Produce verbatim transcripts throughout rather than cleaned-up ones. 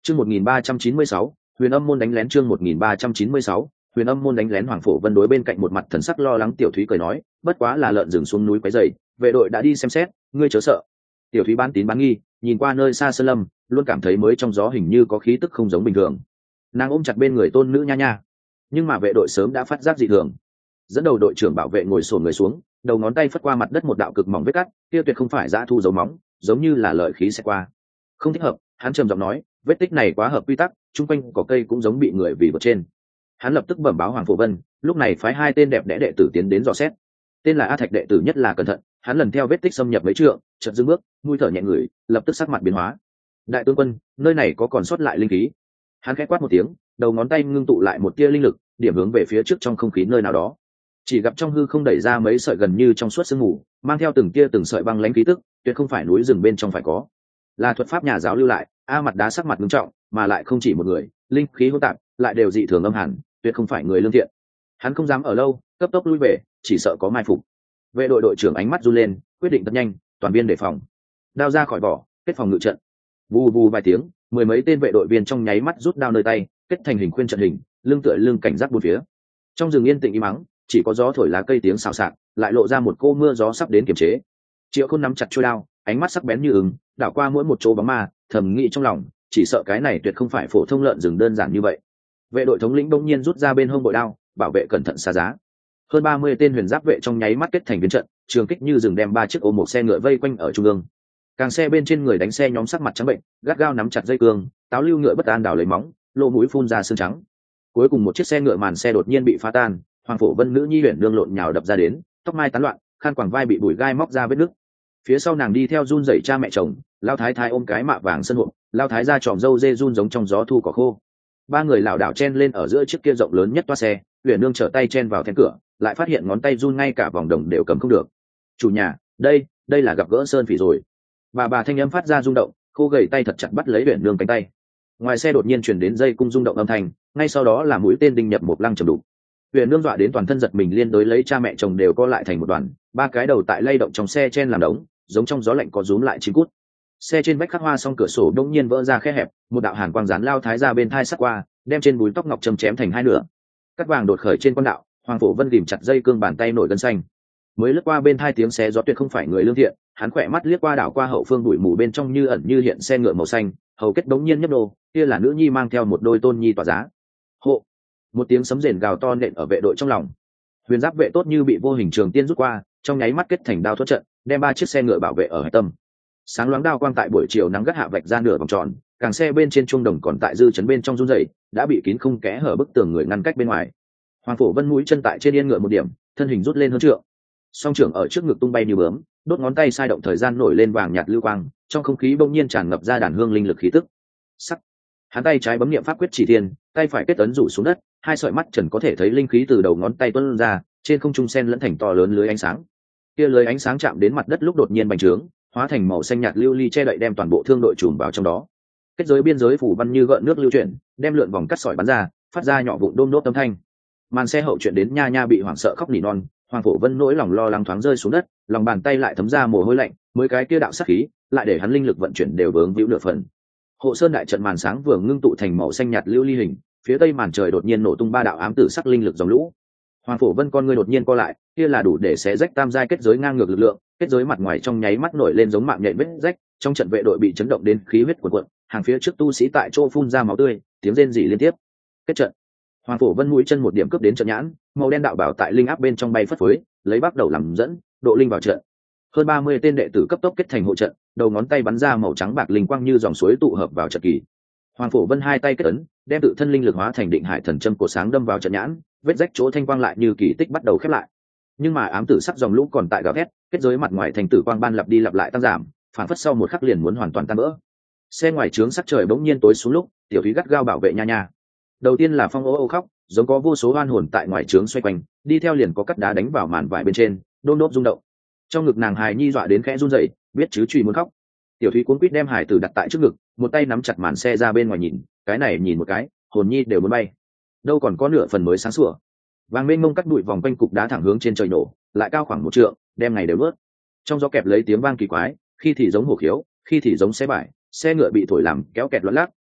Chương một nghìn ba trăm chín mươi sáu, Huyền Âm môn đánh lén chương một nghìn ba trăm chín mươi sáu, Huyền Âm môn đánh lén Hoàng Phổ Vân đối bên cạnh một mặt thần sắc lo lắng Tiểu Thúy cười nói, bất quá là lợn rừng xuống núi quấy rầy, vệ đội đã đi xem xét, ngươi chớ sợ. Tiểu Thúy bán tín bán nghi, nhìn qua nơi xa sơn lâm, luôn cảm thấy mới trong gió hình như có khí tức không giống bình thường. Nàng ôm chặt bên người tôn nữ nha nha, nhưng mà vệ đội sớm đã phát giác dị thường. Dẫn đầu đội trưởng bảo vệ ngồi xổm người xuống, đầu ngón tay phất qua mặt đất một đạo cực mỏng vết cắt, kia tuyệt không phải dã thu dấu móng, giống như là lợi khí sẽ qua. Không thích hợp, hắn trầm giọng nói, vết tích này quá hợp quy tắc, chung quanh cỏ cây cũng giống bị người vì vượt trên. Hắn lập tức bẩm báo Hoàng Phổ Vân, lúc này phái hai tên đẹp đẽ đệ tử tiến đến dò xét. Tên là A Thạch đệ tử nhất là cẩn thận, hắn lần theo vết tích xâm nhập mấy trượng, chợt dừng bước, mũi thở nhẹ người, lập tức sắc mặt biến hóa. Đại tướng quân, nơi này có còn sót lại linh khí. Hắn khẽ quát một tiếng, đầu ngón tay ngưng tụ lại một tia linh lực, điểm hướng về phía trước trong không khí nơi nào đó. Chỉ gặp trong hư không đẩy ra mấy sợi gần như trong suốt sương mù, mang theo từng tia từng sợi băng lãnh khí tức, tuyệt không phải núi rừng bên trong phải có. Là thuật pháp nhà giáo lưu lại. A mặt đá sắc mặt nghiêm trọng, mà lại không chỉ một người, linh khí hỗn tạp, lại đều dị thường âm hàn, tuyệt không phải người lương thiện. Hắn không dám ở lâu, cấp tốc lui về, chỉ sợ có mai phục. Vệ đội đội trưởng ánh mắt run lên, quyết định thật nhanh, toàn viên đề phòng. Đao ra khỏi vỏ, kết phòng ngự trận. Vù vù vài tiếng, mười mấy tên vệ đội viên trong nháy mắt rút đao nơi tay, kết thành hình khuyên trận hình, lưng tựa lưng cảnh giác bốn phía. Trong rừng yên tĩnh im mắng, chỉ có gió thổi lá cây tiếng xào xạc, lại lộ ra một cô mưa gió sắp đến kiềm chế. Triệu Khôn nắm chặt chuôi đao, ánh mắt sắc bén như ứng, đảo qua mỗi một chỗ bóng ma, thầm nghĩ trong lòng, chỉ sợ cái này tuyệt không phải phổ thông lợn rừng đơn giản như vậy. Vệ đội thống lĩnh bỗng nhiên rút ra bên hông bội đao, bảo vệ cẩn thận xa giá. Hơn ba mươi tên huyền giáp vệ trong nháy mắt kết thành viên trận, trường kích như rừng đem ba chiếc ô một xe ngựa vây quanh ở trung ương. Càng xe bên trên người đánh xe nhóm sắc mặt trắng bệnh, gắt gao nắm chặt dây cương, táo lưu ngựa bất an đảo lấy móng, lỗ mũi phun ra sương trắng. Cuối cùng một chiếc xe ngựa màn xe đột nhiên bị phá tan, Hoàng Phổ Vân nữ nhi huyền nương lộn nhào đập ra đến, tóc mai tán loạn, khăn quàng vai bị bụi gai móc ra vết nứt. Phía sau nàng đi theo run rẩy cha mẹ chồng, Lao Thái Thái ôm cái mạ vàng sân hộp, Lao Thái ra tròm râu dê run giống trong gió thu cỏ khô. Ba người lảo đảo chen lên ở giữa chiếc kia rộng lớn nhất toa xe, huyền nương trở tay chen vào then cửa, lại phát hiện ngón tay run ngay cả vòng đồng đều cầm không được. Chủ nhà, đây, đây là gặp gỡ sơn phỉ rồi. Bà bà thanh âm phát ra rung động, khô gầy tay thật chặt bắt lấy huyền nương cánh tay. Ngoài xe đột nhiên truyền đến dây cung rung động âm thanh, ngay sau đó là mũi tên đinh nhập một lăng trầm đục. Huyền nương dọa đến toàn thân giật mình, liên đối lấy cha mẹ chồng đều co lại thành một đoàn, ba cái đầu tại lay động trong xe chen làm đống, giống trong gió lạnh có rúm lại chim cút. Xe trên vách khắc hoa xong cửa sổ đông nhiên vỡ ra khe hẹp, một đạo hàn quang rán Lao Thái ra bên thai sắc qua, đem trên búi tóc ngọc châm chém thành hai nửa. Cắt vàng đột khởi trên quan đạo, Hoàng Phổ Vân ghìm chặt dây cương, bàn tay nổi gân xanh. Mới lướt qua bên thai tiếng xé gió tuyệt không phải người lương thiện, hắn khỏe mắt liếc qua đảo qua hậu phương bụi mù bên trong như ẩn như hiện xe ngựa màu xanh, hầu kết đống nhiên nhấp nô, kia là nữ nhi mang theo một đôi tôn nhi tỏa giá. Hộ! Một tiếng sấm rền gào to nện ở vệ đội trong lòng. Huyền giáp vệ tốt như bị vô hình trường tiên rút qua, trong nháy mắt kết thành đao thoát trận, đem ba chiếc xe ngựa bảo vệ ở hải tâm. Sáng loáng đao quang tại buổi chiều nắng gắt hạ vạch ra nửa vòng tròn, càng xe bên trên trung đồng còn tại dư chấn bên trong run rẩy, đã bị kín không kẽ hở bức tường người ngăn cách bên ngoài. Hoàng Phổ Vân mũi chân tại trên yên ngựa một điểm, thân hình rút lên hơn trượng. Song trưởng ở trước ngực tung bay như bướm, đốt ngón tay sai động thời gian nổi lên vàng nhạt lưu quang, trong không khí bỗng nhiên tràn ngập ra đàn hương linh lực khí tức. Sắc. Hắn tay trái bấm niệm pháp quyết chỉ thiên, tay phải kết ấn rủ xuống đất, hai sợi mắt trần có thể thấy linh khí từ đầu ngón tay tuôn ra, trên không trung sen lẫn thành to lớn lưới ánh sáng. Kia lưới ánh sáng chạm đến mặt đất lúc đột nhiên bành trướng, hóa thành màu xanh nhạt lưu ly che đậy đem toàn bộ thương đội trùm vào trong đó. Kết giới biên giới phủ văn như gợn nước lưu chuyển, đem lượn vòng cắt sỏi bắn ra, phát ra nhỏ vụn đôm đốt âm thanh. Màn xe hậu chuyện đến nha nha bị hoảng sợ khóc nỉ non, Hoàng Phổ Vân nỗi lòng lo lắng thoáng rơi xuống đất, lòng bàn tay lại thấm ra mồ hôi lạnh, mới cái kia đạo sát khí, lại để hắn linh lực vận chuyển đều vướng víu nửa phần. Hộ sơn đại trận màn sáng vừa ngưng tụ thành màu xanh nhạt lưu ly hình, phía tây màn trời đột nhiên nổ tung ba đạo ám tử sắc linh lực dòng lũ. Hoàng Phổ Vân con ngươi đột nhiên co lại, kia là đủ để xé rách tam giai kết giới ngang ngược lực lượng, kết giới mặt ngoài trong nháy mắt nổi lên giống mạng nhện vết rách, trong trận vệ đội bị chấn động đến khí huyết cuồn cuộn, hàng phía trước tu sĩ tại chỗ phun ra máu tươi, tiếng rên rỉ liên tiếp. Kết trận. Hoàng Phổ Vân mũi chân một điểm cướp đến trận nhãn, màu đen đạo bảo tại linh áp bên trong bay phất phới, lấy bắt đầu làm dẫn, độ linh vào trận. Hơn ba mươi tên đệ tử cấp tốc kết thành hộ trận, đầu ngón tay bắn ra màu trắng bạc linh quang như dòng suối tụ hợp vào trận kỳ. Hoàng Phổ Vân hai tay kết ấn, đem tự thân linh lực hóa thành định hải thần châm cổ sáng đâm vào trận nhãn, vết rách chỗ thanh quang lại như kỳ tích bắt đầu khép lại. Nhưng mà ám tử sắc dòng lũ còn tại gào thét, kết giới mặt ngoài thành tử quang ban lặp đi lặp lại tăng giảm, phản phất sau một khắc liền muốn hoàn toàn tan vỡ. Xe ngoài trướng sắc trời bỗng nhiên tối xuống lúc, Tiểu Thúy gắt gao bảo vệ nha nha. Đầu tiên là Phong ô ô khóc, giống có vô số oan hồn tại ngoài trướng xoay quanh, đi theo liền có cắt đá đánh vào màn vải bên trên, đôn đốt rung động. Trong ngực nàng hài nhi dọa đến khẽ run rẩy, biết chứ truy muốn khóc. Tiểu Thúy cuống quýt đem hải tử đặt tại trước ngực, một tay nắm chặt màn xe ra bên ngoài nhìn, cái này nhìn một cái, hồn nhi đều muốn bay. Đâu còn có nửa phần mới sáng sủa. Vàng mênh mông cắt bụi vòng quanh cục đá thẳng hướng trên trời nổ, lại cao khoảng một trượng, đem ngày đều vớt. Trong gió kẹp lấy tiếng vang kỳ quái, khi thì giống hổ khiếu, khi thì giống xe bải, xe ngựa bị thổi làm kéo kẹt loạn lắc,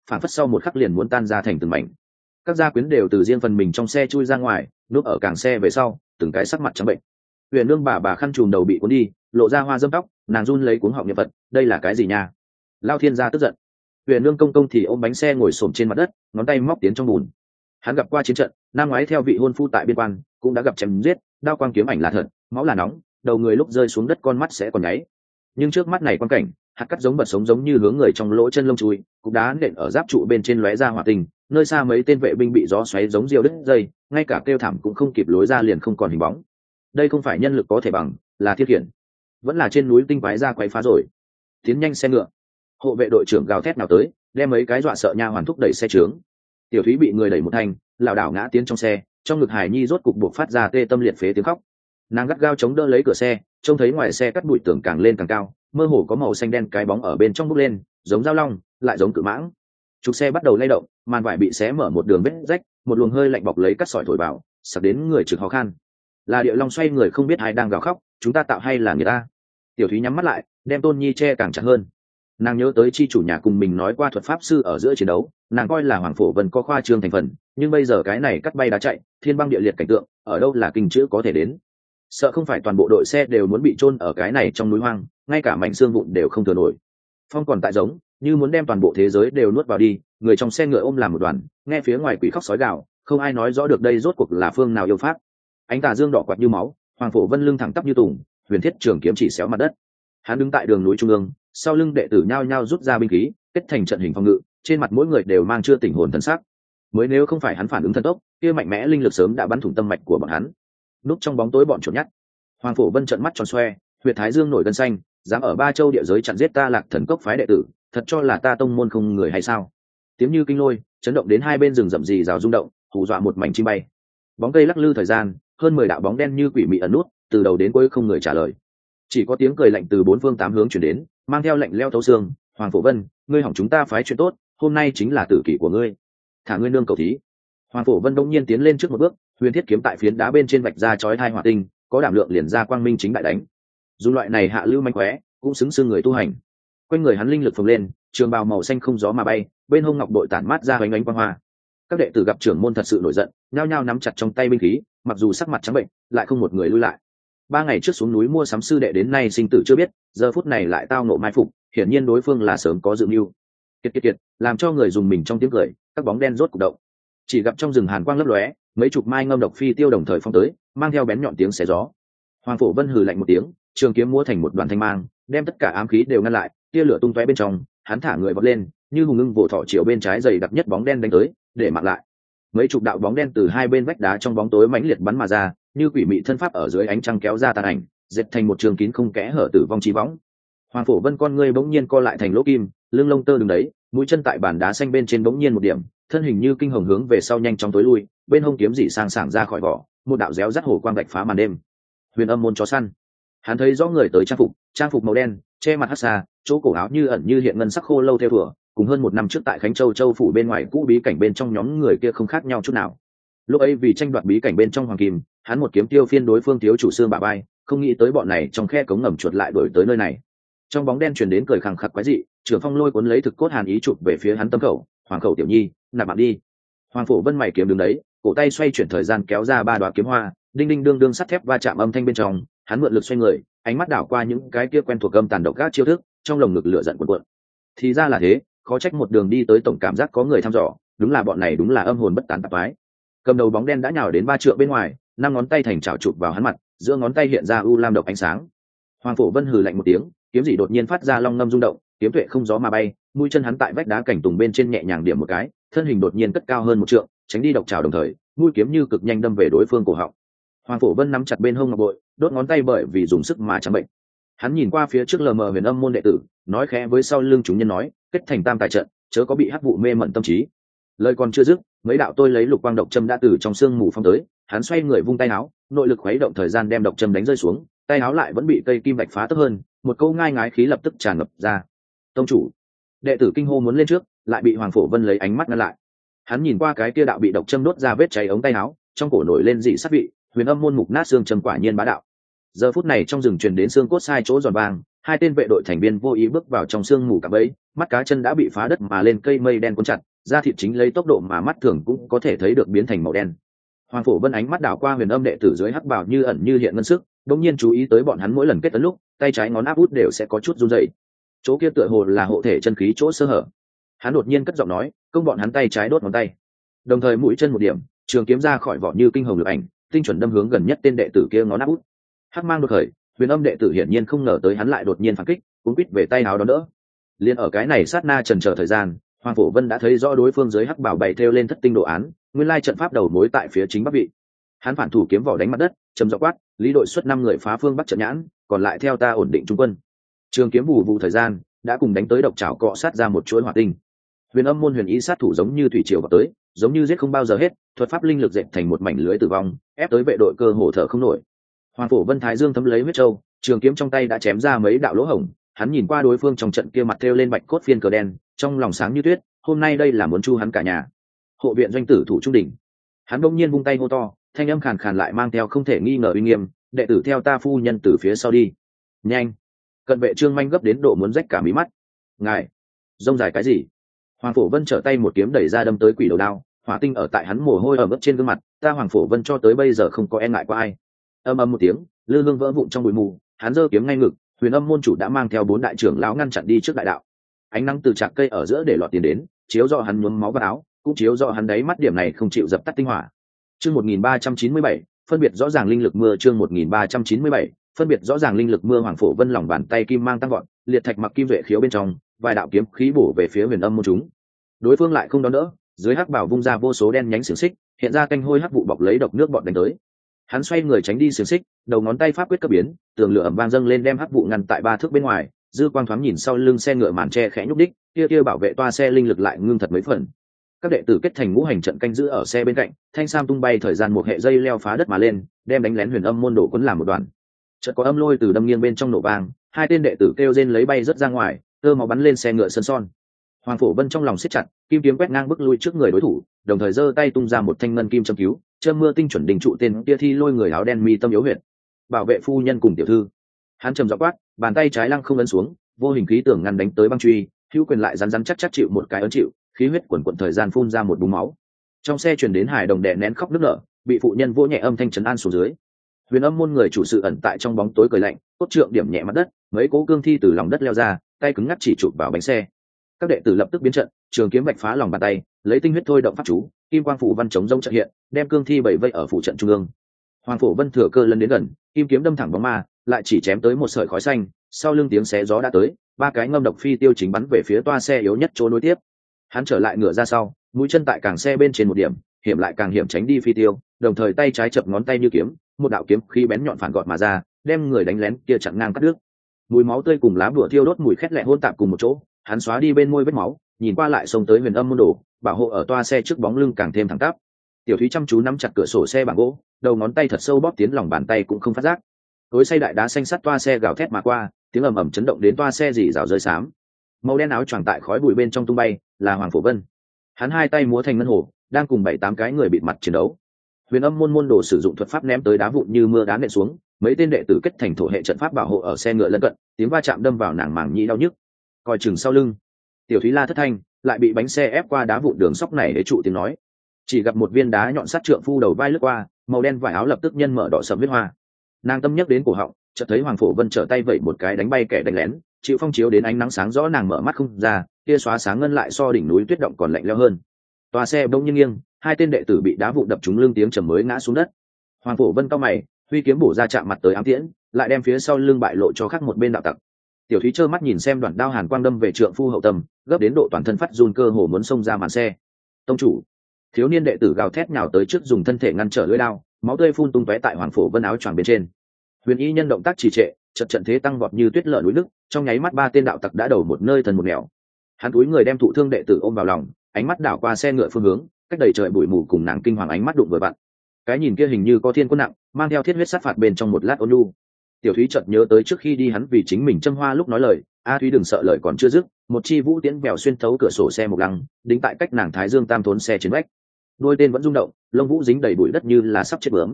phản phất sau một khắc liền muốn tan ra thành từng mảnh. Các gia quyến đều từ riêng phần mình trong xe chui ra ngoài, núp ở càng xe về sau, từng cái sắc mặt trắng bệnh. Huyền Nương bà bà khăn trùm đầu bị cuốn đi, lộ ra hoa dâm tóc, nàng run lấy cuống họng niệm Phật, đây là cái gì nha? Lao Thiên gia tức giận. Huyền Nương công công thì ôm bánh xe ngồi xổm trên mặt đất, ngón tay móc tiến trong bùn. Hắn gặp qua chiến trận, năm ngoái theo vị hôn phu tại biên quan, cũng đã gặp chém giết, đao quang kiếm ảnh là thật, máu là nóng, đầu người lúc rơi xuống đất con mắt sẽ còn nháy. Nhưng trước mắt này quan cảnh, hạt cắt giống vật sống giống như hướng người trong lỗ chân lông chui, cục đá nện ở giáp trụ bên trên lóe ra hỏa tình, nơi xa mấy tên vệ binh bị gió xoáy giống diều đứt dây, ngay cả kêu thảm cũng không kịp lối ra liền không còn hình bóng. Đây không phải nhân lực có thể bằng, là thiết khiển, vẫn là trên núi tinh quái ra quấy phá rồi. Tiến nhanh xe ngựa, hộ vệ đội trưởng gào thét nào tới, đem mấy cái dọa sợ nha hoàn thúc đẩy xe trướng. Tiểu Thúy bị người đẩy một thanh, lảo đảo ngã tiến trong xe, trong ngực Hải Nhi rốt cục buộc phát ra tê tâm liệt phế tiếng khóc. Nàng gắt gao chống đỡ lấy cửa xe, trông thấy ngoài xe cắt bụi tường càng lên càng cao, mơ hồ có màu xanh đen cái bóng ở bên trong bốc lên, giống dao long, lại giống cự mãng. Trục xe bắt đầu lay động, màn vải bị xé mở một đường vết rách, một luồng hơi lạnh bọc lấy cắt sỏi thổi vào, sặc đến người trực khó khăn. Là Điệu Long xoay người không biết ai đang gào khóc, chúng ta tạo hay là người ta? Tiểu Thúy nhắm mắt lại, đem Tôn Nhi che càng chặt hơn. Nàng nhớ tới chi chủ nhà cùng mình nói qua thuật pháp sư ở giữa chiến đấu, nàng coi là Hoàng Phổ Vân có khoa trương thành phần, nhưng bây giờ cái này cắt bay đá chạy, thiên băng địa liệt cảnh tượng, ở đâu là kinh chữ có thể đến? Sợ không phải toàn bộ đội xe đều muốn bị chôn ở cái này trong núi hoang, ngay cả mảnh xương vụn đều không thừa nổi. Phong còn tại giống, như muốn đem toàn bộ thế giới đều nuốt vào đi, người trong xe ngựa ôm làm một đoàn, nghe phía ngoài quỷ khóc sói gào, không ai nói rõ được đây rốt cuộc là phương nào yêu pháp. Ánh tà dương đỏ quạt như máu, Hoàng Phổ Vân lưng thẳng tắp như tùng, huyền thiết trường kiếm chỉ xéo mặt đất. Hắn đứng tại đường núi trung ương, sau lưng đệ tử nhao nhao rút ra binh khí, kết thành trận hình phòng ngự, trên mặt mỗi người đều mang chưa tỉnh hồn thần sắc. Mới nếu không phải hắn phản ứng thần tốc, kia mạnh mẽ linh lực sớm đã bắn thủng tâm mạch của bọn hắn. Núp trong bóng tối bọn chuột nhắt, Hoàng Phổ Vân trợn mắt tròn xoe, huyệt thái dương nổi gân xanh, dám ở ba châu địa giới chặn giết ta Lạc Thần Cốc phái đệ tử, thật cho là ta tông môn không người hay sao? Tiếng như kinh lôi, chấn động đến hai bên rừng rậm rì rào rung động, hù dọa một mảnh chim bay. Bóng cây lắc lư thời gian, hơn mười đạo bóng đen như quỷ mị ẩn nút, từ đầu đến cuối không người trả lời. Chỉ có tiếng cười lạnh từ bốn phương tám hướng truyền đến, mang theo lạnh lẽo thấu xương. Hoàng Phổ Vân, ngươi hỏng chúng ta phái chuyện tốt, hôm nay chính là tử kỷ của ngươi. Thả ngươi nương cầu thí. Hoàng Phổ Vân đông nhiên tiến lên trước một bước, huyền thiết kiếm tại phiến đá bên trên vạch ra chói thai hỏa tinh, có đảm lượng liền ra quang minh chính đại đánh. Dù loại này hạ lưu manh khóe, cũng xứng xương người tu hành. Quanh người hắn linh lực phồng lên, trường bào màu xanh không gió mà bay, bên hông ngọc bội tản mát ra hoành ánh quang hoa. Các đệ tử gặp trưởng môn thật sự nổi giận, nhao nhao nắm chặt trong tay binh khí, mặc dù sắc mặt trắng bệnh, lại không một người lui lại. Ba ngày trước xuống núi mua sắm sư đệ đến nay sinh tử chưa biết, giờ phút này lại tao nộ mai phục, hiển nhiên đối phương là sớm có dự mưu. Kiệt kiệt kiệt, làm cho người dùng mình trong tiếng cười, các bóng đen rốt cục động. Chỉ gặp trong rừng hàn quang lấp lóe, mấy chục mai ngâm độc phi tiêu đồng thời phong tới, mang theo bén nhọn tiếng xé gió. Hoàng Phổ Vân hừ lạnh một tiếng, trường kiếm múa thành một đoàn thanh mang, đem tất cả ám khí đều ngăn lại, tia lửa tung tóe bên trong, hắn thả người vọt lên, như hùng ưng vồ thọ chiều bên trái dày đặc nhất bóng đen đánh tới, để mặc lại. Mấy chục đạo bóng đen từ hai bên vách đá trong bóng tối mãnh liệt bắn mà ra, như quỷ mị thân pháp ở dưới ánh trăng kéo ra tàn ảnh, dệt thành một trường kín không kẽ hở tử vong chí võng. Hoàng Phổ Vân con ngươi bỗng nhiên co lại thành lỗ kim, lưng lông tơ đứng đấy, mũi chân tại bàn đá xanh bên trên bỗng nhiên một điểm, thân hình như kinh hồng hướng về sau nhanh chóng tối lui, bên hông kiếm dị sang sảng ra khỏi vỏ, một đạo réo rắt hổ quang gạch phá màn đêm. Huyền Âm môn chó săn. Hắn thấy rõ người tới trang phục, trang phục màu đen, che mặt hắc xà, chỗ cổ áo như ẩn như hiện ngân sắc khô lâu theo thủa, cùng hơn một năm trước tại Khánh Châu Châu phủ bên ngoài cũ bí cảnh bên trong nhóm người kia không khác nhau chút nào. Lúc ấy vì tranh đoạt bí cảnh bên trong hoàng kim, hắn một kiếm tiêu phiên đối phương thiếu chủ xương bả bay, không nghĩ tới bọn này trong khe cống ngầm chuột lại đuổi tới nơi này. Trong bóng đen truyền đến cười khẳng khặc quái dị, Trưởng Phong lôi cuốn lấy thực cốt hàn ý chụp về phía hắn tâm khẩu, "Hoàng khẩu tiểu nhi, nạp bạn đi." Hoàng Phổ Vân mày kiếm đứng đấy, cổ tay xoay chuyển thời gian kéo ra ba đoá kiếm hoa, đinh đinh đương đương sắt thép va chạm âm thanh bên trong, hắn mượn lực xoay người, ánh mắt đảo qua những cái kia quen thuộc gầm tàn độc gác chiêu thức, trong lồng ngực lửa giận cuộn cuộn. Thì ra là thế, khó trách một đường đi tới tổng cảm giác có người thăm dò, đúng là bọn này đúng là âm hồn bất tán tạp phái. Cầm đầu bóng đen đã nhào đến ba trượng bên ngoài, năm ngón tay thành chảo chụp vào hắn mặt, giữa ngón tay hiện ra u lam độc ánh sáng. Hoàng Phổ Vân hừ lạnh một tiếng, kiếm dị đột nhiên phát ra long ngâm rung động, kiếm tuệ không gió mà bay, mũi chân hắn tại vách đá cảnh tùng bên trên nhẹ nhàng điểm một cái, thân hình đột nhiên cất cao hơn một trượng, tránh đi độc trảo đồng thời, mũi kiếm như cực nhanh đâm về đối phương cổ họng. Hoàng Phổ Vân nắm chặt bên hông ngọc bội, đốt ngón tay bởi vì dùng sức mà trắng bệnh. Hắn nhìn qua phía trước lờ mờ Huyền Âm môn đệ tử, nói khẽ với sau lưng chúng nhân nói, kết thành tam tài trận, chớ có bị hắc vụ mê mẩn tâm trí. Lời còn chưa dứt, mấy đạo tôi lấy lục quang độc châm đã từ trong xương mù phong tới, hắn xoay người vung tay áo, nội lực khuấy động thời gian đem độc châm đánh rơi xuống, tay áo lại vẫn bị cây kim bạch phá tấp hơn, một câu ngai ngái khí lập tức tràn ngập ra. Tông chủ, đệ tử kinh hô muốn lên trước, lại bị Hoàng Phổ Vân lấy ánh mắt ngăn lại. Hắn nhìn qua cái kia đạo bị độc châm đốt ra vết cháy ống tay áo, trong cổ nổi lên dị sắc vị, Huyền Âm môn mục nát xương châm quả nhiên bá đạo. Giờ phút này trong rừng truyền đến xương cốt sai chỗ giòn vàng, hai tên vệ đội thành viên vô ý bước vào trong sương mù cả bẫy, mắt cá chân đã bị phá đất mà lên cây mây đen cuốn chặt, da thịt chính lấy tốc độ mà mắt thường cũng có thể thấy được biến thành màu đen. Hoàng Phổ Vân ánh mắt đảo qua Huyền Âm đệ tử dưới hắc bào như ẩn như hiện ngân sức, đột nhiên chú ý tới bọn hắn mỗi lần kết tấn lúc, tay trái ngón áp út đều sẽ có chút run rẩy. Chỗ kia tựa hồ là hộ thể chân khí chỗ sơ hở. Hắn đột nhiên cất giọng nói, công bọn hắn tay trái đốt ngón tay. Đồng thời mũi chân một điểm, trường kiếm ra khỏi vỏ như kinh hồng lực ảnh, tinh chuẩn đâm hướng gần nhất tên đệ tử kia ngón áp út. Hắc mang đột khởi, Huyền Âm đệ tử hiển nhiên không ngờ tới hắn lại đột nhiên phản kích, cuống quýt về tay áo đón đỡ. Liên ở cái này sát na chần chờ thời gian, Hoàng Phổ Vân đã thấy rõ đối phương dưới hắc bảo bày thêu lên thất tinh đồ án, nguyên lai trận pháp đầu mối tại phía chính bắc vị. Hắn phản thủ kiếm vỏ đánh mặt đất, trầm giọng quát, lý đội xuất năm người phá phương bắc trận nhãn, còn lại theo ta ổn định trung quân. Trường kiếm vụ vụ thời gian đã cùng đánh tới độc chảo cọ sát ra một chuỗi hỏa tinh. Huyền Âm môn huyền ý sát thủ giống như thủy triều vào tới, giống như giết không bao giờ hết, thuật pháp linh lực dệt thành một mảnh lưới tử vong, ép tới vệ đội cơ hồ thở không nổi. Hoàng Phổ Vân thái dương thấm lấy huyết châu, trường kiếm trong tay đã chém ra mấy đạo lỗ hổng. Hắn nhìn qua đối phương trong trận kia mặt thêu lên bạch cốt phiên cờ đen, trong lòng sáng như tuyết, hôm nay đây là muốn chu hắn cả nhà. Hộ viện doanh tử thủ trung đỉnh. Hắn bỗng nhiên vung tay hô to, thanh âm khàn khàn lại mang theo không thể nghi ngờ uy nghiêm, đệ tử theo ta phu nhân từ phía sau đi. Nhanh. Cận vệ Trương Manh gấp đến độ muốn rách cả mí mắt. Ngài, rông dài cái gì? Hoàng Phổ Vân trở tay một kiếm đẩy ra đâm tới quỷ đầu đao, hỏa tinh ở tại hắn mồ hôi ở mức trên gương mặt, ta Hoàng Phổ Vân cho tới bây giờ không có e ngại qua ai. Âm âm một tiếng, lư hương vỡ vụn trong bụi mù, hắn giơ kiếm ngay ngực, Huyền Âm môn chủ đã mang theo bốn đại trưởng lão ngăn chặn đi trước đại đạo. Ánh nắng từ trạc cây ở giữa để lọt tiền đến, chiếu rõ hắn nhuốm máu vào áo, cũng chiếu rõ hắn đáy mắt điểm này không chịu dập tắt tinh hỏa. Chương một nghìn ba trăm chín mươi bảy, phân biệt rõ ràng linh lực mưa. Chương một nghìn ba trăm chín mươi bảy, phân biệt rõ ràng linh lực mưa. Hoàng Phổ Vân lòng bàn tay kim mang tăng gọn, liệt thạch mặc kim duệ khiếu bên trong, vài đạo kiếm khí bổ về phía Huyền Âm môn chúng. Đối phương lại không đón đỡ, dưới hắc bảo vung ra vô số đen nhánh xiềng xích, hiện ra canh hôi hắc vụ bọc lấy độc nước bọt đánh tới. Hắn xoay người tránh đi xiềng xích, đầu ngón tay pháp quyết cấp biến, tường lửa ầm vang dâng lên đem hắc vụ ngăn tại ba thước bên ngoài. Dư quang thoáng nhìn sau lưng xe ngựa màn tre khẽ nhúc đích, kia kia bảo vệ toa xe linh lực lại ngưng thật mấy phần. Các đệ tử kết thành ngũ hành trận canh giữ ở xe bên cạnh, thanh sam tung bay thời gian một hệ dây leo phá đất mà lên, đem đánh lén Huyền Âm môn đổ cuốn làm một đoàn. Chợt có âm lôi từ đâm nghiêng bên trong nổ vang, hai tên đệ tử kêu rên lấy bay rất ra ngoài, tơ máu bắn lên xe ngựa sơn son. Hoàng Phổ Vân trong lòng siết chặt, kim kiếm quét ngang bước lui trước người đối thủ, đồng thời giơ tay tung ra một thanh ngân kim châm cứu, châm mưa tinh chuẩn đình trụ tên kia thi lôi người áo đen mi tâm yếu huyệt. Bảo vệ phu nhân cùng tiểu thư. Hắn trầm giọng quát, bàn tay trái lăng không ấn xuống, vô hình khí tưởng ngăn đánh tới băng truy, hữu quyền lại rắn rắn chắc chắc chịu một cái ấn chịu, khí huyết quần quần thời gian phun ra một búng máu. Trong xe truyền đến hài đồng đè nén khóc nức nở, bị phụ nhân vỗ nhẹ âm thanh trấn an xuống dưới. Huyền Âm môn người chủ sự ẩn tại trong bóng tối cười lạnh, cốt trượng điểm nhẹ mặt đất, mấy cố cương thi từ lòng đất leo ra, tay cứng ngắc chỉ chụp vào bánh xe. Các đệ tử lập tức biến trận, trường kiếm vạch phá lòng bàn tay, lấy tinh huyết thôi động pháp chú, kim quang phủ văn chống rông trận hiện, đem cương thi bảy vây ở phủ trận trung ương. Hoàng Phổ Vân thừa cơ lấn đến gần, kim kiếm đâm thẳng bóng ma, lại chỉ chém tới một sợi khói xanh, sau lưng tiếng xé gió đã tới, ba cái ngâm độc phi tiêu chính bắn về phía toa xe yếu nhất chỗ nối tiếp. Hắn trở lại ngựa ra sau, mũi chân tại càng xe bên trên một điểm, hiểm lại càng hiểm tránh đi phi tiêu, đồng thời tay trái chập ngón tay như kiếm, một đạo kiếm khí bén nhọn phản gọt mà ra, đem người đánh lén kia chặn ngang cắt đứt. Mùi máu tươi cùng lá bùa thiêu đốt mùi khét lẹ hỗn tạp cùng một chỗ, hắn xóa đi bên môi vết máu, nhìn qua lại xông tới Huyền Âm môn đồ, bảo hộ ở toa xe trước bóng lưng càng thêm thẳng tắp. Tiểu Thúy chăm chú nắm chặt cửa sổ xe bằng gỗ, đầu ngón tay thật sâu bóp tiến lòng bàn tay cũng không phát giác. Tối say đại đá xanh sắt toa xe gào thét mà qua, tiếng ầm ầm chấn động đến toa xe rỉ rào rơi xám. Màu đen áo choàng tại khói bụi bên trong tung bay, là Hoàng Phổ Vân. Hắn hai tay múa thành ngân hồ, đang cùng bảy tám cái người bịt mặt chiến đấu. Huyền Âm môn môn đồ sử dụng thuật pháp ném tới đá vụn như mưa đá nện xuống, mấy tên đệ tử kết thành thổ hệ trận pháp bảo hộ ở xe ngựa lân cận, tiếng va chạm đâm vào nàng màng nhĩ đau nhức. Coi chừng sau lưng. Tiểu Thúy la thất thanh, lại bị bánh xe ép qua đá vụn đường sóc này để trụ tiếng nói. Chỉ gặp một viên đá nhọn sắt trượng phu đầu vai lướt qua, màu đen vải áo lập tức nhân mở đỏ sẫm huyết hoa. Nàng tâm nhắc đến cổ họng, chợt thấy Hoàng Phổ Vân trở tay vẩy một cái đánh bay kẻ đánh lén, chịu phong chiếu đến ánh nắng sáng rõ, nàng mở mắt không ra, kia xóa sáng ngân lại so đỉnh núi tuyết động còn lạnh lẽo hơn. Toa xe bỗng nhiên nghiêng, hai tên đệ tử bị đá vụn đập trúng lưng, tiếng trầm mới ngã xuống đất. Hoàng Phổ Vân cau mày, huy kiếm bổ ra chạm mặt tới ám tiễn, lại đem phía sau lưng bại lộ cho khác một bên đạo tặc. Tiểu Thúy trơ mắt nhìn xem đoạn đao hàn quang đâm về trượng phu hậu tâm, gấp đến độ toàn thân phát run, cơ hồ muốn xông ra màn xe. Tông chủ! Thiếu niên đệ tử gào thét nhào tới trước, dùng thân thể ngăn trở lưỡi đao, máu tươi phun tung tóe tại Hoàng Phổ Vân áo choàng bên trên. Huyền y nhân động tác trì trệ, chợt trận thế tăng vọt như tuyết lở núi nước, trong nháy mắt ba tên đạo tặc đã đầu một nơi thần một nẻo. Hắn túi người đem thụ thương đệ tử ôm vào lòng, ánh mắt đảo qua xe ngựa phương hướng, cách đầy trời bụi mù cùng nàng kinh hoàng ánh mắt đụng vừa vặn. Cái nhìn kia hình như có thiên quân nặng, mang theo thiết huyết sát phạt bên trong một lát ôn nhu. Tiểu Thúy chợt nhớ tới trước khi đi hắn vì chính mình châm hoa lúc nói lời, a Thúy đừng sợ lời còn chưa dứt, một chi vũ tiễn vèo xuyên thấu cửa sổ xe một lăng, đính tại cách nàng thái dương tam thốn xe trên vách. Đôi tên vẫn rung động, lông vũ dính đầy bụi đất như là sắp chết bướm.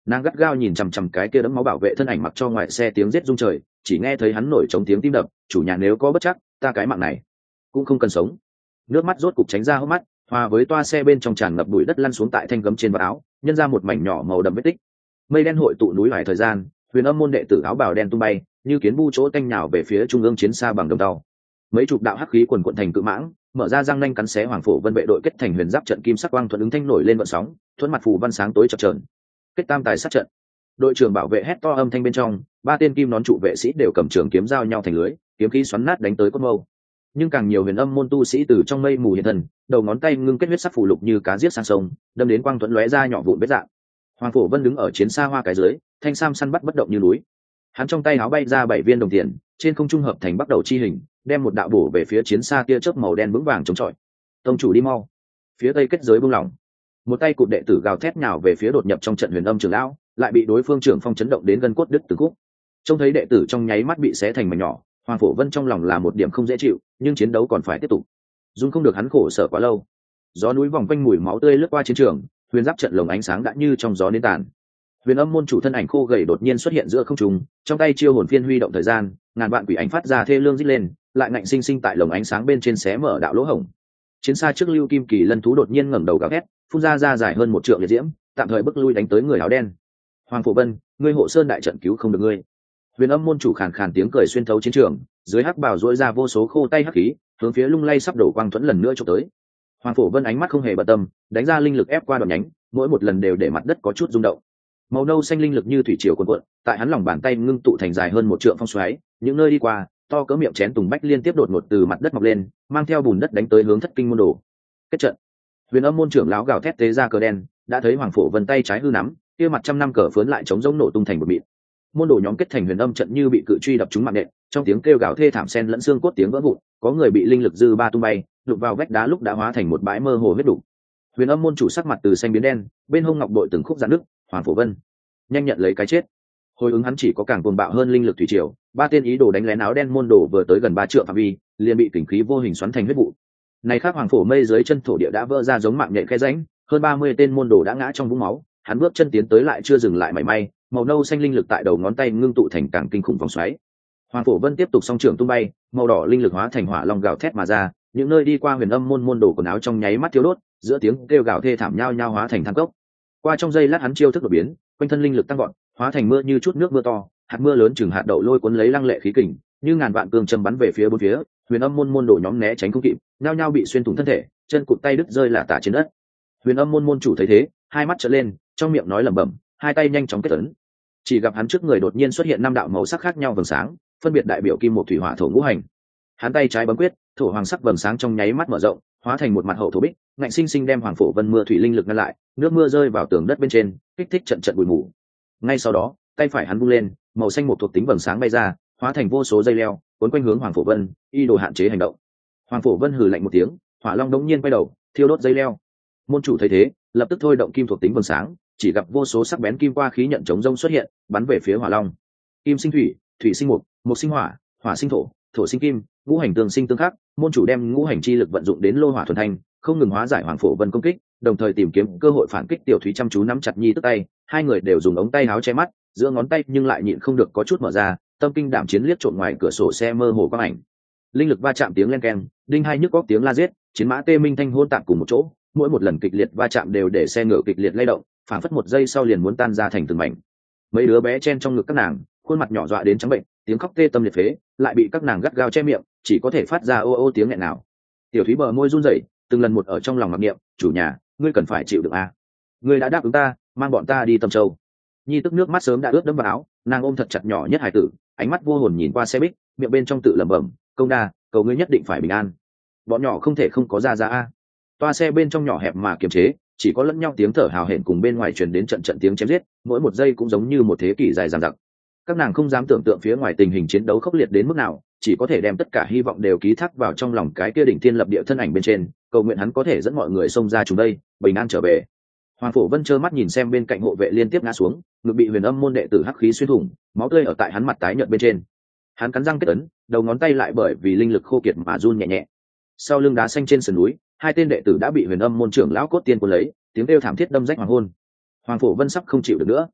Nàng gắt gao nhìn chằm chằm cái kia đấm máu bảo vệ thân ảnh mặc cho ngoài xe tiếng rết rung trời, chỉ nghe thấy hắn nổi trống tiếng tim đập, chủ nhà nếu có bất chắc ta cái mạng này cũng không cần sống. Nước mắt rốt cục tránh ra hốc mắt, hòa với toa xe bên trong tràn ngập bụi đất lăn xuống tại thanh gấm trên vạt áo, nhân ra một mảnh nhỏ màu đậm vết tích. Mây đen hội tụ núi hải thời gian, Huyền Âm môn đệ tử áo bào đen tung bay như kiến bu chỗ tanh nhào về phía trung ương chiến xa bằng đồng tàu. Mấy chục đạo hắc khí quần quận thành cự mãng, mở ra răng nanh cắn xé Hoàng Phổ Vân vệ đội kết thành huyền giáp trận kim sắc quang thuận ứng thanh nổi lên vận sóng, thuận mặt phù văn sáng tối chập chờn. Kết tam tài sát trận. Đội trưởng bảo vệ hét to âm thanh bên trong, ba tên kim nón trụ vệ sĩ đều cầm trường kiếm giao nhau thành lưới, kiếm khí xoắn nát đánh tới cốt mâu. Nhưng càng nhiều Huyền Âm môn tu sĩ từ trong mây mù hiện thần, đầu ngón tay ngưng kết huyết sắc phù lục như cá giết sang sông, đâm đến quang thuận lóe ra nhỏ vụn vết dạng. Hoàng Phổ Vân đứng ở chiến xa hoa cái dưới, thanh sam săn bắt bất động như núi. Hắn trong tay áo bay ra bảy viên đồng tiền, trên không trung hợp thành bắt đầu chi hình, đem một đạo bổ về phía chiến xa tia chớp màu đen vững vàng chống chọi. Tông chủ đi mau. Phía tây kết giới buông lỏng. Một tay cụt đệ tử gào thét nhào về phía đột nhập trong trận Huyền Âm trưởng lão, lại bị đối phương trưởng phong chấn động đến gân cốt đứt từng khúc. Trông thấy đệ tử trong nháy mắt bị xé thành mảnh nhỏ, Hoàng Phổ Vân trong lòng là một điểm không dễ chịu, nhưng chiến đấu còn phải tiếp tục. Dung không được hắn khổ sở quá lâu. Gió núi vòng quanh mùi máu tươi lướt qua chiến trường, huyền giáp trận lồng ánh sáng đã như trong gió nến tàn. Huyền Âm môn chủ thân ảnh khô gầy đột nhiên xuất hiện giữa không trung, trong tay chiêu hồn phiên huy động thời gian, ngàn vạn quỷ ánh phát ra thê lương rít lên, lại ngạnh sinh sinh tại lồng ánh sáng bên trên xé mở đạo lỗ hổng. Chiến xa trước Lưu Kim Kỳ lân thú đột nhiên ngẩng đầu gào thét, phun ra ra dài hơn một trượng liệt diễm, tạm thời bức lui đánh tới người áo đen. Hoàng Phổ Vân, ngươi hộ sơn đại trận cứu không được ngươi. Huyền Âm môn chủ khàn khàn tiếng cười xuyên thấu chiến trường, dưới hắc bào rũa ra vô số khô tay hắc khí, hướng phía lung lay sắp đổ quang thuẫn lần nữa chụp tới. Hoàng Phổ Vân ánh mắt không hề bận tâm, đánh ra linh lực ép qua đoạn nhánh, mỗi một lần đều để mặt đất có chút rung động. Màu nâu xanh linh lực như thủy triều cuồn cuộn, tại hắn lòng bàn tay ngưng tụ thành dài hơn một trượng phong xoáy, những nơi đi qua, to cỡ miệng chén tùng bách liên tiếp đột ngột từ mặt đất mọc lên, mang theo bùn đất đánh tới hướng Thất Kinh môn đồ. Kết trận. Huyền Âm môn trưởng lão gào thét tế ra cờ đen, đã thấy Hoàng Phổ Vân tay trái hư nắm, kia mặt trăm năm cờ phướn lại chống rỗng nổ tung thành một mịn. Môn đồ nhóm kết thành huyền âm trận như bị cự truy đập trúng mạng nện, trong tiếng kêu gào thê thảm sen lẫn xương cốt tiếng vỡ vụn, có người bị linh lực dư ba tung bay, đụng vào vách đá lúc đã hóa thành một bãi mơ hồ huyết đủ. Huyền Âm môn chủ sắc mặt từ xanh biến đen, bên hông ngọc bội từng khúc giãn nước, Hoàng Phổ Vân nhanh nhận lấy cái chết. Hồi ứng hắn chỉ có càng cuồng bạo hơn linh lực thủy triều, ba tên ý đồ đánh lén áo đen môn đồ vừa tới gần ba trượng phạm vi, liền bị kình khí vô hình xoắn thành huyết vụ. Này khác Hoàng Phổ mây dưới chân thổ địa đã vỡ ra giống mạng nhện khe rãnh, hơn ba mươi tên môn đồ đã ngã trong vũng máu, hắn bước chân tiến tới lại chưa dừng lại mảy may, màu nâu xanh linh lực tại đầu ngón tay ngưng tụ thành càng kinh khủng vòng xoáy. Hoàng Phổ Vân tiếp tục song trưởng tung bay, màu đỏ linh lực hóa thành hỏa long gào thét mà ra, những nơi đi qua Huyền Âm môn môn đồ quần áo trong nháy mắt thiêu đốt, giữa tiếng kêu gào thê thảm nhao nhao hóa thành than cốc. Qua trong giây lát hắn chiêu thức đột biến, quanh thân linh lực tăng vọt, hóa thành mưa như chút nước mưa to, hạt mưa lớn chừng hạt đậu lôi cuốn lấy lăng lệ khí kình, như ngàn vạn cương châm bắn về phía bốn phía. Huyền Âm môn môn đồ nhóm né tránh không kịp, nhao nhao bị xuyên thủng thân thể, chân cụt tay đứt rơi lả tả trên đất. Huyền Âm môn môn chủ thấy thế, hai mắt trợn lên, trong miệng nói lẩm bẩm, hai tay nhanh chóng kết ấn. Chỉ gặp hắn trước người đột nhiên xuất hiện năm đạo màu sắc khác nhau vầng sáng, phân biệt đại biểu kim một thủy hỏa thổ ngũ hành. Hắn tay trái bấm quyết, thổ hoàng sắc vầng sáng trong nháy mắt mở rộng, hóa thành một mặt hậu thổ bích, ngạnh sinh sinh đem Hoàng Phổ Vân mưa thủy linh lực ngăn lại, nước mưa rơi vào tường đất bên trên, kích thích trận trận bụi mù. Ngay sau đó, tay phải hắn vung lên, màu xanh một thuộc tính vầng sáng bay ra, hóa thành vô số dây leo, cuốn quanh hướng Hoàng Phổ Vân, y đồ hạn chế hành động. Hoàng Phổ Vân hừ lạnh một tiếng, hỏa long đống nhiên quay đầu, thiêu đốt dây leo. Môn chủ thấy thế, lập tức thôi động kim thuộc tính vầng sáng, chỉ gặp vô số sắc bén kim qua khí nhận chống rông xuất hiện, bắn về phía hỏa long. Kim sinh thủy, thủy sinh mộc, mộc sinh hỏa, hỏa sinh thổ, thổ sinh kim, ngũ hành tương sinh tương khắc. Môn chủ đem ngũ hành chi lực vận dụng đến lô hỏa thuần thanh, không ngừng hóa giải Hoàng Phổ Vân công kích, đồng thời tìm kiếm cơ hội phản kích. Tiểu Thúy chăm chú nắm chặt nhi tức tay, hai người đều dùng ống tay áo che mắt, giữa ngón tay nhưng lại nhịn không được có chút mở ra, tâm kinh đảm chiến liếc trộm ngoài cửa sổ xe mơ hồ quang ảnh. Linh lực va chạm tiếng len keng, đinh hai nhức góc tiếng la giết, chiến mã tê minh thanh hôn tạp cùng một chỗ, mỗi một lần kịch liệt va chạm đều để xe ngựa kịch liệt lay động, phảng phất một giây sau liền muốn tan ra thành từng mảnh. Mấy đứa bé chen trong ngực các nàng, khuôn mặt nhỏ dọa đến trắng bệnh, tiếng khóc tê tâm liệt phế, lại bị các nàng gắt gao che miệng, chỉ có thể phát ra ô ô tiếng nghẹn nào. Tiểu Thúy bờ môi run rẩy, từng lần một ở trong lòng mặc niệm, chủ nhà, ngươi cần phải chịu đựng a. Ngươi đã đáp ứng ta, mang bọn ta đi Tâm Châu. Nhi tức nước mắt sớm đã ướt đẫm vào áo, nàng ôm thật chặt nhỏ nhất hải tử, ánh mắt vô hồn nhìn qua xe bích, miệng bên trong tự lẩm bẩm, công đa, cầu ngươi nhất định phải bình an. Bọn nhỏ không thể không có ra ra a. Toa xe bên trong nhỏ hẹp mà kiềm chế, chỉ có lẫn nhau tiếng thở hào hển cùng bên ngoài truyền đến trận trận tiếng chém giết, mỗi một giây cũng giống như một thế kỷ dài dằng dặc. Các nàng không dám tưởng tượng phía ngoài tình hình chiến đấu khốc liệt đến mức nào, chỉ có thể đem tất cả hy vọng đều ký thác vào trong lòng cái kia đỉnh thiên lập địa thân ảnh bên trên, cầu nguyện hắn có thể dẫn mọi người xông ra chúng đây, bình an trở về. Hoàng Phổ Vân trơ mắt nhìn xem bên cạnh hộ vệ liên tiếp ngã xuống, ngực bị Huyền Âm môn đệ tử hắc khí xuyên thủng, máu tươi ở tại hắn mặt tái nhợt bên trên. Hắn cắn răng kết ấn, đầu ngón tay lại bởi vì linh lực khô kiệt mà run nhẹ nhẹ. Sau lưng đá xanh trên sườn núi, hai tên đệ tử đã bị Huyền Âm môn trưởng lão cốt tiên cuốn lấy, tiếng kêu thảm thiết đâm rách hoàng hôn. Hoàng Phổ Vân sắp không chịu được nữa,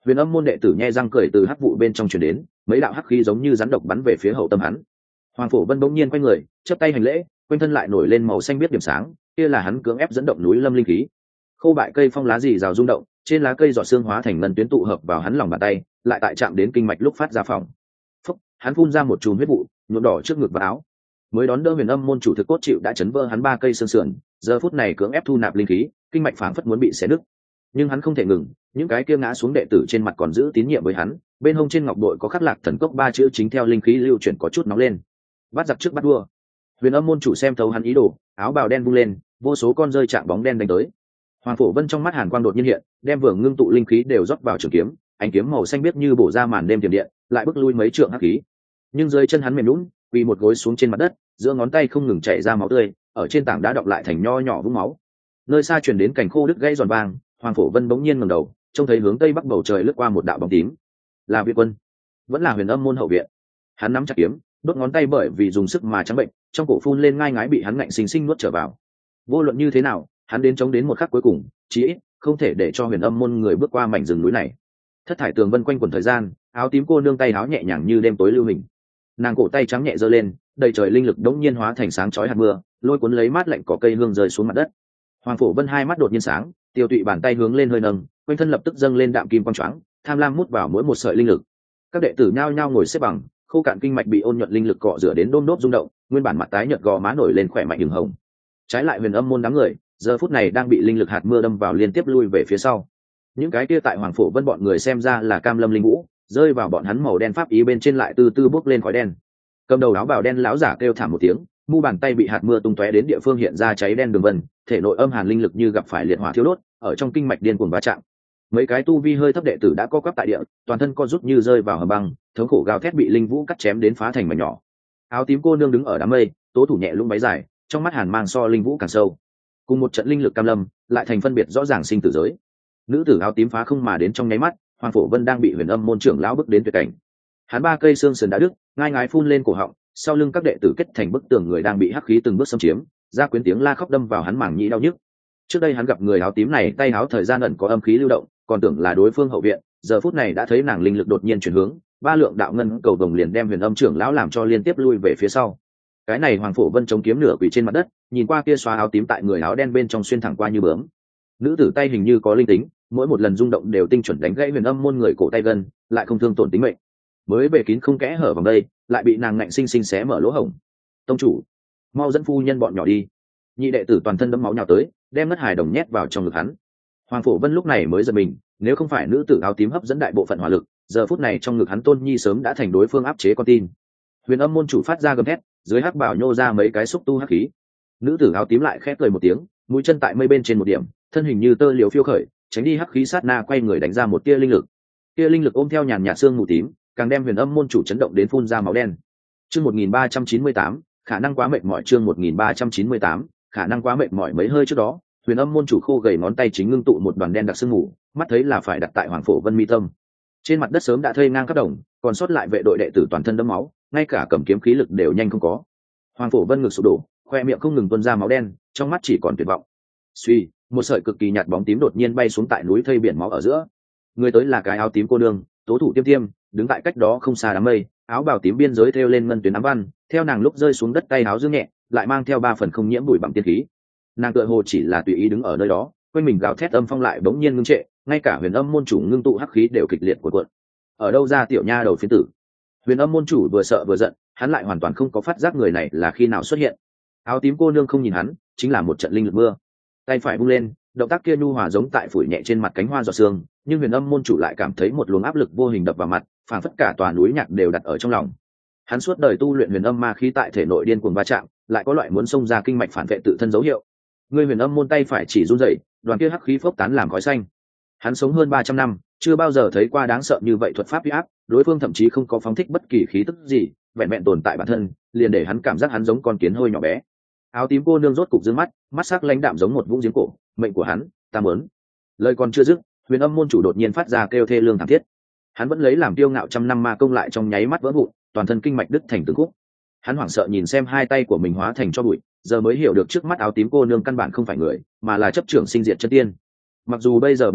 Huyền Âm môn đệ tử nhe răng cười từ hắc vụ bên trong truyền đến, mấy đạo hắc khí giống như rắn độc bắn về phía hậu tâm hắn. Hoàng Phổ Vân bỗng nhiên quay người, chắp tay hành lễ, quanh thân lại nổi lên màu xanh biếc điểm sáng, kia là hắn cưỡng ép dẫn động núi lâm linh khí. Khô bại cây phong lá rì rào rung động, trên lá cây giọt xương hóa thành ngân tuyến tụ hợp vào hắn lòng bàn tay, lại tại chạm đến kinh mạch lúc phát ra phòng. Phốc, hắn phun ra một chùm huyết vụ, nhuộm đỏ trước ngực và áo. Mới đón đỡ Huyền Âm môn chủ thực cốt chịu đã chấn vỡ hắn ba cây xương sườn, giờ phút này cưỡng ép thu nạp linh khí, kinh mạch phảng phất muốn bị xé nứt. Nhưng hắn không thể ngừng, những cái kia ngã xuống đệ tử trên mặt còn giữ tín nhiệm với hắn, bên hông trên ngọc bội có khắc lạc thần cốc ba chữ chính theo linh khí lưu chuyển có chút nóng lên. Bắt giặc trước bắt vua. Huyền Âm môn chủ xem thấu hắn ý đồ, áo bào đen vung lên, vô số con rơi chạm bóng đen đánh tới. Hoàng Phổ Vân trong mắt hàn quang đột nhiên hiện, đem vừa ngưng tụ linh khí đều rót vào trường kiếm, ánh kiếm màu xanh biếc như bổ ra màn đêm tiềm điện, lại bước lui mấy trượng hắc khí. Nhưng dưới chân hắn mềm nhũn, quỳ một gối xuống trên mặt đất, giữa ngón tay không ngừng chảy ra máu tươi, ở trên tảng đá đọng lại thành nho nhỏ vũng máu. Nơi xa truyền đến cảnh khô đứt gãy giòn vang, Hoàng Phổ Vân bỗng nhiên ngẩng đầu, trông thấy hướng tây bắc bầu trời lướt qua một đạo bóng tím. Là Việt quân, vẫn là Huyền Âm môn hậu viện. Hắn nắm chặt kiếm, đốt ngón tay bởi vì dùng sức mà trắng bệnh, trong cổ phun lên ngai ngái bị hắn ngạnh sinh sinh nuốt trở vào. Vô luận như thế nào, hắn đến chống đến một khắc cuối cùng, chí ít không thể để cho Huyền Âm môn người bước qua mảnh rừng núi này. Thất thải tường vân quanh quần thời gian, áo tím cô nương tay áo nhẹ nhàng như đêm tối lưu hình. Nàng cổ tay trắng nhẹ giơ lên, đầy trời linh lực đống nhiên hóa thành sáng chói hạt mưa, lôi cuốn lấy mát lạnh cỏ cây hương rơi xuống mặt đất. Hoàng Phổ Vân hai mắt đột nhiên sáng, tiêu tụy bàn tay hướng lên hơi nâng, quanh thân lập tức dâng lên đạm kim quang choáng, tham lam mút vào mỗi một sợi linh lực. Các đệ tử nhao nhao ngồi xếp bằng, khô cạn kinh mạch bị ôn nhuận linh lực cọ rửa đến đôm đốp rung động, nguyên bản mặt tái nhợt gò má nổi lên khỏe mạnh hừng hồng. Trái lại Huyền Âm môn đám người, giờ phút này đang bị linh lực hạt mưa đâm vào liên tiếp lui về phía sau. Những cái kia tại Hoàng Phổ Vân bọn người xem ra là cam lâm linh vũ, rơi vào bọn hắn màu đen pháp ý bên trên lại từ từ bốc lên khói đen. Cầm đầu áo bào đen lão giả kêu thảm một tiếng, mu bàn tay bị hạt mưa tung tóe đến địa phương hiện ra cháy đen đường vân, thể nội âm hàn linh lực như gặp phải liệt hỏa thiêu đốt, ở trong kinh mạch điên cuồng va chạm. Mấy cái tu vi hơi thấp đệ tử đã co quắp tại địa, toàn thân co rút như rơi vào hầm băng, thống khổ gào thét bị linh vũ cắt chém đến phá thành mảnh nhỏ. Áo tím cô nương đứng ở đám mây, tố thủ nhẹ lũng váy dài, trong mắt hàn mang so linh vũ càng sâu. Cùng một trận linh lực cam lâm, lại thành phân biệt rõ ràng sinh tử giới. Nữ tử áo tím phá không mà đến trong nháy mắt, Hoàng Phổ Vân đang bị Huyền Âm môn trưởng lão bức đến tuyệt cảnh. Hắn ba cây xương sườn đã đứt, ngai ngái phun lên cổ họng, sau lưng các đệ tử kết thành bức tường người đang bị hắc khí từng bước xâm chiếm, ra quyến tiếng la khóc đâm vào hắn màng nhĩ đau nhức. Trước đây hắn gặp người áo tím này tay áo thời gian ẩn có âm khí lưu động, còn tưởng là đối phương hậu viện, giờ phút này đã thấy nàng linh lực đột nhiên chuyển hướng, ba lượng đạo ngân cầu đồng liền đem Huyền Âm trưởng lão làm cho liên tiếp lui về phía sau. Cái này Hoàng Phổ Vân chống kiếm nửa quỳ trên mặt đất, nhìn qua kia xóa áo tím tại người áo đen bên trong xuyên thẳng qua như bướm. Nữ tử tay hình như có linh tính, mỗi một lần rung động đều tinh chuẩn đánh gãy Huyền Âm môn người cổ tay gân, lại không thương tổn tính mệnh. Mới bề kín không kẽ hở vòng đây, lại bị nàng ngạnh sinh sinh xé mở lỗ hổng. Tông chủ, mau dẫn phu nhân bọn nhỏ đi. Nhị đệ tử toàn thân đẫm máu nhào tới, đem ngất hài đồng nhét vào trong ngực hắn. Hoàng Phổ Vân lúc này mới giật mình, nếu không phải nữ tử áo tím hấp dẫn đại bộ phận hỏa lực, giờ phút này trong ngực hắn Tôn Nhi sớm đã thành đối phương áp chế con tin. Huyền Âm môn chủ phát ra gầm thét, dưới hắc bảo nhô ra mấy cái xúc tu hắc khí. Nữ tử áo tím lại khẽ cười một tiếng, mũi chân tại mây bên trên một điểm, thân hình như tơ liều phiêu khởi, tránh đi hắc khí sát na quay người đánh ra một tia linh lực. Tia linh lực ôm theo nhàn nhạt sương mù tím, càng đem Huyền Âm môn chủ chấn động đến phun ra máu đen. Chương một nghìn ba trăm chín mươi tám, khả năng quá mệt mỏi. Chương một nghìn ba trăm chín mươi tám, khả năng quá mệt mỏi. Mấy hơi trước đó, Huyền Âm môn chủ khô gầy ngón tay chính ngưng tụ một đoàn đen đặc sương mù, mắt thấy là phải đặt tại Hoàng Phổ Vân mi tâm. Trên mặt đất sớm đã thây ngang khắp đồng, còn sót lại vệ đội đệ tử toàn thân đẫm máu, ngay cả cầm kiếm khí lực đều nhanh không có. Hoàng Phổ Vân ngực sụp đổ, khoe miệng không ngừng tuôn ra máu đen, trong mắt chỉ còn tuyệt vọng. Suy, một sợi cực kỳ nhạt bóng tím đột nhiên bay xuống tại núi thây biển máu ở giữa. Người tới là cái áo tím cô nương, tố thủ tiêm tiêm, đứng tại cách đó không xa đám mây, áo bào tím biên giới thêu lên ngân tuyến ám văn, theo nàng lúc rơi xuống đất tay áo dương nhẹ, lại mang theo ba phần không nhiễm bụi bặm tiên khí. Nàng tựa hồ chỉ là tùy ý đứng ở nơi đó, quanh mình gào thét âm phong lại bỗng nhiên ngưng trệ, ngay cả Huyền Âm môn chủ ngưng tụ hắc khí đều kịch liệt cuộn cuộn. Ở đâu ra tiểu nha đầu phiến tử? Huyền Âm môn chủ vừa sợ vừa giận, hắn lại hoàn toàn không có phát giác người này là khi nào xuất hiện. Áo tím cô nương không nhìn hắn, chính là một trận linh lực mưa. Tay phải vung lên, động tác kia nhu hòa giống tại phủi nhẹ trên mặt cánh hoa giọt sương, nhưng Huyền Âm môn chủ lại cảm thấy một luồng áp lực vô hình đập vào mặt, phảng phất cả tòa núi nhạc đều đặt ở trong lòng. Hắn suốt đời tu luyện huyền âm ma khí tại thể nội điên cuồng va chạm, lại có loại muốn xông ra kinh mạch phản vệ tự thân dấu hiệu. Người Huyền Âm môn tay phải chỉ run rẩy, đoàn kia hắc khí phốc tán làm khói xanh. Hắn sống hơn ba trăm năm, chưa bao giờ thấy qua đáng sợ như vậy thuật pháp uy áp, đối phương thậm chí không có phóng thích bất kỳ khí tức gì, vẹn vẹn tồn tại bản thân, liền để hắn cảm giác hắn giống con kiến hơi nhỏ bé. Áo tím cô nương rốt cục dương mắt, mắt sắc lãnh đạm giống một vũng giếng cổ, mệnh của hắn, ta muốn. Lời còn chưa dứt, Huyền Âm môn chủ đột nhiên phát ra kêu thê lương thảm thiết. Hắn vẫn lấy làm kiêu ngạo trăm năm ma công lại trong nháy mắt vỡ vụn, toàn thân kinh mạch đứt thành từng khúc. Hắn hoảng sợ nhìn xem hai tay của mình hóa thành cho bụi, giờ mới hiểu được trước mắt áo tím cô nương căn bản không phải người, mà là chấp trưởng sinh diệt chân tiên. Mặc dù bây giờ bình tĩnh,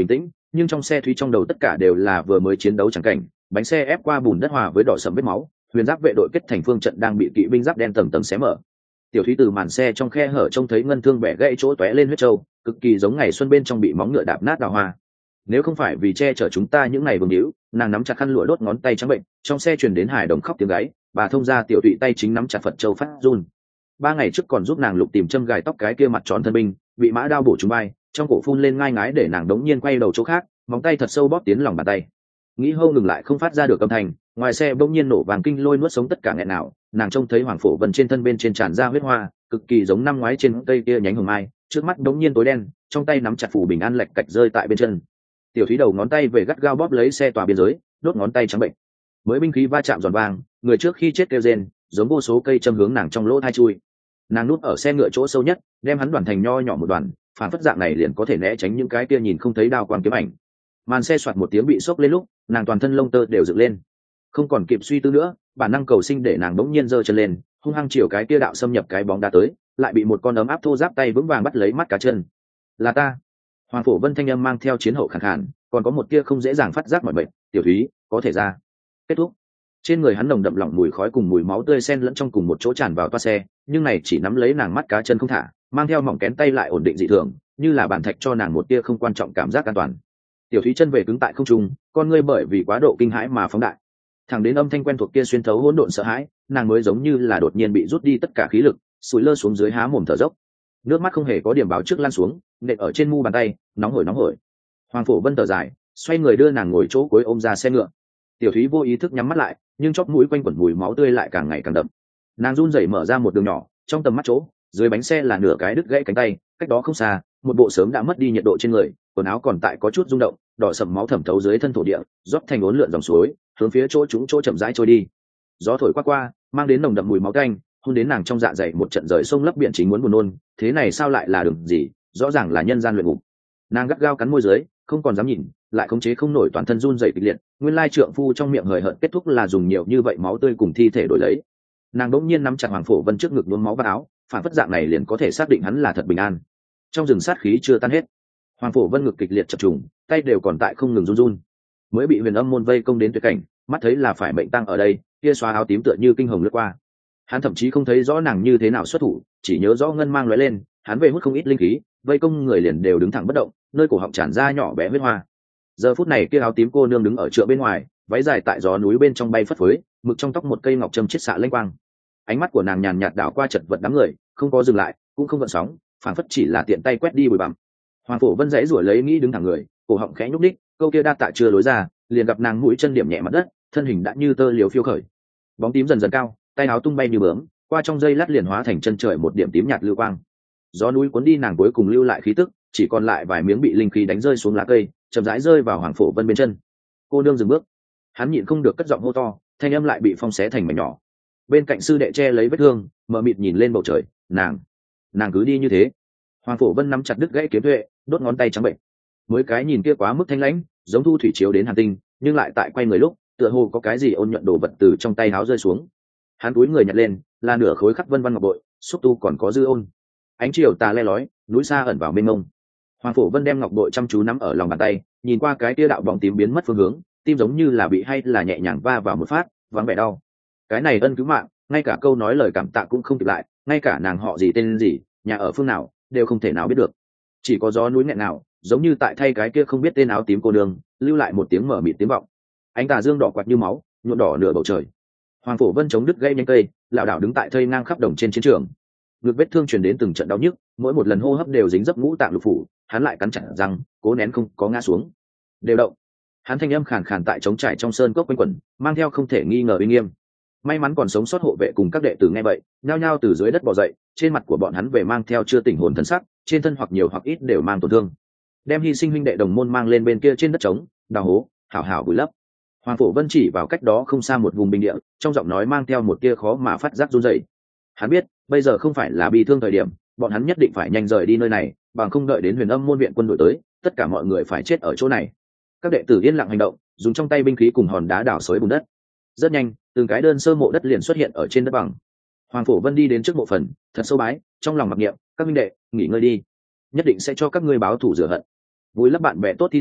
nhưng trong xe thúy trong đầu tất cả đều là vừa mới chiến đấu chẳng cảnh, bánh xe ép qua bùn đất hòa với đỏ sẫm vết máu, huyền giáp vệ đội kết thành phương trận đang bị kỵ binh giáp đen tầng tầng xé mở. Tiểu thúy từ màn xe trong khe hở trông thấy ngân thương bẻ gãy chỗ tóe lên huyết trâu, cực kỳ giống ngày xuân bên trong bị móng ngựa đạp nát đào hoa. Nếu không phải vì che chở chúng ta những ngày vương hữu, nàng nắm chặt khăn lụa đốt ngón tay trắng bệnh. Trong xe truyền đến hài đồng khóc tiếng gáy, bà thông ra tiểu thụy tay chính nắm chặt phật châu phát run. Ba ngày trước còn giúp nàng lục tìm châm gài tóc cái kia mặt tròn thân binh, bị mã đao bổ trúng vai, trong cổ phun lên ngai ngái để nàng đống nhiên quay đầu chỗ khác, móng tay thật sâu bóp tiến lòng bàn tay. Nghĩ hâu ngừng lại không phát ra được âm thanh, ngoài xe bỗng nhiên nổ vàng kinh lôi nuốt sống tất cả nghẹn nào. Nàng trông thấy hoàng phổ vân trên thân bên trên tràn ra huyết hoa, cực kỳ giống năm ngoái trên cây kia nhánh hồng mai, trước mắt đống nhiên tối đen, trong tay nắm chặt phủ bình an lệch cạch rơi tại bên chân. Tiểu thúy đầu ngón tay về gắt gao bóp lấy xe tòa biên giới, đốt ngón tay trắng bệnh. Mới binh khí va chạm giòn vang, người trước khi chết kêu rên, giống vô số cây châm hướng nàng trong lỗ tai chui. Nàng núp ở xe ngựa chỗ sâu nhất, đem hắn đoàn thành nho nhỏ một đoàn, phản phất dạng này liền có thể né tránh những cái kia nhìn không thấy đao quang kiếm ảnh. Màn xe soạt một tiếng bị sốc lên lúc, nàng toàn thân lông tơ đều dựng lên, không còn kịp suy tư nữa, bản năng cầu sinh để nàng đống nhiên giơ chân lên, hung hăng chiều cái kia đạo xâm nhập cái bóng đá tới, lại bị một con ấm áp thô giáp tay vững vàng bắt lấy mắt cá chân. Là ta. Hoàng phổ vân thanh âm mang theo chiến hậu khàn khàn, còn có một tia không dễ dàng phát giác mọi bệnh. Tiểu thúy, có thể ra. Kết thúc. Trên người hắn nồng đậm lỏng mùi khói cùng mùi máu tươi xen lẫn trong cùng một chỗ tràn vào toa xe, nhưng này chỉ nắm lấy nàng mắt cá chân không thả, mang theo mỏng kén tay lại ổn định dị thường, như là bản thạch cho nàng một tia không quan trọng cảm giác an toàn. Tiểu thúy chân về cứng tại không trung, con ngươi bởi vì quá độ kinh hãi mà phóng đại. Thẳng đến âm thanh quen thuộc kia xuyên thấu hỗn độn sợ hãi, nàng mới giống như là đột nhiên bị rút đi tất cả khí lực, sủi lơ xuống dưới há mồm thở dốc. Nước mắt không hề có điểm báo trước lan xuống, nện ở trên mu bàn tay, nóng hổi nóng hổi. Hoàng phổ vân thở dài, xoay người đưa nàng ngồi chỗ cuối ôm ra xe ngựa. Tiểu thúy vô ý thức nhắm mắt lại, nhưng chóp mũi quanh quẩn mùi máu tươi lại càng ngày càng đậm. Nàng run rẩy mở ra một đường nhỏ, trong tầm mắt chỗ, dưới bánh xe là nửa cái đứt gãy cánh tay, cách đó không xa, một bộ sớm đã mất đi nhiệt độ trên người, quần áo còn tại có chút rung động, đỏ sẫm máu thẩm thấu dưới thân thổ địa, rót thành uốn lượn dòng suối, hướng phía chỗ chúng chỗ chậm rãi trôi đi. Gió thổi qua qua, mang đến nồng đậm mùi máu tanh, hôn đến nàng trong dạ dày một trận rời sông lấp biển chính muốn buồn nôn. Thế này sao lại là đường gì? Rõ ràng là nhân gian luyện ngục. Nàng gắt gao cắn môi dưới, không còn dám nhìn, lại khống chế không nổi toàn thân run rẩy kịch liệt. Nguyên lai trượng phu trong miệng hời hợt kết thúc là dùng nhiều như vậy máu tươi cùng thi thể đổi lấy. Nàng đỗng nhiên nắm chặt Hoàng Phổ Vân trước ngực nhuốm máu vào áo, phản phất dạng này liền có thể xác định hắn là thật bình an. Trong rừng sát khí chưa tan hết, Hoàng Phổ Vân ngực kịch liệt chập trùng, tay đều còn tại không ngừng run run. Mới bị Huyền Âm môn vây công đến tuyệt cảnh, mắt thấy là phải mệnh tăng ở đây, kia xóa áo tím tựa như kinh hồng lướt qua. Hắn thậm chí không thấy rõ nàng như thế nào xuất thủ, chỉ nhớ rõ ngân mang lóe lên, hắn về hút không ít linh khí, vây công người liền đều đứng thẳng bất động, nơi cổ họng tràn ra nhỏ bé huyết hoa. Giờ phút này kia áo tím cô nương đứng ở chợ bên ngoài, váy dài tại gió núi bên trong bay phất phới, mực trong tóc một cây ngọc trâm chiết xạ lênh quang. Ánh mắt của nàng nhàn nhạt đảo qua chật vật đám người, không có dừng lại, cũng không gợn sóng, phảng phất chỉ là tiện tay quét đi bụi bặm. Hoàng Phổ Vân dãy rủa lấy nghĩ đứng thẳng người, cổ họng khẽ nhúc đích, câu kia đa tạ chưa lối ra, liền gặp nàng mũi chân điểm nhẹ mặt đất, thân hình đã như tơ liều phiêu khởi. Bóng tím dần dần cao, tay áo tung bay như bướm, qua trong giây lát liền hóa thành chân trời một điểm tím nhạt lưu quang. Gió núi cuốn đi nàng cuối cùng lưu lại khí tức, chỉ còn lại vài miếng bị linh khí đánh rơi xuống lá cây, chậm rãi rơi vào Hoàng Phổ Vân bên chân. Cô nương dừng bước, hắn nhịn không được cất giọng hô to, thanh âm lại bị phong xé thành mảnh nhỏ. Bên cạnh sư đệ che lấy vết thương, mờ mịt nhìn lên bầu trời, nàng, nàng cứ đi như thế. Hoàng Phổ Vân nắm chặt đứt gãy kiếm tuệ, đốt ngón tay trắng bệnh. Mới cái nhìn kia quá mức thanh lãnh, giống thu thủy chiếu đến hàn tinh, nhưng lại tại quay người lúc, tựa hồ có cái gì ôn nhuận đồ vật từ trong tay áo rơi xuống. Hắn cúi người nhặt lên, là nửa khối khắc vân văn ngọc bội, xúc tu còn có dư ôn. Ánh chiều tà le lói, núi xa ẩn vào mênh mông. Hoàng Phổ Vân đem ngọc bội chăm chú nắm ở lòng bàn tay, nhìn qua cái tia đạo bóng tím biến mất phương hướng, tim giống như là bị hay là nhẹ nhàng va vào một phát, vắng vẻ đau. Cái này ân cứu mạng, ngay cả câu nói lời cảm tạ cũng không kịp lại, ngay cả nàng họ gì tên gì, nhà ở phương nào, đều không thể nào biết được. Chỉ có gió núi nghẹn nào, giống như tại thay cái kia không biết tên áo tím cô đường, lưu lại một tiếng mở mịt tiếng vọng. Ánh tà dương đỏ quạt như máu, nhuộm đỏ nửa bầu trời. Hoàng Phổ Vân chống đứt gây nhánh cây, lảo đảo đứng tại thây ngang khắp đồng trên chiến trường. Ngực vết thương truyền đến từng trận đau nhức, mỗi một lần hô hấp đều dính dấp ngũ tạng lục phủ, hắn lại cắn chặt răng, cố nén không có ngã xuống. Đều động. Hắn thanh âm khàn khàn tại trống trải trong sơn cốc quanh quẩn, mang theo không thể nghi ngờ uy nghiêm. May mắn còn sống sót hộ vệ cùng các đệ tử nghe vậy, nhao nhao từ dưới đất bò dậy, trên mặt của bọn hắn về mang theo chưa tỉnh hồn thần sắc, trên thân hoặc nhiều hoặc ít đều mang tổn thương. Đem hy sinh huynh đệ đồng môn mang lên bên kia trên đất trống, đào hố, hảo hảo bùi lấp. Hoàng Phổ Vân chỉ vào cách đó không xa một vùng bình địa, trong giọng nói mang theo một tia khó mà phát giác run rẩy. Hắn biết, bây giờ không phải là bi thương thời điểm, bọn hắn nhất định phải nhanh rời đi nơi này, bằng không đợi đến Huyền Âm môn viện quân đội tới, tất cả mọi người phải chết ở chỗ này. Các đệ tử yên lặng hành động, dùng trong tay binh khí cùng hòn đá đào xới bùn đất. Rất nhanh, từng cái đơn sơ mộ đất liền xuất hiện ở trên đất bằng. Hoàng Phổ Vân đi đến trước mộ phần, thật sâu bái, trong lòng mặc niệm, các minh đệ, nghỉ ngơi đi, nhất định sẽ cho các ngươi báo thù rửa hận. Vui lấp bạn bè tốt thi thể,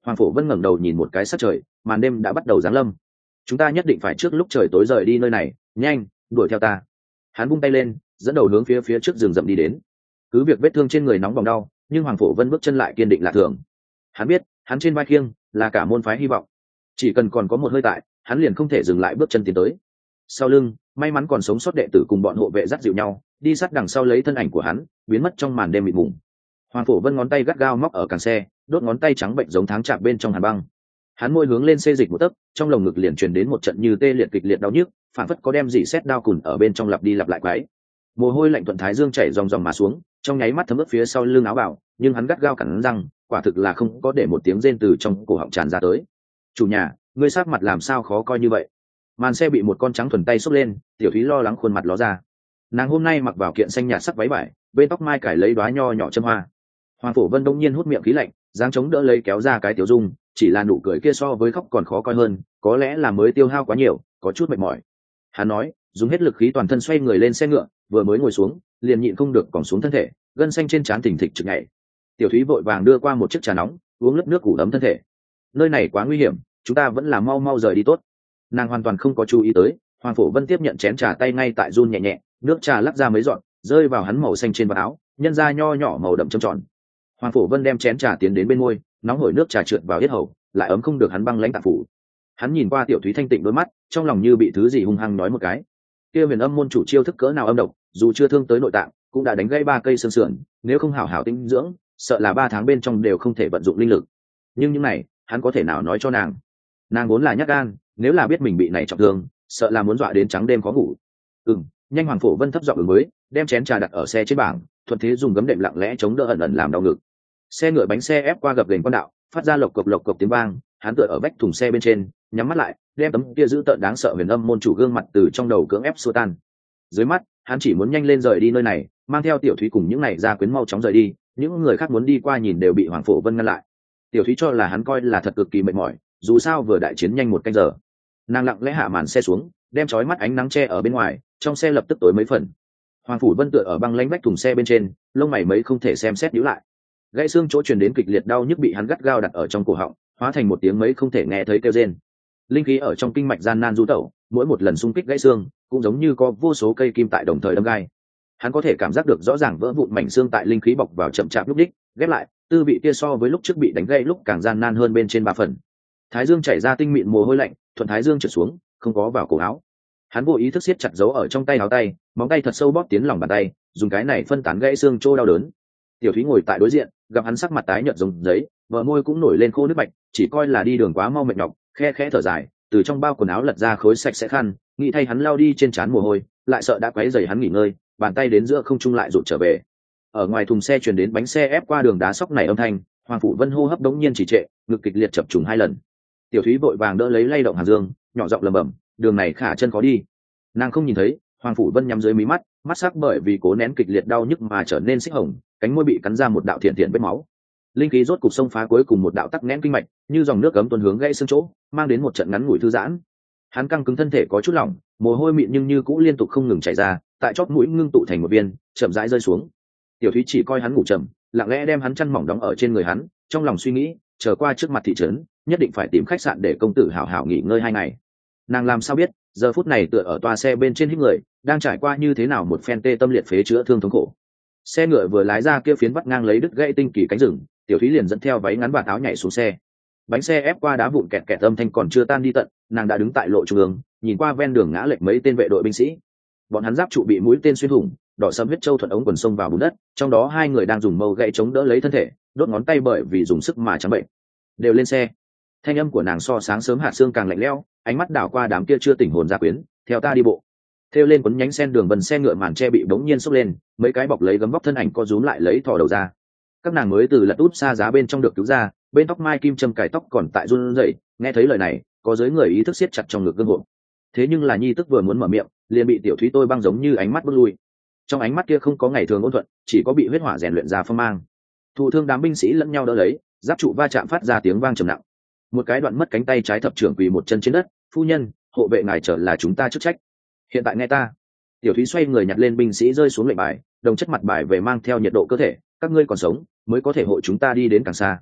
Hoàng Phổ Vân ngẩng đầu nhìn một cái sắc trời, màn đêm đã bắt đầu giáng lâm. Chúng ta nhất định phải trước lúc trời tối rời đi nơi này, nhanh, đuổi theo ta. Hắn vung tay lên, dẫn đầu hướng phía phía trước rừng rậm đi đến. Cứ việc vết thương trên người nóng bỏng đau, nhưng Hoàng Phổ Vân bước chân lại kiên định lạ thường. Hắn biết, hắn trên vai khiêng là cả môn phái hy vọng. Chỉ cần còn có một hơi tại, hắn liền không thể dừng lại bước chân tiến tới. Sau lưng, may mắn còn sống sót đệ tử cùng bọn hộ vệ dắt dịu nhau, đi sát đằng sau lấy thân ảnh của hắn, biến mất trong màn đêm mịt mùng. Hoàng Phổ Vân ngón tay gắt gao móc ở càng xe, đốt ngón tay trắng bệnh giống tháng chạm bên trong hàn băng. Hắn môi hướng lên xê dịch một tấc, trong lồng ngực liền truyền đến một trận như tê liệt kịch liệt đau nhức, phản phất có đem dị xét đao cùn ở bên trong lặp đi lặp lại quái. Mồ hôi lạnh thuận thái dương chảy ròng ròng mà xuống, trong nháy mắt thấm ướt phía sau lưng áo bào, nhưng hắn gắt gao cắn răng, quả thực là không có để một tiếng rên từ trong cổ họng tràn ra tới. Chủ nhà, ngươi sắc mặt làm sao khó coi như vậy? Màn xe bị một con trắng thuần tay xốc lên, Tiểu Thúy lo lắng khuôn mặt ló ra. Nàng hôm nay mặc vào kiện xanh nhạt sắc váy vải, bên tóc mai cài lấy đóa nho nhỏ châm hoa. Hoàng Phổ Vân đông nhiên hút miệng khí lạnh, dáng chống đỡ lấy kéo ra cái tiểu dung, chỉ là nụ cười kia so với khóc còn khó coi hơn, có lẽ là mới tiêu hao quá nhiều, có chút mệt mỏi. Hắn nói, dùng hết lực khí toàn thân xoay người lên xe ngựa, vừa mới ngồi xuống, liền nhịn không được còng xuống thân thể, gân xanh trên trán thình thịch trực nhảy. Tiểu Thúy vội vàng đưa qua một chiếc trà nóng, uống lớp nước ủ ấm thân thể. Nơi này quá nguy hiểm, chúng ta vẫn là mau mau rời đi tốt. Nàng hoàn toàn không có chú ý tới, Hoàng Phổ Vân tiếp nhận chén trà tay ngay tại run nhẹ nhẹ, nước trà lắc ra mấy giọt, rơi vào hắn màu xanh trên vạt áo, nhân ra nho nhỏ màu đậm trầm tròn. Hoàng Phổ Vân đem chén trà tiến đến bên môi, nóng hổi nước trà trượt vào yết hầu, lại ấm không được hắn băng lãnh tạng phủ. Hắn nhìn qua Tiểu Thúy thanh tịnh đôi mắt, trong lòng như bị thứ gì hung hăng nói một cái. Kia Huyền Âm môn chủ chiêu thức cỡ nào âm độc, dù chưa thương tới nội tạng, cũng đã đánh gãy ba cây xương sườn, nếu không hảo hảo tinh dưỡng, sợ là ba tháng bên trong đều không thể vận dụng linh lực. Nhưng những này, hắn có thể nào nói cho nàng? Nàng vốn là nhát gan, nếu là biết mình bị này trọng thương, sợ là muốn dọa đến trắng đêm khó ngủ. Ừm, nhanh. Hoàng Phổ Vân thấp giọng ứng với, đem chén trà đặt ở xe trên bảng, thuận thế dùng gấm đệm lặng lẽ chống đỡ ẩn ẩn làm đau ngực. Xe ngựa bánh xe ép qua gập ghềnh quan đạo, phát ra lộc cộc lộc cộc tiếng vang. Hắn tựa ở vách thùng xe bên trên, nhắm mắt lại, đem tấm kia giữ tợn đáng sợ Huyền Âm môn chủ gương mặt từ trong đầu cưỡng ép xua tan. Dưới mắt, hắn chỉ muốn nhanh lên rời đi nơi này, mang theo Tiểu Thúy cùng những này ra quyến mau chóng rời đi. Những người khác muốn đi qua nhìn đều bị Hoàng Phổ Vân ngăn lại. Tiểu Thúy cho là hắn coi là thật cực kỳ mệt mỏi, dù sao vừa đại chiến nhanh một canh giờ. Nàng lặng lẽ hạ màn xe xuống, đem chói mắt ánh nắng che ở bên ngoài, trong xe lập tức tối mấy phần. Hoàng Phủ Vân tựa ở băng lánh vách thùng xe bên trên, lông mày mấy không thể xem xét nhíu lại. Gãy xương chỗ truyền đến kịch liệt đau nhức bị hắn gắt gao đặt ở trong cổ họng, hóa thành một tiếng mấy không thể nghe thấy kêu rên. Linh khí ở trong kinh mạch gian nan du tẩu, mỗi một lần xung kích gãy xương, cũng giống như có vô số cây kim tại đồng thời đâm gai. Hắn có thể cảm giác được rõ ràng vỡ vụn mảnh xương tại linh khí bọc vào chậm chạp lúc đích, ghép lại, tư vị kia so với lúc trước bị đánh gãy lúc càng gian nan hơn bên trên ba phần. Thái dương chảy ra tinh mịn mồ hôi lạnh, thuận thái dương trượt xuống, không có vào cổ áo. Hắn vô ý thức siết chặt dấu ở trong tay áo tay, móng tay thật sâu bóp tiến lòng bàn tay, dùng cái này phân tán gãy xương chỗ đau đớn. Tiểu Thúy ngồi tại đối diện, gặp hắn sắc mặt tái nhợt giống giấy, bờ môi cũng nổi lên khô nước bạch, chỉ coi là đi đường quá mau mệt nhọc, khe khẽ thở dài, từ trong bao quần áo lật ra khối sạch sẽ khăn, nghĩ thay hắn lau đi trên trán mồ hôi, lại sợ đã quấy rầy hắn nghỉ ngơi, bàn tay đến giữa không trung lại rụt trở về. Ở ngoài thùng xe truyền đến bánh xe ép qua đường đá sóc này âm thanh, Hoàng Phủ Vân hô hấp đống nhiên trì trệ, ngực kịch liệt chập trùng hai lần. Tiểu Thúy vội vàng đỡ lấy lay động Hàn Dương, nhỏ giọng lẩm bẩm, đường này khả chân khó đi. Nàng không nhìn thấy, Hoàng Phủ Vân nhắm dưới mí mắt, mắt sắc bởi vì cố nén kịch liệt đau nhức mà trở nên xích hồng, cánh môi bị cắn ra một đạo thiện thiện vết máu. Linh khí rốt cục xông phá cuối cùng một đạo tắc nghẽn kinh mạch, như dòng nước cấm tuôn hướng gãy xương chỗ, mang đến một trận ngắn ngủi thư giãn. Hắn căng cứng thân thể có chút lỏng, mồ hôi mịn nhưng như cũ liên tục không ngừng chảy ra, tại chóp mũi ngưng tụ thành một viên, chậm rãi rơi xuống. Tiểu Thúy chỉ coi hắn ngủ trầm, lặng lẽ đem hắn chăn mỏng đóng ở trên người hắn, trong lòng suy nghĩ, chờ qua trước mặt thị trấn, nhất định phải tìm khách sạn để công tử hảo hảo nghỉ ngơi hai ngày. Nàng làm sao biết, giờ phút này tựa ở toa xe bên trên hít người, đang trải qua như thế nào một phen tê tâm liệt phế chữa thương thống khổ. Xe ngựa vừa lái ra kia phiến vắt ngang lấy đứt gãy tinh kỳ cánh rừng, Tiểu Thúy liền dẫn theo váy ngắn và áo nhảy xuống xe. Bánh xe ép qua đá vụn kẹt kẹt âm thanh còn chưa tan đi tận, nàng đã đứng tại lộ trung ương, nhìn qua ven đường ngã lệch mấy tên vệ đội binh sĩ. Bọn hắn giáp trụ bị mũi tên xuyên thủng, đỏ sẫm huyết châu thuận ống quần sông vào bùn đất, trong đó hai người đang dùng mâu gậy chống đỡ lấy thân thể, đốt ngón tay bởi vì dùng sức mà trắng bệnh. Đều lên xe. Thanh âm của nàng so sáng sớm hạt sương càng lạnh lẽo, ánh mắt đảo qua đám kia chưa tỉnh hồn gia quyến, theo ta đi bộ. Theo lên quấn nhánh sen đường vần xe ngựa màn che bị bỗng nhiên xốc lên, mấy cái bọc lấy gấm vóc thân ảnh co rúm lại lấy thò đầu ra. Các nàng mới từ lật úp xa giá bên trong được cứu ra, bên tóc mai kim châm cài tóc còn tại run rẩy, nghe thấy lời này, có giới người ý thức siết chặt trong ngực gương hộ. Thế nhưng là nhi tức vừa muốn mở miệng, liền bị Tiểu Thúy tôi băng giống như ánh mắt bước lui. Trong ánh mắt kia không có ngày thường ôn thuận, chỉ có bị huyết hỏa rèn luyện ra phong mang. Thụ thương đám binh sĩ lẫn nhau đỡ lấy, giáp trụ va chạm phát ra tiếng vang trầm nặng. Một cái đoạn mất cánh tay trái thập trưởng quỳ một chân trên đất, phu nhân, hộ vệ ngài trở là chúng ta chức trách. Hiện tại nghe ta. Tiểu Thúy xoay người nhặt lên binh sĩ rơi xuống lệnh bài, đồng chất mặt bài về mang theo nhiệt độ cơ thể, các ngươi còn sống mới có thể hộ chúng ta đi đến càng xa.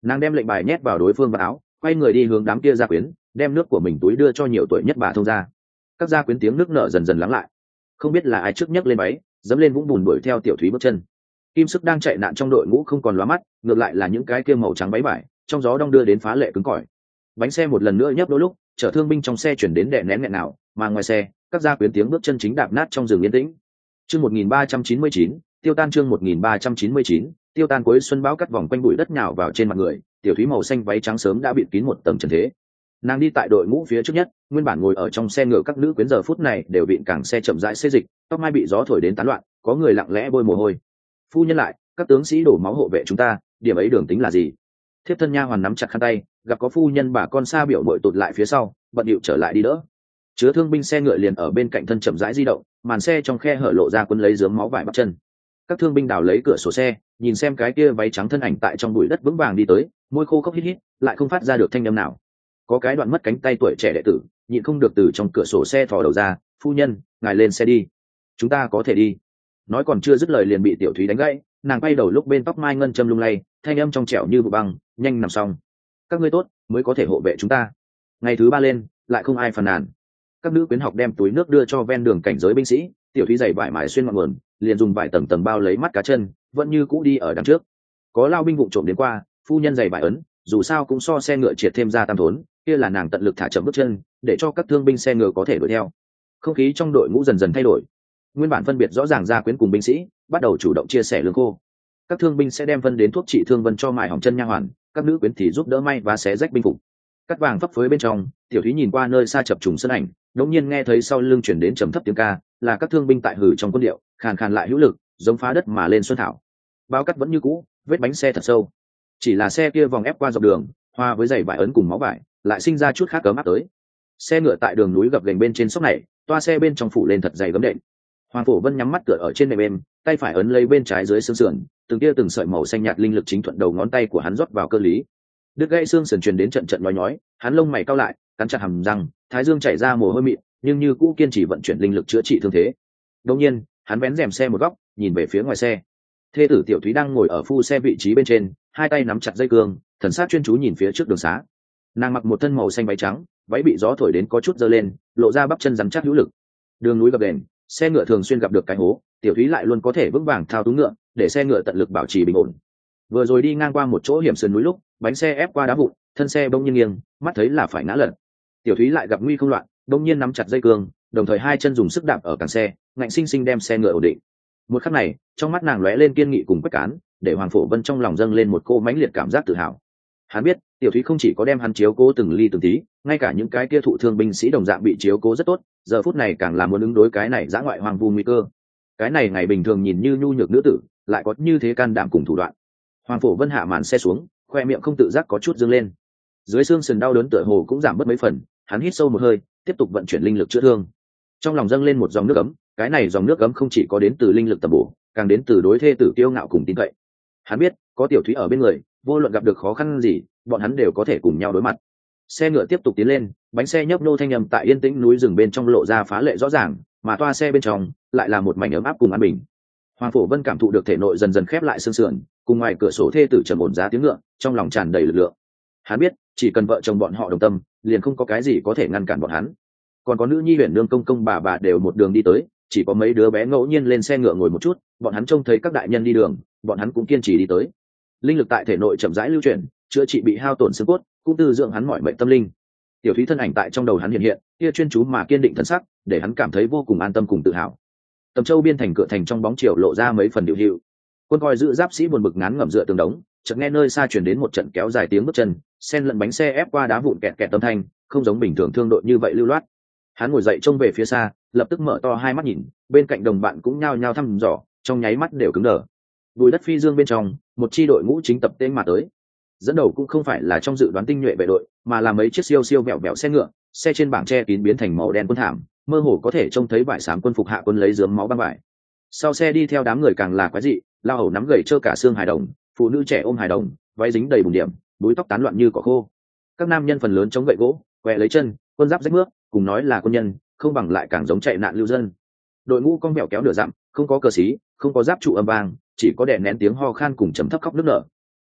Nàng đem lệnh bài nhét vào đối phương vào áo, quay người đi hướng đám kia gia quyến, đem nước của mình túi đưa cho nhiều tuổi nhất bà thông gia. Các gia quyến tiếng nước nở dần dần lắng lại, không biết là ai trước nhấc lên váy dẫm lên vũng bùn đuổi theo tiểu thúy bước chân. Kim Sức đang chạy nạn trong đội ngũ không còn lóa mắt, ngược lại là những cái kia màu trắng váy vải trong gió đong đưa đến phá lệ cứng cỏi. Bánh xe một lần nữa nhấp đôi lúc chở thương binh trong xe chuyển đến đè nén nghẹn nào, mà ngoài xe các gia quyến tiếng bước chân chính đạp nát trong rừng yên tĩnh. Chương một nghìn ba trăm chín mươi chín, tiêu tan. Chương một nghìn ba trăm chín mươi chín, tiêu tan. Cuối xuân bão cắt vòng quanh bụi đất nhào vào trên mặt người, tiểu thúy màu xanh váy trắng sớm đã bịt kín một tầng trần thế. Nàng đi tại đội ngũ phía trước nhất, nguyên bản ngồi ở trong xe ngựa các nữ quyến giờ phút này đều vịn cẳng xe chậm rãi xê dịch, tóc mai bị gió thổi đến tán loạn, có người lặng lẽ bôi mồ hôi. Phu nhân lại, các tướng sĩ đổ máu hộ vệ chúng ta, điểm ấy đường tính là gì? Thiếp thân nha hoàn nắm chặt khăn tay, gặp có phu nhân bà con xa biểu muội tụt lại phía sau, bận điệu trở lại đi đỡ. Chứa thương binh xe ngựa liền ở bên cạnh thân chậm rãi di động, màn xe trong khe hở lộ ra quân lấy dướng máu vải bắp chân. Các thương binh đào lấy cửa sổ xe, nhìn xem cái kia váy trắng thân ảnh tại trong bụi đất vững vàng đi tới, môi khô khốc hít hít, lại không phát ra được thanh âm nào. Có cái đoạn mất cánh tay tuổi trẻ đệ tử, nhịn không được từ trong cửa sổ xe thò đầu ra, phu nhân, ngài lên xe đi, chúng ta có thể đi. Nói còn chưa dứt lời liền bị tiểu thúy đánh gãy, nàng quay đầu lúc bên tóc mai ngân châm lung lay, thanh âm trong trẻo như vụ băng, nhanh nằm xong. Các ngươi tốt, mới có thể hộ vệ chúng ta. Ngày thứ ba lên, lại không ai phàn nàn. Các nữ quyến học đem túi nước đưa cho ven đường cảnh giới binh sĩ, tiểu thúy giày vải mài xuyên ngọn nguồn, liền dùng vải tầng tầng bao lấy mắt cá chân, vẫn như cũ đi ở đằng trước. Có lao binh vụ trộm đến qua, phu nhân giày vải ấn, dù sao cũng so xe ngựa triệt thêm ra tam thốn, kia là nàng tận lực thả chậm bước chân, để cho các thương binh xe ngựa có thể đuổi theo. Không khí trong đội ngũ dần dần thay đổi, nguyên bản phân biệt rõ ràng gia quyến cùng binh sĩ bắt đầu chủ động chia sẻ lương khô. Các thương binh sẽ đem phân đến thuốc trị thương vân cho mài hỏng chân nha hoàn, các nữ quyến thì giúp đỡ may và xé rách binh phục. Cắt vàng phấp phới bên trong, tiểu thúy nhìn qua nơi xa chập trùng sân ảnh, đột nhiên nghe thấy sau lưng chuyển đến trầm thấp tiếng ca, là các thương binh tại hử trong quân điệu, khàn khàn lại hữu lực, giống phá đất mà lên xuân thảo. Bao cắt vẫn như cũ, vết bánh xe thật sâu, chỉ là xe kia vòng ép qua dọc đường, hoa với giày vải ấn cùng máu vải, lại sinh ra chút khác cấm áp tới. Xe ngựa tại đường núi gập ghềnh bên trên sóc này, toa xe bên trong phủ lên thật dày gấm đệm. Hoàng Phổ Vân nhắm mắt tựa ở trên nệm êm, tay phải ấn lấy bên trái dưới xương sườn, từng tia từng sợi màu xanh nhạt linh lực chính thuận đầu ngón tay của hắn rót vào cơ lý. Đứt gãy xương sườn truyền đến trận trận nhói nhói, hắn lông mày cau lại, cắn chặt hàm răng, thái dương chảy ra mồ hôi mịn, nhưng như cũ kiên trì vận chuyển linh lực chữa trị thương thế. Đột nhiên, hắn vén rèm xe một góc, nhìn về phía ngoài xe. Thê tử Tiểu Thúy đang ngồi ở phu xe vị trí bên trên, hai tay nắm chặt dây cương, thần sắc chuyên chú nhìn phía trước đường xá. Nàng mặc một thân màu xanh váy trắng, váy bị gió thổi đến có chút giơ lên, lộ ra bắp chân rắn chắc hữu lực. Đường núi gập ghềnh, xe ngựa thường xuyên gặp được cái hố, Tiểu Thúy lại luôn có thể vững vàng thao túng ngựa, để xe ngựa tận lực bảo trì bình ổn. Vừa rồi đi ngang qua một chỗ hiểm sườn núi lúc, bánh xe ép qua đá vụn, thân xe bỗng nhiên nghiêng, mắt thấy là phải ngã lật. Tiểu Thúy lại gặp nguy không loạn, bỗng nhiên nắm chặt dây cương, đồng thời hai chân dùng sức đạp ở càng xe, ngạnh sinh sinh đem xe ngựa ổn định. Một khắc này, trong mắt nàng lóe lên kiên nghị cùng quyết cán, để Hoàng Phổ Vân trong lòng dâng lên một cô mãnh liệt cảm giác tự hào. Hắn biết, Tiểu Thúy không chỉ có đem hắn chiếu cố từng ly từng tí, ngay cả những cái kia thụ thương binh sĩ đồng dạng bị chiếu cố rất tốt, giờ phút này càng là muốn ứng đối cái này dã ngoại hoang vu nguy cơ. Cái này ngày bình thường nhìn như nhu nhược nữ tử, lại có như thế can đảm cùng thủ đoạn. Hoàng Phổ Vân hạ màn xe xuống, khoe miệng không tự giác có chút dương lên. Dưới xương sườn đau đớn tựa hồ cũng giảm bớt mấy phần, hắn hít sâu một hơi, tiếp tục vận chuyển linh lực chữa thương. Trong lòng dâng lên một dòng nước ấm, cái này dòng nước ấm không chỉ có đến từ linh lực tầm bổ, càng đến từ đối thê tử kiêu ngạo cùng tin cậy. Hắn biết, có Tiểu Thúy ở bên người, vô luận gặp được khó khăn gì, bọn hắn đều có thể cùng nhau đối mặt. Xe ngựa tiếp tục tiến lên, bánh xe nhấp nô thanh âm tại yên tĩnh núi rừng bên trong lộ ra phá lệ rõ ràng, mà toa xe bên trong lại là một mảnh ấm áp cùng an bình. Hoàng Phổ Vân cảm thụ được thể nội dần dần khép lại xương sườn, cùng ngoài cửa sổ thê tử trầm ổn giá tiếng ngựa, trong lòng tràn đầy lực lượng. Hắn biết, chỉ cần vợ chồng bọn họ đồng tâm, liền không có cái gì có thể ngăn cản bọn hắn. Còn có nữ nhi Huyền Nương công công bà bà đều một đường đi tới, chỉ có mấy đứa bé ngẫu nhiên lên xe ngựa ngồi một chút, bọn hắn trông thấy các đại nhân đi đường, bọn hắn cũng kiên trì đi tới. Linh lực tại thể nội chậm rãi lưu chuyển, chữa trị bị hao tổn xương cốt, cũng tư dưỡng hắn mọi mệnh tâm linh. Tiểu Thúy thân ảnh tại trong đầu hắn hiện hiện, kia chuyên chú mà kiên định thân sắc, để hắn cảm thấy vô cùng an tâm cùng tự hào. Tầm Châu biên thành cửa thành trong bóng chiều lộ ra mấy phần điệu hiệu. Quân coi giữ giáp sĩ buồn bực ngán ngẩm dựa tường đống, chợt nghe nơi xa truyền đến một trận kéo dài tiếng bước chân, xen lẫn bánh xe ép qua đá vụn kẹt kẹt âm thanh, không giống bình thường thương đội như vậy lưu loát. Hắn ngồi dậy trông về phía xa, lập tức mở to hai mắt nhìn, bên cạnh đồng bạn cũng nhao nhao thăm dò, trong nháy mắt đều cứng đờ. Bùi đất phi dương bên trong, một chi đội ngũ chính tập tên mà tới. Dẫn đầu cũng không phải là trong dự đoán tinh nhuệ vệ đội, mà là mấy chiếc siêu siêu vẹo vẹo xe ngựa, xe trên bảng che kín biến thành màu đen quân thảm, mơ hồ có thể trông thấy vải xám quân phục hạ quân lấy dướng máu băng vải. Sau xe đi theo đám người càng là quái dị, lao hầu nắm gậy trơ cả xương hài đồng, phụ nữ trẻ ôm hài đồng, váy dính đầy bùn điểm, búi tóc tán loạn như cỏ khô. Các nam nhân phần lớn chống gậy gỗ, quẹ lấy chân, quân giáp rách mướp, cùng nói là quân nhân, không bằng lại càng giống chạy nạn lưu dân. Đội ngũ cong mèo kéo nửa dặm, không có cờ xí, không có giáp trụ âm vang, chỉ có đè nén tiếng ho khan cùng trầm thấp khóc nức nở.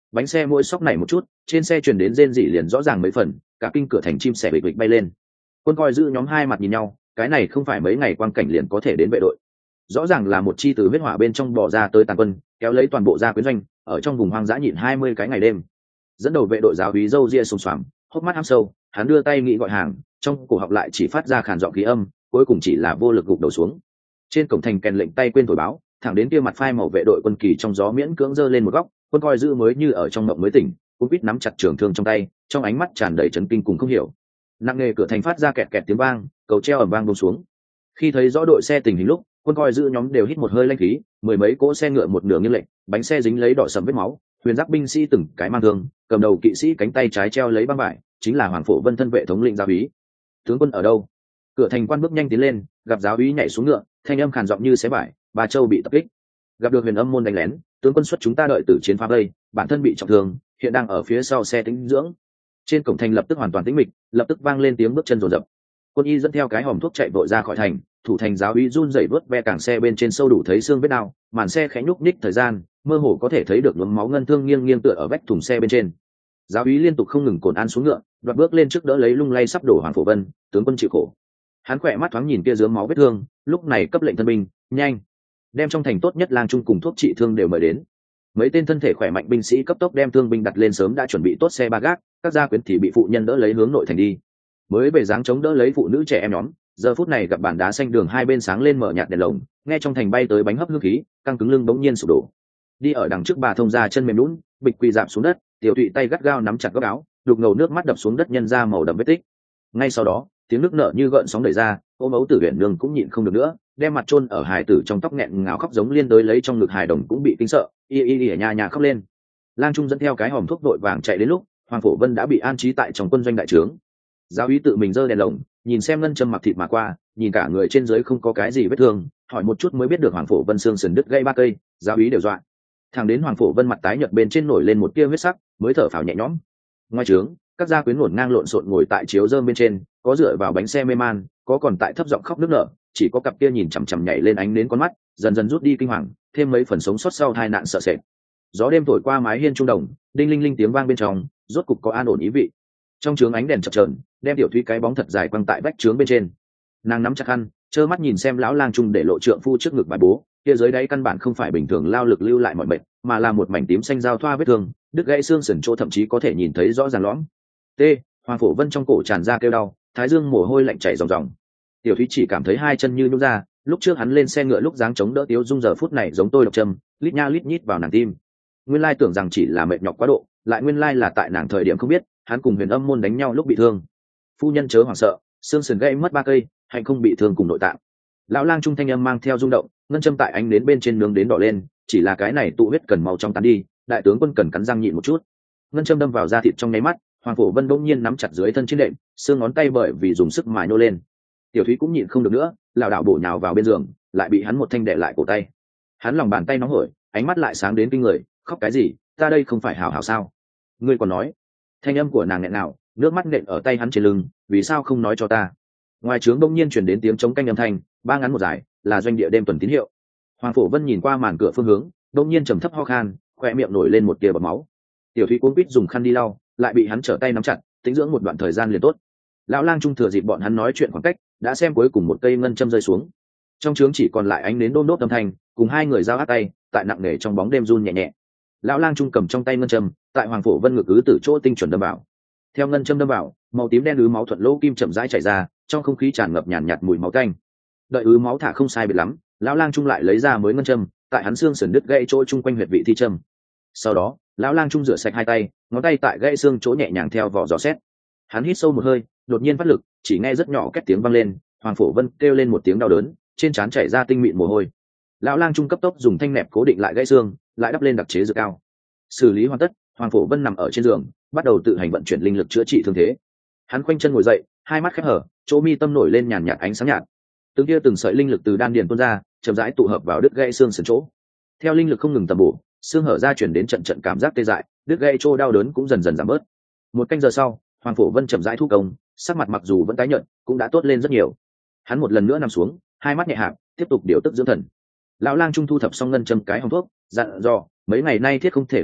Bánh xe mỗi sóc này một chút, trên xe truyền đến rên rỉ liền rõ ràng mấy phần, cả kinh cửa thành chim sẻ bịch bịch bay lên. Quân coi giữ nhóm hai mặt nhìn nhau, cái này không phải mấy ngày quang cảnh liền có thể đến vệ đội. Rõ ràng là một chi từ huyết hỏa bên trong bò ra tới tàn quân, kéo lấy toàn bộ gia quyến doanh, ở trong vùng hoang dã nhịn hai mươi cái ngày đêm. Dẫn đầu vệ đội giáo úy râu ria sùng xoàm, hốc mắt hăm sâu, hắn đưa tay nghĩ gọi hàng, trong cổ họng lại chỉ phát ra khàn giọng khí âm, cuối cùng chỉ là vô lực gục đầu xuống. Trên cổng thành kèn lệnh tay quên thổi báo, thẳng đến kia mặt phai màu vệ đội quân kỳ trong gió miễn cưỡng giơ lên một góc, quân coi giữ mới như ở trong mộng mới tỉnh, cũng biết nắm chặt trường thương trong tay, trong ánh mắt tràn đầy chấn kinh cùng không hiểu. Nặng nề cửa thành phát ra kẹt kẹt tiếng vang, cầu treo ầm vang buông xuống. Khi thấy rõ đội xe tình hình lúc, quân coi giữ nhóm đều hít một hơi lanh khí, mười mấy cỗ xe ngựa một nửa nghiêng lệch, bánh xe dính lấy đỏ sẫm vết máu, huyền giáp binh sĩ từng cái mang thương, cầm đầu kỵ sĩ cánh tay trái treo lấy băng vải, chính là Hoàng Phổ Vân thân vệ thống lĩnh giáo úy. Tướng quân ở đâu? Cửa thành quan bước nhanh tiến lên, gặp giáo úy nhảy xuống ngựa, thanh âm khàn giọng như xé vải, Bà Châu bị tập kích. Gặp được Huyền Âm môn đánh lén, tướng quân xuất chúng ta đợi tử chiến phá vây, bản thân bị trọng thương, hiện đang ở phía sau xe tĩnh dưỡng. Trên cổng thành lập tức hoàn toàn tĩnh mịch, lập tức vang lên tiếng bước chân rồn rập. Quân y dẫn theo cái hòm thuốc chạy vội ra khỏi thành, thủ thành giáo úy run rẩy vớt ve cảng xe bên trên sâu đủ thấy xương vết đao, màn xe khẽ nhúc nhích thời gian, mơ hồ có thể thấy được nhuốm máu ngân thương nghiêng nghiêng tựa ở vách thùng xe bên trên. Giáo úy liên tục không ngừng cồn an xuống ngựa, đoạt bước lên trước đỡ lấy lung lay sắp đổ Hoàng Phổ Vân, tướng quân chịu khổ. Hắn khỏe mắt thoáng nhìn kia dướng máu vết thương, lúc này cấp lệnh thân binh, nhanh, đem trong thành tốt nhất lang trung cùng thuốc trị thương đều mời đến. Mấy tên thân thể khỏe mạnh binh sĩ cấp tốc đem thương binh đặt lên sớm đã chuẩn bị tốt xe ba gác, các gia quyến thì bị phụ nhân đỡ lấy hướng nội thành đi. Mới về dáng chống đỡ lấy phụ nữ trẻ em nhóm, giờ phút này gặp bản đá xanh đường hai bên sáng lên mở nhạt đèn lồng, nghe trong thành bay tới bánh hấp hương khí, căng cứng lưng bỗng nhiên sụp đổ. Đi ở đằng trước bà thông ra chân mềm nhũn, bịch quỳ dạp xuống đất, tiểu thụy tay gắt gao nắm chặt góc áo, đục ngầu nước mắt đập xuống đất nhân ra màu đậm vết tích. Ngay sau đó, tiếng nước nở như gợn sóng đẩy ra, ôm ấu tử huyền nương cũng nhịn không được nữa, đem mặt chôn ở hài tử trong tóc nghẹn ngào khóc giống liên tới lấy trong ngực hài đồng cũng bị kinh sợ, y y y ở nhà nhà khóc lên. Lang Trung dẫn theo cái hòm thuốc vội vàng chạy đến lúc Hoàng Phổ Vân đã bị an trí tại trong quân doanh đại trướng. Giáo úy tự mình giơ đèn lồng, nhìn xem ngân châm mặc thịt mà qua, nhìn cả người trên dưới không có cái gì vết thương, hỏi một chút mới biết được Hoàng Phổ Vân xương sườn đứt gãy ba cây, giáo úy đều dọa. Thẳng đến Hoàng Phổ Vân mặt tái nhợt bên trên nổi lên một tia huyết sắc, mới thở phào nhẹ nhõm. Ngoài trướng, các gia quyến ngổn ngang lộn xộn ngồi tại chiếu rơm bên trên, có dựa vào bánh xe mê man, có còn tại thấp giọng khóc nức nở, chỉ có cặp kia nhìn chằm chằm nhảy lên ánh đến con mắt, dần dần rút đi kinh hoàng, thêm mấy phần sống sót sau tai nạn sợ sệt. Gió đêm thổi qua mái hiên trung đồng, đinh linh linh tiếng vang bên trong, rốt cục có an ổn ý vị. Trong trướng ánh đèn chập chờn, đem tiểu thúy cái bóng thật dài quăng tại vách trướng bên trên. Nàng nắm chặt khăn, trơ mắt nhìn xem lão lang trung để lộ trượng phu trước ngực bài bố, kia dưới đáy căn bản không phải bình thường lao lực lưu lại mọi mệt, mà là một mảnh tím xanh giao thoa vết thương, đứt gãy xương sườn chỗ thậm chí có thể nhìn thấy rõ ràng lõm. T. Hoàng Phổ Vân trong cổ tràn ra kêu đau, thái dương mồ hôi lạnh chảy ròng ròng. Tiểu thúy chỉ cảm thấy hai chân như nhũn ra, lúc trước hắn lên xe ngựa lúc dáng chống đỡ Tiếu Dung giờ phút này giống tôi độc châm, lít nha lít nhít vào nàng tim. Nguyên lai tưởng rằng chỉ là mệt nhọc quá độ, lại nguyên lai là tại nàng thời điểm không biết, hắn cùng Huyền Âm môn đánh nhau lúc bị thương. Phu nhân chớ hoảng sợ, xương sườn gãy mất ba cây, hạnh không bị thương cùng nội tạng. Lão lang trung thanh âm mang theo rung động, ngân châm tại ánh đến bên trên nướng đến đỏ lên, chỉ là cái này tụ huyết cần mau trong tán đi, đại tướng quân cần cắn răng nhịn một chút. Ngân châm đâm vào da thịt trong nháy mắt, Hoàng Phổ Vân bỗng nhiên nắm chặt dưới thân trên đệm, xương ngón tay bởi vì dùng sức mà nhô lên. Tiểu Thúy cũng nhịn không được nữa, lảo đảo bổ nhào vào bên giường, lại bị hắn một thanh đè lại cổ tay. Hắn lòng bàn tay nóng hổi, ánh mắt lại sáng đến kinh người, khóc cái gì, ta đây không phải hảo hảo sao? Ngươi còn nói? Thanh âm của nàng nghẹn nào, nước mắt nện ở tay hắn trên lưng, vì sao không nói cho ta? Ngoài trướng bỗng nhiên truyền đến tiếng chống canh âm thanh, ba ngắn một dài, là doanh địa đêm tuần tín hiệu. Hoàng Phổ Vân nhìn qua màn cửa phương hướng, bỗng nhiên trầm thấp ho khan, khoe miệng nổi lên một tia bọt máu. Tiểu Thúy cuống quýt dùng khăn đi lau, lại bị hắn trở tay nắm chặt, tĩnh dưỡng một đoạn thời gian liền tốt. Lão lang trung thừa dịp bọn hắn nói chuyện khoảng cách, đã xem cuối cùng một cây ngân châm rơi xuống. Trong trướng chỉ còn lại ánh nến đôn đốt âm thanh, cùng hai người giao áp tay, tại nặng nề trong bóng đêm run nhẹ nhẹ. Lão lang trung cầm trong tay ngân châm, tại Hoàng Phổ Vân ngực cứ từ chỗ tinh chuẩn đâm vào. Theo ngân châm đâm vào, màu tím đen ứ máu thuận lỗ kim chậm rãi chảy ra, trong không khí tràn ngập nhàn nhạt mùi máu tanh. Đợi ứ máu thả không sai biệt lắm, lão lang trung lại lấy ra mới ngân châm, tại hắn xương sườn đứt gãy chỗ chung quanh huyệt vị thi châm. Sau đó, lão lang trung rửa sạch hai tay, ngón tay tại gãy xương chỗ nhẹ nhàng theo vỏ gió xét. Hắn hít sâu một hơi, đột nhiên phát lực, chỉ nghe rất nhỏ két tiếng vang lên, Hoàng Phổ Vân kêu lên một tiếng đau đớn, trên trán chảy ra tinh mịn mồ hôi. Lão lang trung cấp tốc dùng thanh nẹp cố định lại gãy xương, lại đắp lên đặc chế dược cao. Xử lý hoàn tất, Hoàng Phổ Vân nằm ở trên giường, bắt đầu tự hành vận chuyển linh lực chữa trị thương thế. Hắn khoanh chân ngồi dậy, hai mắt khép hở, chỗ mi tâm nổi lên nhàn nhạt ánh sáng nhạt. Từng kia từng sợi linh lực từ đan điền tuôn ra, chậm rãi tụ hợp vào đứt gãy xương sườn chỗ. Theo linh lực không ngừng tầm bổ, xương hở ra chuyển đến trận trận cảm giác tê dại, đứt gãy chỗ đau đớn cũng dần dần giảm bớt. Một canh giờ sau, Hoàng Phổ Vân chậm rãi thu công, sắc mặt mặc dù vẫn tái nhợt, cũng đã tốt lên rất nhiều. Hắn một lần nữa nằm xuống, hai mắt nhẹ hạp, tiếp tục điều tức dưỡng thần. Lão lang trung thu thập xong ngân châm cái hòm thuốc, dặn dò, mấy ngày nay thiết không thể động lực,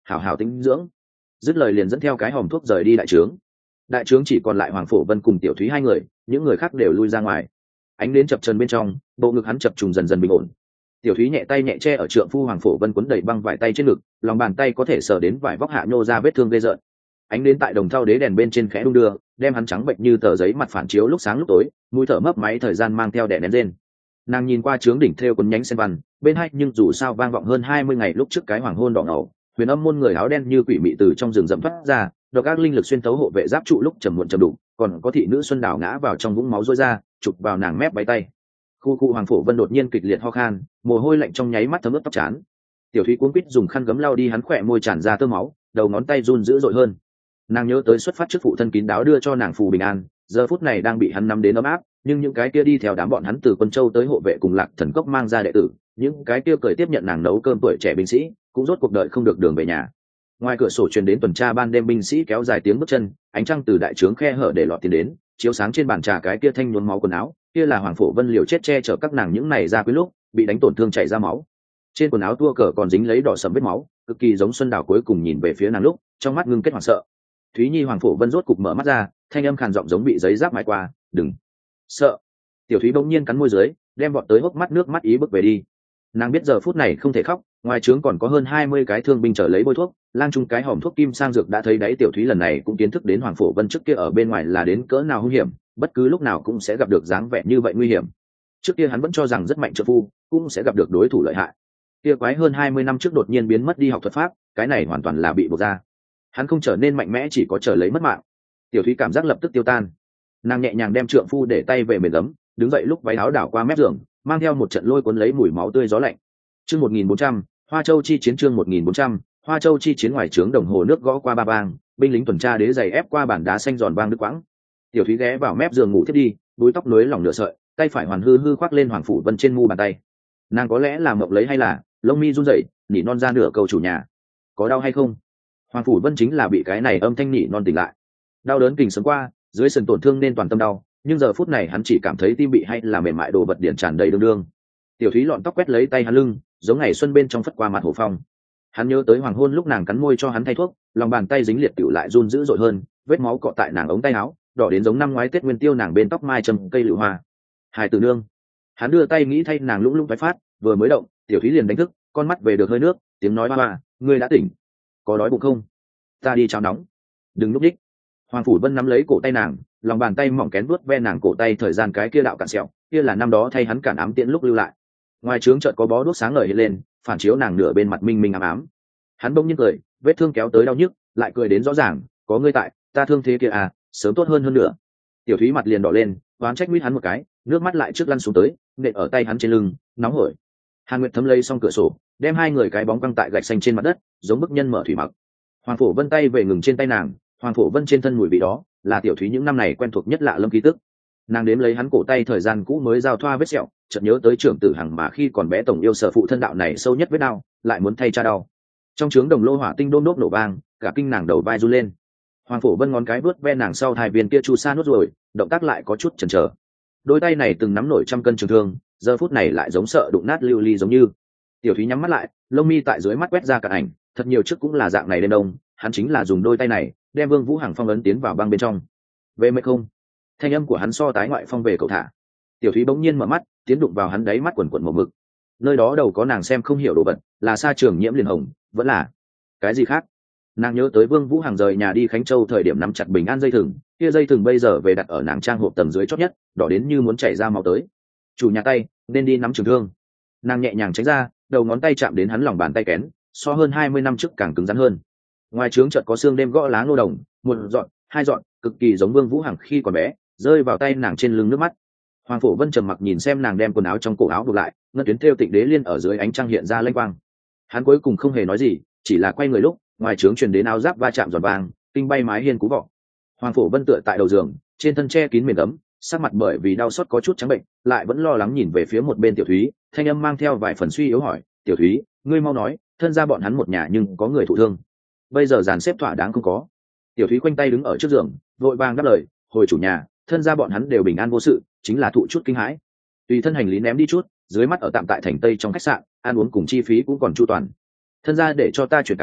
hảo hảo tĩnh dưỡng. Dứt lời liền dẫn theo cái hòm thuốc rời đi đại trướng. Đại trướng chỉ còn lại Hoàng Phổ Vân cùng Tiểu Thúy hai người, những người khác đều lui ra ngoài. Ánh đến chập chờn bên trong, bộ ngực hắn chập trùng dần dần bình ổn. Tiểu Thúy nhẹ tay nhẹ che ở trượng phu Hoàng Phổ Vân quấn đầy băng vải tay trên ngực, lòng bàn tay có thể sờ đến vải vóc hạ nhô ra vết thương ghê rợn. Ánh đến tại đồng thau đế đèn bên trên khẽ đung đưa, đem hắn trắng bệnh như tờ giấy mặt phản chiếu lúc sáng lúc tối, mũi thở mấp máy thời gian mang theo đèn nén rên. Nàng nhìn qua trướng đỉnh thêu quấn nhánh sen văn, bên hai nhưng dù sao vang vọng hơn hai mươi ngày lúc trước cái hoàng hôn đỏ ngầu, huyền âm môn người áo đen như quỷ mị từ trong rừng rậm thoát ra, độc ác linh lực xuyên tấu hộ vệ giáp trụ lúc trầm muộn trầm đục, còn có thị nữ Xuân Đào ngã vào trong vũng máu rối ra, chụp vào nàng mép bay tay. Khu khu Hoàng Phổ Vân đột nhiên kịch liệt ho khan, mồ hôi lạnh trong nháy mắt thấm ướt tóc trán. Tiểu Thúy cuống quýt dùng khăn gấm lau đi hắn khỏe môi tràn ra tơ máu, đầu ngón tay run dữ dội hơn. Nàng nhớ tới xuất phát trước phụ thân kín đáo đưa cho nàng phù bình an, giờ phút này đang bị hắn nắm đến ấm áp, nhưng những cái kia đi theo đám bọn hắn từ Quân Châu tới hộ vệ cùng Lạc Thần Cốc mang ra đệ tử, những cái kia cười tiếp nhận nàng nấu cơm tuổi trẻ binh sĩ, cũng rốt cuộc đợi không được đường về nhà. Ngoài cửa sổ truyền đến tuần tra ban đêm binh sĩ kéo dài tiếng bước chân, ánh trăng từ đại trướng khe hở để lọt tiến đến, chiếu sáng trên bàn trà cái kia thanh nhuốm máu quần áo, kia là Hoàng Phổ Vân liều chết che chở các nàng những này ra quý lúc bị đánh tổn thương chảy ra máu. Trên quần áo tua cờ còn dính lấy đỏ sẫm vết máu, cực kỳ giống Xuân Đào cuối cùng nhìn về phía nàng lúc, trong mắt ngưng kết hoảng sợ. Thúy Nhi Hoàng Phổ Vân rốt cục mở mắt ra, thanh âm khàn giọng giống bị giấy giáp mãi qua, "Đừng sợ." Tiểu Thúy bỗng nhiên cắn môi dưới, đem vọt tới hốc mắt nước mắt ý bước về đi. Nàng biết giờ phút này không thể khóc, ngoài trướng còn có hơn hai mươi cái thương binh chờ lấy bôi thuốc, lang trung cái hòm thuốc kim sang dược đã thấy đáy. Tiểu Thúy lần này cũng kiến thức đến Hoàng Phổ Vân trước kia ở bên ngoài là đến cỡ nào hung hiểm, bất cứ lúc nào cũng sẽ gặp được dáng vẻ như vậy nguy hiểm. Trước kia hắn vẫn cho rằng rất mạnh trợ phu, cũng sẽ gặp được đối thủ lợi hại. Kia quái hơn hai mươi năm trước đột nhiên biến mất đi học thuật pháp, cái này hoàn toàn là bị buộc ra. Hắn không trở nên mạnh mẽ chỉ có trở lấy mất mạng. Tiểu Thúy cảm giác lập tức tiêu tan. Nàng nhẹ nhàng đem trượng phu để tay về mền gấm, đứng dậy lúc váy áo đảo qua mép giường, mang theo một trận lôi cuốn lấy mùi máu tươi gió lạnh. Chương một nghìn bốn trăm, Hoa Châu chi chiến. Chương một nghìn bốn trăm, Hoa Châu chi chiến. Ngoài trướng đồng hồ nước gõ qua ba vang, binh lính tuần tra đế giày ép qua bản đá xanh giòn vang đứt quãng. Tiểu Thúy ghé vào mép giường ngủ thiết đi, đuôi tóc nối lỏng nửa sợi, tay phải hoàn hư hư khoác lên Hoàng Phủ Vân trên mu bàn tay. Nàng có lẽ là mộng lấy hay là lông mi run rẩy, nỉ non ra nửa câu chủ nhà. Có đau hay không? Hoàng Phủ Vân chính là bị cái này âm thanh nỉ non tỉnh lại. Đau đớn kình sớm qua, dưới sườn tổn thương nên toàn tâm đau, nhưng giờ phút này hắn chỉ cảm thấy tim bị hay là mềm mại đồ vật điện tràn đầy đương đương. Tiểu Thúy lọn tóc quét lấy tay hắn lưng, giống ngày xuân bên trong phất qua mặt hồ phong. Hắn nhớ tới hoàng hôn lúc nàng cắn môi cho hắn thay thuốc, lòng bàn tay dính liệt tiểu lại run dữ dội hơn, vết máu cọ tại nàng ống tay áo, đỏ đến giống năm ngoái Tết Nguyên Tiêu nàng bên tóc mai trầm cây lựu hoa. Hải tử nương. Hắn đưa tay nghĩ thay nàng lũng lũng tái phát, vừa mới động, Tiểu Thúy liền đánh thức, con mắt về được hơi nước, tiếng nói ba ba, ngươi đã tỉnh, có đói bụng không? Ta đi cháo nóng. Đừng núp đích. Hoàng Phủ Vân nắm lấy cổ tay nàng, lòng bàn tay mỏng kén vuốt ve nàng cổ tay thời gian cái kia đạo cạn sẹo, kia là năm đó thay hắn cản ám tiễn lúc lưu lại. Ngoài trướng chợt có bó đuốc sáng ngời hiện lên, phản chiếu nàng nửa bên mặt minh minh ám ám. Hắn bỗng nhiên cười, vết thương kéo tới đau nhức, lại cười đến rõ ràng, có ngươi tại, ta thương thế kia à, sớm tốt hơn hơn nữa. Tiểu Thúy mặt liền đỏ lên, oán trách mít hắn một cái, nước mắt lại trước lăn xuống tới, nện ở tay hắn trên lưng, nóng hổi. Hàn Nguyệt thấm lấy xong cửa sổ, đem hai người cái bóng căng tại gạch xanh trên mặt đất, giống bức nhân mở thủy mặc. Hoàng Phổ Vân tay về ngừng trên tay nàng, Hoàng Phổ Vân trên thân mùi vị đó, là Tiểu Thúy những năm này quen thuộc nhất lạ lâm khí tức. Nàng đếm lấy hắn cổ tay thời gian cũ mới giao thoa vết sẹo, chợt nhớ tới trưởng tử Hằng mà khi còn bé tổng yêu sở phụ thân đạo này sâu nhất vết đau, lại muốn thay cha đau. Trong trướng đồng lô hỏa tinh đôn đốt nổ vang, cả kinh nàng đầu vai run lên. Hoàng Phổ Vân ngón cái vớt ve nàng sau hai viên kia chu sa nuốt rồi, động tác lại có chút chần chờ. Đôi tay này từng nắm nổi trăm cân trường thương, giờ phút này lại giống sợ đụng nát lưu ly giống như. Tiểu Thúy nhắm mắt lại, lông mi tại dưới mắt quét ra cả ảnh, thật nhiều trước cũng là dạng này đêm đông, hắn chính là dùng đôi tay này đem Vương Vũ Hằng phong ấn tiến vào băng bên trong. Về mệt không? Thanh âm của hắn so tái ngoại phong về cậu thả. Tiểu Thúy bỗng nhiên mở mắt, tiến đụng vào hắn đáy mắt quần quần màu mực. Nơi đó đầu có nàng xem không hiểu đồ vật, là sa trường nhiễm liền hồng, vẫn là cái gì khác? Nàng nhớ tới Vương Vũ Hằng rời nhà đi Khánh Châu thời điểm nắm chặt bình an dây thừng, kia dây thừng bây giờ về đặt ở nàng trang hộp tầng dưới chót nhất, đỏ đến như muốn chảy ra máu tới. Chủ nhà tay, nên đi nắm trường thương. Nàng nhẹ nhàng tránh ra, đầu ngón tay chạm đến hắn lòng bàn tay kén, so hơn hai mươi năm trước càng cứng rắn hơn. Ngoài trướng chợt có xương đêm gõ lá ngô đồng, một dọn, hai dọn, cực kỳ giống Vương Vũ Hằng khi còn bé, rơi vào tay nàng trên lưng nước mắt. Hoàng Phổ Vân trầm mặc nhìn xem nàng đem quần áo trong cổ áo buộc lại, ngân tuyến thêu Tịnh Đế liên ở dưới ánh trăng hiện ra lênh quang. Hắn cuối cùng không hề nói gì, chỉ là quay người lúc, ngoài trướng truyền đến áo giáp va chạm giòn vàng, kinh bay mái hiên cú vọ. Hoàng Phổ Vân tựa tại đầu giường, trên thân che kín mền ấm, sắc mặt bởi vì đau xót có chút trắng bệnh, lại vẫn lo lắng nhìn về phía một bên Tiểu Thúy, thanh âm mang theo vài phần suy yếu hỏi, "Tiểu Thúy, ngươi mau nói, thân gia bọn hắn một nhà nhưng có người thụ thương, bây giờ dàn xếp thỏa đáng không có?" Tiểu Thúy khoanh tay đứng ở trước giường, vội vàng đáp lời, "Hồi chủ nhà, thân gia bọn hắn đều bình an vô sự, chính là thụ chút kinh hãi. Tùy thân hành lý ném đi chút, dưới mắt ở tạm tại thành Tây trong khách sạn, ăn uống cùng chi phí cũng còn chu toàn. Thân gia để cho ta chuyển cáo,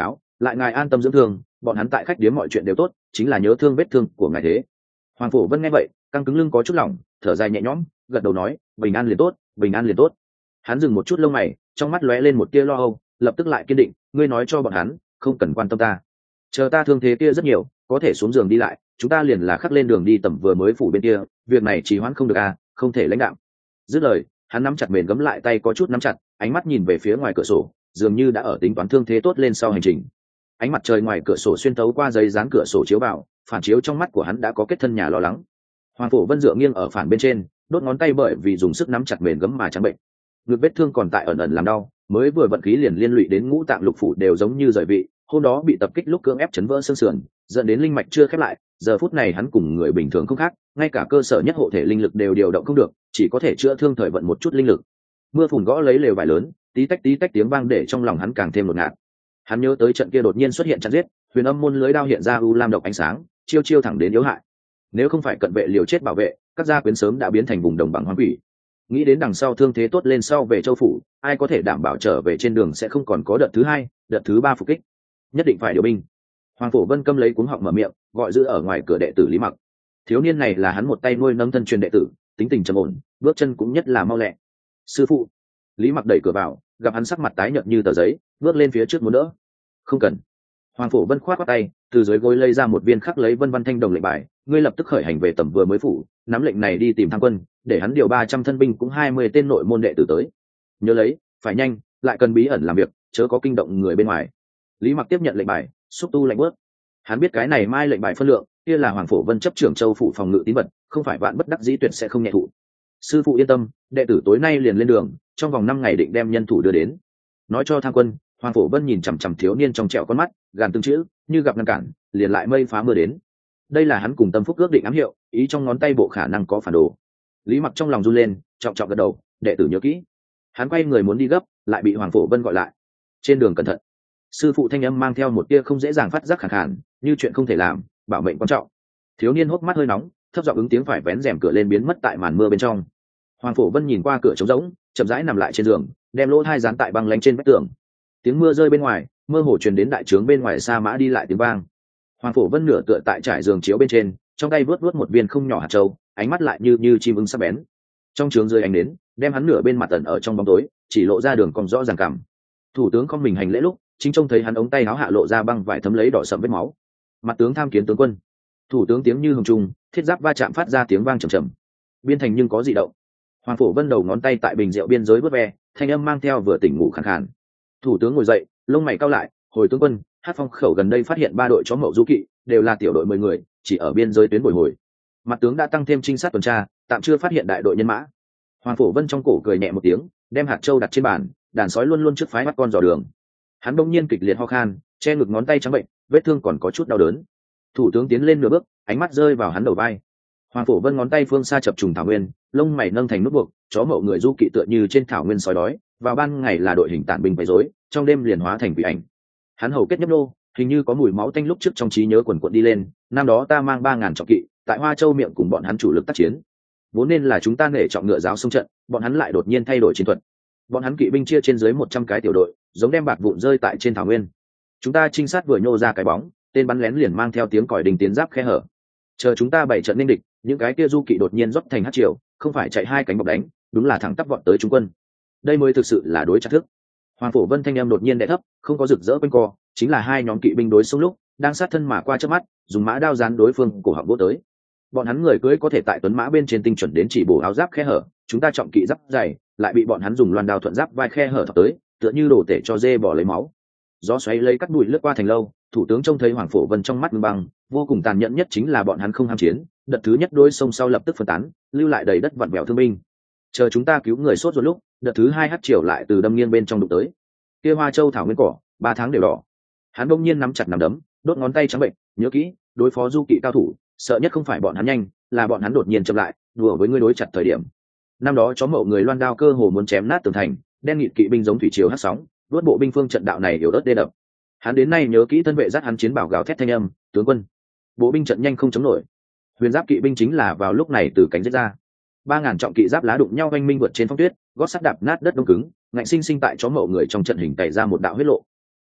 lại ngài an tâm dưỡng thương, bọn hắn tại khách điếm mọi chuyện đều tốt, chính là nhớ thương vết thương của ngài thế. Hoàng Phổ Vân nghe vậy căng cứng lưng có chút lỏng, thở dài nhẹ nhõm, gật đầu nói bình an liền tốt, bình an liền tốt. Hắn dừng một chút lông mày, trong mắt lóe lên một tia lo âu, lập tức lại kiên định, ngươi nói cho bọn hắn không cần quan tâm ta, chờ ta thương thế kia rất nhiều có thể xuống giường đi lại, chúng ta liền là khắc lên đường đi tầm vừa mới phủ bên kia, việc này trì hoãn không được à, không thể lãnh đạo. Dứt lời hắn nắm chặt mền gấm lại tay có chút nắm chặt, ánh mắt nhìn về phía ngoài cửa sổ, dường như đã ở tính toán thương thế tốt lên sau hành trình. Ánh mặt trời ngoài cửa sổ xuyên tấu qua giấy dán cửa sổ chiếu vào, phản chiếu trong mắt của hắn đã có kết thân nhà lo lắng. Hoàng Phổ Vân dựa nghiêng ở phản bên trên, đốt ngón tay bởi vì dùng sức nắm chặt mền gấm mà trắng bệnh, ngực vết thương còn tại ẩn ẩn làm đau, mới vừa vận khí liền liên lụy đến ngũ tạng lục phủ đều giống như rời vị, hôm đó bị tập kích lúc cưỡng ép chấn vỡ xương sườn, dẫn đến linh mạch chưa khép lại, giờ phút này hắn cùng người bình thường không khác, ngay cả cơ sở nhất hộ thể linh lực đều điều động không được, chỉ có thể chữa thương thời vận một chút linh lực. Mưa phùn gõ lấy lều vải lớn, tí tách tí tách tiếng vang để trong lòng hắn càng thêm ngột ngạt. Hắn nhớ tới trận kia đột nhiên xuất hiện chặn giết, huyền âm môn lưới đao hiện ra u lam độc ánh sáng, chiêu chiêu thẳng đến yếu hại. Nếu không phải cận vệ liều chết bảo vệ, các gia quyến sớm đã biến thành vùng đồng bằng hoang quỷ. Nghĩ đến đằng sau thương thế tốt lên sau về châu phủ, ai có thể đảm bảo trở về trên đường sẽ không còn có đợt thứ hai, đợt thứ ba phục kích. Nhất định phải điều binh. Hoàng Phổ Vân câm lấy cuống họng mở miệng, gọi giữ ở ngoài cửa đệ tử Lý Mặc. Thiếu niên này là hắn một tay nuôi nâng thân truyền đệ tử, tính tình trầm ổn, bước chân cũng nhất là mau lẹ. Sư phụ. Lý Mặc đẩy cửa vào, gặp hắn sắc mặt tái nhợt như tờ giấy, bước lên phía trước muốn đỡ. Không cần. Hoàng Phổ Vân khoát qua tay, từ dưới gối lấy ra một viên khắc lấy vân văn thanh đồng lệnh bài, ngươi lập tức khởi hành về tầm vừa mới phủ, nắm lệnh này đi tìm tham quân, để hắn điều ba trăm thân binh cũng hai mươi tên nội môn đệ tử tới. Nhớ lấy, phải nhanh, lại cần bí ẩn làm việc, chớ có kinh động người bên ngoài. Lý Mặc tiếp nhận lệnh bài, xúc tu lạnh bớt. Hắn biết cái này mai lệnh bài phân lượng, kia là Hoàng Phổ Vân chấp trưởng châu phủ phòng ngự tín vật, không phải vạn bất đắc dĩ tuyệt sẽ không nhẹ thụ. Sư phụ yên tâm, đệ tử tối nay liền lên đường, trong vòng năm ngày định đem nhân thủ đưa đến. Nói cho tham quân, Hoàng Phổ Vân nhìn chằm chằm thiếu niên trong trẻo con mắt, gàn từng chữ, như gặp ngăn cản, liền lại mây phá mưa đến. Đây là hắn cùng Tâm Phúc ước định ám hiệu, ý trong ngón tay bộ khả năng có phản đồ. Lý Mặc trong lòng run lên, trọng trọng gật đầu, đệ tử nhớ kỹ. Hắn quay người muốn đi gấp, lại bị Hoàng Phổ Vân gọi lại. Trên đường cẩn thận. Sư phụ thanh âm mang theo một tia không dễ dàng phát giác khàn khàn, như chuyện không thể làm, bảo mệnh quan trọng. Thiếu niên hốc mắt hơi nóng, thấp giọng ứng tiếng phải vén rèm cửa lên biến mất tại màn mưa bên trong. Hoàng Phổ Vân nhìn qua cửa trống rỗng, chậm rãi nằm lại trên giường, đem lỗ hai dán tại băng lánh trên vách tường. Tiếng mưa rơi bên ngoài, mơ hồ truyền đến đại trướng bên ngoài xa mã đi lại tiếng vang. Hoàng Phổ Vân nửa tựa tại trải giường chiếu bên trên, trong tay vớt vớt một viên không nhỏ hạt châu, ánh mắt lại như như chim ưng sắc bén. Trong trướng rơi ánh đến, đem hắn nửa bên mặt tần ở trong bóng tối, chỉ lộ ra đường cong rõ ràng cằm. Thủ tướng không mình hành lễ lúc, chính trông thấy hắn ống tay áo hạ lộ ra băng vải thấm lấy đỏ sậm vết máu. Mặt tướng tham kiến tướng quân. Thủ tướng tiếng như hồng trung, thiết giáp va chạm phát ra tiếng vang trầm trầm. Biên thành nhưng có gì động. Hoàng Phổ Vân đầu ngón tay tại bình rượu biên giới vớt ve, thanh âm mang theo vừa tỉnh ngủ khàn khàn. Thủ tướng ngồi dậy, lông mày cau lại, hồi tướng quân, Hát Phong khẩu gần đây phát hiện ba đội chó mậu du kỵ, đều là tiểu đội mười người, chỉ ở biên giới tuyến bồi hồi. Mặt tướng đã tăng thêm trinh sát tuần tra, tạm chưa phát hiện đại đội nhân mã. Hoàng Phổ Vân trong cổ cười nhẹ một tiếng, đem hạt châu đặt trên bàn, đàn sói luôn luôn trước phái bắt con dò đường. Hắn bỗng nhiên kịch liệt ho khan, che ngực ngón tay trắng bệnh, vết thương còn có chút đau đớn. Thủ tướng tiến lên nửa bước, ánh mắt rơi vào hắn đầu vai. Hoàng Phổ Vân ngón tay phương xa chập trùng thảo nguyên, lông mày nâng thành nút buộc, chó mậu người du kỵ tựa như trên thảo nguyên sói đói, vào ban ngày là đội hình tản binh bày rối, trong đêm liền hóa thành quỷ ảnh. Hắn hầu kết nhấp nô, hình như có mùi máu tanh lúc trước trong trí nhớ quần quật đi lên, năm đó ta mang ba ngàn trọng kỵ, tại Hoa Châu miệng cùng bọn hắn chủ lực tác chiến. Vốn nên là chúng ta nể trọng ngựa giáo xông trận, bọn hắn lại đột nhiên thay đổi chiến thuật. Bọn hắn kỵ binh chia trên dưới một trăm cái tiểu đội, giống đem bạc vụn rơi tại trên thảo nguyên. Chúng ta trinh sát vừa nhô ra cái bóng, tên bắn lén liền mang theo tiếng còi đình tiến giáp khe hở. Chờ chúng ta bày trận ninh địch, những cái kia du kỵ đột nhiên rót thành hát triều, không phải chạy hai cánh bọc đánh, đúng là thẳng tắp vọt tới trung quân. Đây mới thực sự là đối chặt thức. Hoàng Phổ Vân thanh em đột nhiên đè thấp, không có rực rỡ quanh co, chính là hai nhóm kỵ binh đối xông lúc đang sát thân mà qua trước mắt, dùng mã đao dán đối phương cổ họng vỗ tới. Bọn hắn người cưỡi có thể tại tuấn mã bên trên tinh chuẩn đến chỉ bổ áo giáp khe hở, chúng ta trọng kỵ giáp dày, lại bị bọn hắn dùng loan đao thuận giáp vai khe hở thọc tới, tựa như đổ tể cho dê bỏ lấy máu. Gió xoáy lấy cắt bụi lướt qua thành lâu, thủ tướng trông thấy Hoàng Phổ Vân trong mắt ngưng băng, vô cùng tàn nhẫn nhất chính là bọn hắn không ham chiến, đợt thứ nhất đôi sông sau lập tức phân tán, lưu lại đầy đất vặn vẹo thương binh. Chờ chúng ta cứu người sốt ruột lúc, đợt thứ hai hắt triều lại từ đâm nghiêng bên trong đụng tới. Kia Hoa Châu thảo nguyên cỏ, ba tháng đều đỏ. Hắn bỗng nhiên nắm chặt nắm đấm, đốt ngón tay trắng bệnh, nhớ kỹ, đối phó du kỵ cao thủ, sợ nhất không phải bọn hắn nhanh, là bọn hắn đột nhiên chậm lại, đùa với ngươi đối chặt thời điểm. Năm đó chó mậu người loan đao cơ hồ muốn chém nát tường thành, đen nghịt kỵ binh giống thủy triều hất sóng, đuốt bộ binh phương trận đạo này yếu ớt đê đập. Hắn đến nay nhớ kỹ thân vệ dắt hắn chiến bảo gào thét thanh âm, tướng quân, bộ binh trận nhanh không chống nổi. Huyền giáp kỵ binh chính là vào lúc này từ cánh giết ra. Ba ngàn trọng kỵ giáp lá đụng nhau oanh minh vượt trên phong tuyết, gót sắt đạp nát đất đông cứng, ngạnh sinh sinh tại chó mậu người trong trận hình tẩy ra một đạo huyết lộ.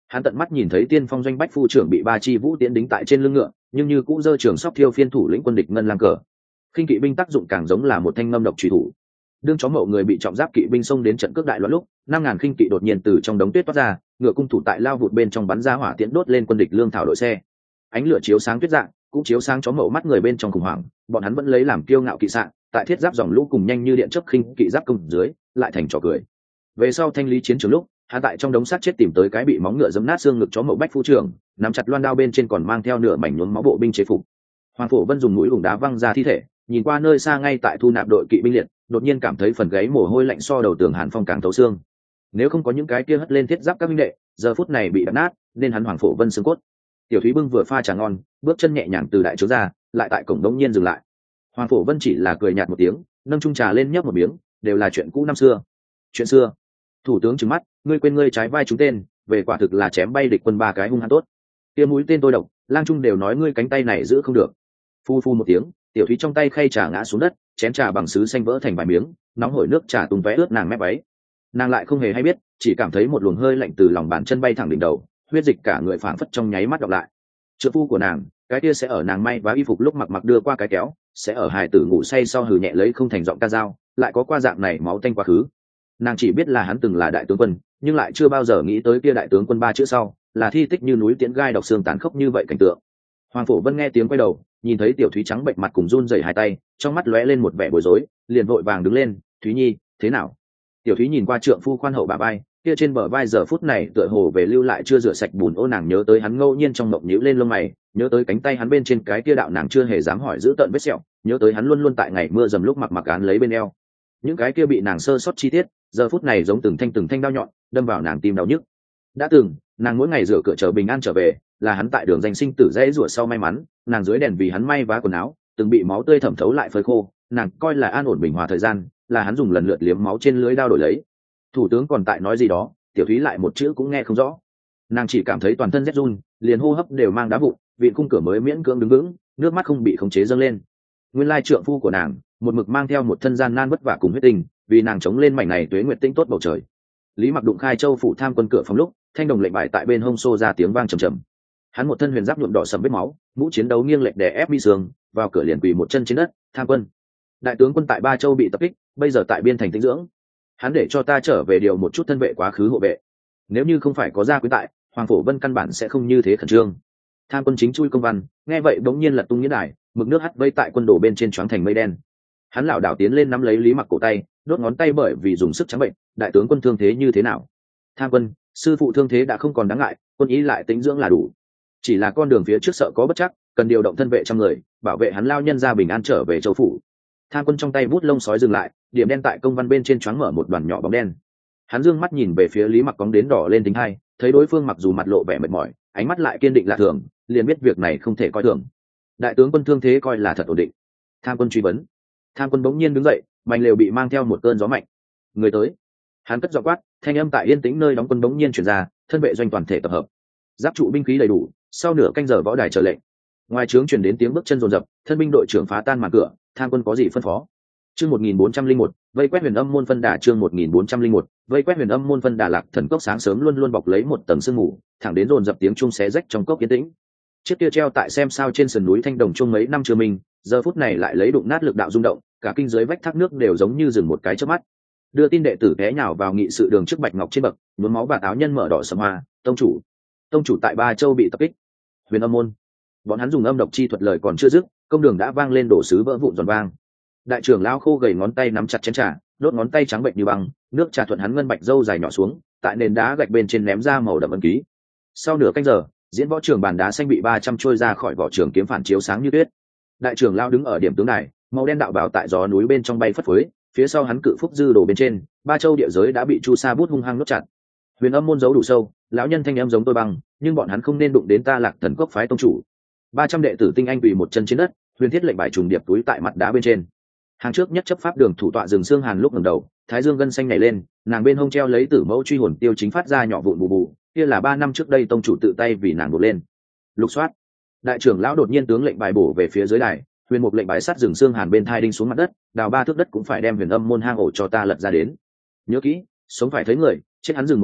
Hắn tận mắt nhìn thấy tiên phong doanh bách phu trưởng bị ba chi vũ tiễn đính tại trên lưng ngựa, nhưng như cũ giơ trường sóc thiêu phiên thủ lĩnh quân địch ngân lang cờ. Khinh kỵ binh tác dụng càng giống là một thanh ngâm độc truy thủ. Đương chó mậu người bị trọng giáp kỵ binh xông đến trận cước đại loạn lúc, năm ngàn khinh kỵ đột nhiên từ trong đống tuyết toát ra, ngựa cung thủ tại lao vụt bên trong bắn ra hỏa tiễn đốt lên quân địch lương thảo đội xe. Ánh lửa chiếu sáng tuyết dạng, cũng chiếu sáng chó mậu mắt người bên trong khủng hoảng, bọn hắn vẫn lấy làm kiêu ngạo kỵ sạn, tại thiết giáp dòng lũ cùng nhanh như điện chớp khinh kỵ giáp công dưới, lại thành trò cười. Về sau thanh lý chiến trường lúc, hắn tại trong đống xác chết tìm tới cái bị móng ngựa giẫm nát xương ngực chó mậu bách phu trưởng, nắm chặt loan đao bên trên còn mang theo nửa mảnh nhuốm máu bộ binh chế phục. Hoàng Phổ Vân dùng mũi ủng đá văng ra thi thể, nhìn qua nơi xa ngay tại thu nạp đội kỵ binh liệt, đột nhiên cảm thấy phần gáy mồ hôi lạnh so đầu tường hàn phong càng thấu xương. Nếu không có những cái kia hất lên thiết giáp các binh đệ, giờ phút này bị đập nát, nên hắn Hoàng Phổ Vân xương cốt. Tiểu Thúy bưng vừa pha trà ngon, bước chân nhẹ nhàng từ đại trướng ra, lại tại cổng đống nhiên dừng lại. Hoàng Phổ Vân chỉ là cười nhạt một tiếng, nâng chung trà lên nhấp một miếng, đều là chuyện cũ năm xưa. Chuyện xưa? Thủ tướng trừng mắt, ngươi quên ngươi trái vai chúng tên, về quả thực là chém bay địch quân ba cái hung hăng tốt. Kia mũi tên tôi độc, lang trung đều nói ngươi cánh tay này giữ không được. Phu phu một tiếng, Tiểu Thúy trong tay khay trà ngã xuống đất, chén trà bằng sứ xanh vỡ thành vài miếng, nóng hổi nước trà tung tóe ướt nàng mép váy. Nàng lại không hề hay biết, chỉ cảm thấy một luồng hơi lạnh từ lòng bàn chân bay thẳng đỉnh đầu, huyết dịch cả người phảng phất trong nháy mắt đọc lại. Trợ phu của nàng, cái kia sẽ ở nàng may và y phục lúc mặc mặc đưa qua cái kéo, sẽ ở hài tử ngủ say sau hừ nhẹ lấy không thành giọng ca dao, lại có qua dạng này máu tanh quá khứ. Nàng chỉ biết là hắn từng là đại tướng quân, nhưng lại chưa bao giờ nghĩ tới kia đại tướng quân ba chữ sau là thi tích như núi tiễn gai độc xương tàn khốc như vậy cảnh tượng. Hoàng Phổ Vân nghe tiếng quay đầu, nhìn thấy Tiểu Thúy trắng bệnh mặt cùng run rẩy hai tay, trong mắt lóe lên một vẻ bối rối, liền vội vàng đứng lên. Thúy Nhi, thế nào? Tiểu Thúy nhìn qua trượng phu khoan hậu bả vai, kia trên bờ vai giờ phút này tựa hồ về lưu lại chưa rửa sạch bùn ô, nàng nhớ tới hắn ngẫu nhiên trong mộng nhíu lên lông mày, nhớ tới cánh tay hắn bên trên cái kia đạo nàng chưa hề dám hỏi giữ tợn vết sẹo, nhớ tới hắn luôn luôn tại ngày mưa dầm lúc mặc mặc án lấy bên eo. Những cái kia bị nàng sơ sót chi tiết, giờ phút này giống từng thanh từng thanh đao nhọn, đâm vào nàng tim đau nhức. Đã từng, nàng mỗi ngày rửa cửa chờ bình an trở về, là hắn tại đường danh sinh tử dễ rủa sau may mắn, nàng dưới đèn vì hắn may vá quần áo, từng bị máu tươi thẩm thấu lại phơi khô, nàng coi là an ổn bình hòa thời gian, là hắn dùng lần lượt liếm máu trên lưới đao đổi lấy. Thủ tướng còn tại nói gì đó, Tiểu Thúy lại một chữ cũng nghe không rõ. Nàng chỉ cảm thấy toàn thân rét run, liền hô hấp đều mang đá vụn, viện khung cửa mới miễn cưỡng đứng vững, nước mắt không bị khống chế dâng lên. Nguyên lai trượng phu của nàng, một mực mang theo một thân gian nan vất vả cùng huyết tình, vì nàng chống lên mảnh này tuế nguyệt tinh tốt bầu trời. Lý Mặc đụng khai châu phủ tham quân cửa phòng lúc, thanh đồng lệnh bài tại bên hông xô ra tiếng vang trầm trầm. Hắn một thân huyền giáp nhuộm đỏ sầm vết máu, mũ chiến đấu nghiêng lệch đè ép mi sương, vào cửa liền quỳ một chân trên đất. Tham quân, đại tướng quân tại Ba Châu bị tập kích, bây giờ tại biên thành tĩnh dưỡng. Hắn để cho ta trở về điều một chút thân vệ quá khứ hộ vệ. Nếu như không phải có gia quyến tại, Hoàng Phổ Vân căn bản sẽ không như thế khẩn trương. Tham quân chính chui công văn, nghe vậy bỗng nhiên lật tung nghĩa đài, mực nước hắt vây tại quân đổ bên trên choáng thành mây đen. Hắn lảo đảo tiến lên nắm lấy Lý Mặc cổ tay, đốt ngón tay bởi vì dùng sức trắng bệnh. Đại tướng quân thương thế như thế nào? Tham quân, sư phụ thương thế đã không còn đáng ngại, quân ý lại tĩnh dưỡng là đủ. Chỉ là con đường phía trước sợ có bất chắc, cần điều động thân vệ trăm người, bảo vệ hắn lao nhân ra bình an trở về châu phủ. Tham quân trong tay bút lông sói dừng lại, điểm đen tại công văn bên trên choáng mở một đoàn nhỏ bóng đen. Hắn dương mắt nhìn về phía Lý Mặc cóng đến đỏ lên tính hai, thấy đối phương mặc dù mặt lộ vẻ mệt mỏi, ánh mắt lại kiên định lạ thường, liền biết việc này không thể coi thường. Đại tướng quân thương thế coi là thật ổn định. Tham quân truy vấn. Tham quân bỗng nhiên đứng dậy, mảnh lều bị mang theo một cơn gió mạnh. Người tới. Hắn cất giọng quát, thanh âm tại yên tĩnh nơi đóng quân bỗng nhiên truyền ra, thân vệ doanh toàn thể tập hợp, giáp trụ binh khí đầy đủ, sau nửa canh giờ võ đài chờ lệnh. Ngoài trướng truyền đến tiếng bước chân rồn rập, thân binh đội trưởng phá tan màn cửa. Tham quân có gì phân phó? Chương một nghìn bốn trăm lẻ một, vây quét Huyền Âm môn phân đà. Chương một nghìn bốn trăm lẻ một, vây quét Huyền Âm môn phân đà. Lạc Thần cốc sáng sớm luôn luôn bọc lấy một tầng sương mù, thẳng đến dồn dập tiếng chuông xé rách trong cốc yên tĩnh. Chiếc kia treo tại xem sao trên sườn núi thanh đồng chuông mấy năm chưa minh, giờ phút này lại lấy đụng nát lực đạo rung động, cả kinh giới vách thác nước đều giống như dừng một cái chớp mắt. Đưa tin đệ tử té nhào vào nghị sự đường trước bạch ngọc trên bậc, nhuốm máu và áo nhân mở đỏ sầm hoa. Tông chủ, tông chủ tại Ba Châu bị tập kích. Huyền Âm môn. Bọn hắn dùng âm độc chi thuật lời còn chưa dứt, công đường đã vang lên đổ sứ vỡ vụn giòn vang. Đại trưởng lão khô gầy ngón tay nắm chặt chén trà, đốt ngón tay trắng bệnh như băng, nước trà thuận hắn ngân bạch râu dài nhỏ xuống, tại nền đá gạch bên trên ném ra màu đậm ấn ký. Sau nửa canh giờ, diễn võ trường bàn đá xanh bị ba trăm trôi ra khỏi vỏ trường kiếm phản chiếu sáng như tuyết. Đại trưởng lão đứng ở điểm tướng đài, màu đen đạo bào tại gió núi bên trong bay phất phới, phía sau hắn cự phúc dư đồ bên trên, Ba Châu địa giới đã bị chu sa bút hung hăng nuốt chặt. Huyền Âm môn giấu đủ sâu, lão nhân thanh em giống tôi băng, nhưng bọn hắn không nên đụng đến ta Lạc Thần cốc phái tông chủ. Ba trăm đệ tử tinh anh quỳ một chân trên đất, huyền thiết lệnh bài trùng điệp túi tại mặt đá bên trên. Hàng trước nhất chấp pháp đường thủ tọa Dừng Xương Hàn lúc ngẩng đầu, thái dương gân xanh nhảy lên, nàng bên hông treo lấy tử mẫu truy hồn tiêu chính phát ra nhỏ vụn bù bù, kia là ba năm trước đây tông chủ tự tay vì nàng đột lên. Lục soát. Đại trưởng lão đột nhiên tướng lệnh bài bổ về phía dưới đài, huyền mục lệnh bài sắt Dừng Xương Hàn bên thai đinh xuống mặt đất, đào ba thước đất cũng phải đem Huyền Âm môn hang ổ cho ta lật ra đến. Nhớ kỹ, sống phải thấy người, chết hắn dừng một chút,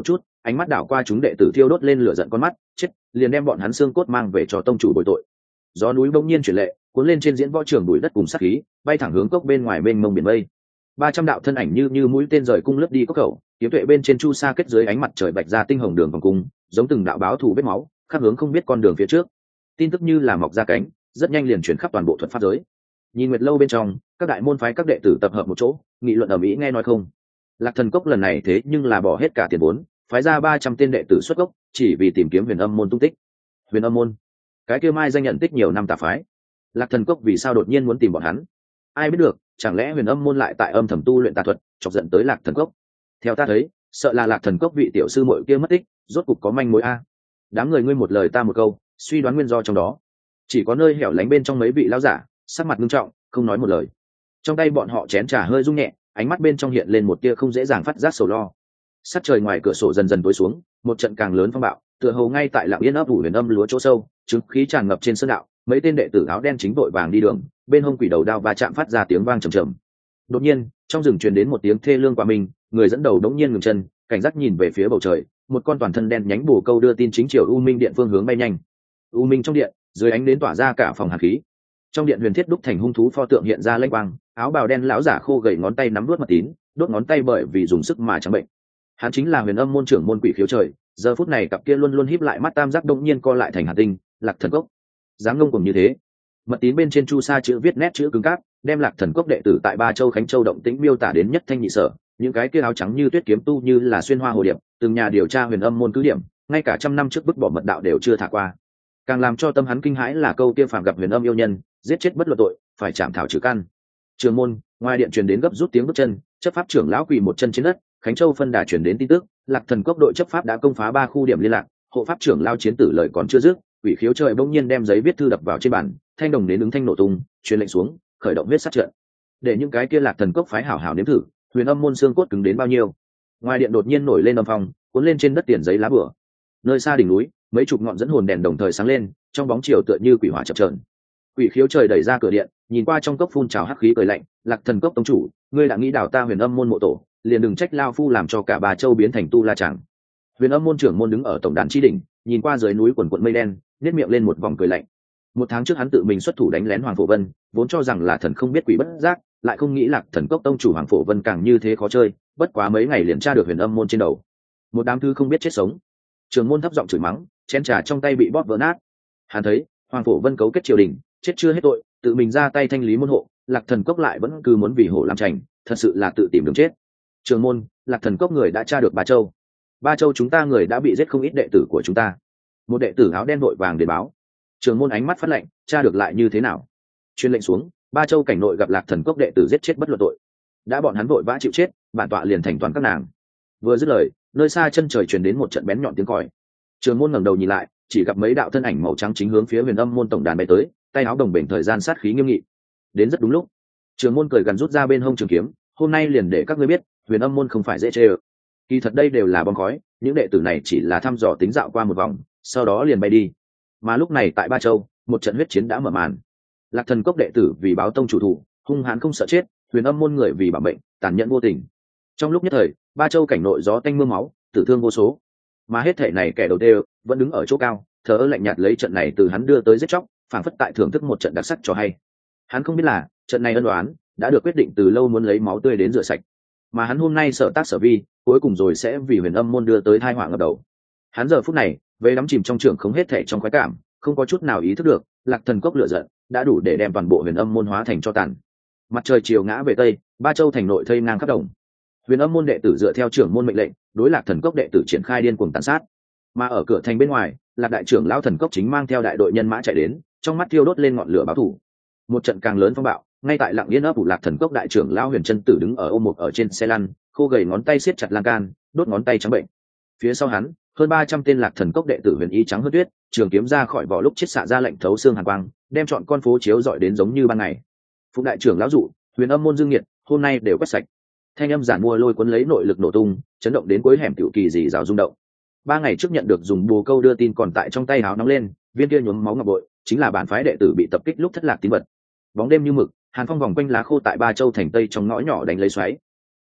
ánh mắt đảo qua chúng đệ tử thiêu đốt lên lửa giận con mắt, chết, liền đem bọn hắn xương cốt mang về cho tông chủ bồi tội. Gió núi bỗng nhiên chuyển lệ, cuốn lên trên diễn võ trường bụi đất cùng sát khí, bay thẳng hướng cốc bên ngoài mênh mông biển mây. Ba trăm đạo thân ảnh như như mũi tên rời cung lướt đi cốc khẩu, kiếm tuệ bên trên chu sa kết dưới ánh mặt trời bạch ra tinh hồng đường vòng cung, giống từng đạo báo thù vết máu, khắc hướng không biết con đường phía trước. Tin tức như là mọc ra cánh, rất nhanh liền truyền khắp toàn bộ thuật pháp giới. Nhìn Nguyệt lâu bên trong, các đại môn phái các đệ tử tập hợp một chỗ, nghị luận ở mỹ nghe nói không. Lạc Thần Cốc lần này thế nhưng là bỏ hết cả tiền vốn, phái ra ba trăm tên đệ tử xuất gốc, chỉ vì tìm kiếm Huyền Âm môn tung tích. Huyền Âm môn, cái kia mai danh nhận tích nhiều năm tà phái. Lạc Thần Cốc vì sao đột nhiên muốn tìm bọn hắn? Ai biết được, chẳng lẽ Huyền Âm môn lại tại âm thầm tu luyện tà thuật, chọc giận tới Lạc Thần Cốc? Theo ta thấy, sợ là Lạc Thần Cốc vị tiểu sư muội kia mất tích, rốt cục có manh mối a. Đám người ngươi một lời ta một câu, suy đoán nguyên do trong đó. Chỉ có nơi hẻo lánh bên trong mấy vị lão giả, sắc mặt nghiêm trọng, không nói một lời. Trong tay bọn họ chén trà hơi rung nhẹ, ánh mắt bên trong hiện lên một tia không dễ dàng phát giác sầu lo. Sắc trời ngoài cửa sổ dần dần tối xuống, một trận càng lớn phong bạo, tựa hồ ngay tại lặng yên ấp ủ Huyền Âm lúa chỗ sâu, chứng khí tràn ngập trên sơn đạo, mấy tên đệ tử áo đen chính vội vàng đi đường, bên hông quỷ đầu đao va chạm phát ra tiếng vang trầm trầm. Đột nhiên, trong rừng truyền đến một tiếng thê lương quả mình, người dẫn đầu đống nhiên ngừng chân, cảnh giác nhìn về phía bầu trời, một con toàn thân đen nhánh bồ câu đưa tin chính chiều U Minh điện phương hướng bay nhanh. U Minh trong điện, dưới ánh đến tỏa ra cả phòng hàn khí. Trong điện huyền thiết đúc thành hung thú pho tượng hiện ra lênh quang, áo bào đen lão giả khô gầy ngón tay nắm đuốt mật tín, đốt ngón tay bởi vì dùng sức mà trắng bệnh. Hắn chính là Huyền Âm môn trưởng môn Quỷ Khiếu Trời, giờ phút này cặp kia luôn luôn híp lại mắt tam giác đông nhiên co lại thành hàn tinh, Lạc Thần Cốc. Dáng ngông cùng như thế. Mật tín bên trên chu sa chữ viết nét chữ cứng cáp, đem Lạc Thần Cốc đệ tử tại Ba Châu Khánh Châu động tĩnh miêu tả đến nhất thanh nhị sở, những cái kia áo trắng như tuyết kiếm tu như là xuyên hoa hồ điệp, từng nhà điều tra Huyền Âm môn cứ điểm, ngay cả trăm năm trước bức bỏ mật đạo đều chưa thả qua. Càng làm cho tâm hắn kinh hãi là câu kia phạm gặp Huyền Âm yêu nhân, giết chết bất luận tội, phải chạm thảo trừ căn. Trường môn, ngoài điện truyền đến gấp rút tiếng bước chân, chấp pháp trưởng lão quỳ một chân trên đất, Khánh Châu phân đà truyền đến tin tức, Lạc Thần Cốc đội chấp pháp đã công phá ba khu điểm liên lạc, hộ pháp trưởng lao chiến tử lời còn chưa dứt, Quỷ Khiếu Trời bỗng nhiên đem giấy viết thư đập vào trên bàn, thanh đồng đến ứng thanh nổ tung, truyền lệnh xuống, khởi động huyết sát trận. Để những cái kia Lạc Thần Cốc phái hảo hảo nếm thử, Huyền Âm môn xương cốt cứng đến bao nhiêu. Ngoài điện đột nhiên nổi lên âm phong, cuốn lên trên đất tiền giấy lá bửa. Nơi xa đỉnh núi, mấy chục ngọn dẫn hồn đèn đồng thời sáng lên, trong bóng chiều tựa như quỷ hỏa chập chờn. Quỷ Khiếu Trời đẩy ra cửa điện, nhìn qua trong cốc phun trào hắc khí cười lạnh, Lạc Thần Cốc tông chủ, ngươi đã nghĩ đào ta Huyền Âm môn mộ tổ, liền đừng trách lao phu làm cho cả Ba Châu biến thành tu la chẳng. Huyền Âm môn trưởng môn đứng ở tổng đàn chi đỉnh, nhìn qua dưới núi quần quần mây đen, nhếch miệng lên một vòng cười lạnh. Một tháng trước hắn tự mình xuất thủ đánh lén Hoàng Phổ Vân, vốn cho rằng là thần không biết quỷ bất giác, lại không nghĩ Lạc Thần Cốc tông chủ Hoàng Phổ Vân càng như thế khó chơi, bất quá mấy ngày liền tra được Huyền Âm môn trên đầu. Một đám thứ không biết chết sống. Trưởng môn thấp giọng chửi mắng, chén trà trong tay bị bóp vỡ nát. Hắn thấy, Hoàng Phổ Vân cấu kết triều đình, chết chưa hết tội, tự mình ra tay thanh lý môn hộ, Lạc Thần Cốc lại vẫn cứ muốn vì hổ làm chành, thật sự là tự tìm đường chết. Trưởng môn, Lạc Thần Cốc người đã tra được Ba Châu. Ba Châu chúng ta người đã bị giết không ít đệ tử của chúng ta. Một đệ tử áo đen vội vàng đến báo. Trưởng môn ánh mắt phát lạnh, tra được lại như thế nào? Truyền lệnh xuống, Ba Châu cảnh nội gặp Lạc Thần Cốc đệ tử giết chết bất luận tội. Đã bọn hắn vội vã chịu chết, bản tọa liền thành toàn các nàng. Vừa dứt lời, nơi xa chân trời truyền đến một trận bén nhọn tiếng còi. Trưởng môn ngẩng đầu nhìn lại, chỉ gặp mấy đạo thân ảnh màu trắng chính hướng phía Huyền Âm môn tổng đàn bay tới, tay áo đồng bền thời gian sát khí nghiêm nghị. Đến rất đúng lúc. Trưởng môn cười gần rút ra bên hông trường kiếm, hôm nay liền để các ngươi biết, Huyền Âm môn không phải dễ chơi. Kỳ thật đây đều là bom khói, những đệ tử này chỉ là thăm dò tính dạo qua một vòng, sau đó liền bay đi. Mà lúc này tại Ba Châu, một trận huyết chiến đã mở màn. Lạc Thần Cốc đệ tử vì báo tông chủ thủ, hung hãn không sợ chết, Huyền Âm môn người vì bảo mệnh, tàn nhẫn vô tình. Trong lúc nhất thời, Ba Châu cảnh nội gió tanh mưa máu, tử thương vô số. Mà hết thể này kẻ đầu tiên vẫn đứng ở chỗ cao, thờ ơ lạnh nhạt lấy trận này từ hắn đưa tới giết chóc, phảng phất tại thưởng thức một trận đặc sắc cho hay. Hắn không biết là trận này ân oán đã được quyết định từ lâu, muốn lấy máu tươi đến rửa sạch, mà hắn hôm nay sở tác sở vi cuối cùng rồi sẽ vì Huyền Âm môn đưa tới tai họa ngập đầu. Hắn giờ phút này về đắm chìm trong trường không hết thể trong khoái cảm, không có chút nào ý thức được Lạc Thần Cốc lửa giận đã đủ để đem toàn bộ Huyền Âm môn hóa thành cho tàn. Mặt trời chiều ngã về tây, Ba Châu thành nội thây ngang khắp đồng. Huyền Âm môn đệ tử dựa theo trưởng môn mệnh lệnh, đối Lạc Thần Cốc đệ tử triển khai điên cuồng tàn sát. Mà ở cửa thành bên ngoài, Lạc đại trưởng lão Thần Cốc chính mang theo đại đội nhân mã chạy đến, trong mắt thiêu đốt lên ngọn lửa báo thù. Một trận càng lớn phong bạo, ngay tại lặng yên ấp ủ Lạc Thần Cốc đại trưởng lão Huyền Chân Tử đứng ở ôm một ở trên xe lăn, khô gầy ngón tay siết chặt lan can, đốt ngón tay trắng bệnh. Phía sau hắn, hơn ba trăm tên Lạc Thần Cốc đệ tử huyền y trắng hơn tuyết, trường kiếm ra khỏi vỏ lúc chết xạ ra lệnh thấu xương hàn quang, đem chọn con phố chiếu rọi đến giống như ban ngày. Phụng đại trưởng lão dụ, Huyền Âm môn dương nghiệt, hôm nay đều quét sạch. Thanh âm giản mua lôi cuốn lấy nội lực nổ tung, chấn động đến cuối hẻm tiểu kỳ gì rào rung động. Ba ngày trước nhận được dùng bùa câu đưa tin còn tại trong tay áo nóng lên, viên kia nhuốm máu ngọc bội, chính là bản phái đệ tử bị tập kích lúc thất lạc tín vật. Bóng đêm như mực, hàn phong vòng quanh lá khô tại Ba Châu thành tây trong ngõ nhỏ đánh lấy xoáy.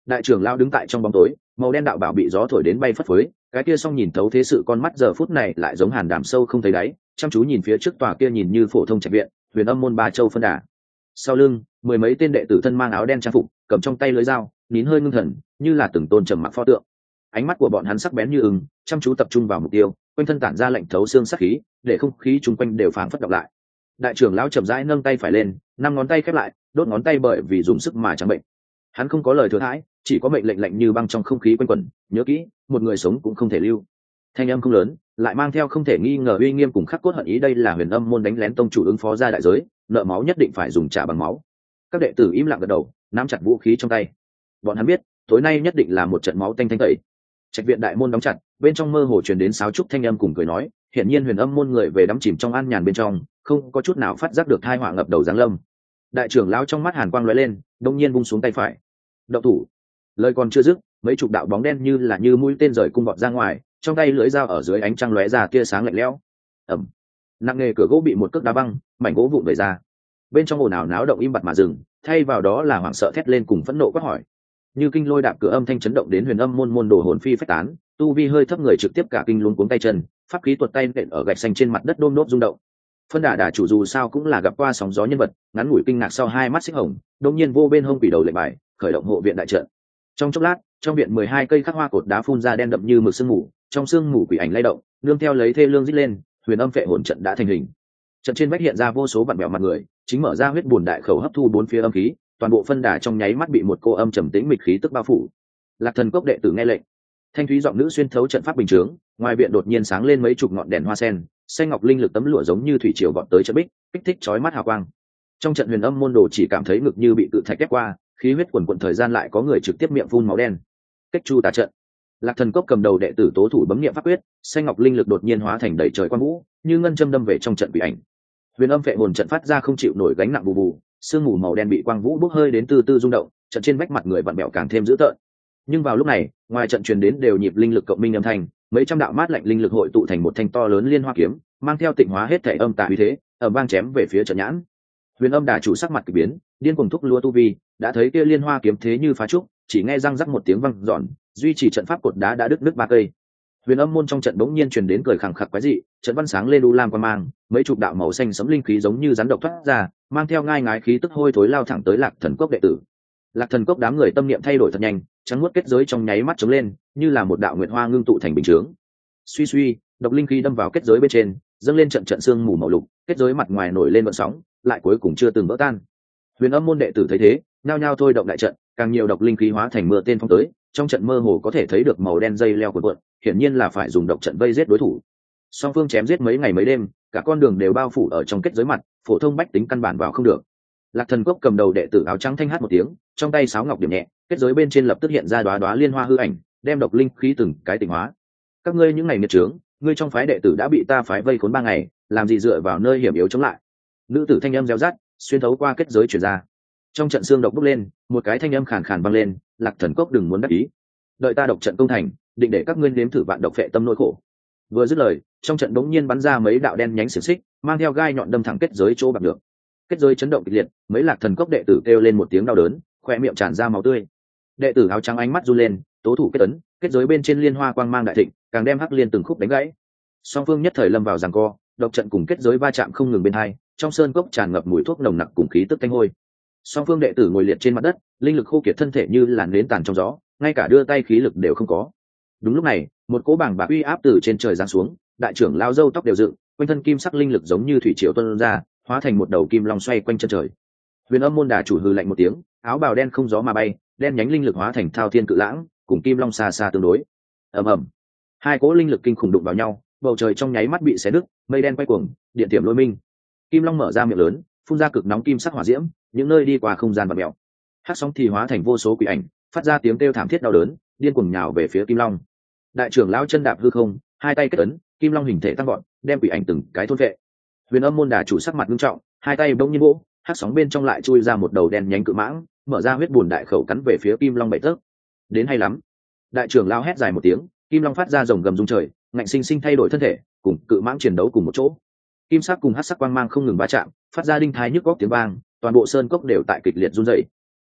Đại trưởng lão đứng tại trong bóng tối, màu đen đạo bảo bị gió thổi đến bay phất phới, cái kia song nhìn thấu thế sự con mắt giờ phút này lại giống hàn đàm sâu không thấy đáy, chăm chú nhìn phía trước tòa kia nhìn như phổ thông trạch viện, Huyền Âm môn Ba Châu phân đà. Sau lưng, mười mấy tên đệ tử thân mang áo đen trang phục, cầm trong tay lưỡi dao, nín hơi ngưng thần, như là từng tôn trầm mặc pho tượng. Ánh mắt của bọn hắn sắc bén như ưng, chăm chú tập trung vào mục tiêu, quanh thân tản ra lạnh thấu xương sắc khí, để không khí chung quanh đều phảng phất đọc lại. Đại trưởng lão chậm rãi nâng tay phải lên, năm ngón tay khép lại, đốt ngón tay bởi vì dùng sức mà trắng bệnh. Hắn không có lời thừa thãi, chỉ có mệnh lệnh lạnh như băng trong không khí quanh quẩn, nhớ kỹ, một người sống cũng không thể lưu. Thanh âm không lớn, lại mang theo không thể nghi ngờ uy nghiêm cùng khắc cốt hận ý, đây là Huyền Âm môn đánh lén tông chủ ứng phó ra đại giới, nợ máu nhất định phải dùng trả bằng máu. Các đệ tử im lặng gật đầu, nắm chặt vũ khí trong tay. Bọn hắn biết, tối nay nhất định là một trận máu tanh thanh tẩy. Trạch viện đại môn đóng chặt, bên trong mơ hồ truyền đến sáo trúc thanh âm cùng cười nói, hiển nhiên Huyền Âm môn người về đắm chìm trong an nhàn bên trong, không có chút nào phát giác được tai họa ngập đầu giáng lâm. Đại trưởng lão trong mắt hàn quang lóe lên, đột nhiên vung xuống tay phải. Động thủ. Lời còn chưa dứt, mấy chục đạo bóng đen như là như mũi tên rời cung vọt ra ngoài, trong tay lưỡi dao ở dưới ánh trăng lóe ra tia sáng lạnh lẽo. Ầm. Nặng nề cửa gỗ bị một cước đá băng, mảnh gỗ vụn vẩy ra. Bên trong ồn ào náo động im bặt mà dừng, thay vào đó là hoảng sợ thét lên cùng phẫn nộ quát hỏi. Như kinh lôi đạp cửa âm thanh chấn động đến Huyền Âm môn môn đồ hồn phi phách tán, tu vi hơi thấp người trực tiếp cả kinh luống cuống tay chân, pháp khí tuột tay nện ở gạch xanh trên mặt đất đôm nốt rung động. Phân đà đà chủ dù sao cũng là gặp qua sóng gió nhân vật, ngắn ngủi kinh ngạc sau hai mắt xích hồng, đột nhiên vô bên hông quỷ đầu lệnh bài, khởi động hộ viện đại trận. Trong chốc lát, trong viện mười hai cây khắc hoa cột đá phun ra đen đậm như mực sương mù, trong sương mù quỷ ảnh lay động, nương theo lấy thê lương rít lên, Huyền Âm phệ hồn trận đã thành hình. Trận trên vách hiện ra vô số vặn vẹo mặt người, chính mở ra huyết bùn đại khẩu hấp thu bốn phía âm khí, toàn bộ phân đà trong nháy mắt bị một cô âm trầm tĩnh mịch khí tức bao phủ. Lạc Thần Cốc đệ tử nghe lệnh, thanh thúy giọng nữ xuyên thấu trận pháp bình chướng, ngoài viện đột nhiên sáng lên mấy chục ngọn đèn hoa sen, xanh ngọc linh lực tấm lụa giống như thủy triều vọt tới trận bích, kích thích chói mắt hào quang. Trong trận Huyền Âm môn đồ chỉ cảm thấy ngực như bị tự thạch ép qua, khí huyết quần quần, thời gian lại có người trực tiếp miệng phun máu đen. Kết chu tà trận. Lạc Thần Cốc cầm đầu đệ tử tố thủ bấm niệm pháp quyết, xanh ngọc linh lực đột nhiên hóa thành đầy trời quang vũ, như ngân châm đâm về trong trận quỷ ảnh. Huyền Âm phệ hồn trận phát ra không chịu nổi gánh nặng bù bù, sương mù màu đen bị quang vũ bốc hơi đến từ từ rung động, trận trên vách mặt người vặn bẹo càng thêm dữ tợn. Nhưng vào lúc này, ngoài trận truyền đến đều nhịp linh lực cộng minh âm thanh, mấy trăm đạo mát lạnh linh lực hội tụ thành một thanh to lớn liên hoa kiếm, mang theo tịnh hóa hết thể âm tà uy thế, ầm vang chém về phía trận nhãn. Huyền Âm đà chủ sắc mặt kỳ biến, điên cuồng thúc lúa tu vi, đã thấy kia liên hoa kiếm thế như phá trúc, chỉ nghe răng rắc một tiếng vang dọn, duy trì trận pháp cột đá đã đứt đứt ba cây. Huyền Âm môn trong trận bỗng nhiên truyền đến cười khẳng khặc quái dị, trận văn sáng lên u lam quang mang, mấy chục đạo màu xanh sẫm linh khí giống như rắn độc thoát ra, mang theo ngai ngái khí tức hôi thối lao thẳng tới Lạc Thần Cốc đệ tử. Lạc Thần Cốc đám người tâm niệm thay đổi thật nhanh, trắng nuốt kết giới trong nháy mắt trống lên, như là một đạo nguyệt hoa ngưng tụ thành bình chướng. Suy suy, độc linh khí đâm vào kết giới bên trên, dâng lên trận trận xương mù màu lục, kết giới mặt ngoài nổi lên vận sóng, lại cuối cùng chưa từng vỡ tan. Huyền Âm môn đệ tử thấy thế, nhao nhao thôi động đại trận, càng nhiều độc linh khí hóa thành mưa tên phong tới, trong trận mơ hồ có thể thấy được màu đen dây leo cuộn cuộn, hiển nhiên là phải dùng độc trận vây giết đối thủ. Song phương chém giết mấy ngày mấy đêm, cả con đường đều bao phủ ở trong kết giới mặt, phổ thông bách tính căn bản vào không được. Lạc Thần Cốc cầm đầu đệ tử áo trắng thanh hát một tiếng, trong tay sáo ngọc điểm nhẹ, kết giới bên trên lập tức hiện ra đóa đóa liên hoa hư ảnh, đem độc linh khí từng cái tịnh hóa. Các ngươi những ngày nghiệt trướng, ngươi trong phái đệ tử đã bị ta phái vây khốn ba ngày, làm gì dựa vào nơi hiểm yếu chống lại? Nữ tử thanh âm reo rát, xuyên thấu qua kết giới truyền ra. Trong trận xương độc bốc lên, một cái thanh âm khàn khàn vang lên, Lạc Thần Cốc đừng muốn đắc ý, đợi ta độc trận công thành, định để các ngươi nếm thử vạn độc phệ tâm nỗi khổ. Vừa dứt lời, trong trận đống nhiên bắn ra mấy đạo đen nhánh xiềng xích, mang theo gai nhọn đâm thẳng kết giới chỗ bạc được. Kết giới chấn động kịch liệt, mấy Lạc Thần Cốc đệ tử kêu lên một tiếng đau đớn, khoe miệng tràn ra máu tươi. Đệ tử áo trắng ánh mắt run lên, tố thủ kết ấn, kết giới bên trên liên hoa quang mang đại thịnh, càng đem hắc liên từng khúc đánh gãy. Song phương nhất thời lâm vào giằng co, độc trận cùng kết giới va chạm không ngừng bên hai, trong sơn cốc tràn ngập mùi thuốc nồng nặc cùng khí tức tanh hôi. Song phương đệ tử ngồi liệt trên mặt đất, linh lực khô kiệt thân thể như làn nến tàn trong gió, ngay cả đưa tay khí lực đều không có. Đúng lúc này, một cỗ bảng bạc uy áp từ trên trời giáng xuống, đại trưởng lao râu tóc đều dựng, quanh thân kim sắc linh lực giống như thủy triều tuôn ra, hóa thành một đầu kim long xoay quanh chân trời. Huyền Âm môn đà chủ hừ lạnh một tiếng, áo bào đen không gió mà bay, đen nhánh linh lực hóa thành thao thiên cự lãng, cùng kim long xa xa tương đối. Ầm ầm, hai cỗ linh lực kinh khủng đụng vào nhau, bầu trời trong nháy mắt bị xé nứt, mây đen quay cuồng, điện tiềm lôi minh. Kim long mở ra miệng lớn, phun ra cực nóng kim sắc hỏa diễm, những nơi đi qua không gian và mèo. Hắc sóng thì hóa thành vô số quỷ ảnh, phát ra tiếng kêu thảm thiết đau đớn, điên cuồng nhào về phía kim long. Đại trưởng lão chân đạp hư không, hai tay kết ấn, kim long hình thể tăng gọn, đem quỷ ảnh từng cái thôn vệ. Huyền Âm môn đà chủ sắc mặt nghiêm trọng, hai tay bỗng nhiên vỗ, hắc sóng bên trong lại chui ra một đầu đen nhánh cự mãng, mở ra huyết buồn đại khẩu cắn về phía kim long bảy tấc. Đến hay lắm. Đại trưởng lão hét dài một tiếng, kim long phát ra rồng gầm rung trời, ngạnh sinh sinh thay đổi thân thể, cùng cự mãng chiến đấu cùng một chỗ. Kim sắc cùng hắc sắc quang mang không ngừng va chạm, phát ra đinh thái nhức góc tiếng vang, toàn bộ sơn cốc đều tại kịch liệt run rẩy.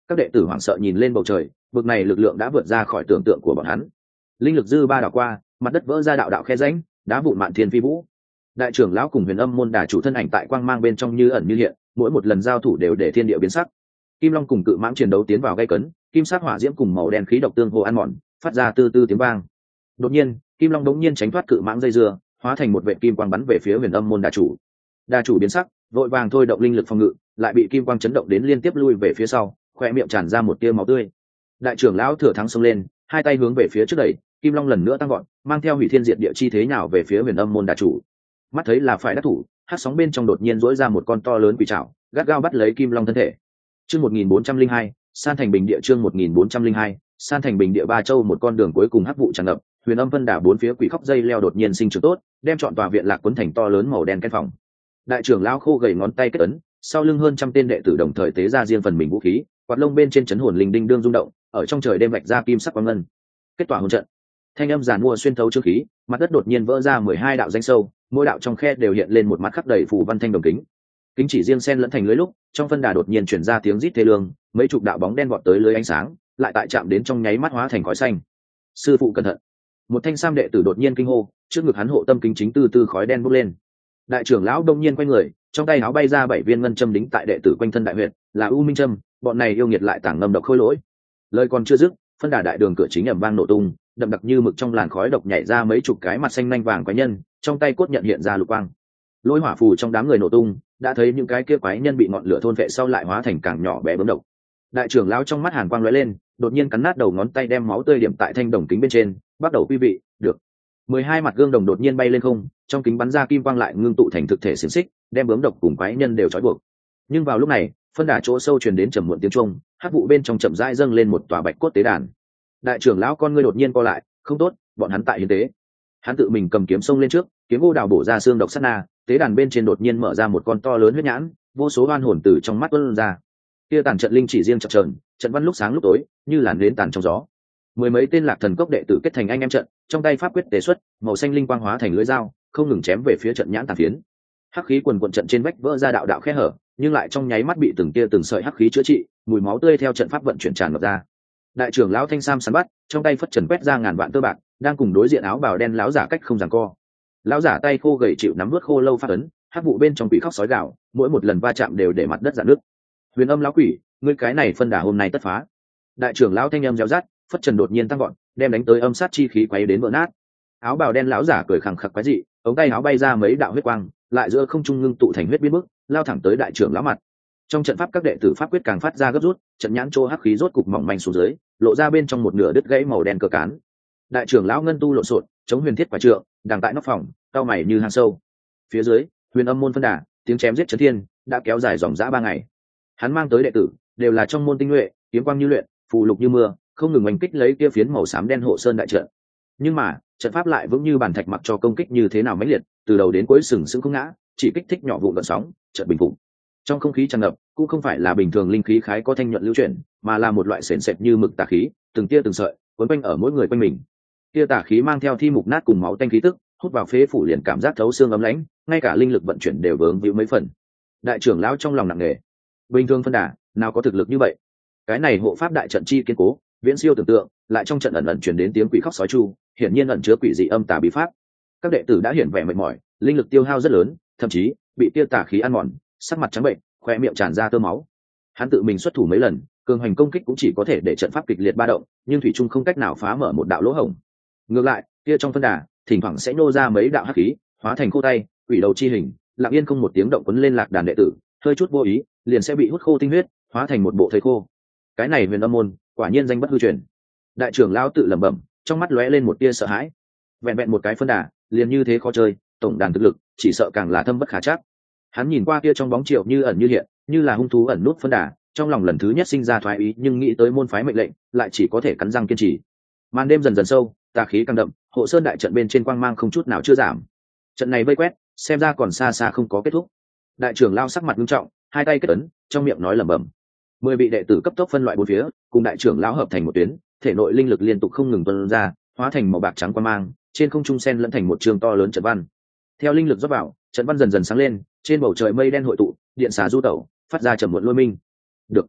Các đệ tử hoảng sợ nhìn lên bầu trời, vực này lực lượng đã vượt ra khỏi tưởng tượng của bọn hắn. Linh lực dư ba đảo qua, mặt đất vỡ ra đạo đạo khe rãnh, đá vụn mạn thiên phi vũ. Đại trưởng lão cùng Huyền Âm môn đà chủ thân ảnh tại quang mang bên trong như ẩn như hiện, mỗi một lần giao thủ đều để thiên địa biến sắc. Kim Long cùng Cự Mãng chiến đấu tiến vào gay cấn, kim sắc hỏa diễm cùng màu đen khí độc tương hô ăn mòn, phát ra tư tư tiếng vang. Đột nhiên, Kim Long đống nhiên tránh thoát Cự Mãng dây dưa, hóa thành một vệt kim quang bắn về phía Huyền Âm môn đà chủ. Đà chủ biến sắc, vội vàng thôi động linh lực phòng ngự, lại bị kim quang chấn động đến liên tiếp lui về phía sau, khoe miệng tràn ra một tia máu tươi. Đại trưởng lão thừa thắng xông lên, hai tay hướng về phía trước đẩy, Kim Long lần nữa tăng gọn, mang theo hủy thiên diệt địa chi thế nào về phía Huyền Âm môn đà chủ. Mắt thấy là phải đắc thủ, hắc sóng bên trong đột nhiên rỗi ra một con to lớn quỷ trảo, gắt gao bắt lấy Kim Long thân thể. Chương một nghìn bốn trăm linh hai, san thành bình địa chương một nghìn bốn trăm linh hai, san thành bình địa ba châu một con đường cuối cùng hắc vụ tràn ngập, Huyền Âm Vân đả bốn phía quỷ khóc dây leo đột nhiên sinh trưởng tốt, đem trọn tòa viện lạc cuốn thành to lớn màu đen căn phòng. Đại trưởng lão khô gầy ngón tay kết ấn, sau lưng hơn trăm tên đệ tử đồng thời tế ra riêng phần mình vũ khí, quạt lông bên trên chấn hồn linh đinh đương rung động, ở trong trời đêm vạch ra kim sắc quang ngân. Kết quả hồn trận. Thanh âm giàn mua xuyên thấu trước khí, mặt đất đột nhiên vỡ ra mười hai đạo danh sâu, mỗi đạo trong khe đều hiện lên một mặt khắc đầy phù văn thanh đồng kính. Kính chỉ riêng xen lẫn thành lưới lúc, trong phân đà đột nhiên truyền ra tiếng rít thê lương, mấy chục đạo bóng đen vọt tới lưới ánh sáng, lại tại chạm đến trong nháy mắt hóa thành khói xanh. Sư phụ cẩn thận! Một thanh sam đệ tử đột nhiên kinh hô, trước ngực hắn hộ tâm kính chính từ từ khói đen bốc lên. Đại trưởng lão đông nhiên quay người, trong tay áo bay ra bảy viên ngân châm đính tại đệ tử quanh thân đại huyệt, là u minh châm, bọn này yêu nghiệt lại tảng ngầm độc khôi lỗi. Lời còn chưa dứt, phân đà đại đường cửa chính ầm vang nổ tung, đậm đặc như mực trong làn khói độc nhảy ra mấy chục cái mặt xanh nanh vàng quái nhân, trong tay cốt nhận hiện ra lục quang. Lôi hỏa phù trong đám người nổ tung, đã thấy những cái kia quái nhân bị ngọn lửa thôn phệ sau lại hóa thành càng nhỏ bé bướm độc. Đại trưởng lão trong mắt hàn quang lóe lên, đột nhiên cắn nát đầu ngón tay đem máu tươi điểm tại thanh đồng kính bên trên, bắt đầu quý vị, được. mười hai mặt gương đồng đột nhiên bay lên không, trong kính bắn ra kim quang lại ngưng tụ thành thực thể xiềng xích, đem bướm độc cùng quái nhân đều trói buộc. Nhưng vào lúc này, phân đà chỗ sâu truyền đến trầm muộn tiếng trung, hắc vụ bên trong chậm rãi dâng lên một tòa bạch cốt tế đàn. Đại trưởng lão con ngươi đột nhiên co lại, không tốt, bọn hắn tại hiến tế. Hắn tự mình cầm kiếm xông lên trước, kiếm gỗ đào bổ ra xương độc sát na, tế đàn bên trên đột nhiên mở ra một con to lớn huyết nhãn, vô số oan hồn từ trong mắt tuôn ra. Kia tàn trận linh chỉ riêng chập chờn, trận văn lúc sáng lúc tối, như làn nến tàn trong gió. Mười mấy tên lạc thần cốc đệ tử kết thành anh em trận, trong tay pháp quyết tế xuất, màu xanh linh quang hóa thành lưỡi dao, không ngừng chém về phía trận nhãn tàn phiến. Hắc khí quần quần trận trên vách vỡ ra đạo đạo khe hở, nhưng lại trong nháy mắt bị từng tia từng sợi hắc khí chữa trị, mùi máu tươi theo trận pháp vận chuyển tràn ngập ra. Đại trưởng lão thanh sam sắn bắt, trong tay phất trần quét ra ngàn vạn tơ bạc, đang cùng đối diện áo bào đen lão giả cách không giằng co. Lão giả tay khô gầy chịu nắm vớt khô lâu phát ấn, hắc vụ bên trong quỷ khóc sói gào, mỗi một lần va chạm đều để mặt đất rạn nước. Huyền Âm lão quỷ, ngươi cái này phân đà hôm nay tất phá. Đại trưởng lão thanh âm réo rát, phất trần đột nhiên tăng gọn, đem đánh tới âm sát chi khí quấy đến vỡ nát. Áo bào đen lão giả cười khẳng khặc quái dị, ống tay áo bay ra mấy đạo huyết quang, lại giữa không trung ngưng tụ thành huyết biến bức, lao thẳng tới đại trưởng lão mặt. Trong trận pháp các đệ tử pháp quyết càng phát ra gấp rút, trận nhãn trô hắc khí rốt cục mỏng manh xuống dưới, lộ ra bên trong một nửa đứt gãy màu đen cờ cán. Đại trưởng lão ngân tu lộn xộn, chống huyền thiết quả trượng, đang tại nóc phòng, cao mày như hang sâu. Phía dưới, Huyền Âm môn phân đà, tiếng chém giết chấn thiên, đã kéo dài dòng dã ba ngày. Hắn mang tới đệ tử đều là trong môn tinh nhuệ, kiếm quang như luyện, phù lục như mưa, không ngừng oanh kích lấy kia phiến màu xám đen hộ sơn đại trận. Nhưng mà, trận pháp lại vững như bàn thạch mặc cho công kích như thế nào mãnh liệt, từ đầu đến cuối sừng sững không ngã, chỉ kích thích nhỏ vụn gợn sóng, chợt bình phục. Trong không khí tràn ngập, cũng không phải là bình thường linh khí khái có thanh nhuận lưu chuyển, mà là một loại sền sệt như mực tà khí, từng tia từng sợi, quấn quanh ở mỗi người quanh mình. Tia tà khí mang theo thi mục nát cùng máu tanh khí tức, hút vào phế phủ liền cảm giác thấu xương ấm lãnh, ngay cả linh lực vận chuyển đều vướng víu mấy phần. Đại trưởng lão trong lòng nặng nề. Bình thường phân đà, nào có thực lực như vậy? Cái này hộ pháp đại trận chi kiên cố, viễn siêu tưởng tượng, lại trong trận ẩn ẩn truyền đến tiếng quỷ khóc sói chu, hiển nhiên ẩn chứa quỷ dị âm tà bí pháp. Các đệ tử đã hiển vẻ mệt mỏi, linh lực tiêu hao rất lớn, thậm chí bị tia tà khí ăn mòn, sắc mặt trắng bệnh, khoe miệng tràn ra tơ máu. Hắn tự mình xuất thủ mấy lần, cường hành công kích cũng chỉ có thể để trận pháp kịch liệt ba động, nhưng thủy trung không cách nào phá mở một đạo lỗ hổng. Ngược lại, kia trong phân đà, thỉnh thoảng sẽ nô ra mấy đạo hắc khí, hóa thành khô tay, quỷ đầu chi hình, lặng yên không một tiếng động quấn lên lạc đàn đệ tử, hơi chút vô ý, liền sẽ bị hút khô tinh huyết, hóa thành một bộ thây khô. Cái này Huyền Âm môn, quả nhiên danh bất hư truyền. Đại trưởng lão tự lẩm bẩm, trong mắt lóe lên một tia sợ hãi. Vẹn vẹn một cái phân đà, liền như thế khó chơi, tổng đàn thực lực, chỉ sợ càng là thâm bất khả trắc. Hắn nhìn qua kia trong bóng chiều như ẩn như hiện, như là hung thú ẩn nút phân đà, trong lòng lần thứ nhất sinh ra thoái ý, nhưng nghĩ tới môn phái mệnh lệnh, lại chỉ có thể cắn răng kiên trì. Màn đêm dần dần sâu, tà khí càng đậm, hộ sơn đại trận bên trên quang mang không chút nào chưa giảm. Trận này vây quét, xem ra còn xa xa không có kết thúc. Đại trưởng lão sắc mặt nghiêm trọng, hai tay kết ấn, trong miệng nói lẩm bẩm. Mười vị đệ tử cấp tốc phân loại bốn phía, cùng đại trưởng lão hợp thành một tuyến, thể nội linh lực liên tục không ngừng tuôn ra, hóa thành màu bạc trắng quang mang, trên không trung sen lẫn thành một trường to lớn trận văn. Theo linh lực rót vào, trận văn dần dần sáng lên, trên bầu trời mây đen hội tụ, điện xà du tẩu, phát ra trầm muộn lôi minh. Được.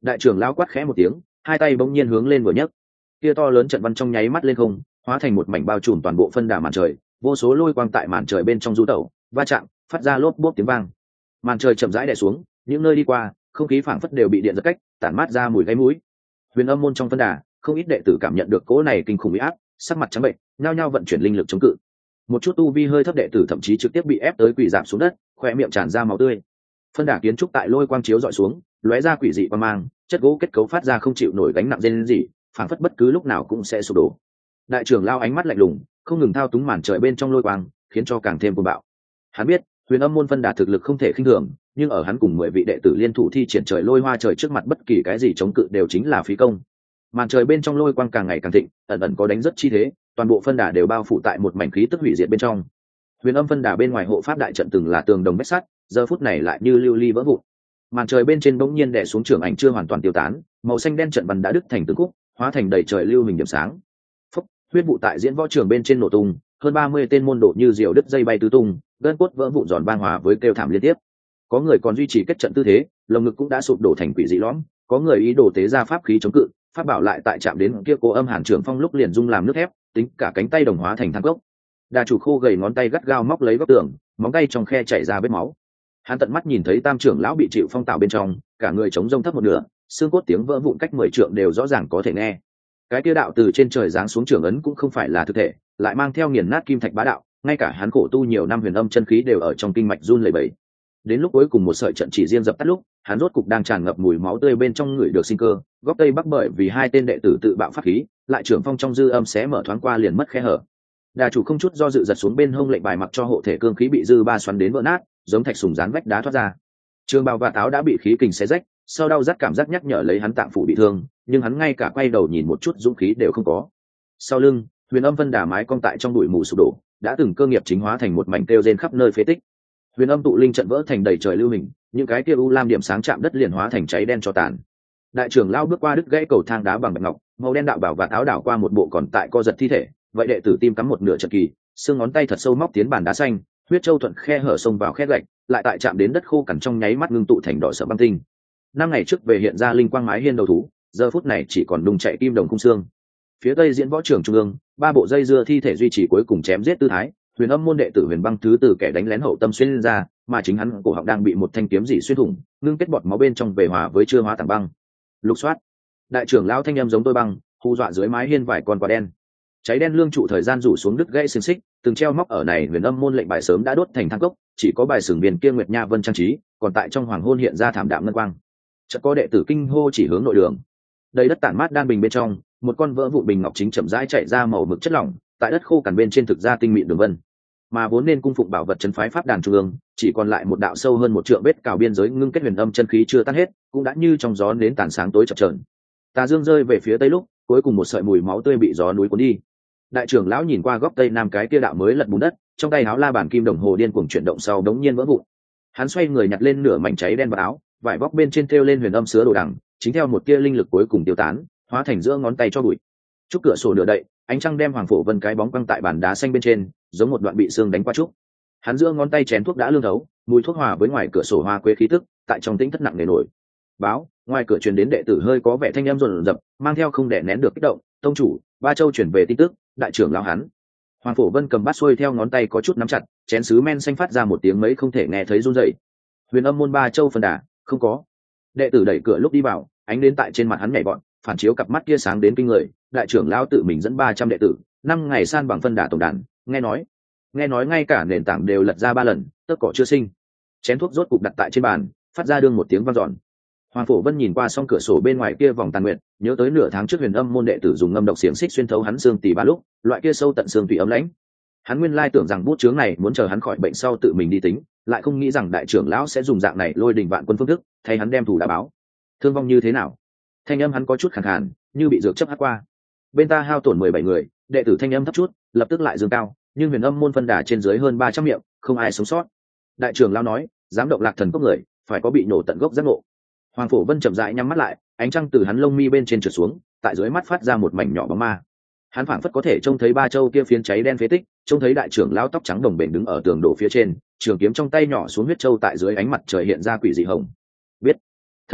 Đại trưởng lão quát khẽ một tiếng, hai tay bỗng nhiên hướng lên vừa nhấc, kia to lớn trận văn trong nháy mắt lên không, hóa thành một mảnh bao trùm toàn bộ phân đà màn trời, vô số lôi quang tại màn trời bên trong du tẩu va chạm, phát ra lốp bốp tiếng vang. Màn trời chậm rãi đè xuống, những nơi đi qua không khí phảng phất đều bị điện giật cách, tản mát ra mùi gáy mũi. Huyền Âm môn trong phân đà, không ít đệ tử cảm nhận được cỗ này kinh khủng uy áp, sắc mặt trắng bệch, nhao nhao vận chuyển linh lực chống cự. Một chút tu vi hơi thấp đệ tử thậm chí trực tiếp bị ép tới quỳ rạp xuống đất, khóe miệng tràn ra máu tươi. Phân đà kiến trúc tại lôi quang chiếu dọi xuống, lóe ra quỷ dị qua mang, chất gỗ kết cấu phát ra không chịu nổi gánh nặng rên rỉ, phảng phất bất cứ lúc nào cũng sẽ sụp đổ. Đại trưởng lao ánh mắt lạnh lùng, không ngừng thao túng màn trời bên trong lôi quang, khiến cho càng thêm cuồng bạo. Hắn biết, Huyền Âm môn phân đà thực lực không thể khinh thường, nhưng ở hắn cùng mười vị đệ tử liên thủ thi triển trời lôi hoa trời trước mặt bất kỳ cái gì chống cự đều chính là phí công. Màn trời bên trong lôi quang càng ngày càng thịnh, ẩn ẩn có đánh rất chi thế, toàn bộ phân đà đều bao phủ tại một mảnh khí tức hủy diệt bên trong. Huyền Âm phân đà bên ngoài hộ pháp đại trận từng là tường đồng vách sắt, giờ phút này lại như lưu ly vỡ vụn. Màn trời bên trên bỗng nhiên đè xuống trưởng ảnh chưa hoàn toàn tiêu tán, màu xanh đen trận văn đã đứt thành từng khúc, hóa thành đầy trời lưu hình điểm sáng. Phúc, huyết vụ tại diễn võ trường bên trên nổ tung, hơn ba mươi tên môn đồ như diều đứt dây bay tứ tung, gân cốt vỡ vụn giòn vang hòa với kêu thảm liên tiếp. Có người còn duy trì kết trận tư thế, lồng ngực cũng đã sụp đổ thành quỷ dị lõm, có người ý đồ tế ra pháp khí chống cự, pháp bảo lại tại chạm đến kia cố âm hàn trưởng phong lúc liền rung làm nước thép, tính cả cánh tay đồng hóa thành than gốc. Đà chủ khô gầy ngón tay gắt gao móc lấy góc tường, móng tay trong khe chảy ra vết máu. Hắn tận mắt nhìn thấy tam trưởng lão bị chịu phong tạo bên trong, cả người chống rông thấp một nửa, xương cốt tiếng vỡ vụn cách mười trượng đều rõ ràng có thể nghe. Cái kia đạo từ trên trời giáng xuống trưởng ấn cũng không phải là thực thể, lại mang theo nghiền nát kim thạch bá đạo, ngay cả hắn khổ tu nhiều năm huyền âm chân khí đều ở trong kinh mạch run lẩy bẩy. Đến lúc cuối cùng một sợi trận chỉ riêng dập tắt lúc, hắn rốt cục đang tràn ngập mùi máu tươi bên trong người được sinh cơ, góc tây bắc bởi vì hai tên đệ tử tự bạo pháp khí, lại trưởng phong trong dư âm xé mở thoáng qua liền mất khe hở. Đà chủ không chút do dự giật xuống bên hông lệnh bài mặc cho hộ thể cương khí bị dư ba xoắn đến vỡ nát, giống thạch sùng dán vách đá thoát ra. Trường bào và táo đã bị khí kình xé rách, sau đau rát cảm giác nhắc nhở lấy hắn tạng phủ bị thương, nhưng hắn ngay cả quay đầu nhìn một chút dũng khí đều không có. Sau lưng, Huyền Âm phân đà mái cong tại trong bụi mù sụp đổ, đã từng cơ nghiệp chính hóa thành một mảnh kêu rên khắp nơi phế tích. Huyền Âm tụ linh trận vỡ thành đầy trời lưu hình, những cái kia u lam điểm sáng chạm đất liền hóa thành cháy đen cho tàn. Đại trưởng lao bước qua đứt gãy cầu thang đá bằng bạch ngọc, màu đen đạo bảo và áo đảo qua một bộ còn tại co giật thi thể, vậy đệ tử tim cắm một nửa trận kỳ, xương ngón tay thật sâu móc tiến bàn đá xanh, huyết châu thuận khe hở xông vào khe gạch, lại tại chạm đến đất khô cằn trong nháy mắt ngưng tụ thành đỏ sợ băng tinh. Năm ngày trước về hiện ra linh quang mái hiên đầu thú, giờ phút này chỉ còn đùng chạy kim đồng cung xương. Phía tây diễn võ trường trung ương, ba bộ dây dưa thi thể duy trì cuối cùng chém giết tư thái, Huyền Âm môn đệ tử Huyền Băng thứ từ kẻ đánh lén hậu tâm xuyên ra, mà chính hắn cổ họng đang bị một thanh kiếm dị xuyên thủng, ngưng kết bọt máu bên trong về hòa với chưa hóa tảng băng. Lục soát, đại trưởng lão thanh âm giống tôi băng, hù dọa dưới mái hiên vài con quả đen. Cháy đen lương trụ thời gian rủ xuống đứt gãy xiềng xích, từng treo móc ở này Huyền Âm môn lệnh bài sớm đã đốt thành than cốc, chỉ có bài sừng viền kia Nguyệt Nha Vân trang trí, còn tại trong hoàng hôn hiện ra thảm đạm ngân quang. Chợt có đệ tử kinh hô chỉ hướng nội đường. Đầy đất tản mát đan bình bên trong, một con vỡ vụn bình ngọc chính chậm rãi chạy ra màu mực chất lỏng, tại đất khô cằn bên trên thực ra tinh mịn đường vân. Mà vốn nên cung phụng bảo vật trấn phái pháp đàn trung ương, chỉ còn lại một đạo sâu hơn một trượng vết cào biên giới ngưng kết huyền âm chân khí chưa tan hết, cũng đã như trong gió nến tàn sáng tối chập chờn. Tà dương rơi về phía tây lúc, cuối cùng một sợi mùi máu tươi bị gió núi cuốn đi. Đại trưởng lão nhìn qua góc tây nam cái kia đạo mới lật bùn đất, trong tay áo la bàn kim đồng hồ điên cuồng chuyển động sau đống nhiên vỡ vụn. Hắn xoay người nhặt lên nửa mảnh cháy đen vào áo, vải vóc bên trên thêu lên huyền âm sứa đồ đằng, chính theo một tia linh lực cuối cùng tiêu tán, hóa thành giữa ngón tay cho bụi. Trúc cửa sổ nửa đậy, ánh trăng đem Hoàng Phổ Vân cái bóng quăng tại bàn đá xanh bên trên, giống một đoạn bị xương đánh qua trúc. Hắn giữa ngón tay chén thuốc đã lương thấu, mùi thuốc hòa với ngoài cửa sổ hoa quế khí tức, tại trong tĩnh thất nặng nề nổi. Báo, ngoài cửa truyền đến đệ tử hơi có vẻ thanh âm rồn rập, mang theo không đè nén được kích động, tông chủ, Ba Châu chuyển về tin tức, đại trưởng lão hắn. Hoàng Phổ Vân cầm bát xuôi theo ngón tay có chút nắm chặt, chén sứ men xanh phát ra một tiếng mấy không thể nghe thấy run rẩy. Huyền Âm môn Ba Châu phân đà, không có. Đệ tử đẩy cửa lúc đi vào, ánh đến tại trên mặt hắn nhảy bọn, phản chiếu cặp mắt kia sáng đến kinh người. Đại trưởng lão tự mình dẫn ba trăm đệ tử, năm ngày san bằng phân đà tổng đàn, nghe nói, nghe nói ngay cả nền tảng đều lật ra ba lần, tấc cỏ chưa sinh. Chén thuốc rốt cục đặt tại trên bàn, phát ra đương một tiếng vang dọn. Hoàng Phổ Vân nhìn qua song cửa sổ bên ngoài kia vòng tàn nguyệt, nhớ tới nửa tháng trước Huyền Âm môn đệ tử dùng ngâm độc xiềng xích xuyên thấu hắn xương tỉ ba lúc, loại kia sâu tận xương tủy ấm lãnh. Hắn nguyên lai tưởng rằng bút chướng này muốn chờ hắn khỏi bệnh sau tự mình đi tính, lại không nghĩ rằng đại trưởng lão sẽ dùng dạng này lôi đình vạn quân phương thức, thay hắn đem thủ đã báo. Thương vong như thế nào? Thanh âm hắn có chút khàn khàn, như bị dược chấp hắt qua. Bên ta hao tổn mười bảy người, đệ tử thanh âm thấp chút, lập tức lại dương cao, nhưng Huyền Âm môn phân đà trên dưới hơn ba trăm miệng, không ai sống sót. Đại trưởng lão nói, dám động lạc thần cốc người, phải có bị nổ tận gốc giác ngộ. Hoàng Phổ Vân chậm rãi nhắm mắt lại, ánh trăng từ hắn lông mi bên trên trượt xuống, tại dưới mắt phát ra một mảnh nhỏ bóng ma. Hắn phảng phất có thể trông thấy Ba Châu kia phiến cháy đen phế tích, trông thấy đại trưởng lão tóc trắng đồng bền đứng ở tường đổ phía trên, trường kiếm trong tay nhỏ xuống huyết châu tại dưới ánh mặt trời hiện ra quỷ dị hồng. Biết, thật lâu,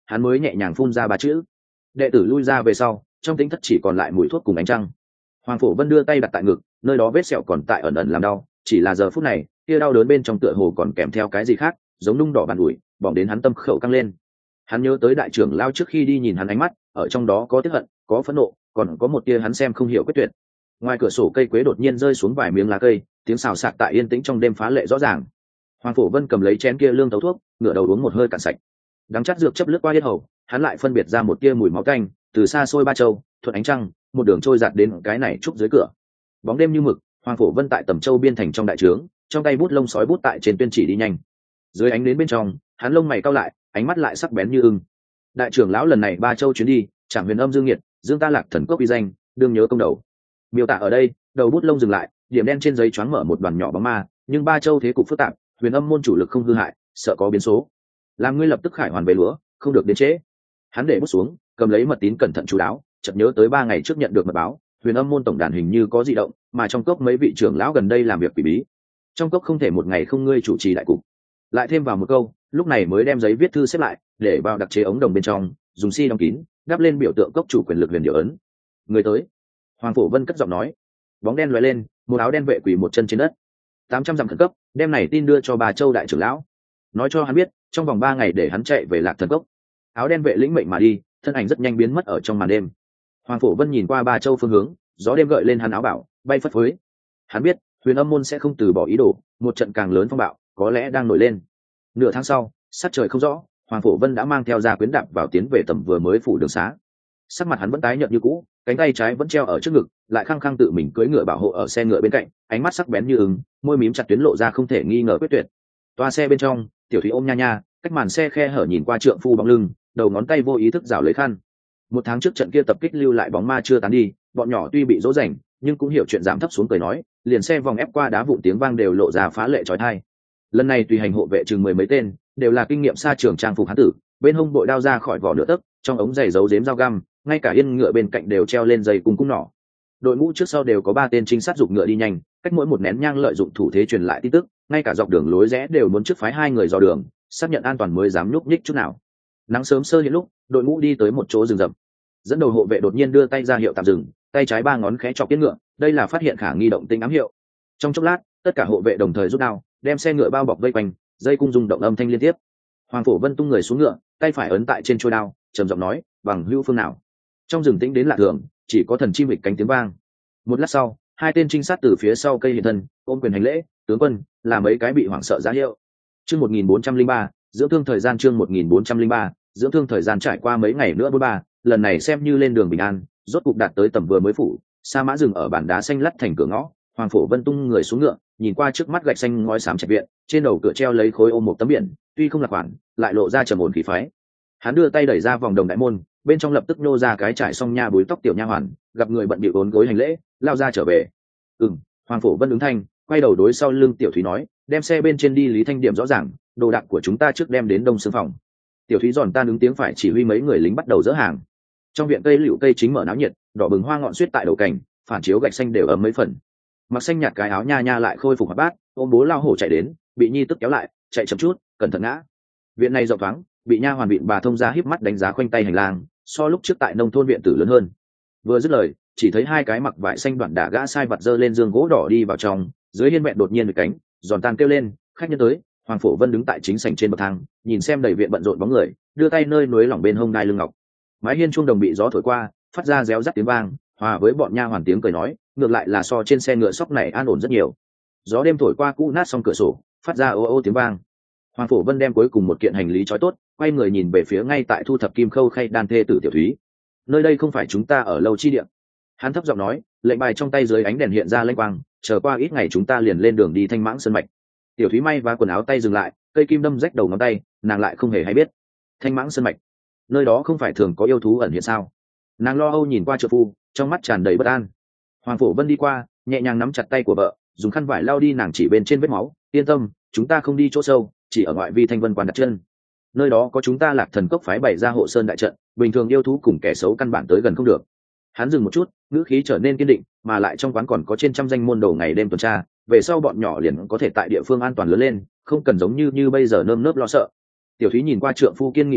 hắn mới nhẹ nhàng phun ra ba chữ. Đệ tử lui ra về sau, trong tính thất chỉ còn lại mùi thuốc cùng ánh trăng. Hoàng Phổ Vân đưa tay đặt tại ngực, nơi đó vết sẹo còn tại ẩn ẩn làm đau, chỉ là giờ phút này kia đau đớn bên trong tựa hồ còn kèm theo cái gì khác, giống nung đỏ bàn ủi, bỏng đến hắn tâm khẩu căng lên. Hắn nhớ tới đại trưởng lao trước khi đi nhìn hắn ánh mắt, ở trong đó có tiếc hận, có phẫn nộ, còn có một tia hắn xem không hiểu quyết tuyệt. Ngoài cửa sổ cây quế đột nhiên rơi xuống vài miếng lá cây, tiếng xào xạc tại yên tĩnh trong đêm phá lệ rõ ràng. Hoàng Phổ Vân cầm lấy chén kia lương tấu thuốc, ngửa đầu uống một hơi cạn sạch. Đắng chát dược chấp lướt qua yết hầu, hắn lại phân biệt ra một tia mùi máu tanh, từ xa xôi ba châu, thuận ánh trăng, một đường trôi giạt đến cái này trúc dưới cửa. Bóng đêm như mực, Hoàng Phổ Vân tại Tầm Châu biên thành trong đại trướng, trong tay bút lông sói bút tại trên tuyên chỉ đi nhanh. Dưới ánh đến bên trong, hắn lông mày cau lại, ánh mắt lại sắc bén như ưng. Đại trưởng lão lần này ba châu chuyến đi, chẳng huyền âm dương nghiệt, dương ta lạc thần cốc uy danh, đương nhớ công đầu. Miêu tả ở đây, đầu bút lông dừng lại, điểm đen trên giấy choáng mở một đoàn nhỏ bóng ma, nhưng ba châu thế cục phức tạp, huyền âm môn chủ lực không hư hại, sợ có biến số. Làm ngươi lập tức khải hoàn về lúa, không được đến trễ. Hắn để bút xuống, cầm lấy mật tín cẩn thận chú đáo, chợt nhớ tới ba ngày trước nhận được mật báo, huyền âm môn tổng đàn hình như có dị động, mà trong cốc mấy vị trưởng lão gần đây làm việc quỷ bí. Trong cốc không thể một ngày không ngươi chủ trì đại cục. Lại thêm vào một câu, lúc này mới đem giấy viết thư xếp lại, để vào đặc chế ống đồng bên trong, dùng xi si đóng kín, đắp lên biểu tượng cốc chủ quyền lực huyền điệu ấn. Người tới. Hoàng Phổ Vân cất giọng nói. Bóng đen lóe lên, một áo đen vệ quỳ một chân trên đất. Tám trăm dặm khẩn cấp, đem này tin đưa cho bà Châu đại trưởng lão, nói cho hắn biết, trong vòng ba ngày để hắn chạy về Lạc Thần Cốc. Áo đen vệ lĩnh mệnh mà đi, thân ảnh rất nhanh biến mất ở trong màn đêm. Hoàng Phổ Vân nhìn qua Ba Châu phương hướng, gió đêm gợi lên hắn áo bảo, bay phất phới. Hắn biết, Huyền Âm môn sẽ không từ bỏ ý đồ, một trận càng lớn phong bạo có lẽ đang nổi lên. Nửa tháng sau, sắc trời không rõ, Hoàng Phổ Vân đã mang theo gia quyến đạp vào tiến về Tầm vừa mới phủ đường xá. Sắc mặt hắn vẫn tái nhợt như cũ, cánh tay trái vẫn treo ở trước ngực, lại khăng khăng tự mình cưỡi ngựa bảo hộ ở xe ngựa bên cạnh, ánh mắt sắc bén như ưng, môi mím chặt tuyến lộ ra không thể nghi ngờ quyết tuyệt. Toa xe bên trong, Tiểu Thúy ôm nha nha, cách màn xe khe hở nhìn qua trượng phu bóng lưng, đầu ngón tay vô ý thức rảo lấy khăn. Một tháng trước trận kia tập kích lưu lại bóng ma chưa tán đi, bọn nhỏ tuy bị dỗ dành, nhưng cũng hiểu chuyện giảm thấp xuống cười nói, liền xe vòng ép qua đá vụn tiếng vang đều lộ ra phá lệ chói tai. Lần này tùy hành hộ vệ chừng mười mấy tên, đều là kinh nghiệm xa trường trang phục hán tử, bên hông bội đao ra khỏi vỏ nửa tấc, trong ống giày giấu giếm dao găm, ngay cả yên ngựa bên cạnh đều treo lên dây cung cung nỏ. Đội ngũ trước sau đều có ba tên trinh sát giục ngựa đi nhanh, cách mỗi một nén nhang lợi dụng thủ thế truyền lại tin tức, ngay cả dọc đường lối rẽ đều muốn trước phái hai người dò đường, xác nhận an toàn mới dám nhúc nhích chút nào. Nắng sớm sơ hiện lúc, đội ngũ đi tới một chỗ rừng rậm. Dẫn đầu hộ vệ đột nhiên đưa tay ra hiệu tạm dừng, tay trái ba ngón khẽ chọc yên ngựa, đây là phát hiện khả nghi động tĩnh ám hiệu. Trong chốc lát, tất cả hộ vệ đồng thời rút đao, đem xe ngựa bao bọc vây quanh, dây cung rung động âm thanh liên tiếp. Hoàng Phổ Vân tung người xuống ngựa, tay phải ấn tại trên chuôi đao, trầm giọng nói, bằng hữu phương nào. Trong rừng tĩnh đến lạ thường, chỉ có thần chim hịch cánh tiếng vang. Một lát sau, hai tên trinh sát từ phía sau cây hiện thân, ôm quyền hành lễ, tướng quân, là mấy cái bị hoảng sợ ra hiệu. Chương một nghìn bốn trăm linh ba, dưỡng thương thời gian chương một nghìn bốn trăm linh ba, dưỡng thương thời gian trải qua mấy ngày nữa bốn ba, lần này xem như lên đường bình an, rốt cục đạt tới Tầm vừa mới phủ, sa mã rừng ở bản đá xanh lắt thành cửa ngõ. Hoàng Phổ Vân tung người xuống ngựa, nhìn qua trước mắt gạch xanh ngói xám trạch viện, trên đầu cửa treo lấy khối ôm một tấm biển, tuy không lạc khoản, lại lộ ra trầm ổn khí phái. Hắn đưa tay đẩy ra vòng đồng đại môn, bên trong lập tức nô ra cái trải xong nha búi tóc tiểu nha hoàn, gặp người bận bịu ốn gối hành lễ, lao ra trở về. Ừm, Hoàng Phổ Vân ứng thanh, quay đầu đối sau lưng Tiểu Thúy nói, đem xe bên trên đi Lý Thanh điểm rõ ràng, đồ đạc của chúng ta trước đem đến Đông Sương phòng. Tiểu Thúy giòn tan ứng tiếng phải chỉ huy mấy người lính bắt đầu dỡ hàng. Trong viện cây liễu cây chính mở náo nhiệt, đỏ bừng hoa ngọn xuyết tại đầu cảnh, phản chiếu gạch xanh đều ấm mấy phần. Mặc xanh nhạt cái áo nha nha lại khôi phục hoạt bát, ôm bố lao hổ chạy đến, bị nhi tức kéo lại, chạy chậm chút, cẩn thận ngã. Viện này rộng thoáng, bị nha hoàn vịn bà thông ra híp mắt đánh giá khoanh tay hành lang, so lúc trước tại nông thôn viện tử lớn hơn. Vừa dứt lời, chỉ thấy hai cái mặc vải xanh đoạn đả gã sai vặt dơ lên giường gỗ đỏ đi vào trong, dưới hiên vẹn đột nhiên được cánh, giòn tan kêu lên, khách nhân tới. Hoàng Phổ Vân đứng tại chính sảnh trên bậc thang, nhìn xem đầy viện bận rộn bóng người, đưa tay nơi núi lỏng bên hông đai lưng ngọc. Mái hiên chuông đồng bị gió thổi qua, phát ra réo rắt tiếng vang, hòa với bọn nha hoàn tiếng cười nói, ngược lại là so trên xe ngựa sóc này an ổn rất nhiều. Gió đêm thổi qua cũ nát xong cửa sổ, phát ra ô ô tiếng vang. Hoàng Phổ Vân đem cuối cùng một kiện hành lý trói tốt, quay người nhìn về phía ngay tại thu thập kim khâu khay đan thê tử Tiểu Thúy. Nơi đây không phải chúng ta ở lâu chi địa. Hắn thấp giọng nói, lệnh bài trong tay dưới ánh đèn hiện ra lênh quang, chờ qua ít ngày chúng ta liền lên đường đi Thanh Mãng Sơn mạch. Tiểu Thúy may và quần áo tay dừng lại, cây kim đâm rách đầu ngón tay, nàng lại không hề hay biết. Thanh Mãng Sơn mạch, nơi đó không phải thường có yêu thú ẩn hiện sao? Nàng lo âu nhìn qua trợ phu, trong mắt tràn đầy bất an. Hoàng Phổ Vân đi qua, nhẹ nhàng nắm chặt tay của vợ, dùng khăn vải lau đi nàng chỉ bên trên vết máu, yên tâm, chúng ta không đi chỗ sâu, chỉ ở ngoại vi Thanh Vân Quan đặt chân. Nơi đó có chúng ta Lạc Thần Cốc phái bày ra hộ sơn đại trận, bình thường yêu thú cùng kẻ xấu căn bản tới gần không được. Hắn dừng một chút, ngữ khí trở nên kiên định, mà lại trong quán còn có trên trăm danh môn đồ ngày đêm tuần tra, về sau bọn nhỏ liền có thể tại địa phương an toàn lớn lên, không cần giống như như bây giờ nơm nớp lo sợ. Tiểu Thúy nhìn qua trượng phu kiên nghị bên mặt,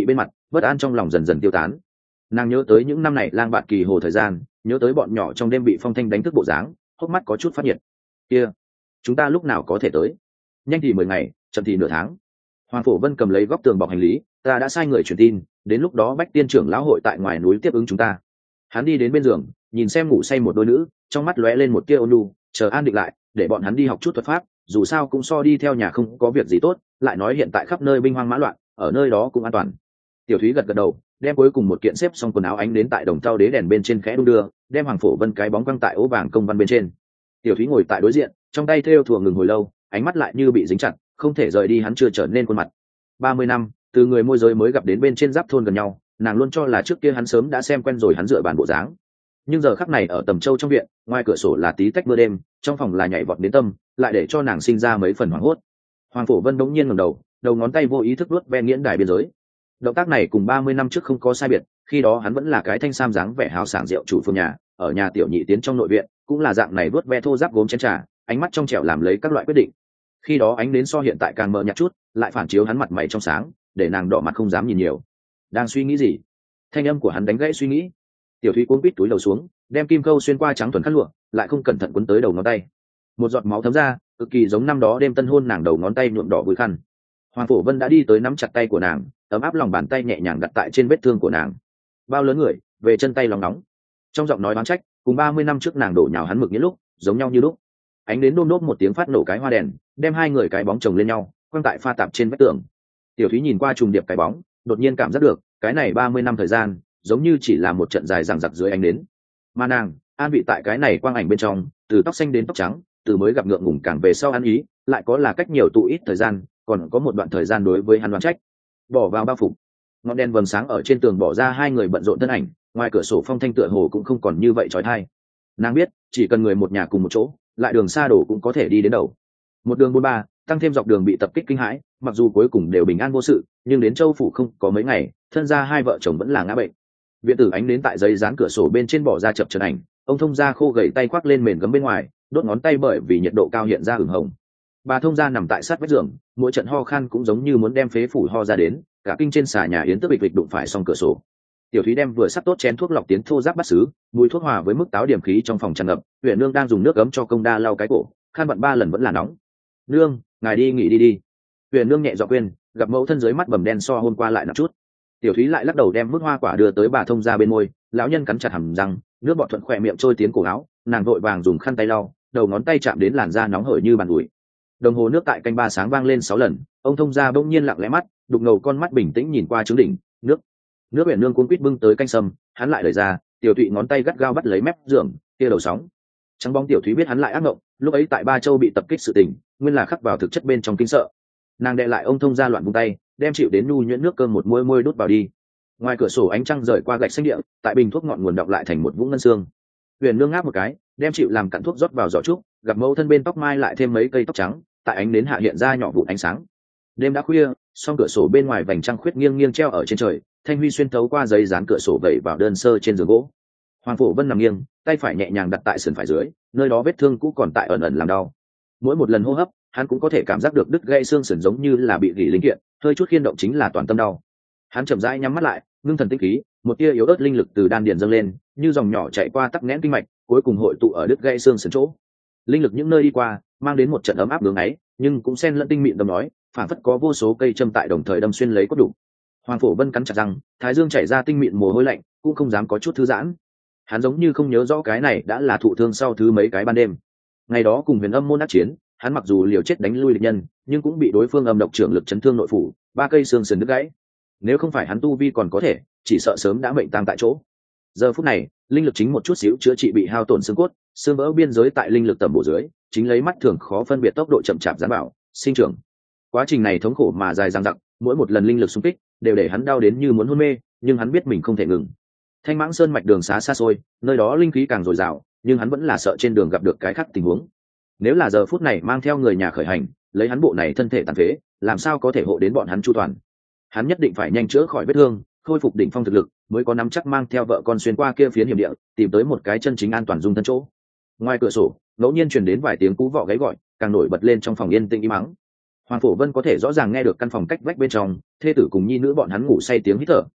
bất an trong lòng dần dần tiêu tán. Nàng nhớ tới những năm này lang bạt kỳ hồ thời gian, nhớ tới bọn nhỏ trong đêm bị phong thanh đánh thức bộ dáng, hốc mắt có chút phát nhiệt. Kia, chúng ta lúc nào có thể tới? Nhanh thì mười ngày, chậm thì nửa tháng. Hoàng Phổ Vân cầm lấy góc tường bọc hành lý, ta đã sai người truyền tin, đến lúc đó Bách Tiên trưởng lão hội tại ngoài núi tiếp ứng chúng ta. Hắn đi đến bên giường, nhìn xem ngủ say một đôi nữ, trong mắt lóe lên một tia ôn nhu, chờ an định lại, để bọn hắn đi học chút thuật pháp, dù sao cũng so đi theo nhà không có việc gì tốt, lại nói hiện tại khắp nơi binh hoang mã loạn, ở nơi đó cũng an toàn. Tiểu Thúy gật gật đầu, đem cuối cùng một kiện xếp xong quần áo ánh đến tại đồng thau đế đèn bên trên khẽ đung đưa, đem Hoàng Phổ Vân cái bóng quăng tại ố vàng công văn bên trên. Tiểu Thúy ngồi tại đối diện, trong tay thêu thùa ngừng hồi lâu, ánh mắt lại như bị dính chặt, không thể rời đi hắn chưa trở nên khuôn mặt. Ba mươi năm, từ người môi giới mới gặp đến bên trên giáp thôn gần nhau, nàng luôn cho là trước kia hắn sớm đã xem quen rồi hắn dựa bàn bộ dáng. Nhưng giờ khắc này ở Tầm Châu trong viện, ngoài cửa sổ là tí tách mưa đêm, trong phòng là nhảy vọt đến tâm, lại để cho nàng sinh ra mấy phần hoảng hốt. Hoàng Phổ Vân đống nhiên ngẩng đầu, đầu ngón tay vô ý thức vuốt ve nghiễn đài biên giới. Động tác này cùng ba mươi năm trước không có sai biệt, khi đó hắn vẫn là cái thanh sam dáng vẻ hào sảng rượu chủ phương nhà, ở nhà tiểu nhị tiến trong nội viện, cũng là dạng này vuốt ve thô ráp gốm chén trà, ánh mắt trong trẻo làm lấy các loại quyết định. Khi đó ánh đến so hiện tại càng mờ nhạt chút, lại phản chiếu hắn mặt mày trong sáng, để nàng đỏ mặt không dám nhìn nhiều. Đang suy nghĩ gì? Thanh âm của hắn đánh gãy suy nghĩ. Tiểu Thúy cuống quít túi đầu xuống, đem kim câu xuyên qua trắng thuần khăn lụa, lại không cẩn thận quấn tới đầu ngón tay. Một giọt máu thấm ra, cực kỳ giống năm đó đêm tân hôn nàng đầu ngón tay nhuộm đỏ vui khăn. Hoàng Phổ Vân đã đi tới nắm chặt tay của nàng, ấm áp lòng bàn tay nhẹ nhàng đặt tại trên vết thương của nàng. Bao lớn người, về chân tay lòng nóng. Trong giọng nói oán trách, cùng ba mươi năm trước nàng đổ nhào hắn mực những lúc, giống nhau như lúc. Ánh đến đôm đốp một tiếng phát nổ cái hoa đèn, đem hai người cái bóng chồng lên nhau, quăng tại pha tạp trên vách tường. Tiểu Thúy nhìn qua trùng điệp cái bóng, đột nhiên cảm giác được, cái này ba mươi năm thời gian, giống như chỉ là một trận dài dằng dặc dưới ánh đến. Mà nàng, an vị tại cái này quang ảnh bên trong, từ tóc xanh đến tóc trắng, từ mới gặp ngượng ngùng càng về sau ăn ý, lại có là cách nhiều tụ ít thời gian, còn có một đoạn thời gian đối với hắn đoán trách. Bỏ vào bao phục, ngọn đèn vầng sáng ở trên tường bỏ ra hai người bận rộn thân ảnh, ngoài cửa sổ phong thanh tựa hồ cũng không còn như vậy trói thai. Nàng biết, chỉ cần người một nhà cùng một chỗ, lại đường xa đổ cũng có thể đi đến đầu. Một đường buôn ba, tăng thêm dọc đường bị tập kích kinh hãi, mặc dù cuối cùng đều bình an vô sự, nhưng đến Châu phủ không có mấy ngày, thân ra hai vợ chồng vẫn là ngã bệnh. Viện tử ánh đến tại giấy dán cửa sổ bên trên bỏ ra chập chờn ảnh, ông thông gia khô gầy tay khoác lên mền gấm bên ngoài, đốt ngón tay bởi vì nhiệt độ cao hiện ra ửng hồng. Bà thông gia nằm tại sát vách giường, mỗi trận ho khan cũng giống như muốn đem phế phủ ho ra đến, cả kinh trên xà nhà yến tức bịch bịch đụng phải xong cửa sổ. Tiểu Thúy đem vừa sắp tốt chén thuốc lọc tiến thô giáp bắt xứ, mùi thuốc hòa với mức táo điểm khí trong phòng tràn ngập. Huyện nương đang dùng nước ấm cho công đa lau cái cổ, khan bận ba lần vẫn là nóng. Nương, ngài đi nghỉ đi đi. Huyện nương nhẹ giọng khuyên, gặp mẫu thân dưới mắt bầm đen so hôm qua lại nặng chút. Tiểu Thúy lại lắc đầu đem mức hoa quả đưa tới bà thông gia bên môi, lão nhân cắn chặt hàm răng, nước bọt thuận khỏe miệng trôi tiến cổ áo, nàng vội vàng dùng khăn tay lau, đầu ngón tay chạm đến làn da nóng hởi như bàn ủi. Đồng hồ nước tại canh ba sáng vang lên sáu lần, ông thông gia bỗng nhiên lặng lẽ mắt, đục ngầu con mắt bình tĩnh nhìn qua trứng đỉnh, nước. Nước biển nương cuốn quýt bưng tới canh sâm, hắn lại lời ra, Tiểu Thụy ngón tay gắt gao bắt lấy mép giường, kia đầu sóng. Trắng bóng Tiểu Thúy biết hắn lại ác mộng, lúc ấy tại Ba Châu bị tập kích sự tình, nguyên là khắc vào thực chất bên trong kinh sợ. Nàng đè lại ông thông gia loạn vung tay, đem chịu đến nhu nhuyễn nước cơm một môi môi đút vào đi. Ngoài cửa sổ ánh trăng rời qua gạch xanh địa, tại bình thuốc ngọn nguồn đọng lại thành một vũng ngân xương. Huyền nương ngáp một cái, đem chịu làm cặn thuốc rót vào giỏ trúc, gặp mẫu thân bên tóc mai lại thêm mấy cây tóc trắng, tại ánh đến hạ hiện ra nhỏ vụn ánh sáng. Đêm đã khuya, song cửa sổ bên ngoài vành trăng khuyết nghiêng nghiêng treo ở trên trời, thanh huy xuyên thấu qua giấy dán cửa sổ vẩy vào đơn sơ trên giường gỗ. Hoàng Phổ Vân nằm nghiêng, tay phải nhẹ nhàng đặt tại sườn phải dưới, nơi đó vết thương cũ còn tại ẩn ẩn làm đau. Mỗi một lần hô hấp, hắn cũng có thể cảm giác được đứt gãy xương sườn giống như là bị gỉ linh kiện, hơi chút khiên động chính là toàn tâm đau. Hắn chậm rãi nhắm mắt lại, ngưng thần tinh khí, một tia yếu ớt linh lực từ đan điền dâng lên, như dòng nhỏ chạy qua tắc nghẽn kinh mạch, cuối cùng hội tụ ở đứt gãy xương sườn chỗ. Linh lực những nơi đi qua, mang đến một trận ấm áp ngưỡng ấy, nhưng cũng xen lẫn tinh mịn đâm nói, phản phất có vô số cây châm tại đồng thời đâm xuyên lấy cốt đủ. Hoàng Phổ Vân cắn chặt răng, thái dương chảy ra tinh mịn mồ hôi lạnh, cũng không dám có chút thư giãn. Hắn giống như không nhớ rõ cái này đã là thụ thương sau thứ mấy cái ban đêm. Ngày đó cùng Huyền Âm môn đắc chiến, hắn mặc dù liều chết đánh lui địch nhân, nhưng cũng bị đối phương âm độc trưởng lực chấn thương nội phủ, ba cây xương sườn đứt gãy. Nếu không phải hắn tu vi còn có thể, chỉ sợ sớm đã mệnh tang tại chỗ. Giờ phút này, linh lực chính một chút xíu chữa trị bị hao tổn xương cốt, xương vỡ biên giới tại linh lực tầm bổ dưới, chính lấy mắt thường khó phân biệt tốc độ chậm chạp gián bảo, sinh trưởng. Quá trình này thống khổ mà dài dằng dặc, mỗi một lần linh lực xung kích đều để hắn đau đến như muốn hôn mê, nhưng hắn biết mình không thể ngừng. Thanh Mãng Sơn mạch đường xá xa xôi, nơi đó linh khí càng dồi dào, nhưng hắn vẫn là sợ trên đường gặp được cái khác tình huống. Nếu là giờ phút này mang theo người nhà khởi hành, lấy hắn bộ này thân thể tàn phế, làm sao có thể hộ đến bọn hắn chu toàn. Hắn nhất định phải nhanh chữa khỏi vết thương, khôi phục đỉnh phong thực lực, mới có nắm chắc mang theo vợ con xuyên qua kia phiến hiểm địa, tìm tới một cái chân chính an toàn dung thân chỗ. Ngoài cửa sổ, ngẫu nhiên truyền đến vài tiếng cú vọ gáy gọi, càng nổi bật lên trong phòng yên tĩnh im mắng. Hoàng Phổ Vân có thể rõ ràng nghe được căn phòng cách vách bên trong, thê tử cùng nhi nữ bọn hắn ngủ say tiếng hít thở,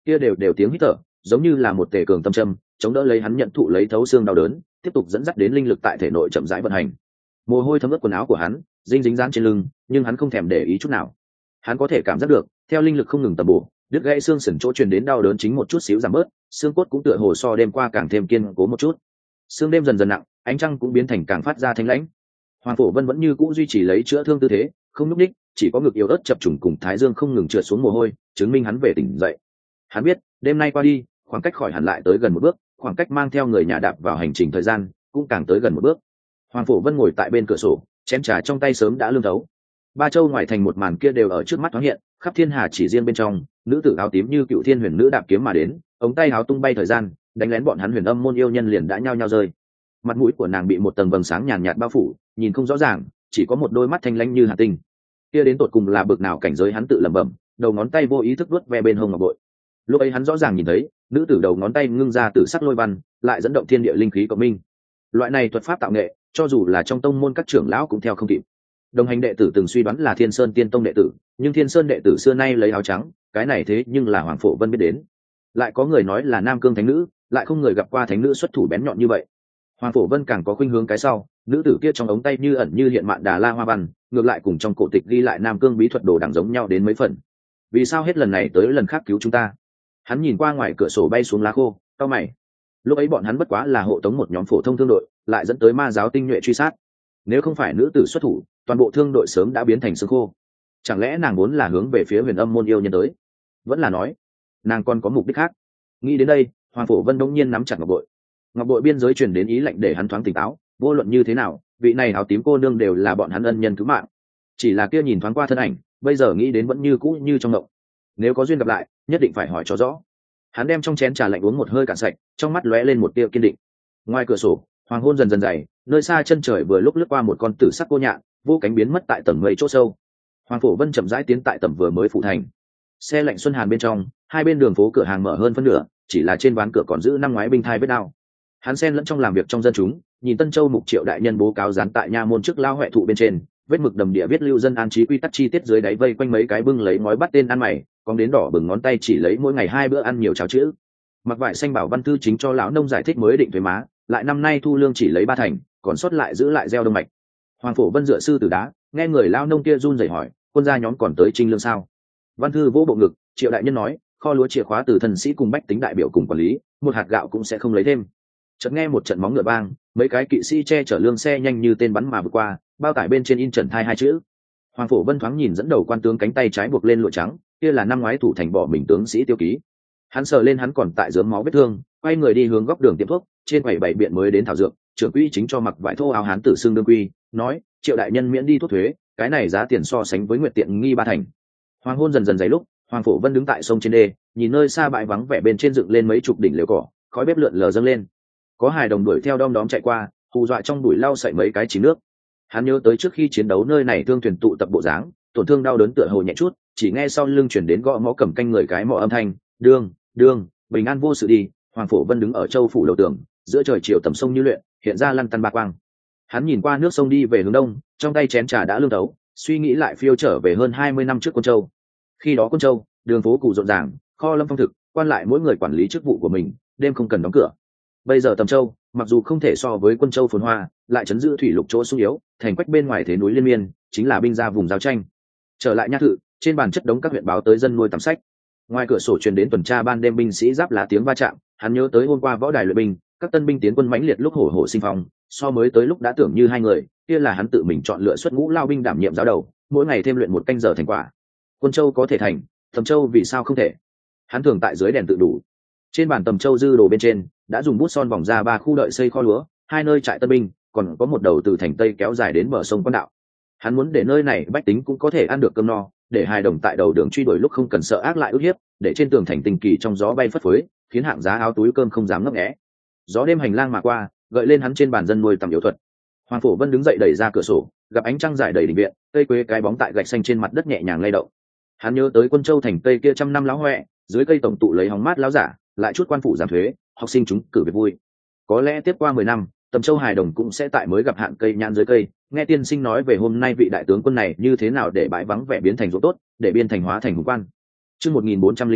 kia đều đều tiếng hít thở giống như là một tề cường tâm châm chống đỡ lấy hắn nhận thụ lấy thấu xương đau đớn, tiếp tục dẫn dắt đến linh lực tại thể nội chậm rãi vận hành. Mồ hôi thấm ướt quần áo của hắn, dính dính dán trên lưng, nhưng hắn không thèm để ý chút nào. Hắn có thể cảm giác được, theo linh lực không ngừng tầm bổ, đứt gãy xương sườn chỗ truyền đến đau đớn chính một chút xíu giảm bớt, xương cốt cũng tựa hồ so đêm qua càng thêm kiên cố một chút. Sương đêm dần dần nặng, ánh trăng cũng biến thành càng phát ra thanh lãnh. Hoàng Phổ Vân vẫn như cũ duy trì lấy chữa thương tư thế, không nhúc nhích, chỉ có ngực yếu ớt chập trùng cùng thái dương không ngừng trượt xuống mồ hôi, chứng minh hắn về tỉnh dậy. Hắn biết, đêm nay qua đi, khoảng cách khỏi hẳn lại tới gần một bước, khoảng cách mang theo người nhà đạp vào hành trình thời gian cũng càng tới gần một bước. Hoàng Phổ Vân ngồi tại bên cửa sổ, chén trà trong tay sớm đã lương thấu. Ba châu ngoài thành một màn kia đều ở trước mắt thoáng hiện, khắp thiên hà chỉ riêng bên trong, nữ tử áo tím như cựu thiên huyền nữ đạp kiếm mà đến, ống tay áo tung bay thời gian, đánh lén bọn hắn huyền âm môn yêu nhân liền đã nhao nhao rơi. Mặt mũi của nàng bị một tầng vầng sáng nhàn nhạt bao phủ, nhìn không rõ ràng, chỉ có một đôi mắt thanh lãnh như hạt tinh. Kia đến tột cùng là bực nào cảnh giới hắn tự lẩm bẩm, đầu ngón tay vô ý thức vuốt ve bên hông ngọc bội. Lúc ấy hắn rõ ràng nhìn thấy, nữ tử đầu ngón tay ngưng ra tử sắc lôi văn, lại dẫn động thiên địa linh khí cộng minh. Loại này thuật pháp tạo nghệ, cho dù là trong tông môn các trưởng lão cũng theo không kịp. Đồng hành đệ tử từng suy đoán là Thiên Sơn Tiên Tông đệ tử, nhưng Thiên Sơn đệ tử xưa nay lấy áo trắng, cái này thế nhưng là Hoàng Phổ Vân biết đến. Lại có người nói là Nam Cương thánh nữ, lại không người gặp qua thánh nữ xuất thủ bén nhọn như vậy. Hoàng Phổ Vân càng có khuynh hướng cái sau, nữ tử kia trong ống tay như ẩn như hiện mạn đà la hoa văn, ngược lại cùng trong cổ tịch ghi lại Nam Cương bí thuật đồ đẳng giống nhau đến mấy phần. Vì sao hết lần này tới lần khác cứu chúng ta? Hắn nhìn qua ngoài cửa sổ bay xuống lá khô, cau mày. Lúc ấy bọn hắn bất quá là hộ tống một nhóm phổ thông thương đội, lại dẫn tới ma giáo tinh nhuệ truy sát. Nếu không phải nữ tử xuất thủ, toàn bộ thương đội sớm đã biến thành xương khô. Chẳng lẽ nàng muốn là hướng về phía huyền âm môn yêu nhân tới? Vẫn là nói, nàng còn có mục đích khác. Nghĩ đến đây, Hoàng Phổ Vân đông nhiên nắm chặt ngọc bội. Ngọc bội biên giới truyền đến ý lệnh để hắn thoáng tỉnh táo, vô luận như thế nào, vị này áo tím cô nương đều là bọn hắn ân nhân cứu mạng. Chỉ là kia nhìn thoáng qua thân ảnh, bây giờ nghĩ đến vẫn như cũ như trong ngộng. Nếu có duyên gặp lại, nhất định phải hỏi cho rõ. Hắn đem trong chén trà lạnh uống một hơi cạn sạch, trong mắt lóe lên một tia kiên định. Ngoài cửa sổ, hoàng hôn dần dần dày, nơi xa chân trời vừa lúc lướt qua một con tử sắc cô nhạn, vô cánh biến mất tại tầng mây chỗ sâu. Hoàng Phổ Vân chậm rãi tiến tại tầm vừa mới phụ thành. Xe lạnh xuân hàn bên trong, hai bên đường phố cửa hàng mở hơn phân nửa, chỉ là trên ván cửa còn giữ năm ngoái binh thai vết đao. Hắn xen lẫn trong làm việc trong dân chúng, nhìn Tân Châu Mục Triệu đại nhân bố cáo dán tại nha môn trước lao huệ thụ bên trên, vết mực đầm địa viết lưu dân an trí quy tắc chi tiết dưới đáy vây quanh mấy cái bưng lấy ngói bắt tên ăn mày, còn đến đỏ bừng ngón tay chỉ lấy mỗi ngày hai bữa ăn nhiều cháo chữ. Mặc vải xanh bảo văn thư chính cho lão nông giải thích mới định thuế má, lại năm nay thu lương chỉ lấy ba thành, còn sót lại giữ lại gieo đông mạch. Hoàng Phổ Vân dựa sư tử đá, nghe người lao nông kia run rẩy hỏi, quân gia nhóm còn tới trinh lương sao? Văn thư vỗ bộ ngực, Triệu đại nhân nói, kho lúa chìa khóa từ thần sĩ cùng bách tính đại biểu cùng quản lý, một hạt gạo cũng sẽ không lấy thêm. Chợt nghe một trận móng ngựa vang, mấy cái kỵ sĩ che chở lương xe nhanh như tên bắn mà vượt qua, bao tải bên trên in trần thai hai chữ. Hoàng Phổ Vân thoáng nhìn dẫn đầu quan tướng cánh tay trái buộc lên lụa trắng, kia là năm ngoái thủ thành bỏ mình tướng sĩ tiêu ký. Hắn sờ lên hắn còn tại dướng máu vết thương, quay người đi hướng góc đường tiệm thuốc, trên quầy bảy biện mới đến thảo dược, trưởng quỹ chính cho mặc vải thô áo hán tử xương đương quy, nói, Triệu đại nhân miễn đi thuốc thuế, cái này giá tiền so sánh với nguyệt tiện nghi ba thành. Hoàng hôn dần dần dày lúc, Hoàng Phổ Vân đứng tại sông trên đê, nhìn nơi xa bãi vắng vẻ bên trên dựng lên mấy chục đỉnh lều cỏ, khói bếp lượn lờ dâng lên. Có hài đồng đuổi theo đom đóm chạy qua, hù dọa trong bụi lau sậy mấy cái chín nước. Hắn nhớ tới trước khi chiến đấu nơi này thương thuyền tụ tập bộ dáng, tổn thương đau đớn tựa hồ nhẹ chút, chỉ nghe sau lưng chuyển đến gõ mõ cầm canh người cái mõ âm thanh, đương đương, bình an vô sự đi. Hoàng Phổ Vân đứng ở châu phủ đầu tường, giữa trời chiều tầm sông như luyện, hiện ra lăn tăn ba quang. Hắn nhìn qua nước sông đi về hướng đông, trong tay chén trà đã lương thấu, suy nghĩ lại phiêu trở về hơn hai mươi năm trước Quân Châu. Khi đó Quân Châu, đường phố cụ rộn ràng, kho lâm phong thực, quan lại mỗi người quản lý chức vụ của mình, đêm không cần đóng cửa. Bây giờ Tầm Châu, mặc dù không thể so với Quân Châu phồn hoa, lại chấn giữ thủy lục chỗ sung yếu, thành quách bên ngoài thế núi liên miên, chính là binh ra vùng giao tranh. Trở lại nha thự, trên bàn chất đống các huyện báo tới dân nuôi tầm sách. Ngoài cửa sổ truyền đến tuần tra ban đêm binh sĩ giáp lá tiếng va chạm, hắn nhớ tới hôm qua võ đài luyện binh, các tân binh tiến quân mãnh liệt lúc hổ hổ sinh phong, so mới tới lúc đã tưởng như hai người, kia là hắn tự mình chọn lựa xuất ngũ lao binh đảm nhiệm giáo đầu, mỗi ngày thêm luyện một canh giờ thành quả. Quân Châu có thể thành, Tầm Châu vì sao không thể? Hắn thường tại dưới đèn tự đủ. Trên bàn Tầm Châu dư đồ bên trên, đã dùng bút son vòng ra ba khu đợi xây kho lúa, hai nơi trại tân binh, còn có một đầu từ thành tây kéo dài đến bờ sông Quan Đạo. Hắn muốn để nơi này bách tính cũng có thể ăn được cơm no, để hài đồng tại đầu đường truy đuổi lúc không cần sợ ác lại ức hiếp, để trên tường thành tình kỳ trong gió bay phất phới, khiến hạng giá áo túi cơm không dám ngấp nghé. Gió đêm hành lang mà qua, gợi lên hắn trên bàn dân nuôi tầm yếu thuật. Hoàng Phổ Vân đứng dậy đẩy ra cửa sổ, gặp ánh trăng rải đầy đình viện, cây quế cái bóng tại gạch xanh trên mặt đất nhẹ nhàng lay động. Hắn nhớ tới Quân Châu thành tây kia trăm năm láo hoẹ, dưới cây tổng tụ lấy hóng mát láo giả, lại chút quan phủ giảm thuế, học sinh chúng cử việc vui. Có lẽ tiếp qua mười năm, Tầm Châu hài đồng cũng sẽ tại mới gặp hạn cây nhãn dưới cây, nghe tiên sinh nói về hôm nay vị đại tướng quân này như thế nào để bãi vắng vẻ biến thành ruộng tốt, để biên thành hóa thành hùng quan. Chương một nghìn bốn trăm linh bốn,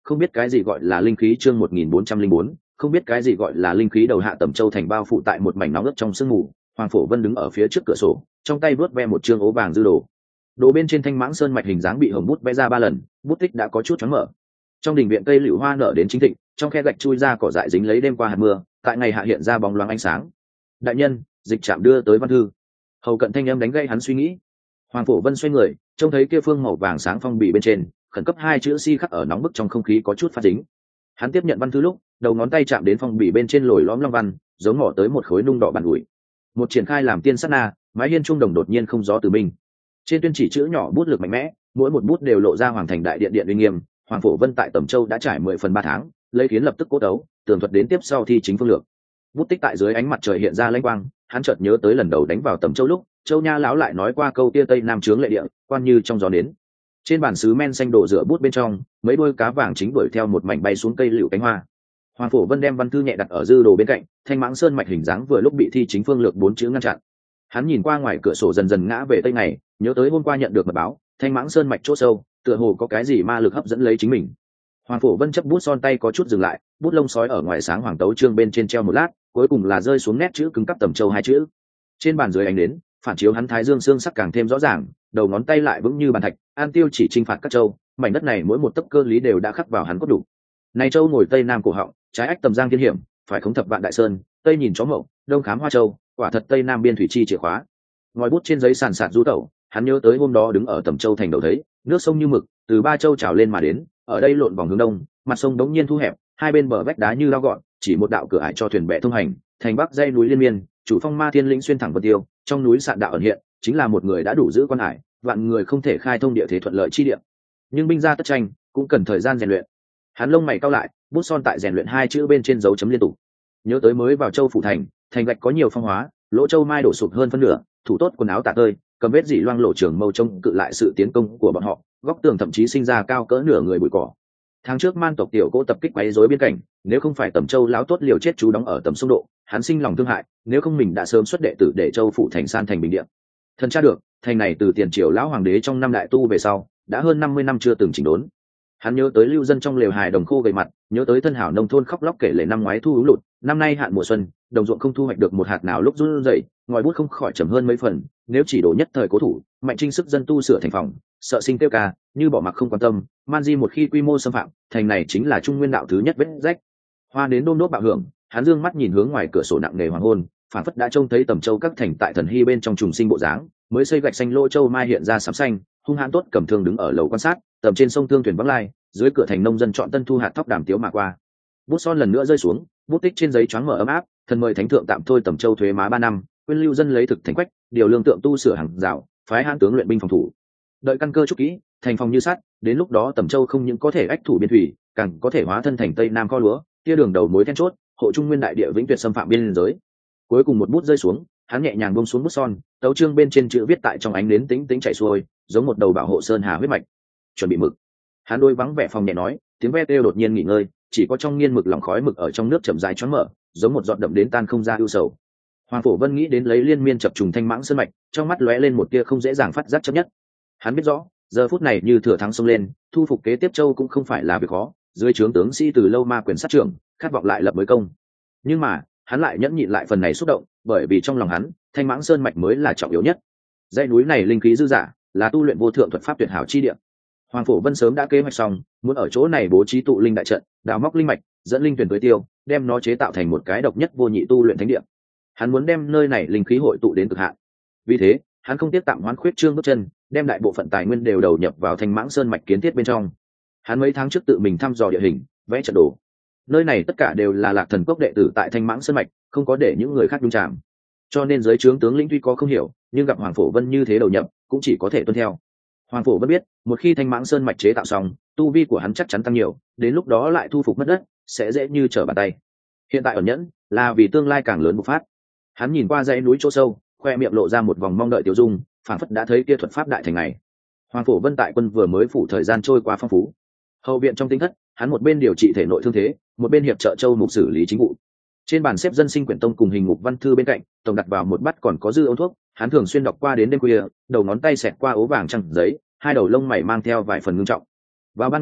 không biết cái gì gọi là linh khí chương một nghìn bốn trăm linh bốn, không biết cái gì gọi là linh khí đầu hạ Tầm Châu thành bao phủ tại một mảnh nóng ướt trong sương mù. Hoàng Phổ Vân đứng ở phía trước cửa sổ, trong tay vớt ve một chương ố vàng dư đồ. Đồ bên trên thanh mãng sơn mạch hình dáng bị hồng bút vẽ ra ba lần, bút tích đã có chút choáng mở. Trong đình viện cây liễu hoa nở đến chính thịnh, trong khe gạch chui ra cỏ dại dính lấy đêm qua hạt mưa, tại ngày hạ hiện ra bóng loáng ánh sáng. Đại nhân, dịch trạm đưa tới văn thư. Hầu Cận thanh âm đánh gây hắn suy nghĩ. Hoàng Phổ Vân xoay người, trông thấy kia phương màu vàng sáng phong bì bên trên, khẩn cấp hai chữ si khắc ở nóng bức trong không khí có chút phát dính. Hắn tiếp nhận văn thư lúc, đầu ngón tay chạm đến phong bì bên trên lồi lõm long văn, giống mỏ tới một khối nung đỏ bàn ủi. Một triển khai làm tiên sát na, mái hiên trung đồng đột nhiên không gió từ mình. Trên tuyên chỉ chữ nhỏ bút lực mạnh mẽ, mỗi một bút đều lộ ra hoàng thành đại điện điện uy nghiêm. Hoàng Phổ Vân tại Tầm Châu đã trải mười phần ba tháng, lấy kiến lập tức cố đấu, tường thuật đến tiếp sau thi chính phương lược. Bút tích tại dưới ánh mặt trời hiện ra lanh quang, hắn chợt nhớ tới lần đầu đánh vào Tầm Châu lúc, Châu Nha lão lại nói qua câu tia tây nam chướng lệ địa, quan như trong gió đến. Trên bản sứ men xanh đổ rửa bút bên trong, mấy đôi cá vàng chính đuổi theo một mảnh bay xuống cây liễu cánh hoa. Hoàng Phổ Vân đem văn thư nhẹ đặt ở dư đồ bên cạnh, thanh mãng sơn mạch hình dáng vừa lúc bị thi chính phương lược bốn chữ ngăn chặn. Hắn nhìn qua ngoài cửa sổ dần dần ngã về tây ngày, nhớ tới hôm qua nhận được mật báo, thanh mãng sơn mạch chỗ sâu, tựa hồ có cái gì ma lực hấp dẫn lấy chính mình. Hoàng Phổ Vân chấp bút son tay có chút dừng lại, bút lông sói ở ngoài sáng hoàng tấu chương bên trên treo một lát, cuối cùng là rơi xuống nét chữ cứng cắp Tầm Châu hai chữ. Trên bàn dưới ánh đến, phản chiếu hắn thái dương xương sắc càng thêm rõ ràng, đầu ngón tay lại vững như bàn thạch, an tiêu chỉ chinh phạt các châu, mảnh đất này mỗi một tấc cơ lý đều đã khắc vào hắn cốt đủ. Này châu ngồi tây nam cổ họng, trái ách tầm giang thiên hiểm, phải khống thập vạn đại sơn, tây nhìn chó mậu, đông khám hoa châu, quả thật tây nam biên thủy chi chìa khóa. Ngòi bút trên giấy sàn sạt du tẩu, hắn nhớ tới hôm đó đứng ở Tầm Châu thành đầu thấy, nước sông như mực, từ ba châu trào lên mà đến, ở đây lộn vòng hướng đông, mặt sông đống nhiên thu hẹp, hai bên bờ vách đá như lao gọn, chỉ một đạo cửa ải cho thuyền bè thông hành, thành bắc dãy núi liên miên, chủ phong ma thiên lĩnh xuyên thẳng vân tiêu, trong núi sạn đạo ẩn hiện, chính là một người đã đủ giữ quan hải, vạn người không thể khai thông địa thế thuận lợi chi địa. Nhưng binh gia tất tranh, cũng cần thời gian rèn luyện. Hắn lông mày cau lại, bút son tại rèn luyện hai chữ bên trên dấu chấm liên tục. Nhớ tới mới vào châu phủ thành, thành gạch có nhiều phong hóa, lỗ châu mai đổ sụp hơn phân nửa, thủ tốt quần áo tả tơi, cầm vết dỉ loang lộ trường mâu trông cự lại sự tiến công của bọn họ, góc tường thậm chí sinh ra cao cỡ nửa người bụi cỏ. Tháng trước man tộc tiểu cỗ tập kích quấy rối biên cảnh, nếu không phải Tầm Châu lão tốt liều chết chú đóng ở Tầm Sông Độ, hắn sinh lòng thương hại, nếu không mình đã sớm xuất đệ tử để châu phủ thành san thành bình địa. Thần tra được, thành này từ tiền triều lão hoàng đế trong năm đại tu về sau, đã hơn năm mươi năm chưa từng chỉnh đốn. Hắn nhớ tới lưu dân trong lều hài đồng khô gầy mặt, nhớ tới thân hảo nông thôn khóc lóc kể lể năm ngoái thu úng lụt, năm nay hạn mùa xuân, đồng ruộng không thu hoạch được một hạt nào lúc run rẩy, ngòi bút không khỏi trầm hơn mấy phần, nếu chỉ đổ nhất thời cố thủ, mạnh trinh sức dân tu sửa thành phòng, sợ sinh tiêu ca, như bỏ mặc không quan tâm, man di một khi quy mô xâm phạm, thành này chính là trung nguyên đạo thứ nhất vết rách. Hoa đến đôm đốt bạo hưởng, hắn dương mắt nhìn hướng ngoài cửa sổ nặng nề hoàng hôn, phản phất đã trông thấy Tầm Châu các thành tại thần hy bên trong trùng sinh bộ dáng, mới xây gạch xanh lỗ châu mai hiện ra sám xanh, hung hãn tốt cầm thương đứng ở lầu quan sát, tầm trên sông thương thuyền vắng lai, dưới cửa thành nông dân chọn tân thu hạt thóc đàm tiếu mà qua. Bút son lần nữa rơi xuống, bút tích trên giấy choáng mở ấm áp, thần mời thánh thượng tạm thôi Tầm Châu thuế má ba năm, quyên lưu dân lấy thực thành quách, điều lương tượng tu sửa hàng rào, phái hãn tướng luyện binh phòng thủ. Đợi căn cơ trúc kỹ, thành phòng như sắt, đến lúc đó Tầm Châu không những có thể ách thủ biên thủy, càng có thể hóa thân thành tây nam kho lúa, kia đường đầu mối then chốt, hộ trung nguyên đại địa vĩnh tuyệt xâm phạm biên giới. Cuối cùng một bút rơi xuống, hắn nhẹ nhàng buông xuống bút son, tấu chương bên trên chữ viết tại trong ánh nến tĩnh tĩnh chảy xuôi, giống một đầu bảo hộ sơn hà huyết mạch. Chuẩn bị mực. Hắn đôi vắng vẻ phòng nhẹ nói, tiếng ve kêu đột nhiên nghỉ ngơi, chỉ có trong nghiên mực lỏng khói mực ở trong nước chậm rãi choáng mở, giống một giọt đậm đến tan không ra ưu sầu. Hoàng Phổ Vân nghĩ đến lấy liên miên chập trùng thanh mãng sơn mạch, trong mắt lóe lên một tia không dễ dàng phát giác chấp nhất. Hắn biết rõ, giờ phút này như thừa thắng xông lên, thu phục kế tiếp châu cũng không phải là việc khó, dưới trướng tướng sĩ từ lâu ma quyền sát trưởng, khát vọng lại lập mới công. Nhưng mà, hắn lại nhẫn nhịn lại phần này xúc động, bởi vì trong lòng hắn, thanh mãng sơn mạch mới là trọng yếu nhất. Dãy núi này linh khí dư dả, là tu luyện vô thượng thuật pháp tuyệt hảo chi địa. Hoàng Phổ Vân sớm đã kế hoạch xong, muốn ở chỗ này bố trí tụ linh đại trận, đào móc linh mạch, dẫn linh tuyển tới tiêu, đem nó chế tạo thành một cái độc nhất vô nhị tu luyện thánh địa. Hắn muốn đem nơi này linh khí hội tụ đến cực hạn. Vì thế, hắn không tiếc tạm hoán khuyết trương bước chân, đem đại bộ phận tài nguyên đều đầu nhập vào thanh mãng sơn mạch kiến thiết bên trong. Hắn mấy tháng trước tự mình thăm dò địa hình, vẽ trận đồ. Nơi này tất cả đều là Lạc Thần Cốc đệ tử tại thanh mãng sơn mạch, không có để những người khác nhúng chạm. Cho nên dưới trướng tướng lĩnh tuy có không hiểu, nhưng gặp Hoàng Phổ Vân như thế đầu nhập, cũng chỉ có thể tuân theo. Hoàng Phổ Vân biết, một khi thanh mãng sơn mạch chế tạo xong, tu vi của hắn chắc chắn tăng nhiều, đến lúc đó lại thu phục mất đất, sẽ dễ như trở bàn tay. Hiện tại ẩn nhẫn, là vì tương lai càng lớn bộc phát. Hắn nhìn qua dãy núi chỗ sâu, khoe miệng lộ ra một vòng mong đợi tiêu dung, phảng phất đã thấy kia thuật pháp đại thành này. Hoàng Phổ Vân tại quân vừa mới phủ thời gian trôi qua phong phú. Hậu viện trong tinh thất, hắn một bên điều trị thể nội thương thế, một bên hiệp trợ châu mục xử lý chính vụ. Trên bàn xếp dân sinh quyển tông cùng hình ngục văn thư bên cạnh, tổng đặt vào một bát còn có dư ống thuốc, hắn thường xuyên đọc qua đến đêm khuya, đầu ngón tay xẹt qua ố vàng trăng giấy, hai đầu lông mày mang theo vài phần ngưng trọng. Vào ban ngày,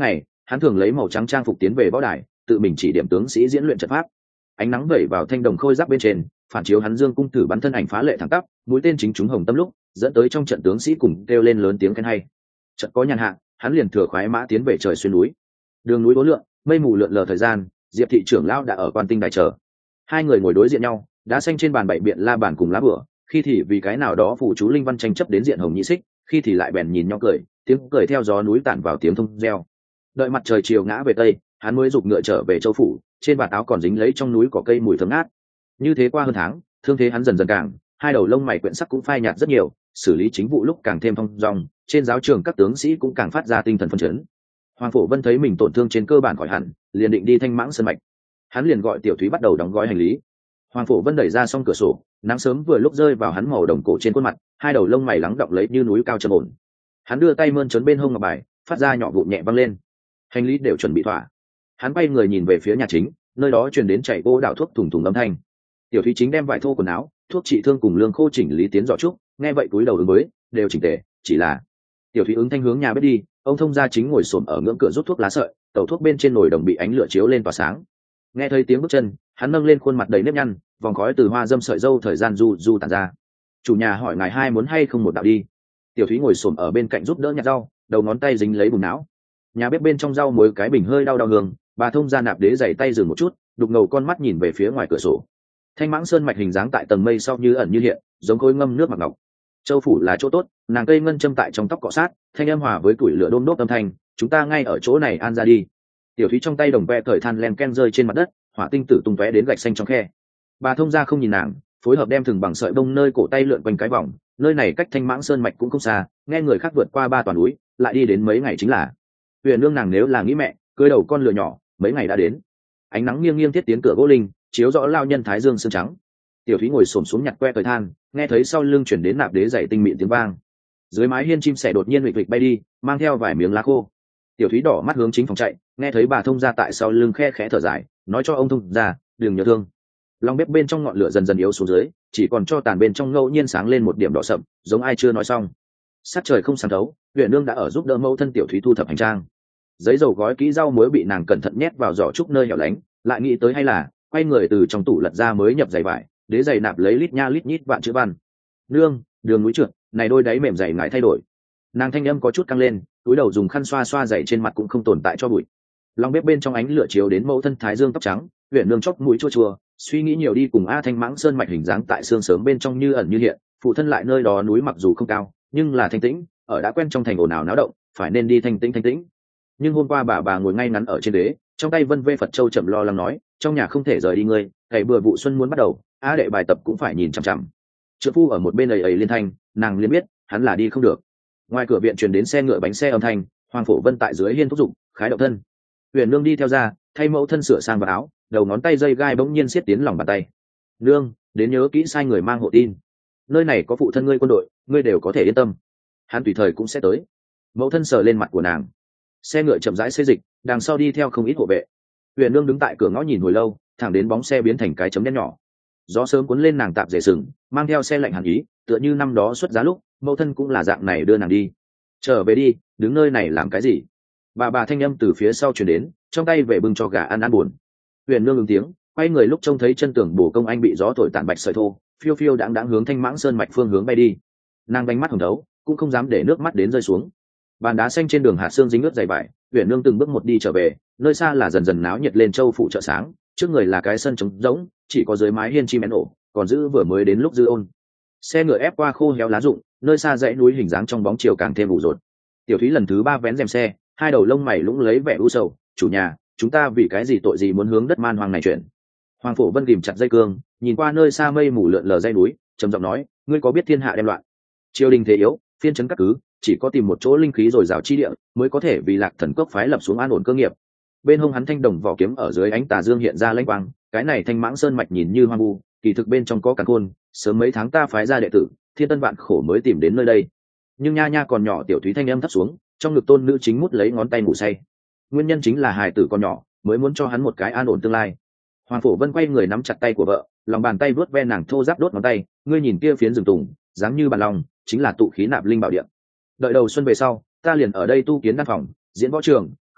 hắn thường lấy màu trắng trang phục tiến về võ đài, tự mình chỉ điểm tướng sĩ diễn luyện trận pháp. Ánh nắng vẩy vào thanh đồng khôi giáp bên trên, phản chiếu hắn dương cung thử bắn thân ảnh phá lệ thẳng tắp, mũi tên chính trúng hồng tâm lúc, dẫn tới trong trận tướng sĩ cùng kêu lên lớn tiếng khen hay. Trận có nhàn hạ, hắn liền thừa khoái mã tiến về trời xuyên núi. Đường núi đố lượn, mây mù lượn lờ thời gian, Diệp thị trưởng lão đã ở quan tinh đài chờ. Hai người ngồi đối diện nhau, đá xanh trên bàn bảy biện la bàn cùng lá bửa, khi thì vì cái nào đó phụ chú linh văn tranh chấp đến diện hồng nhị xích, khi thì lại bèn nhìn nhau cười, tiếng cười theo gió núi tản vào tiếng thông reo. Đợi mặt trời chiều ngã về tây, hắn mới giục ngựa trở về châu phủ, trên bạt áo còn dính lấy trong núi cỏ cây mùi thơm ngát. Như thế qua hơn tháng, thương thế hắn dần dần càng, hai đầu lông mày quyện sắc cũng phai nhạt rất nhiều, xử lý chính vụ lúc càng thêm thông dong, trên giáo trường các tướng sĩ cũng càng phát ra tinh thần phấn chấn. Hoàng Phổ Vân thấy mình tổn thương trên cơ bản khỏi hẳn, liền định đi Thanh Mãng Sơn mạch. Hắn liền gọi Tiểu Thúy bắt đầu đóng gói hành lý. Hoàng Phổ Vân đẩy ra xong cửa sổ, nắng sớm vừa lúc rơi vào hắn màu đồng cổ trên khuôn mặt, hai đầu lông mày lắng đọng lấy như núi cao trầm ổn. Hắn đưa tay mơn trớn bên hông ngọc bài, phát ra nhỏ vụn nhẹ văng lên. Hành lý đều chuẩn bị thỏa. Hắn quay người nhìn về phía nhà chính, nơi đó truyền đến chảy gỗ đảo thuốc thùng thùng âm thanh. Tiểu Thúy chính đem vải thô quần áo, thuốc trị thương cùng lương khô chỉnh lý tiến giỏ trúc, nghe vậy cúi đầu ứng với, đều chỉnh tề, chỉ là Tiểu Thúy ứng thanh hướng nhà bếp đi, ông thông gia chính ngồi xổm ở ngưỡng cửa rút thuốc lá sợi, tẩu thuốc bên trên nồi đồng bị ánh lửa chiếu lên tỏa sáng. Nghe thấy tiếng bước chân, hắn nâng lên khuôn mặt đầy nếp nhăn, vòng khói từ hoa dâm sợi dâu thời gian du du tản ra. Chủ nhà hỏi ngài hai muốn hay không một đạo đi. Tiểu Thúy ngồi xổm ở bên cạnh giúp đỡ nhặt rau, đầu ngón tay dính lấy bùn não. Nhà bếp bên trong rau muối cái bình hơi đau đau hương, bà thông gia nạp đế giày tay dừng một chút, đục ngầu con mắt nhìn về phía ngoài cửa sổ. Thanh Mãng Sơn mạch hình dáng tại tầng mây sau như ẩn như hiện, giống khối ngâm nước mặc ngọc. Châu phủ là chỗ tốt, nàng cây ngân châm tại trong tóc cọ sát, thanh âm hòa với củi lửa đôm đốt âm thanh, chúng ta ngay ở chỗ này an ra đi. Tiểu Thúy trong tay đồng ve cởi than len ken rơi trên mặt đất, hỏa tinh tử tung tóe đến gạch xanh trong khe. Bà thông gia không nhìn nàng, phối hợp đem thừng bằng sợi bông nơi cổ tay lượn quanh cái vòng, nơi này cách Thanh Mãng Sơn mạch cũng không xa, nghe người khác vượt qua ba toàn núi, lại đi đến mấy ngày chính là. Huyền nương nàng nếu là nghĩ mẹ, cưới đầu con lừa nhỏ, mấy ngày đã đến. Ánh nắng nghiêng nghiêng thiết tiến cửa gỗ linh, chiếu rõ lao nhân thái dương sương trắng. Tiểu Thúy ngồi xổm xuống nhặt que cởi than, nghe thấy sau lưng chuyển đến nạp đế dày tinh mịn tiếng vang. Dưới mái hiên chim sẻ đột nhiên huỵch huỵch bay đi, mang theo vài miếng lá khô. Tiểu Thúy đỏ mắt hướng chính phòng chạy, nghe thấy bà thông gia tại sau lưng khe khẽ thở dài, nói cho ông thông gia đừng nhớ thương. Lòng bếp bên trong ngọn lửa dần dần yếu xuống dưới, chỉ còn cho tàn bên trong ngẫu nhiên sáng lên một điểm đỏ sậm, giống ai chưa nói xong. Sát trời không sáng thấu, huyện nương đã ở giúp đỡ mẫu thân Tiểu Thúy thu thập hành trang. Giấy dầu gói kỹ rau muối bị nàng cẩn thận nhét vào giỏ trúc nơi hẻo lánh, lại nghĩ tới hay là quay người từ trong tủ lật ra mới nhập giày vải, đế giày nạp lấy lít nha lít nhít vạn chữ văn. Nương, đường núi trượt, này đôi đáy mềm dày ngại thay đổi. Nàng thanh âm có chút căng lên, cúi đầu dùng khăn xoa xoa giày trên mặt cũng không tồn tại cho bụi. Lòng bếp bên trong ánh lửa chiếu đến mẫu thân thái dương tóc trắng, huyện nương chóp mũi chua chua, suy nghĩ nhiều đi cùng a Thanh Mãng Sơn mạch hình dáng tại xương sớm bên trong như ẩn như hiện, phụ thân lại nơi đó núi mặc dù không cao, nhưng là thanh tĩnh, ở đã quen trong thành ồn ào náo động, phải nên đi thanh tĩnh thanh tĩnh. Nhưng hôm qua bà bà ngồi ngay ngắn ở trên đế, trong tay vân vê Phật châu chậm lo lắng nói, trong nhà không thể rời đi ngươi, cày bừa vụ xuân muốn bắt đầu, a đệ bài tập cũng phải nhìn chằm chằm. Trượng phu ở một bên ầy ầy liên thanh, nàng liền biết hắn là đi không được. Ngoài cửa viện truyền đến xe ngựa bánh xe âm thanh, Hoàng Phổ Vân tại dưới hiên thúc giục, khái động thân. Huyền nương đi theo ra, thay mẫu thân sửa sang vào áo, đầu ngón tay dây gai bỗng nhiên siết tiến lòng bàn tay. Nương, đến nhớ kỹ sai người mang hộ tin. Nơi này có phụ thân ngươi quân đội, ngươi đều có thể yên tâm. Hắn tùy thời cũng sẽ tới. Mẫu thân sờ lên mặt của nàng. Xe ngựa chậm rãi xê dịch, đằng sau đi theo không ít hộ vệ. Huyền nương đứng tại cửa ngõ nhìn hồi lâu, thẳng đến bóng xe biến thành cái chấm đen nhỏ. Gió sớm cuốn lên nàng tạp dề sừng, mang theo xe lạnh hàn ý, tựa như năm đó xuất giá lúc, mẫu thân cũng là dạng này đưa nàng đi. Trở về đi, đứng nơi này làm cái gì? Bà bà thanh âm từ phía sau truyền đến, trong tay về bưng cho gà ăn ăn buồn. Huyền nương ứng tiếng, quay người lúc trông thấy chân tường bổ công anh bị gió thổi tản bạch sợi thô, phiêu phiêu đãng đãng hướng Thanh Mãng Sơn mạch phương hướng bay đi. Nàng đánh mắt hồng thấu, cũng không dám để nước mắt đến rơi xuống. Bàn đá xanh trên đường hạt xương dính ướt dày vải, Huyền nương từng bước một đi trở về, nơi xa là dần dần náo nhiệt lên châu phụ chợ sáng, trước người là cái sân trống rỗng, chỉ có dưới mái hiên chim én ổ, còn giữ vừa mới đến lúc dư ôn. Xe ngựa ép qua khô héo lá rụng, nơi xa dãy núi hình dáng trong bóng chiều càng thêm ủ rột. Tiểu Thúy lần thứ ba vén rèm xe, hai đầu lông mày lũng lấy vẻ u sầu, chủ nhà, chúng ta vì cái gì tội gì muốn hướng đất man hoang này chuyển? Hoàng Phổ Vân ghìm chặt dây cương, nhìn qua nơi xa mây mù lượn lờ dãy núi, trầm giọng nói, ngươi có biết thiên hạ đem loạn, triều đình thế yếu, phiên trấn các cứ, chỉ có tìm một chỗ linh khí dồi dào chi địa, mới có thể vì Lạc Thần Cốc phái lập xuống an ổn cơ nghiệp. Bên hông hắn thanh đồng vỏ kiếm ở dưới ánh tà dương hiện ra lãnh quang, cái này Thanh Mãng Sơn mạch nhìn như hoang vu, kỳ thực bên trong có càn khôn, sớm mấy tháng ta phái ra đệ tử, thiên tân vạn khổ mới tìm đến nơi đây. Nhưng nha nha còn nhỏ, Tiểu Thúy thanh âm thấp xuống, trong ngực tôn nữ chính mút lấy ngón tay ngủ say. Nguyên nhân chính là hài tử con nhỏ, mới muốn cho hắn một cái an ổn tương lai. Hoàng Phổ Vân quay người nắm chặt tay của vợ, lòng bàn tay vuốt ve nàng thô ráp đốt ngón tay, ngươi nhìn kia phiến rừng tùng, dáng như bàn lòng, chính là tụ khí nạp linh bảo điện. Đợi đầu xuân về sau, ta liền ở đây tu kiến đan phòng, diễn võ trường,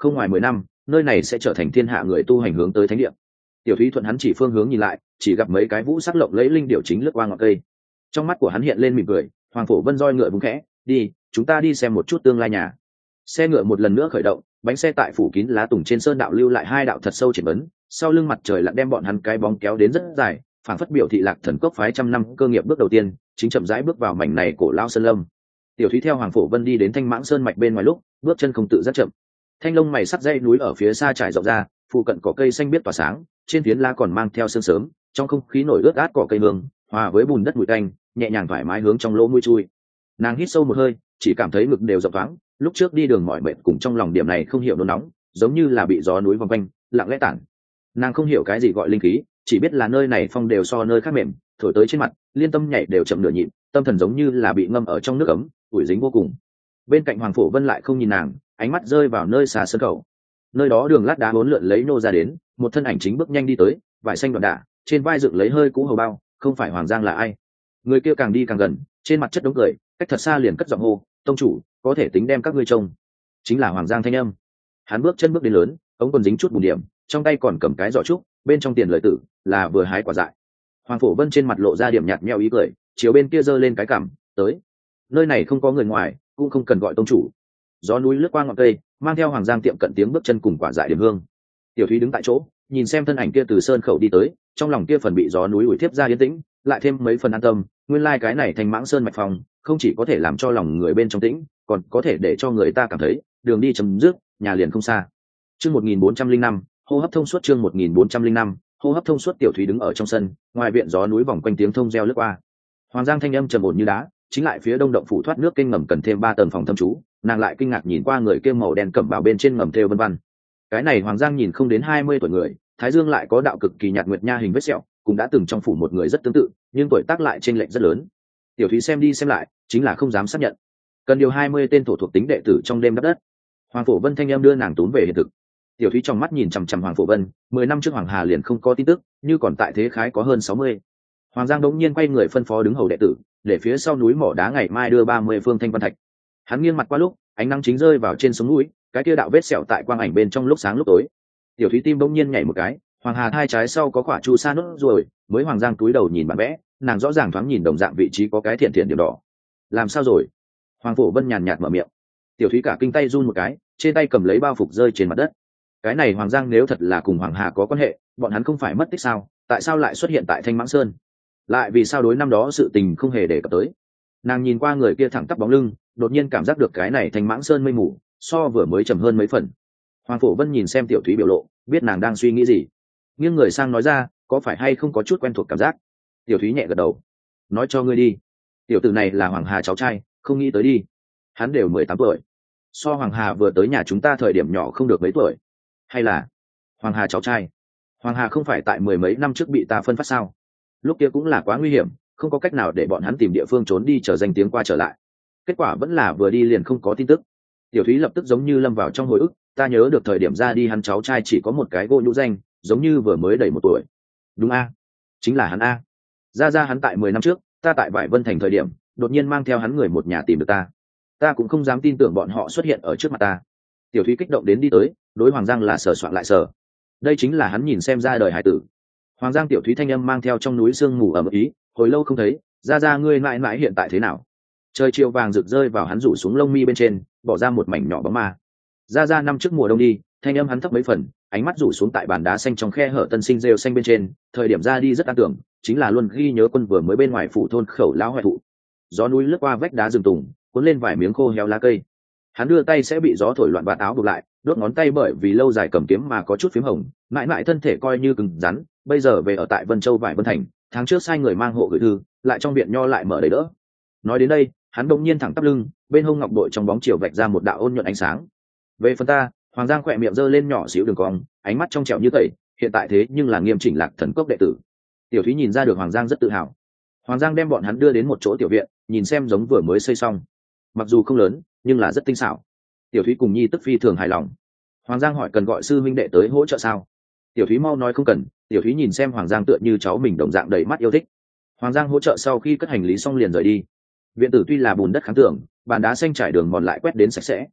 không ngoài mười năm nơi này sẽ trở thành thiên hạ người tu hành hướng tới thánh địa. Tiểu thúy thuận hắn chỉ phương hướng nhìn lại, chỉ gặp mấy cái vũ sắc lộng lẫy linh điểu chính lướt qua ngọn cây. Trong mắt của hắn hiện lên mỉm cười. Hoàng Phổ Vân roi ngựa vung khẽ, đi, chúng ta đi xem một chút tương lai nhà. Xe ngựa một lần nữa khởi động, bánh xe tại phủ kín lá tùng trên sơn đạo lưu lại hai đạo thật sâu triển ấn, sau lưng mặt trời lặn đem bọn hắn cái bóng kéo đến rất dài, phảng phất biểu thị Lạc Thần Cốc phái trăm năm cơ nghiệp bước đầu tiên, chính chậm rãi bước vào mảnh này cổ lao sơn lâm. Tiểu thúy theo Hoàng Phổ Vân đi đến Thanh Mãng Sơn mạch bên ngoài lúc, bước chân không tự giác chậm. Thanh lông mày sắc dây núi ở phía xa trải rộng ra, phụ cận có cây xanh biếc tỏa sáng, trên phiến lá còn mang theo sương sớm, trong không khí nổi ướt át cỏ cây hương, hòa với bùn đất bụi tanh, nhẹ nhàng thoải mái hướng trong lỗ mũi chui. Nàng hít sâu một hơi, chỉ cảm thấy ngực đều rộng thoáng, lúc trước đi đường mỏi mệt cùng trong lòng điểm này không hiểu nôn nóng, giống như là bị gió núi vòng quanh, lặng lẽ tản. Nàng không hiểu cái gì gọi linh khí, chỉ biết là nơi này phong đều so nơi khác mềm, thổi tới trên mặt, liên tâm nhảy đều chậm nửa nhịp, tâm thần giống như là bị ngâm ở trong nước ấm, ủi dính vô cùng. Bên cạnh Hoàng Phổ Vân lại không nhìn nàng, ánh mắt rơi vào nơi xa sân cầu. Nơi đó đường lát đá uốn lượn lấy nô ra đến, một thân ảnh chính bước nhanh đi tới, vải xanh đoạn đả, trên vai dựng lấy hơi cũ hầu bao, không phải Hoàng Giang là ai? Người kia càng đi càng gần, trên mặt chất đống cười, cách thật xa liền cất giọng hô, tông chủ, có thể tính đem các ngươi trông. Chính là Hoàng Giang thanh âm. Hắn bước chân bước đến lớn, ống quần dính chút bùn điểm, trong tay còn cầm cái giỏ trúc, bên trong tiền lời tử là vừa hái quả dại. Hoàng Phổ Vân trên mặt lộ ra điểm nhạt nhẽo ý cười, chiều bên kia giơ lên cái cằm, tới. Nơi này không có người ngoài, cũng không cần gọi tông chủ. Gió núi lướt qua ngọn cây, mang theo Hoàng Giang tiệm cận tiếng bước chân cùng quả dại điểm hương. Tiểu thúy đứng tại chỗ, nhìn xem thân ảnh kia từ sơn khẩu đi tới, trong lòng kia phần bị gió núi ủi tiếp ra yên tĩnh, lại thêm mấy phần an tâm. Nguyên lai like cái này Thanh Mãng Sơn mạch phòng, không chỉ có thể làm cho lòng người bên trong tĩnh, còn có thể để cho người ta cảm thấy đường đi chấm dứt, nhà liền không xa. Chương một nghìn bốn trăm linh năm, hô hấp thông suốt. Chương một nghìn bốn trăm linh năm, hô hấp thông suốt. Tiểu thúy đứng ở trong sân, ngoài viện gió núi vòng quanh tiếng thông reo lướt qua. Hoàng Giang thanh âm trầm ổn như đá, chính lại phía đông động phủ thoát nước kênh ngầm cần thêm ba tầng phòng thâm trú. Nàng lại kinh ngạc nhìn qua người kia màu đen cẩm bào bên trên ngầm thêu vân vân. Cái này Hoàng Giang nhìn không đến hai mươi tuổi người, thái dương lại có đạo cực kỳ nhạt nguyệt nha hình vết sẹo, cũng đã từng trong phủ một người rất tương tự, nhưng tuổi tác lại chênh lệch rất lớn. Tiểu thúy xem đi xem lại, chính là không dám xác nhận. Cần điều hai mươi tên thổ thuộc tính đệ tử trong đêm đắp đất. Hoàng Phổ Vân thanh em đưa nàng túm về hiện thực. Tiểu thúy trong mắt nhìn chằm chằm Hoàng Phổ Vân, mười năm trước Hoàng Hà liền không có tin tức, như còn tại thế khái có hơn sáu mươi. Hoàng Giang đống nhiên quay người phân phó đứng hầu đệ tử, để phía sau núi mỏ đá ngày mai đưa ba mươi phương thanh văn thạch. Hắn nghiêng mặt qua lúc, ánh nắng chính rơi vào trên sống núi, cái kia đạo vết sẹo tại quang ảnh bên trong lúc sáng lúc tối. Tiểu thúy tim bỗng nhiên nhảy một cái, Hoàng Hà hai trái sau có quả chu sa nốt rồi, mới Hoàng Giang túi đầu nhìn bản vẽ, nàng rõ ràng thoáng nhìn đồng dạng vị trí có cái thiện thiện điểm đỏ. Làm sao rồi? Hoàng Phổ Vân nhàn nhạt mở miệng. Tiểu thúy cả kinh tay run một cái, trên tay cầm lấy bao phục rơi trên mặt đất. Cái này Hoàng Giang nếu thật là cùng Hoàng Hà có quan hệ, bọn hắn không phải mất tích sao? Tại sao lại xuất hiện tại Thanh Mãng Sơn? Lại vì sao đối năm đó sự tình không hề đề cập tới? Nàng nhìn qua người kia thẳng tắp bóng lưng, đột nhiên cảm giác được cái này Thanh Mãng Sơn mây mù, so vừa mới trầm hơn mấy phần. Hoàng Phổ Vân nhìn xem Tiểu thúy biểu lộ, biết nàng đang suy nghĩ gì. Nghiêng người sang nói ra, có phải hay không có chút quen thuộc cảm giác? Tiểu thúy nhẹ gật đầu. Nói cho ngươi đi, tiểu tử này là Hoàng Hà cháu trai, không nghĩ tới đi. Hắn đều mười tám tuổi, so Hoàng Hà vừa tới nhà chúng ta thời điểm nhỏ không được mấy tuổi. Hay là Hoàng Hà cháu trai? Hoàng Hà không phải tại mười mấy năm trước bị ta phân phát sao? Lúc kia cũng là quá nguy hiểm, không có cách nào để bọn hắn tìm địa phương trốn đi chờ danh tiếng qua trở lại. Kết quả vẫn là vừa đi liền không có tin tức. Tiểu thúy lập tức giống như lâm vào trong hồi ức, ta nhớ được thời điểm ra đi hắn cháu trai chỉ có một cái gỗ nhũ danh, giống như vừa mới đầy một tuổi. Đúng a, chính là hắn a. Ra ra hắn tại mười năm trước, ta tại Vải Vân Thành thời điểm, đột nhiên mang theo hắn người một nhà tìm được ta. Ta cũng không dám tin tưởng bọn họ xuất hiện ở trước mặt ta. Tiểu thúy kích động đến đi tới, đối Hoàng Giang là sờ soạn lại sờ. Đây chính là hắn nhìn xem ra đời hải tử. Hoàng Giang tiểu thúy thanh âm mang theo trong núi sương mù ẩm ý, hồi lâu không thấy, ra ra ngươi mãi mãi hiện tại thế nào? Trời chiều vàng rực rơi vào hắn rủ xuống lông mi bên trên, bỏ ra một mảnh nhỏ bóng ma. Ra ra năm trước mùa đông đi, thanh âm hắn thấp mấy phần, ánh mắt rủ xuống tại bàn đá xanh trong khe hở tân sinh rêu xanh bên trên, thời điểm ra đi rất an tưởng, chính là luôn ghi nhớ quân vừa mới bên ngoài phủ thôn khẩu lão hoại thụ. Gió núi lướt qua vách đá rừng tùng, cuốn lên vài miếng khô héo lá cây. Hắn đưa tay sẽ bị gió thổi loạn vạt áo buộc lại, đốt ngón tay bởi vì lâu dài cầm kiếm mà có chút phím hồng, mãi mãi thân thể coi như cứng rắn, bây giờ về ở tại Vân Châu Vải Vân Thành, tháng trước sai người mang hộ gửi thư, lại trong viện nho lại mở đầy đỡ. Nói đến đây, hắn bỗng nhiên thẳng tắp lưng, bên hông ngọc bội trong bóng chiều vạch ra một đạo ôn nhuận ánh sáng. Về phần ta, Hoàng Giang khỏe miệng giơ lên nhỏ xíu đường cong, ánh mắt trong trẻo như tẩy, hiện tại thế nhưng là nghiêm chỉnh Lạc Thần Cốc đệ tử. Tiểu thúy nhìn ra được Hoàng Giang rất tự hào. Hoàng Giang đem bọn hắn đưa đến một chỗ tiểu viện, nhìn xem giống vừa mới xây xong, mặc dù không lớn nhưng là rất tinh xảo. Tiểu thúy cùng nhi tức phi thường hài lòng. Hoàng Giang hỏi cần gọi sư minh đệ tới hỗ trợ sao? Tiểu thúy mau nói không cần. Tiểu thúy nhìn xem Hoàng Giang tựa như cháu mình đồng dạng đầy mắt yêu thích. Hoàng Giang hỗ trợ sau khi cất hành lý xong liền rời đi. Viện tử tuy là bùn đất kháng tường, bàn đá xanh trải đường mòn lại quét đến sạch sẽ.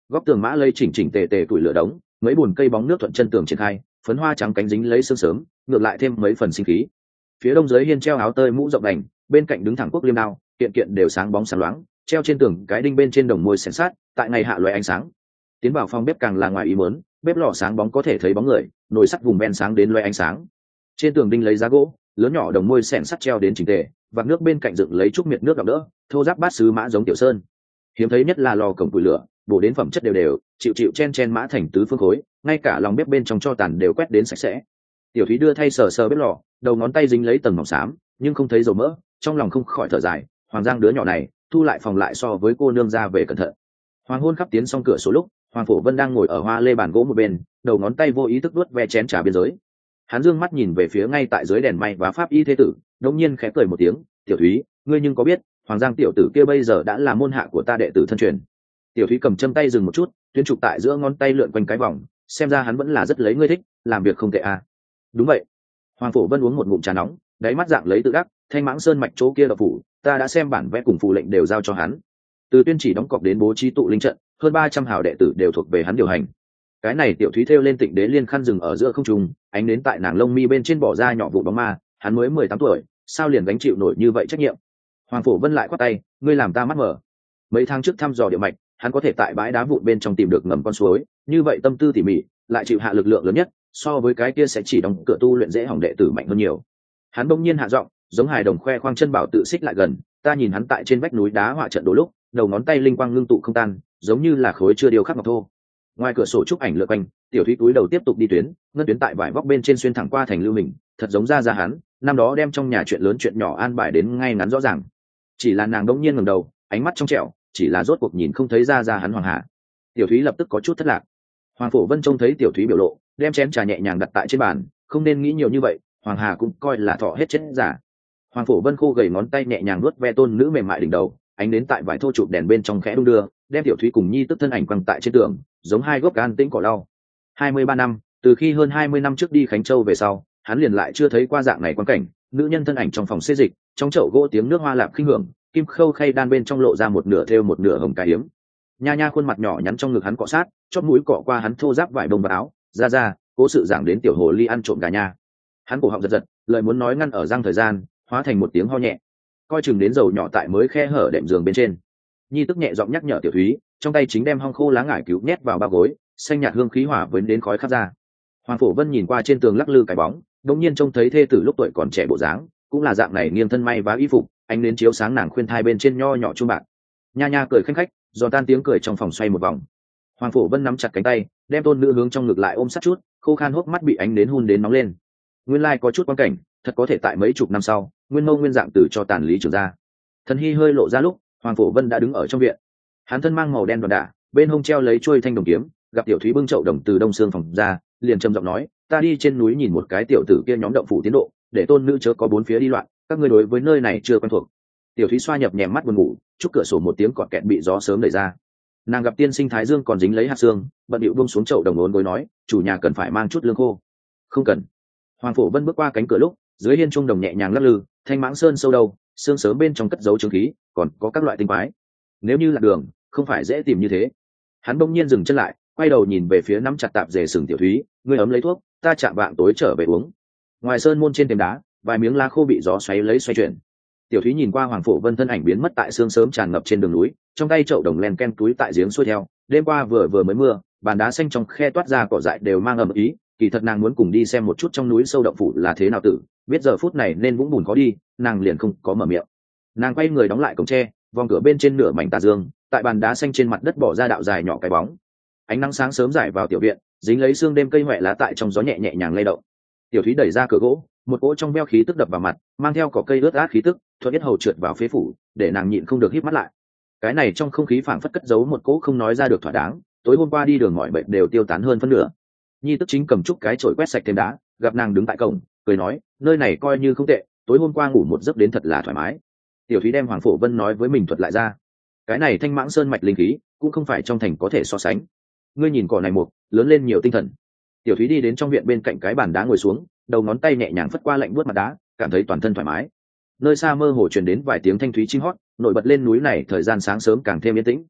góc tường mã lây chỉnh chỉnh tề tề củi lửa đống, mấy bùn cây bóng nước thuận chân tường triển khai, phấn hoa trắng cánh dính lấy sương sớm, ngược lại thêm mấy phần sinh khí. Phía đông dưới hiên treo áo tơi mũ rộng đành, bên cạnh đứng thẳng quốc liêm đao, kiện kiện đều sáng bóng sáng loáng, treo trên tường cái đinh bên trên đồng môi xén sát, tại ngày hạ loé ánh sáng. Tiến vào phòng bếp càng là ngoài ý muốn, bếp lò sáng bóng có thể thấy bóng người, nồi sắt vùng ven sáng đến loé ánh sáng. Trên tường đinh lấy giá gỗ, lớn nhỏ đồng môi xẻng sắt treo đến chỉnh tề, vạc nước bên cạnh dựng lấy trúc miệt nước đọng đỡ, thô giáp bát sứ mã giống tiểu sơn. Hiếm thấy nhất là lò cổng củi lửa, bổ đến phẩm chất đều đều, chịu chịu chen chen mã thành tứ phương khối, ngay cả lòng bếp bên trong cho tàn đều quét đến sạch sẽ. Tiểu Thúy đưa thay sờ sờ bếp lò, đầu ngón tay dính lấy tầng mỏng xám, nhưng không thấy dầu mỡ, trong lòng không khỏi thở dài, Hoàng Giang đứa nhỏ này, thu lại phòng lại so với cô nương ra về cẩn thận. Hoàng hôn khắp tiến xong cửa sổ lúc, Hoàng Phổ Vân đang ngồi ở hoa lê bàn gỗ một bên, đầu ngón tay vô ý thức đuốt ve chén trà biên giới. Hắn dương mắt nhìn về phía ngay tại dưới đèn may và pháp y thế tử, đột nhiên khẽ cười một tiếng, "Tiểu Thúy, ngươi nhưng có biết, Hoàng Giang tiểu tử kia bây giờ đã là môn hạ của ta đệ tử thân truyền." Tiểu Thúy cầm châm tay dừng một chút, tuyến trục tại giữa ngón tay lượn quanh cái vòng, xem ra hắn vẫn là rất lấy ngươi thích, làm việc không tệ à. Đúng vậy. Hoàng Phổ Vân uống một ngụm trà nóng, đáy mắt dạng lấy tự đắc, Thanh Mãng Sơn mạch chỗ kia độc phủ, ta đã xem bản vẽ cùng phù lệnh đều giao cho hắn. Từ tuyên chỉ đóng cọc đến bố trí tụ linh trận, hơn ba trăm hào đệ tử đều thuộc về hắn điều hành. Cái này Tiểu Thúy thêu lên Tịnh Đế liên khăn rừng ở giữa không trung, ánh đến tại nàng lông mi bên trên bỏ ra nhỏ vụ bóng ma, hắn mới mười tám tuổi, sao liền gánh chịu nổi như vậy trách nhiệm. Hoàng Phổ Vân lại quát tay, ngươi làm ta mắt mở. Mấy tháng trước thăm dò địa mạch, hắn có thể tại bãi đá vụn bên trong tìm được ngầm con suối, như vậy tâm tư tỉ mỉ, lại chịu hạ lực lượng lớn nhất, so với cái kia sẽ chỉ đóng cửa tu luyện dễ hỏng đệ tử mạnh hơn nhiều. Hắn bỗng nhiên hạ giọng, giống hài đồng khoe khoang chân bảo tự xích lại gần, ta nhìn hắn tại trên vách núi đá họa trận đôi lúc, đầu ngón tay linh quang ngưng tụ không tan, giống như là khối chưa điều khắc ngọc thô. Ngoài cửa sổ trúc ảnh lượn quanh, Tiểu Thúy túi đầu tiếp tục đi tuyến, ngân tuyến tại vải vóc bên trên xuyên thẳng qua thành lưu mình, thật giống ra ra hắn, năm đó đem trong nhà chuyện lớn chuyện nhỏ an bài đến ngay ngắn rõ ràng. Chỉ là nàng đống nhiên ngẩng đầu, ánh mắt trong trẻo, chỉ là rốt cuộc nhìn không thấy ra ra hắn Hoàng Hà. Tiểu Thúy lập tức có chút thất lạc. Hoàng Phổ Vân trông thấy Tiểu Thúy biểu lộ, đem chén trà nhẹ nhàng đặt tại trên bàn, không nên nghĩ nhiều như vậy, Hoàng Hà cũng coi là thọ hết chết giả. Hoàng Phổ Vân khô gầy ngón tay nhẹ nhàng nuốt ve tôn nữ mềm mại đỉnh đầu, ánh đến tại vải thô chụp đèn bên trong khẽ đung đưa, đem Tiểu Thúy cùng Nhi tức thân ảnh quăng tại trên tường, giống hai gốc gan tĩnh cỏ lau. hai mươi ba năm, từ khi hơn hai mươi năm trước đi Khánh Châu về sau, hắn liền lại chưa thấy qua dạng này quan cảnh, nữ nhân thân ảnh trong phòng xê dịch, trong chậu gỗ tiếng nước hoa lạp khinh hưởng, kim khâu khay đan bên trong lộ ra một nửa thêu một nửa hồng cài hiếm. Nha nha khuôn mặt nhỏ nhắn trong ngực hắn cọ sát, chót mũi cọ qua hắn thô giáp vải bông và áo, ra ra, cố sự giảng đến tiểu hồ ly ăn trộm gà nha. Hắn cổ họng giật giật, lời muốn nói ngăn ở răng thời gian, hóa thành một tiếng ho nhẹ. Coi chừng đến dầu nhỏ tại mới khe hở đệm giường bên trên. Nhi tức nhẹ giọng nhắc nhở Tiểu Thúy, trong tay chính đem hong khô lá ngải cứu nhét vào bao gối, xanh nhạt hương khí hỏa với đến khói khắp ra. Hoàng Phổ Vân nhìn qua trên tường lắc lư cái bóng, đột nhiên trông thấy thê tử lúc tuổi còn trẻ bộ dáng, cũng là dạng này nghiêng thân may vá y phục, ánh đến chiếu sáng nàng khuyên thai bên trên nho nhỏ chuông bạc. Nha nha cười khanh khách, giòn tan tiếng cười trong phòng xoay một vòng. Hoàng Phổ Vân nắm chặt cánh tay, đem tôn nữ hướng trong ngực lại ôm sát chút, khô khan hốc mắt bị ánh đến hun đến nóng lên. Nguyên lai có chút quan cảnh, thật có thể tại mấy chục năm sau, nguyên mâu nguyên dạng từ cho tàn lý trưởng ra. Thần hy hơi lộ ra lúc, Hoàng Phổ Vân đã đứng ở trong viện. Hắn thân mang màu đen đòn đả, bên hông treo lấy chuôi thanh đồng kiếm, gặp Tiểu Thúy bưng chậu đồng từ đông xương phòng ra, liền trầm giọng nói, ta đi trên núi nhìn một cái tiểu tử kia nhóm động phủ tiến độ, để tôn nữ chớ có bốn phía đi loạn, các ngươi đối với nơi này chưa quen thuộc. Tiểu Thúy xoa nhập nhèm mắt buồn ngủ, chúc cửa sổ một tiếng cọt kẹt bị gió sớm đẩy ra. Nàng gặp tiên sinh thái dương còn dính lấy hạt xương, bận điệu buông xuống chậu đồng ốn gối nói, chủ nhà cần phải mang chút lương khô. Không cần. Hoàng Phổ Vân bước qua cánh cửa lúc, dưới hiên trung đồng nhẹ nhàng lắc lư, thanh mãng sơn sâu đâu, xương sớm bên trong cất giấu trướng khí, còn có các loại tinh quái. Nếu như là đường, không phải dễ tìm như thế. Hắn bỗng nhiên dừng chân lại, quay đầu nhìn về phía nắm chặt tạp dề sừng Tiểu Thúy, ngươi ấm lấy thuốc, ta chạm vạng tối trở về uống. Ngoài sơn môn trên thềm đá, vài miếng lá khô bị gió xoáy lấy xoay chuyển. Tiểu Thúy nhìn qua Hoàng Phổ Vân thân ảnh biến mất tại sương sớm tràn ngập trên đường núi, trong tay chậu đồng len ken túi tại giếng xuôi theo. Đêm qua vừa vừa mới mưa, bàn đá xanh trong khe toát ra cỏ dại đều mang ẩm ý, kỳ thật nàng muốn cùng đi xem một chút trong núi sâu động phủ là thế nào tử, biết giờ phút này nên vũng bùn khó đi, nàng liền không có mở miệng. Nàng quay người đóng lại cổng tre, vòng cửa bên trên nửa mảnh tà dương, tại bàn đá xanh trên mặt đất bỏ ra đạo dài nhỏ cái bóng. Ánh nắng sáng sớm rải vào tiểu viện, dính lấy xương đêm cây hoẹ lá tại trong gió nhẹ nhẹ nhàng lay động. Tiểu Thúy đẩy ra cửa gỗ, một cỗ trong veo khí tức đập vào mặt, mang theo cỏ cây ướt át khí tức, thuận biết hầu trượt vào phế phủ, để nàng nhịn không được híp mắt lại. Cái này trong không khí phảng phất cất giấu một cỗ không nói ra được thỏa đáng, tối hôm qua đi đường mọi bệnh đều tiêu tán hơn phân nửa. Nhi tức chính cầm trúc cái chổi quét sạch thêm đá, gặp nàng đứng tại cổng, cười nói, nơi này coi như không tệ, tối hôm qua ngủ một giấc đến thật là thoải mái. Tiểu Thúy đem Hoàng Phổ Vân nói với mình thuật lại ra. Cái này thanh mãng sơn mạch linh khí, cũng không phải trong thành có thể so sánh. Ngươi nhìn cỏ này mục, lớn lên nhiều tinh thần. Tiểu Thúy đi đến trong viện bên cạnh cái bàn đá ngồi xuống, đầu ngón tay nhẹ nhàng phất qua lạnh buốt mặt đá, cảm thấy toàn thân thoải mái. Nơi xa mơ hồ truyền đến vài tiếng thanh thúy chim hót, nổi bật lên núi này thời gian sáng sớm càng thêm yên tĩnh.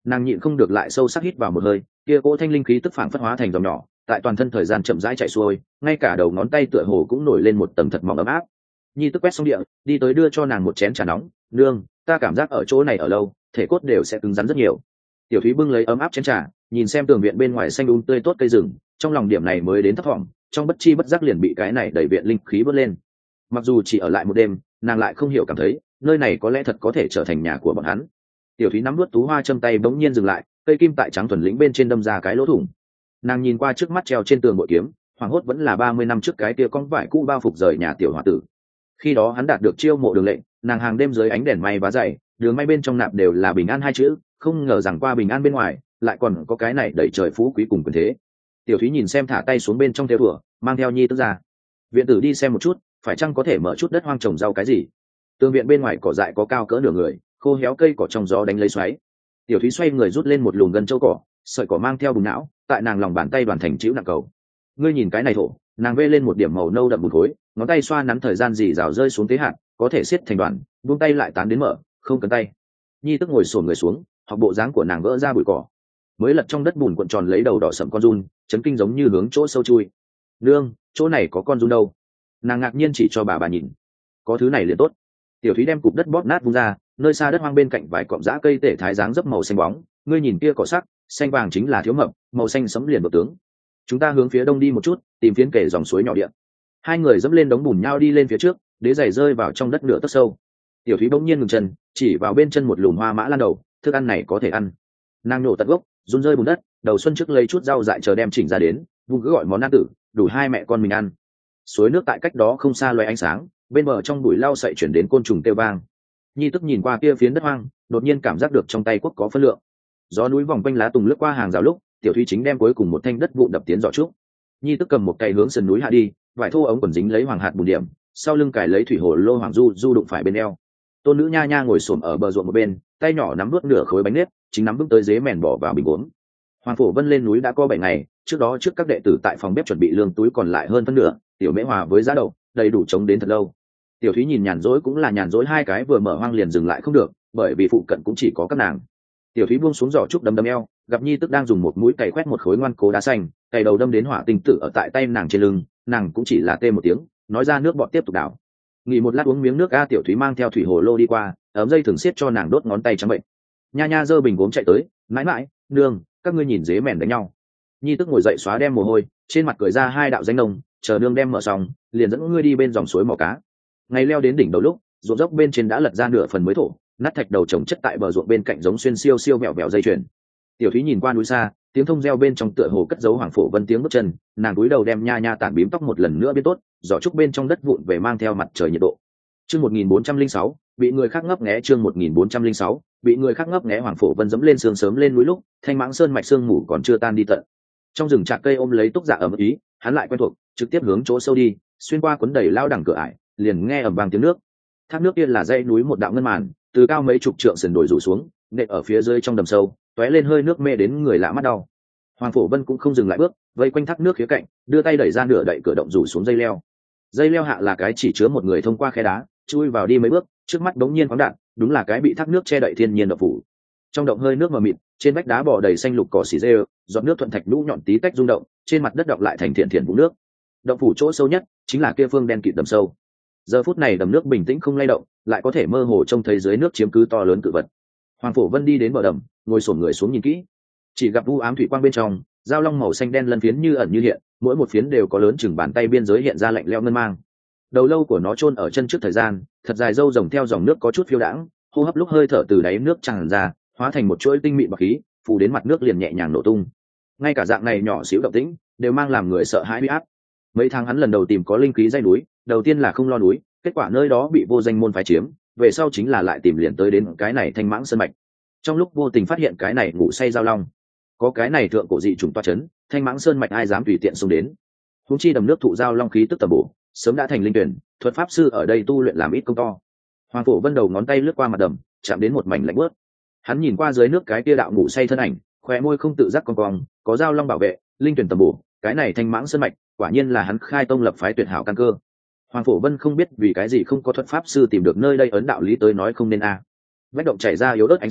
Nàng nhịn không được lại sâu sắc hít vào một hơi, kia cỗ thanh linh khí tức phản phất hóa thành dòng nhỏ, tại toàn thân thời gian chậm rãi chạy xuôi, ngay cả đầu ngón tay tựa hồ cũng nổi lên một tầng thật mỏng ấm áp. Nhi tức quét xong địa, đi tới đưa cho nàng một chén trà nóng. Nương, ta cảm giác ở chỗ này ở lâu, thể cốt đều sẽ cứng rắn rất nhiều. Tiểu Thúy bưng lấy ấm áp chén trà, nhìn xem tường viện bên ngoài xanh um tươi tốt cây rừng, trong lòng điểm này mới đến thấp thỏm, trong bất chi bất giác liền bị cái này đẩy viện linh khí bớt lên. Mặc dù chỉ ở lại một đêm, nàng lại không hiểu cảm thấy nơi này có lẽ thật có thể trở thành nhà của bọn hắn. Tiểu Thúy nắm nuốt tú hoa châm tay bỗng nhiên dừng lại, cây kim tại trắng thuần lĩnh bên trên đâm ra cái lỗ thủng. Nàng nhìn qua trước mắt treo trên tường bội kiếm, hoàng hốt vẫn là ba mươi năm trước cái kia con vải cũ bao phục rời nhà tiểu hòa tử. Khi đó hắn đạt được chiêu mộ đường lệnh, nàng hàng đêm dưới ánh đèn may vá dày, đường may bên trong nạp đều là bình an hai chữ, không ngờ rằng qua bình an bên ngoài lại còn có cái này đẩy trời phú quý cùng quyền thế. Tiểu Thúy nhìn xem thả tay xuống bên trong theo thủa, mang theo Nhi tức ra viện tử đi xem một chút, phải chăng có thể mở chút đất hoang trồng rau cái gì. Tường viện bên ngoài cỏ dại có cao cỡ nửa người, khô héo cây cỏ trong gió đánh lấy xoáy. Tiểu Thúy xoay người rút lên một lùm gân châu cỏ, sợi cỏ mang theo bùn não, tại nàng lòng bàn tay đoàn thành chữ nặng cầu. Ngươi nhìn cái này thổ, nàng vê lên một điểm màu nâu đậm bùn khối, ngón tay xoa nắn thời gian dì rào rơi xuống tế hạt, có thể xiết thành đoàn, buông tay lại tán đến mở, không cần tay. Nhi tức ngồi xổm người xuống, học bộ dáng của nàng vỡ ra bụi cỏ, mới lật trong đất bùn cuộn tròn lấy đầu đỏ sẫm con giun, chấn kinh giống như hướng chỗ sâu chui. Nương, chỗ này có con giun đâu? Nàng ngạc nhiên chỉ cho bà bà nhìn. Có thứ này liền tốt. Tiểu Thúy đem cục đất bóp nát vung ra, nơi xa đất hoang bên cạnh vài cọng rã cây tể thái dáng dấp màu xanh bóng. Ngươi nhìn kia cỏ sắc, xanh vàng chính là thiếu mập, màu xanh sẫm liền bậc tướng. Chúng ta hướng phía đông đi một chút, tìm phiến kể dòng suối nhỏ điện. Hai người dẫm lên đống bùn nhau đi lên phía trước, đế giày rơi vào trong đất nửa tấc sâu. Tiểu Thúy bỗng nhiên ngừng chân, chỉ vào bên chân một lùm hoa mã lan đầu, thức ăn này có thể ăn. Nàng nổ tận gốc, run rơi bùn đất, đầu xuân trước lấy chút rau dại chờ đem chỉnh ra đến, vung cứ gọi món ăn tử, đủ hai mẹ con mình ăn. Suối nước tại cách đó không xa loé ánh sáng, bên bờ trong bụi lau sậy chuyển đến côn trùng kêu vang. Nhi tức nhìn qua kia phiến đất hoang, đột nhiên cảm giác được trong tay quốc có phân lượng. Gió núi vòng quanh lá tùng lướt qua hàng rào lúc, Tiểu Thúy chính đem cuối cùng một thanh đất vụn đập tiến giỏ trúc. Nhi tức cầm một cây hướng sườn núi hạ đi, vải thô ống quần dính lấy hoàng hạt bùn điểm, sau lưng cài lấy thủy hồ lô hoàng du du đụng phải bên eo. Tôn nữ nha nha ngồi xổm ở bờ ruộng một bên, tay nhỏ nắm nuốt nửa khối bánh nếp, chính nắm vững tới dế mèn bỏ vào bình uống. Hoàng Phổ Vân lên núi đã có bảy ngày, trước đó trước các đệ tử tại phòng bếp chuẩn bị lương túi còn lại hơn phân nửa, tiểu mễ hòa với giá đậu đầy đủ chống đến thật lâu. Tiểu Thúy nhìn nhàn rỗi cũng là nhàn rỗi, hai cái vừa mở hoang liền dừng lại không được, bởi vì phụ cận cũng chỉ có các nàng. Tiểu Thúy buông xuống giỏ trúc đấm đấm eo, gặp Nhi tức đang dùng một mũi cày quét một khối ngoan cố đá xanh, cày đầu đâm đến hỏa tinh tử ở tại tay nàng trên lưng, nàng cũng chỉ là tê một tiếng, nói ra nước bọt tiếp tục đảo. Nghỉ một lát uống miếng nước a. Tiểu Thúy mang theo thủy hồ lô đi qua, ấm dây thường xiết cho nàng đốt ngón tay trắng bệnh. Nha nha giơ bình gốm chạy tới, mãi mãi nương, các ngươi nhìn dế mèn đánh nhau. Nhi tức ngồi dậy xóa đem mồ hôi, trên mặt cười ra hai đạo danh nồng, chờ nương đem mở xong liền dẫn ngươi đi bên dòng suối mò cá. Ngày leo đến đỉnh đầu lúc, ruộng dốc bên trên đã lật ra nửa phần mới thổ, nát thạch đầu trồng chất tại bờ ruộng bên cạnh giống xuyên siêu siêu mẹo mẹo dây chuyền. Tiểu Thúy nhìn qua núi xa, tiếng thông reo bên trong tựa hồ cất giấu Hoàng Phổ Vân tiếng bước chân, nàng cúi đầu đem nha nha tản bím tóc một lần nữa biết tốt, giỏ trúc bên trong đất vụn về mang theo mặt trời nhiệt độ. Chương một nghìn bốn trăm linh sáu, bị người khác ngấp nghé. Chương một nghìn bốn trăm linh sáu, bị người khác ngấp nghé. Hoàng Phổ Vân dẫm lên sương sớm lên núi lúc, thanh mãng sơn mạch sương mù còn chưa tan đi tận. Trong rừng trạc cây ôm lấy túc dạ ẩm ý, hắn lại quen thuộc, trực tiếp hướng chỗ sâu đi, xuyên qua cuốn đầy lao đẳng cửa ải, liền nghe ầm vang tiếng nước. Thác nước kia là dãy núi một đạo ngân màn, từ cao mấy chục trượng sườn đồi rủ xuống, nện ở phía dưới trong đầm sâu, tóe lên hơi nước mê đến người lạ mắt đau. Hoàng Phổ Vân cũng không dừng lại bước, vây quanh thác nước khía cạnh, đưa tay đẩy ra nửa đậy cửa động rủ xuống dây leo. Dây leo hạ là cái chỉ chứa một người thông qua khe đá, chui vào đi mấy bước, trước mắt đống nhiên khoáng đạn, đúng là cái bị thác nước che đậy thiên nhiên động phủ. Trong động hơi nước mờ mịt, trên vách đá bò đầy xanh lục cỏ xỉ rêu, giọt nước thuận thạch lũ nhọn tí tách rung động, trên mặt đất đọng lại thành thiện thiện vũng nước. Động phủ chỗ sâu nhất chính là kia phương đen kịt đầm sâu. Giờ phút này đầm nước bình tĩnh không lay động, lại có thể mơ hồ trông thấy dưới nước chiếm cứ to lớn cự vật. Hoàng Phổ Vân đi đến bờ đầm, ngồi xổm người xuống nhìn kỹ, chỉ gặp u ám thủy quang bên trong, dao long màu xanh đen lân phiến như ẩn như hiện, mỗi một phiến đều có lớn chừng bàn tay biên giới hiện ra lạnh lẽo ngân mang. Đầu lâu của nó chôn ở chân trước thời gian, thật dài râu rồng theo dòng nước có chút phiêu đãng, hô hấp lúc hơi thở từ đáy nước tràn ra, hóa thành một chuỗi tinh mịn bọt khí, phủ đến mặt nước liền nhẹ nhàng nổ tung. Ngay cả dạng này nhỏ xíu động tĩnh, đều mang làm người sợ hãi uy áp. Mấy tháng hắn lần đầu tìm có linh khí dây núi, đầu tiên là không lo núi, kết quả nơi đó bị vô danh môn phái chiếm, về sau chính là lại tìm liền tới đến cái này thanh mãng sơn mạch. Trong lúc vô tình phát hiện cái này ngủ say giao long, có cái này thượng cổ dị trùng toa chấn, thanh mãng sơn mạch ai dám tùy tiện xông đến. Huống chi đầm nước thụ giao long khí tức tầm bổ, sớm đã thành linh tuyển, thuật pháp sư ở đây tu luyện làm ít công to. Hoàng Phổ Vân đầu ngón tay lướt qua mặt đầm, chạm đến một mảnh lạnh bớt. Hắn nhìn qua dưới nước cái tia đạo ngủ say thân ảnh, khóe môi không tự giác cong cong, có giao long bảo vệ, linh tuyển tầm bổ, cái này thanh mãng sơn mạch, quả nhiên là hắn khai tông lập phái tuyệt hảo căn cơ. Hoàng Phổ Vân không biết vì cái gì không có thuật pháp sư tìm được nơi đây ấn đạo lý tới nói không nên a. À. Vách động chảy ra yếu ớt ánh sáng,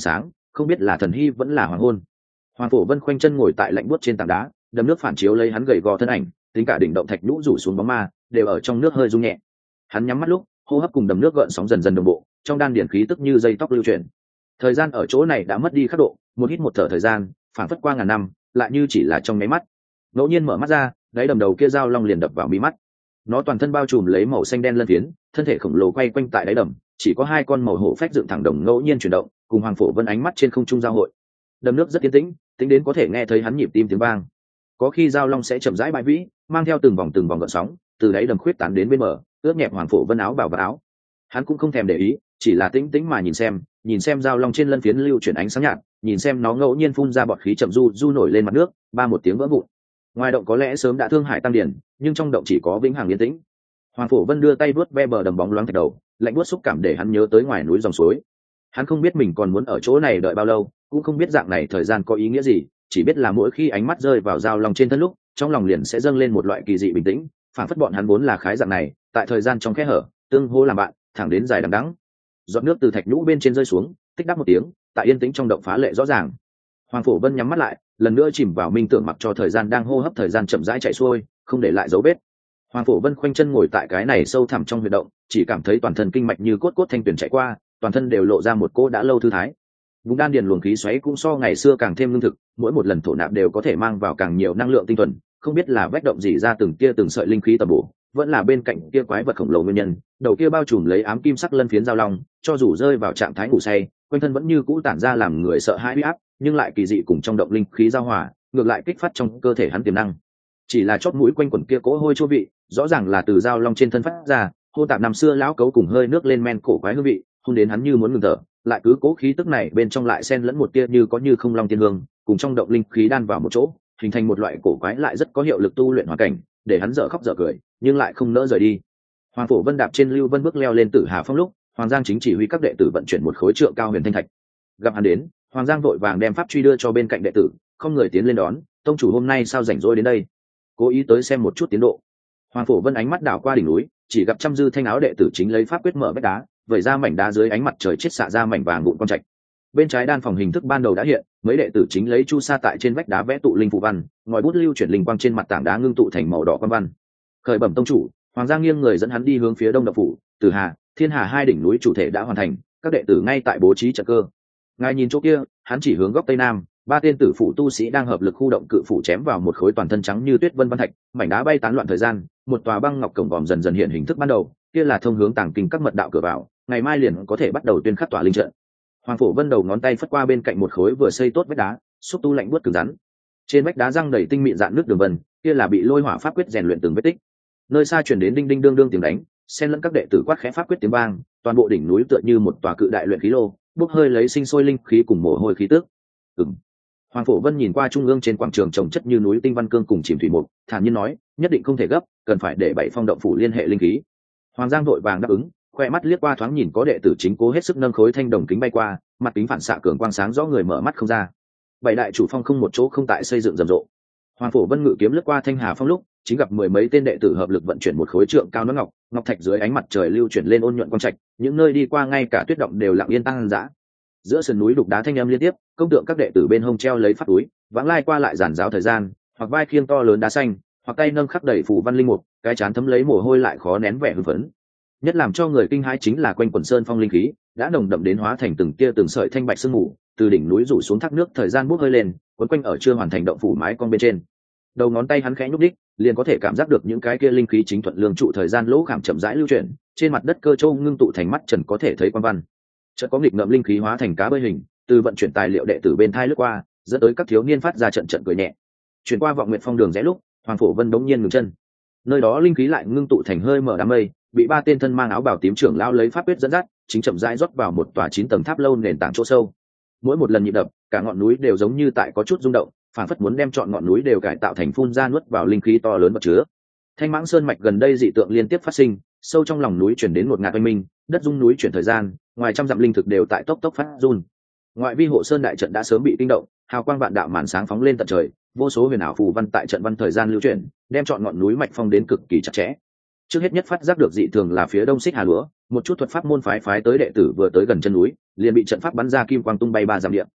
không biết là thần hy vẫn là hoàng hôn. Hoàng Phổ Vân khoanh chân ngồi tại lạnh buốt trên tảng đá, đầm nước phản chiếu lấy hắn gầy gò thân ảnh, tính cả đỉnh động thạch nhũ rủ xuống bóng ma đều ở trong nước hơi rung nhẹ. Hắn nhắm mắt lúc, hô hấp cùng đầm nước gợn sóng dần dần đồng bộ, trong đan điển khí tức như dây tóc lưu chuyển. Thời gian ở chỗ này đã mất đi khắc độ, một hít một thở thời gian phảng phất qua ngàn năm, lại như chỉ là trong nháy mắt. Ngẫu nhiên mở mắt ra, đáy đầm đầu kia dao long liền đập vào mí mắt. Nó toàn thân bao trùm lấy màu xanh đen lân phiến, thân thể khổng lồ quay quanh tại đáy đầm, chỉ có hai con màu hổ phách dựng thẳng đồng ngẫu nhiên chuyển động, cùng Hoàng Phổ Vân ánh mắt trên không trung giao hội. Đầm nước rất yên tĩnh, tính đến có thể nghe thấy hắn nhịp tim tiếng vang. Có khi dao long sẽ chậm rãi bãi vĩ, mang theo từng vòng từng vòng gợn sóng, từ đáy đầm khuyết tán đến bên bờ, ướt nhẹp Hoàng Phổ Vân áo bảo và áo. Hắn cũng không thèm để ý, chỉ là tĩnh tĩnh mà nhìn xem, nhìn xem dao long trên lân phiến lưu chuyển ánh sáng nhạt, nhìn xem nó ngẫu nhiên phun ra bọt khí chậm du du nổi lên mặt nước, ba một tiếng vỡ vụn. Ngoài động có lẽ sớm đã thương hại tăng điển, nhưng trong động chỉ có vĩnh hằng yên tĩnh. Hoàng Phổ Vân đưa tay vuốt ve bờ đầm bóng loáng thạch đầu, lạnh buốt xúc cảm để hắn nhớ tới ngoài núi dòng suối. Hắn không biết mình còn muốn ở chỗ này đợi bao lâu, cũng không biết dạng này thời gian có ý nghĩa gì, chỉ biết là mỗi khi ánh mắt rơi vào dao long trên thân lúc, trong lòng liền sẽ dâng lên một loại kỳ dị bình tĩnh, phản phất bọn hắn vốn là khái dạng này, tại thời gian trong kẽ hở, tương hô làm bạn, thẳng đến dài đằng đẵng. Giọt nước từ thạch nhũ bên trên rơi xuống, tích đắc một tiếng, tại yên tĩnh trong động phá lệ rõ ràng. Hoàng Phổ Vân nhắm mắt lại, lần nữa chìm vào minh tưởng, mặc cho thời gian đang hô hấp, thời gian chậm rãi chạy xuôi, không để lại dấu vết. Hoàng Phổ Vân khoanh chân ngồi tại cái này sâu thẳm trong huyệt động, chỉ cảm thấy toàn thân kinh mạch như cốt cốt thanh tuyển chạy qua, toàn thân đều lộ ra một cỗ đã lâu thư thái. Vùng đan điền luồng khí xoáy cũng so ngày xưa càng thêm lương thực, mỗi một lần thổ nạp đều có thể mang vào càng nhiều năng lượng tinh thuần, không biết là vách động gì ra từng kia từng sợi linh khí tầm bổ, vẫn là bên cạnh kia quái vật khổng lồ nguyên nhân, đầu kia bao trùm lấy ám kim sắc lân phiến dao long, cho dù rơi vào trạng thái ngủ say, quanh thân vẫn như cũ tản ra làm người sợ hãi uy áp, nhưng lại kỳ dị cùng trong động linh khí giao hòa, ngược lại kích phát trong cơ thể hắn tiềm năng. Chỉ là chóp mũi quanh quẩn kia cỗ hôi chua vị, rõ ràng là từ dao long trên thân phát ra, hô tạp năm xưa lão cấu cùng hơi nước lên men cổ quái hương vị, hôn đến hắn như muốn ngừng thở, lại cứ cố khí tức này bên trong lại xen lẫn một tia như có như không long tiên hương, cùng trong động linh khí đan vào một chỗ, hình thành một loại cổ quái lại rất có hiệu lực tu luyện hoàn cảnh, để hắn dở khóc dở cười, nhưng lại không nỡ rời đi. Hoàng Phổ Vân đạp trên lưu vân bước leo lên Tử Hà Phong lúc, Hoàng Giang chính chỉ huy các đệ tử vận chuyển một khối trượng cao huyền thanh thạch. Gặp hắn đến, Hoàng Giang vội vàng đem pháp truy đưa cho bên cạnh đệ tử, không người tiến lên đón. Tông chủ hôm nay sao rảnh rỗi đến đây? Cố ý tới xem một chút tiến độ. Hoàng Phổ Vân ánh mắt đảo qua đỉnh núi, chỉ gặp trăm dư thanh áo đệ tử chính lấy pháp quyết mở vách đá, vẩy ra mảnh đá dưới ánh mặt trời chết xạ ra mảnh vàng vụn quang trạch. Bên trái đan phòng hình thức ban đầu đã hiện, mấy đệ tử chính lấy chu sa tại trên vách đá vẽ tụ linh phù văn, ngòi bút lưu chuyển linh quang trên mặt tảng đá ngưng tụ thành màu đỏ quan văn. Khởi bẩm tông chủ, Hoàng Giang nghiêng người dẫn hắn đi hướng phía đông đập phủ, Tử Hà, Thiên Hà hai đỉnh núi chủ thể đã hoàn thành, các đệ tử ngay tại bố trí trận cơ. Ngài nhìn chỗ kia, hắn chỉ hướng góc tây nam, ba tên tử phụ tu sĩ đang hợp lực khu động cự phủ chém vào một khối toàn thân trắng như tuyết vân văn thạch, mảnh đá bay tán loạn thời gian, một tòa băng ngọc cổng vòm dần dần hiện hình thức ban đầu, kia là thông hướng tàng kinh các mật đạo cửa vào, ngày mai liền có thể bắt đầu tuyên khắc tòa linh trận. Hoàng Phổ Vân đầu ngón tay phất qua bên cạnh một khối vừa xây tốt vách đá, xúc tu lạnh buốt cứng rắn. Trên vách đá răng đầy tinh mịn dạn nước đường vân, kia là bị lôi hỏa pháp quyết rèn luyện từng vết tích. Nơi xa truyền đến đinh đinh đương đương tiếng đánh, xen lẫn các đệ tử quát khẽ pháp quyết tiếng vang, toàn bộ đỉnh núi tựa như một tòa cự đại luyện khí lô, bốc hơi lấy sinh sôi linh khí cùng mồ hôi khí tức. Ừm. Hoàng Phổ Vân nhìn qua trung ương trên quảng trường trồng chất như núi tinh văn cương cùng chìm thủy mục, thản nhiên nói, nhất định không thể gấp, cần phải để bảy phong động phủ liên hệ linh khí. Hoàng Giang vội vàng đáp ứng, khoe mắt liếc qua thoáng nhìn có đệ tử chính cố hết sức nâng khối thanh đồng kính bay qua, mặt kính phản xạ cường quang sáng rõ người mở mắt không ra. Bảy đại chủ phong không một chỗ không tại xây dựng rầm rộ. Hoàng Phổ Vân ngự kiếm lướt qua Thanh Hà Phong lúc, chính gặp mười mấy tên đệ tử hợp lực vận chuyển một khối trượng cao nón ngọc, ngọc thạch dưới ánh mặt trời lưu chuyển lên ôn nhuận quang trạch, những nơi đi qua ngay cả tuyết động đều lặng yên tăng dã. Giữa sườn núi đục đá thanh âm liên tiếp, công tượng các đệ tử bên hông treo lấy pháp túi, vãng lai qua lại giản giáo thời gian, hoặc vai khiêng to lớn đá xanh, hoặc tay nâng khắc đầy phù văn linh mục, cái chán thấm lấy mồ hôi lại khó nén vẻ hưng phấn. Nhất làm cho người kinh hãi chính là quanh quần sơn phong linh khí đã nồng đậm đến hóa thành từng tia từng sợi thanh bạch sương mù, từ đỉnh núi rủ xuống thác nước thời gian bốc hơi lên, quấn quanh ở chưa hoàn thành động phủ mái cong bên trên. Đầu ngón tay hắn khẽ nhúc đích, liền có thể cảm giác được những cái kia linh khí chính thuận lương trụ thời gian lỗ khảm chậm rãi lưu chuyển, trên mặt đất cơ châu ngưng tụ thành mắt trần có thể thấy quan văn. Chợt có nghịch ngợm linh khí hóa thành cá bơi hình, từ vận chuyển tài liệu đệ tử bên thai lướt qua, dẫn tới các thiếu niên phát ra trận trận cười nhẹ. Chuyển qua Vọng Nguyệt Phong đường rẽ lúc, Hoàng Phổ Vân đống nhiên ngừng chân. Nơi đó linh khí lại ngưng tụ thành hơi mở đám mây, bị ba tên thân mang áo bào tím trưởng lao lấy pháp quyết dẫn dắt, chính chậm rãi rót vào một tòa chín tầng tháp lâu nền tảng chỗ sâu. Mỗi một lần nhịp đập, cả ngọn núi đều giống như tại có chút rung động, phản phất muốn đem trọn ngọn núi đều cải tạo thành phun ra nuốt vào linh khí to lớn vật chứa. Thanh Mãng Sơn mạch gần đây dị tượng liên tiếp phát sinh, sâu trong lòng núi chuyển đến một ngạt oanh minh, đất rung núi chuyển thời gian, ngoài trăm dặm linh thực đều tại tốc tốc phát run. Ngoại vi hộ sơn đại trận đã sớm bị kinh động, hào quang vạn đạo màn sáng phóng lên tận trời, vô số huyền ảo phù văn tại trận văn thời gian lưu chuyển, đem trọn ngọn núi mạch phong đến cực kỳ chặt chẽ. Trước hết nhất phát giác được dị thường là phía đông xích hà lúa, một chút thuật pháp môn phái phái tới đệ tử vừa tới gần chân núi, liền bị trận pháp bắn ra kim quang tung bay ba dặm địa.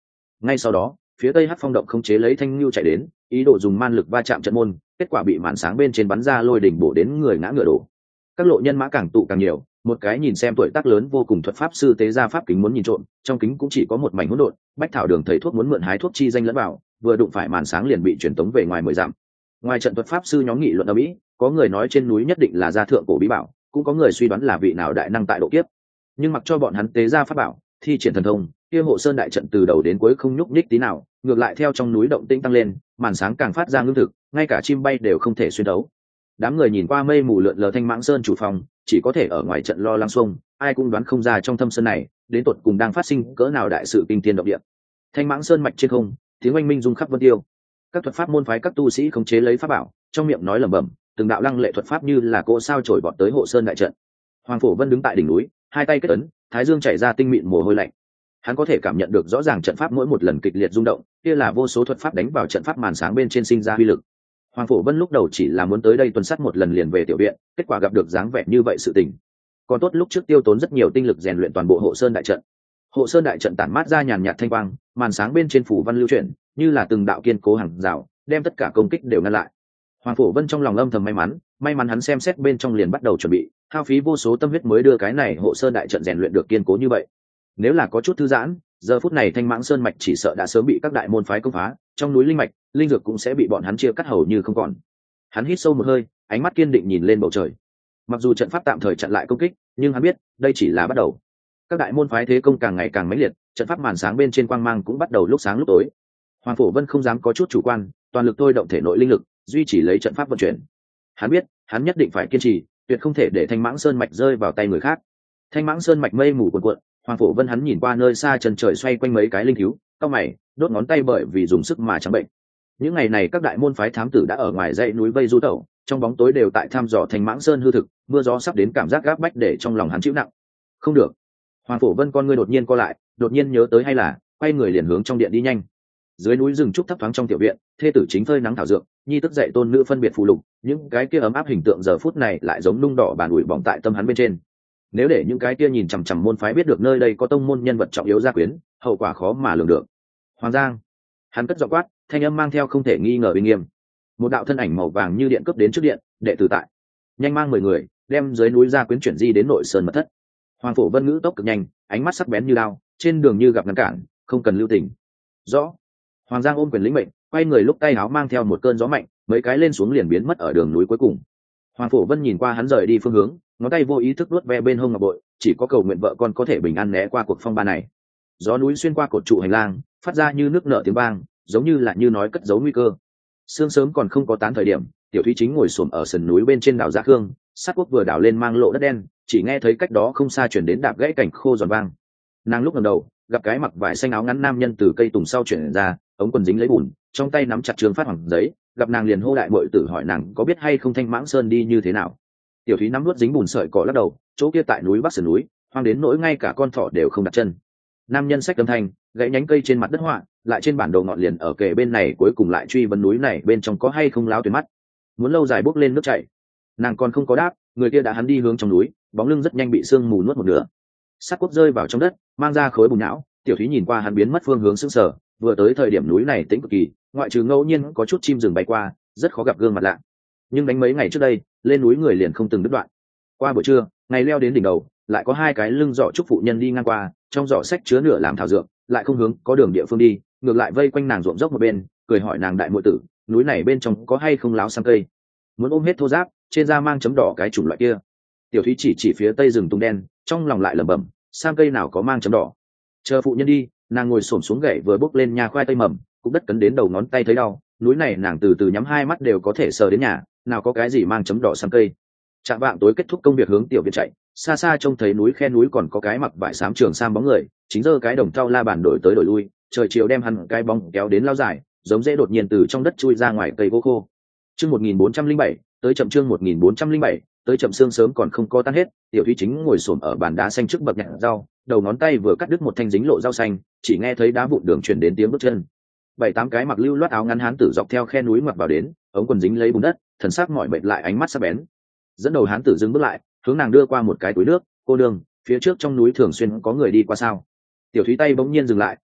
Ngay sau đó phía tây hắc phong động không chế lấy thanh lưu chạy đến, ý đồ dùng man lực va chạm trận môn, kết quả bị màn sáng bên trên bắn ra lôi đỉnh bổ đến người ngã ngựa đổ. Các lộ nhân mã càng tụ càng nhiều, một cái nhìn xem tuổi tác lớn vô cùng thuật pháp sư tế ra pháp kính muốn nhìn trộm, trong kính cũng chỉ có một mảnh hỗn độn. Bách thảo đường thầy thuốc muốn mượn hái thuốc chi danh lẫn vào, vừa đụng phải màn sáng liền bị truyền tống về ngoài mười dặm. Ngoài trận thuật pháp sư nhóm nghị luận ở mỹ, có người nói trên núi nhất định là gia thượng cổ bí bảo, cũng có người suy đoán là vị nào đại năng tại độ kiếp. Nhưng mặc cho bọn hắn tế ra pháp bảo, thi triển thần thông, kia hộ sơn đại trận từ đầu đến cuối không nhúc nhích tí nào, ngược lại theo trong núi động tĩnh tăng lên, màn sáng càng phát ra ngưng thực, ngay cả chim bay đều không thể xuyên đấu. Đám người nhìn qua mây mù lượn lờ thanh mãng sơn chủ phòng, chỉ có thể ở ngoài trận lo lắng xung, ai cũng đoán không ra trong thâm sơn này đến tột cùng đang phát sinh cỡ nào đại sự kinh thiên động địa. Thanh mãng sơn mạch trên không, tiếng oanh minh rung khắp vân tiêu. Các thuật pháp môn phái các tu sĩ khống chế lấy pháp bảo, trong miệng nói lẩm bẩm, từng đạo lăng lệ thuật pháp như là cỗ sao trổi vọt tới hộ sơn đại trận. Hoàng Phổ Vân đứng tại đỉnh núi, hai tay kết ấn, thái dương chảy ra tinh mịn mồ hôi lạnh. Hắn có thể cảm nhận được rõ ràng trận pháp mỗi một lần kịch liệt rung động, kia là vô số thuật pháp đánh vào trận pháp màn sáng bên trên sinh ra uy lực. Hoàng Phổ Vân lúc đầu chỉ là muốn tới đây tuần sát một lần liền về tiểu viện, kết quả gặp được dáng vẻ như vậy sự tình. Còn tốt lúc trước tiêu tốn rất nhiều tinh lực rèn luyện toàn bộ hộ sơn đại trận. Hộ sơn đại trận tản mát ra nhàn nhạt thanh quang, màn sáng bên trên phủ văn lưu chuyển, như là từng đạo kiên cố hàng rào, đem tất cả công kích đều ngăn lại. Hoàng Phổ Vân trong lòng âm thầm may mắn, may mắn hắn xem xét bên trong liền bắt đầu chuẩn bị, hao phí vô số tâm huyết mới đưa cái này hộ sơn đại trận rèn luyện được kiên cố như vậy. Nếu là có chút thư giãn, giờ phút này thanh mãng sơn mạch chỉ sợ đã sớm bị các đại môn phái công phá, trong núi linh mạch linh dược cũng sẽ bị bọn hắn chia cắt hầu như không còn. Hắn hít sâu một hơi, ánh mắt kiên định nhìn lên bầu trời. Mặc dù trận pháp tạm thời chặn lại công kích, nhưng hắn biết đây chỉ là bắt đầu. Các đại môn phái thế công càng ngày càng mãnh liệt, trận pháp màn sáng bên trên quang mang cũng bắt đầu lúc sáng lúc tối. Hoàng Phổ Vân không dám có chút chủ quan, toàn lực thôi động thể nội linh lực, duy trì lấy trận pháp vận chuyển. Hắn biết hắn nhất định phải kiên trì, tuyệt không thể để thanh mãng sơn mạch rơi vào tay người khác. Thanh mãng sơn mạch mây mù cuồn cuộn, Hoàng Phổ Vân hắn nhìn qua nơi xa chân trời xoay quanh mấy cái linh thiếu, cau mày, đốt ngón tay bởi vì dùng sức mà trắng bệnh. Những ngày này các đại môn phái thám tử đã ở ngoài dãy núi vây du tẩu, trong bóng tối đều tại thăm dò thanh mãng sơn hư thực, mưa gió sắp đến cảm giác gáp bách để trong lòng hắn chịu nặng. Không được. Hoàng Phổ Vân con ngươi đột nhiên co lại, đột nhiên nhớ tới hay là quay người liền hướng trong điện đi nhanh. Dưới núi rừng trúc thấp thoáng trong tiểu viện, thê tử chính phơi nắng thảo dược, nhi tức dạy tôn nữ phân biệt phụ lục, những cái kia ấm áp hình tượng giờ phút này lại giống nung đỏ bàn ủi bỏng tại tâm hắn bên trên. Nếu để những cái kia nhìn chằm chằm môn phái biết được nơi đây có tông môn nhân vật trọng yếu gia quyến, hậu quả khó mà lường được. Hoàng Giang, hắn cất giọng quát, thanh âm mang theo không thể nghi ngờ uy nghiêm. Một đạo thân ảnh màu vàng như điện cấp đến trước điện, đệ tử tại, nhanh mang mười người, đem dưới núi gia quyến chuyển di đến nội sơn mật thất. Hoàng Phổ Vân ngữ tốc cực nhanh, ánh mắt sắc bén như đao, trên đường như gặp ngăn cản, không cần lưu tình. Rõ. Hoàng Giang ôm quyền lĩnh mệnh, quay người lúc tay áo mang theo một cơn gió mạnh, mấy cái lên xuống liền biến mất ở đường núi cuối cùng. Hoàng Phổ Vân nhìn qua hắn rời đi phương hướng, ngón tay vô ý thức vuốt ve bên hông ngọc bội, chỉ có cầu nguyện vợ con có thể bình an né qua cuộc phong ba này. Gió núi xuyên qua cột trụ hành lang, phát ra như nước nợ tiếng vang, giống như là như nói cất giấu nguy cơ. Sương sớm còn không có tán thời điểm, Tiểu Thúy chính ngồi xổm ở sườn núi bên trên đảo Dạ Khương, sát quốc vừa đảo lên mang lộ đất đen, chỉ nghe thấy cách đó không xa chuyển đến đạp gãy cảnh khô giòn vang. Nàng lúc ngẩng đầu, gặp cái mặc vải xanh áo ngắn nam nhân từ cây tùng sau chuyển ra, ống quần dính lấy bùn, trong tay nắm chặt trường phát hoàng giấy, gặp nàng liền hô đại muội tử hỏi nàng có biết hay không thanh mãng sơn đi như thế nào. Tiểu Thúy nắm nuốt dính bùn sợi cỏ lắc đầu, chỗ kia tại núi bắc sườn núi, hoang đến nỗi ngay cả con thỏ đều không đặt chân. Nam nhân xách âm thanh, gãy nhánh cây trên mặt đất họa, lại trên bản đồ ngọn liền ở kề bên này, cuối cùng lại truy vấn núi này bên trong có hay không láo tuyến mắt. Muốn lâu dài bước lên nước chảy. Nàng còn không có đáp, người kia đã hắn đi hướng trong núi, bóng lưng rất nhanh bị sương mù nuốt một nửa. Sát quốc rơi vào trong đất, mang ra khối bùn não. Tiểu Thúy nhìn qua hắn biến mất phương hướng sững sờ, vừa tới thời điểm núi này tĩnh cực kỳ, ngoại trừ ngẫu nhiên có chút chim rừng bay qua, rất khó gặp gương mặt lạ. Nhưng đánh mấy ngày trước đây, lên núi người liền không từng đứt đoạn. Qua buổi trưa, ngày leo đến đỉnh đầu, lại có hai cái lưng giỏ trúc phụ nhân đi ngang qua, trong giỏ sách chứa nửa làm thảo dược, lại không hướng có đường địa phương đi, ngược lại vây quanh nàng ruộng dốc một bên, cười hỏi nàng đại muội tử, núi này bên trong có hay không láo sang cây, muốn ôm hết thô giáp, trên da mang chấm đỏ cái chủng loại kia. Tiểu Thúy chỉ chỉ phía tây rừng tung đen, trong lòng lại lẩm bẩm, sang cây nào có mang chấm đỏ. Chờ phụ nhân đi, nàng ngồi xổm xuống gậy vừa bốc lên nhà khoai tây mầm, cũng đất cấn đến đầu ngón tay thấy đau. Núi này nàng từ từ nhắm hai mắt đều có thể sờ đến nhà, nào có cái gì mang chấm đỏ sang cây. Trạm vạng tối kết thúc công việc hướng tiểu viện chạy, xa xa trông thấy núi khe núi còn có cái mặc vải xám trường sam bóng người, chính giơ cái đồng trao la bàn đổi tới đổi lui, trời chiều đem hắn cái bóng kéo đến lao dài, giống dễ đột nhiên từ trong đất chui ra ngoài cây gỗ khô. Chương một nghìn bốn trăm linh bảy, tới chậm chương một nghìn bốn trăm linh bảy, tới chậm sương sớm còn không có tan hết, Tiểu Thúy chính ngồi xổm ở bàn đá xanh trước bậc nhặt rau, đầu ngón tay vừa cắt đứt một thanh dính lộ rau xanh, chỉ nghe thấy đá vụn đường truyền đến tiếng bước chân. Bảy tám cái mặc lưu loát áo ngắn hán tử dọc theo khe núi mặc vào đến, ống quần dính lấy bùn đất, thần sắc mỏi mệt lại ánh mắt sắc bén. Dẫn đầu hán tử dừng bước lại, hướng nàng đưa qua một cái túi nước, cô đường, phía trước trong núi thường xuyên có người đi qua sao? Tiểu Thúy tay bỗng nhiên dừng lại,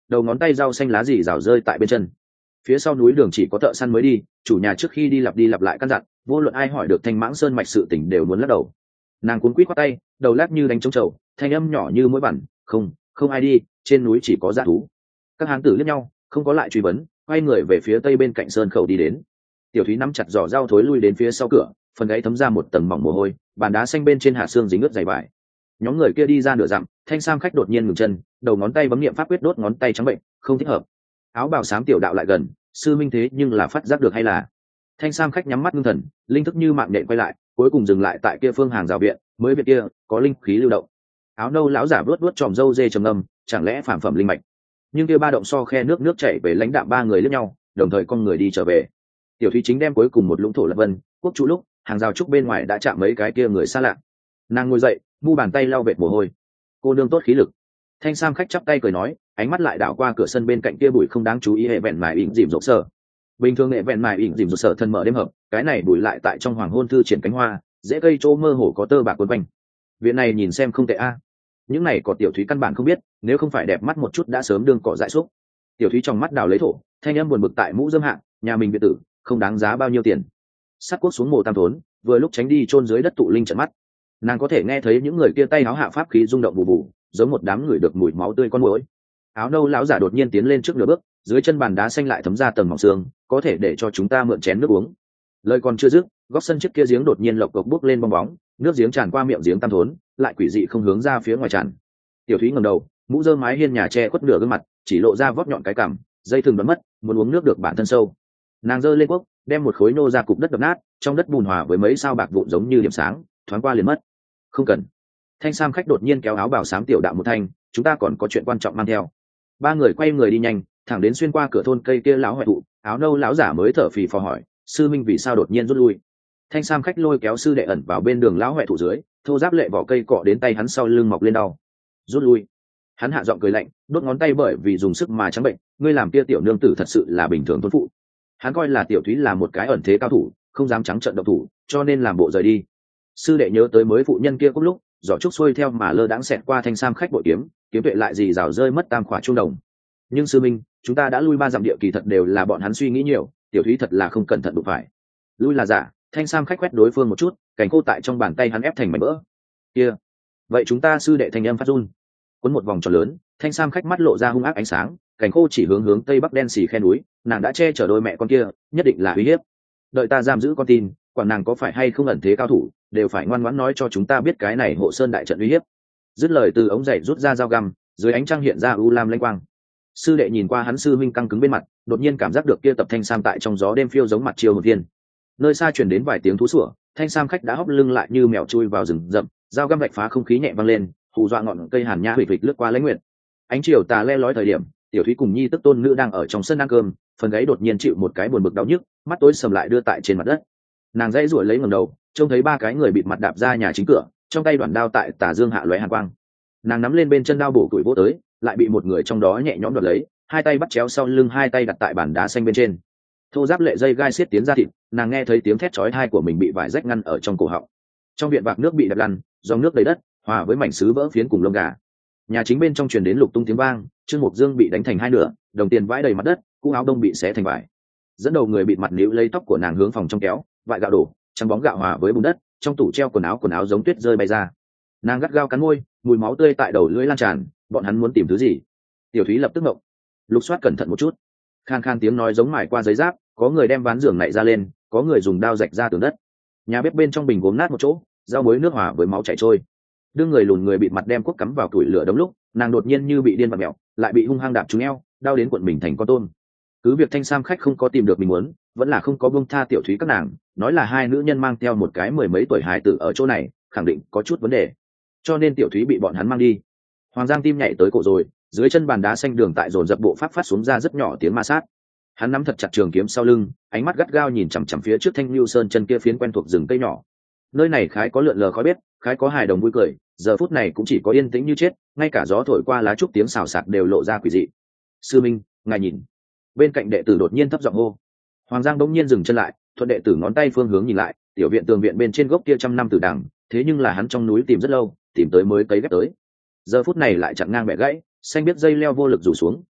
đầu ngón tay rau xanh lá gì rào rơi tại bên chân. Phía sau núi đường chỉ có thợ săn mới đi, chủ nhà trước khi đi lặp đi lặp lại căn dặn, vô luận ai hỏi được Thanh Mãng Sơn mạch sự tình đều muốn lắc đầu. Nàng cuốn quýt qua tay, đầu lắc như đánh trống trầu, thanh âm nhỏ như mũi bẩn, không không ai đi, trên núi chỉ có dã thú. Các hán tử liếc nhau, không có lại truy vấn, quay người về phía tây bên cạnh sơn khẩu đi đến. Tiểu Thúy nắm chặt giỏ dao thối lui đến phía sau cửa, phần gáy thấm ra một tầng mỏng mồ hôi, bàn đá xanh bên trên hạ xương dính ướt dày vải. Nhóm người kia đi ra nửa dặm, Thanh Sam khách đột nhiên ngừng chân, đầu ngón tay bấm niệm pháp quyết đốt ngón tay trắng bệnh, không thích hợp. Áo bào xám tiểu đạo lại gần, sư minh thế nhưng là phát giác được hay là? Thanh Sam khách nhắm mắt ngưng thần, linh thức như mạng nhện quay lại, cuối cùng dừng lại tại kia phương hàng rào viện, mới viện kia có linh khí lưu động. Áo nâu lão giả vuốt vuốt tròm râu dê trầm ngâm, chẳng lẽ phản phẩm linh mạch? Nhưng kia ba động so khe nước nước chảy về lãnh đạm ba người liếc nhau, đồng thời con người đi trở về. Tiểu Thúy chính đem cuối cùng một lũng thổ lập vân, quốc chủ lúc, hàng rào trúc bên ngoài đã chạm mấy cái kia người xa lạ. Nàng ngồi dậy, mu bàn tay lau vệt mồ hôi. Cô nương tốt khí lực. Thanh Sam khách chắp tay cười nói, ánh mắt lại đảo qua cửa sân bên cạnh kia bụi không đáng chú ý hệ vẹn mài ỉn dìm rộp sở. Bình thường hệ vẹn mài ỉn dìm rộp sở thân mở đêm hợp, cái này bụi lại tại trong hoàng hôn thư triển cánh hoa, dễ cây chỗ mơ hồ có tơ bạc quấn quanh. Viện này nhìn xem không tệ a. Những này có Tiểu Thúy căn bản không biết, nếu không phải đẹp mắt một chút đã sớm đương cỏ dại xúc. Tiểu Thúy trong mắt đào lấy thổ, thanh âm buồn bực tại mũ dâm hạng, nhà mình biệt tử, không đáng giá bao nhiêu tiền. Sát quốc xuống mồ tam thốn, vừa lúc tránh đi chôn dưới đất tụ linh trận mắt. Nàng có thể nghe thấy những người kia tay áo hạ pháp khí rung động bù bù, giống một đám người được mùi máu tươi con muỗi. Áo nâu lão giả đột nhiên tiến lên trước nửa bước, dưới chân bàn đá xanh lại thấm ra tầng mỏng xương, có thể để cho chúng ta mượn chén nước uống. Lời còn chưa dứt, góc sân trước kia giếng đột nhiên lộc cộc bốc lên bong bóng, nước giếng tràn qua miệng giếng tam thốn, lại quỷ dị không hướng ra phía ngoài tràn. Tiểu Thúy ngẩng đầu, mũ rơm mái hiên nhà che khuất nửa gương mặt, chỉ lộ ra vót nhọn cái cằm, dây thừng đoán mất, muốn uống nước được bản thân sâu. Nàng giơ lên quốc, đem một khối nô ra cục đất đập nát, trong đất bùn hòa với mấy sao bạc vụn giống như điểm sáng, thoáng qua liền mất. Không cần. Thanh Sam khách đột nhiên kéo áo bào xám tiểu đạo một thanh, chúng ta còn có chuyện quan trọng mang theo. Ba người quay người đi nhanh, thẳng đến xuyên qua cửa thôn cây kia lão hoại thụ, áo nâu lão giả mới thở phì phò hỏi, sư minh vì sao đột nhiên rút lui? Thanh Sam khách lôi kéo sư đệ ẩn vào bên đường lão hoại thụ dưới, thô giáp lệ vỏ cây cọ đến tay hắn sau lưng mọc lên đau. Rút lui. Hắn hạ giọng cười lạnh, đốt ngón tay bởi vì dùng sức mà trắng bệnh, ngươi làm kia tiểu nương tử thật sự là bình thường thôn phụ. Hắn coi là Tiểu Thúy là một cái ẩn thế cao thủ, không dám trắng trợn động thủ, cho nên làm bộ rời đi. Sư đệ nhớ tới mới phụ nhân kia cũng lúc, giỏ trúc xuôi theo mà lơ đãng xẹt qua Thanh Sam khách bội kiếm, kiếm tuệ lại gì rào rơi mất tam khỏa trung đồng. Nhưng sư minh, chúng ta đã lui ba dặm địa kỳ thật đều là bọn hắn suy nghĩ nhiều, Tiểu Thúy thật là không cẩn thận đụng phải. Lui là giả. Thanh Sam khách quét đối phương một chút, cành khô tại trong bàn tay hắn ép thành mảnh vỡ. Kia, vậy chúng ta sư đệ thanh âm phát run, cuốn một vòng tròn lớn, Thanh Sam khách mắt lộ ra hung ác ánh sáng, cành khô chỉ hướng hướng tây bắc đen xì khe núi, nàng đã che chở đôi mẹ con kia, nhất định là uy hiếp. Đợi ta giam giữ con tin, quản nàng có phải hay không ẩn thế cao thủ, đều phải ngoan ngoãn nói cho chúng ta biết cái này hộ sơn đại trận uy hiếp. Dứt lời từ ống giày rút ra dao găm, dưới ánh trăng hiện ra u lam lanh quang. Sư đệ nhìn qua hắn sư minh căng cứng bên mặt, đột nhiên cảm giác được kia tập Thanh Sam tại trong gió đêm phiêu giống mặt chiều một viên. Nơi xa truyền đến vài tiếng thú sủa, Thanh Sam khách đã hốc lưng lại như mèo chui vào rừng rậm, dao găm vạch phá không khí nhẹ vang lên, hù dọa ngọn cây hàn nhã huỵch huỵch lướt qua lãnh nguyện. Ánh chiều tà le lói thời điểm, Tiểu Thúy cùng nhi tức tôn nữ đang ở trong sân ăn cơm, phần gáy đột nhiên chịu một cái buồn bực đau nhức, mắt tối sầm lại đưa tại trên mặt đất. Nàng dãy ruổi lấy ngẩng đầu, trông thấy ba cái người bịt mặt đạp ra nhà chính cửa, trong tay đoạn đao tại tà dương hạ lóe hàn quang. Nàng nắm lên bên chân đao bổ tuổi vỗ tới, lại bị một người trong đó nhẹ nhõm đoạt lấy, hai tay bắt chéo sau lưng, hai tay đặt tại bàn đá xanh bên trên. Thô giáp lệ dây gai xiết tiến ra thịt, nàng nghe thấy tiếng thét chói tai của mình bị vải rách ngăn ở trong cổ họng. Trong viện bạc nước bị đập lăn, dòng nước đầy đất, hòa với mảnh sứ vỡ phiến cùng lông gà. Nhà chính bên trong truyền đến lục tung tiếng vang, Trương Mục Dương bị đánh thành hai nửa, đồng tiền vãi đầy mặt đất, cũ áo đông bị xé thành vải. Dẫn đầu người bịt mặt níu lấy tóc của nàng hướng phòng trong kéo, vại gạo đổ, trắng bóng gạo hòa với bùn đất, trong tủ treo quần áo quần áo giống tuyết rơi bay ra. Nàng gắt gao cắn môi, mùi máu tươi tại đầu lưỡi lan tràn, bọn hắn muốn tìm thứ gì? Tiểu Thúy lập tức ngộng, lục soát cẩn thận một chút. Khan khan tiếng nói giống mài qua giấy giáp, có người đem ván giường nảy ra lên, có người dùng đao rạch ra tường đất. Nhà bếp bên trong bình gốm nát một chỗ, rau muối nước hòa với máu chảy trôi. Đương người lùn người bịt mặt đem cuốc cắm vào củi lửa đống lúc, nàng đột nhiên như bị điên vặn mèo, lại bị hung hăng đạp trúng eo, đau đến cuộn mình thành con tôm. Cứ việc Thanh Sam khách không có tìm được mình muốn, vẫn là không có buông tha Tiểu Thúy các nàng, nói là hai nữ nhân mang theo một cái mười mấy tuổi hài tử ở chỗ này, khẳng định có chút vấn đề, cho nên Tiểu Thúy bị bọn hắn mang đi. Hoàng Giang tim nhảy tới cổ rồi, dưới chân bàn đá xanh đường tại dồn dập bộ pháp phát xuống ra rất nhỏ tiếng ma sát. Hắn nắm thật chặt trường kiếm sau lưng, ánh mắt gắt gao nhìn chằm chằm phía trước Thanh Lưu Sơn chân kia phiến quen thuộc rừng cây nhỏ. Nơi này khái có lượn lờ khói bếp, khái có hài đồng vui cười, giờ phút này cũng chỉ có yên tĩnh như chết, ngay cả gió thổi qua lá trúc tiếng xào xạc đều lộ ra quỷ dị. Sư minh, ngài nhìn. Bên cạnh đệ tử đột nhiên thấp giọng hô. Hoàng Giang bỗng nhiên dừng chân lại, thuận đệ tử ngón tay phương hướng nhìn lại, tiểu viện tường viện bên trên gốc kia trăm năm tử đằng, thế nhưng là hắn trong núi tìm rất lâu, tìm tới mới cấy ghép tới. Giờ phút này lại chặn ngang bẻ gãy, xanh biết dây leo vô lực rủ xuống,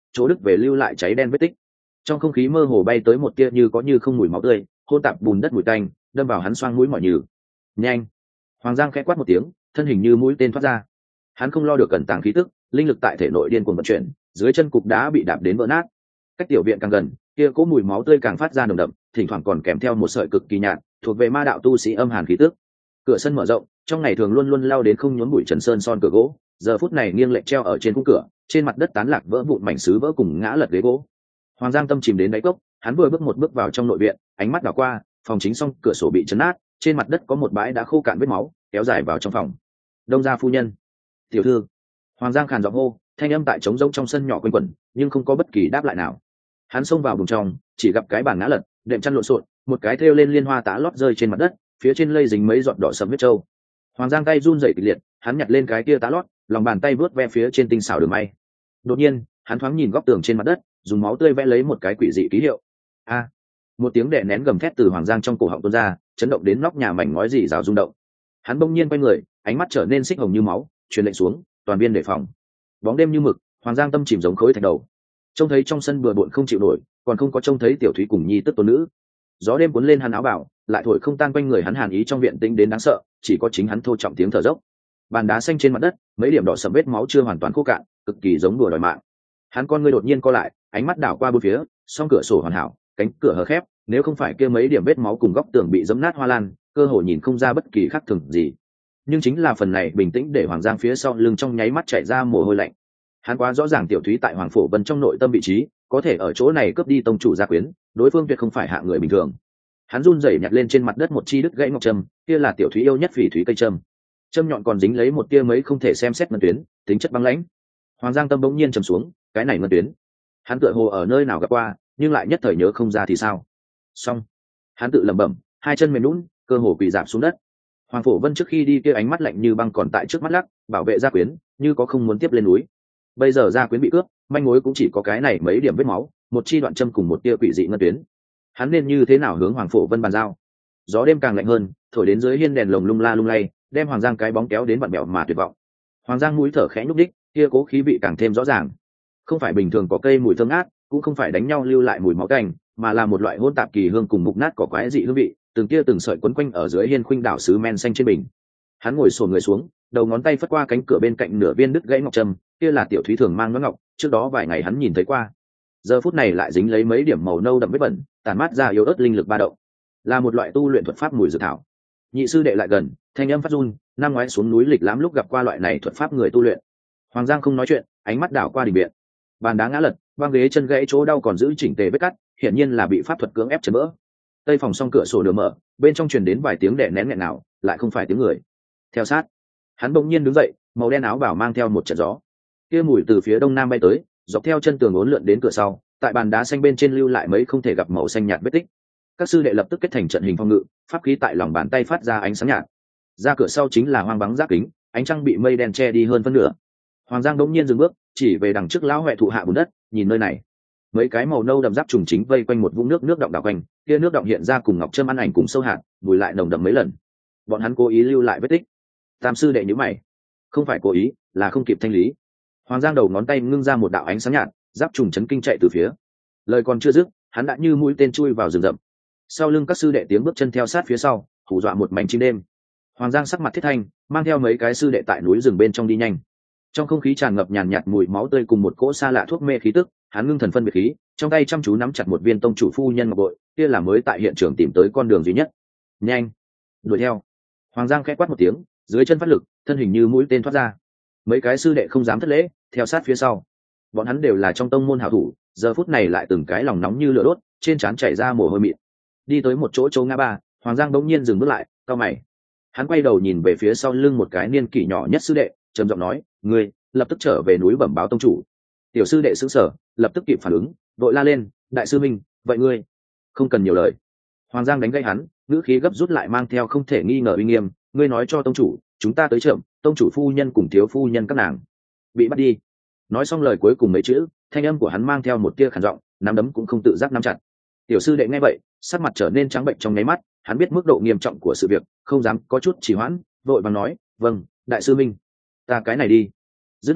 chỗ đứt về lưu lại cháy đen vết tích. Trong không khí mơ hồ bay tới một tia như có như không mùi máu tươi, hôn tạp bùn đất mùi tanh, đâm vào hắn xoang mũi mỏi nhừ. Nhanh! Hoàng Giang khẽ quát một tiếng, thân hình như mũi tên thoát ra. Hắn không lo được cẩn tàng khí tức, linh lực tại thể nội điên cuồng vận chuyển, dưới chân cục đá bị đạp đến vỡ nát. Cách tiểu viện càng gần, kia cỗ mùi máu tươi càng phát ra nồng đậm, thỉnh thoảng còn kèm theo một sợi cực kỳ nhạt, thuộc về ma đạo tu sĩ âm hàn khí tức. Cửa sân mở rộng, trong ngày thường luôn luôn lao đến không nhốn bụi trần sơn son cửa gỗ, giờ phút này nghiêng lệch treo ở trên khung cửa, trên mặt đất tán lạc vỡ vụn mảnh sứ vỡ cùng ngã lật ghế gỗ. Hoàng Giang tâm chìm đến đáy cốc, hắn vừa bước một bước vào trong nội viện, ánh mắt đảo qua, phòng chính song cửa sổ bị chấn nát, trên mặt đất có một bãi đã khô cạn vết máu, kéo dài vào trong phòng. Đông gia phu nhân, tiểu thư. Hoàng Giang khàn giọng hô, thanh âm tại trống rỗng trong sân nhỏ quanh quẩn, nhưng không có bất kỳ đáp lại nào. Hắn xông vào buồng trong, chỉ gặp cái bàn ngã lật, đệm chăn lộn xộn, một cái thêu lên liên hoa tá lót rơi trên mặt đất, phía trên lây dính mấy giọt đỏ sẫm huyết trâu. Hoàng Giang tay run rẩy kịch liệt, hắn nhặt lên cái kia tá lót, lòng bàn tay vớt ve phía trên tinh xảo đường may. Đột nhiên, hắn thoáng nhìn góc tường trên mặt đất, dùng máu tươi vẽ lấy một cái quỷ dị ký hiệu. A! Một tiếng đè nén gầm thét từ Hoàng Giang trong cổ họng tuôn ra, chấn động đến nóc nhà mảnh ngói rỉ rào rung động. Hắn bỗng nhiên quay người, ánh mắt trở nên xích hồng như máu, truyền lệnh xuống, toàn viên đề phòng. Bóng đêm như mực, Hoàng Giang tâm chìm giống khối thạch đầu. Trông thấy trong sân bừa bộn không chịu nổi, còn không có trông thấy tiểu thúy cùng nhi tức tôn nữ. Gió đêm cuốn lên hắn áo bào, lại thổi không tan quanh người hắn hàn ý trong viện tĩnh đến đáng sợ, chỉ có chính hắn thô trọng tiếng thở dốc. Bàn đá xanh trên mặt đất, mấy điểm đỏ sẫm vết máu chưa hoàn toàn khô cạn, cực kỳ giống đùa đòi mạng. Hắn con ngươi đột nhiên co lại, ánh mắt đảo qua bốn phía, song cửa sổ hoàn hảo, cánh cửa hở khép, nếu không phải kia mấy điểm vết máu cùng góc tường bị giẫm nát hoa lan, cơ hội nhìn không ra bất kỳ khác thường gì. Nhưng chính là phần này bình tĩnh để Hoàng Giang phía sau lưng trong nháy mắt chảy ra mồ hôi lạnh. Hắn quá rõ ràng tiểu thúy tại Hoàng Phổ Vân trong nội tâm vị trí, có thể ở chỗ này cướp đi tông chủ gia quyến, đối phương tuyệt không phải hạ người bình thường. Hắn run rẩy nhặt lên trên mặt đất một chi đứt gãy ngọc trâm, kia là tiểu thúy yêu nhất phỉ thúy cây trâm. Trâm nhọn còn dính lấy một tia mấy không thể xem xét ngân tuyến, tính chất băng lãnh. Hoàng Giang tâm bỗng nhiên trầm xuống, cái này ngân tuyến, hắn tựa hồ ở nơi nào gặp qua, nhưng lại nhất thời nhớ không ra thì sao. Xong, hắn tự lẩm bẩm, hai chân mềm nhũn, cơ hồ quỳ rạp xuống đất. Hoàng Phổ Vân trước khi đi kia ánh mắt lạnh như băng còn tại trước mắt lắc, bảo vệ gia quyến, như có không muốn tiếp lên núi. Bây giờ gia quyến bị cướp, manh mối cũng chỉ có cái này mấy điểm vết máu, một chi đoạn châm cùng một tia quỷ dị ngân tuyến. Hắn nên như thế nào hướng Hoàng Phổ Vân bàn giao? Gió đêm càng lạnh hơn, thổi đến dưới hiên đèn lồng lung la lung lay, đem Hoàng Giang cái bóng kéo đến vặn bẹo mà tuyệt vọng. Hoàng Giang mũi thở khẽ nhúc đích, kia cố khí vị càng thêm rõ ràng. Không phải bình thường có cây mùi thơm ngát, cũng không phải đánh nhau lưu lại mùi máu tanh, mà là một loại hỗn tạp kỳ hương cùng mục nát cỏ quái dị hương vị, từng kia từng sợi quấn quanh ở dưới hiên khuynh đảo sứ men xanh trên bình. Hắn ngồi xổm người xuống, đầu ngón tay phất qua cánh cửa bên cạnh nửa viên đứt gãy ngọc trâm, kia là tiểu thúy thường mang nó ngọc, trước đó vài ngày hắn nhìn thấy qua. Giờ phút này lại dính lấy mấy điểm màu nâu đậm vết bẩn, tàn mát ra yếu ớt linh lực ba động, là một loại tu luyện thuật pháp mùi dược thảo. Nhị sư đệ lại gần, thanh âm phát run, năm ngoái xuống núi lịch lãm lúc gặp qua loại này thuật pháp người tu luyện. Hoàng Giang không nói chuyện, ánh mắt đảo qua đình viện. Bàn đá ngã lật, băng ghế chân gãy chỗ đau còn giữ chỉnh tề vết cắt, hiển nhiên là bị pháp thuật cưỡng ép chấn vỡ. Tây phòng song cửa sổ nửa mở, bên trong truyền đến vài tiếng đẻ nén nghẹn nào, lại không phải tiếng người. Theo sát, hắn bỗng nhiên đứng dậy, màu đen áo bảo mang theo một trận gió. Kia mùi từ phía đông nam bay tới, dọc theo chân tường uốn lượn đến cửa sau, tại bàn đá xanh bên trên lưu lại mấy không thể gặp màu xanh nhạt vết tích. Các sư đệ lập tức kết thành trận hình phong ngự, pháp khí tại lòng bàn tay phát ra ánh sáng nhạt. Ra cửa sau chính là hoang vắng giáp kính, ánh trăng bị mây đen che đi hơn phân nửa. Hoàng Giang đống nhiên dừng bước, chỉ về đằng trước lão huệ thụ hạ bùn đất, nhìn nơi này. Mấy cái màu nâu đậm giáp trùng chính vây quanh một vũng nước nước động đảo quanh, kia nước động hiện ra cùng ngọc trâm ăn ảnh cùng sâu hạt, bùi lại nồng đậm mấy lần. Bọn hắn cố ý lưu lại vết tích. Tam sư đệ nhíu mày, không phải cố ý, là không kịp thanh lý. Hoàng Giang đầu ngón tay ngưng ra một đạo ánh sáng nhạt, giáp trùng chấn kinh chạy từ phía. Lời còn chưa dứt, hắn đã như mũi tên chui vào rừng rậm. Sau lưng các sư đệ tiếng bước chân theo sát phía sau, hù dọa một mảnh chim đêm. Hoàng Giang sắc mặt thiết thanh, mang theo mấy cái sư đệ tại núi rừng bên trong đi nhanh. Trong không khí tràn ngập nhàn nhạt mùi máu tươi cùng một cỗ xa lạ thuốc mê khí tức, hắn ngưng thần phân biệt khí, trong tay chăm chú nắm chặt một viên tông chủ phu nhân ngọc bội, kia là mới tại hiện trường tìm tới con đường duy nhất. Nhanh, đuổi theo! Hoàng Giang khẽ quát một tiếng, dưới chân phát lực, thân hình như mũi tên thoát ra. Mấy cái sư đệ không dám thất lễ, theo sát phía sau. Bọn hắn đều là trong tông môn hảo thủ, giờ phút này lại từng cái lòng nóng như lửa đốt, trên trán chảy ra mồ hôi mịn. Đi tới một chỗ châu ngã ba, Hoàng Giang bỗng nhiên dừng bước lại, cau mày. Hắn quay đầu nhìn về phía sau lưng một cái niên kỷ nhỏ nhất sư đệ, trầm giọng nói, ngươi lập tức trở về núi bẩm báo tông chủ. Tiểu sư đệ sững sờ, lập tức kịp phản ứng, vội la lên, đại sư minh, vậy ngươi không cần nhiều lời. Hoàng Giang đánh gãy hắn, ngữ khí gấp rút lại mang theo không thể nghi ngờ uy nghiêm, ngươi nói cho tông chủ, chúng ta tới chậm, tông chủ phu nhân cùng thiếu phu nhân các nàng bị bắt đi. Nói xong lời cuối cùng mấy chữ, thanh âm của hắn mang theo một tia khàn giọng, nắm đấm cũng không tự giác nắm chặt. Tiểu sư đệ nghe vậy, sắc mặt trở nên trắng bệnh trong nháy mắt, hắn biết mức độ nghiêm trọng của sự việc, không dám có chút trì hoãn, vội vàng nói, vâng, đại sư minh, ta cái này đi. Dứt lời,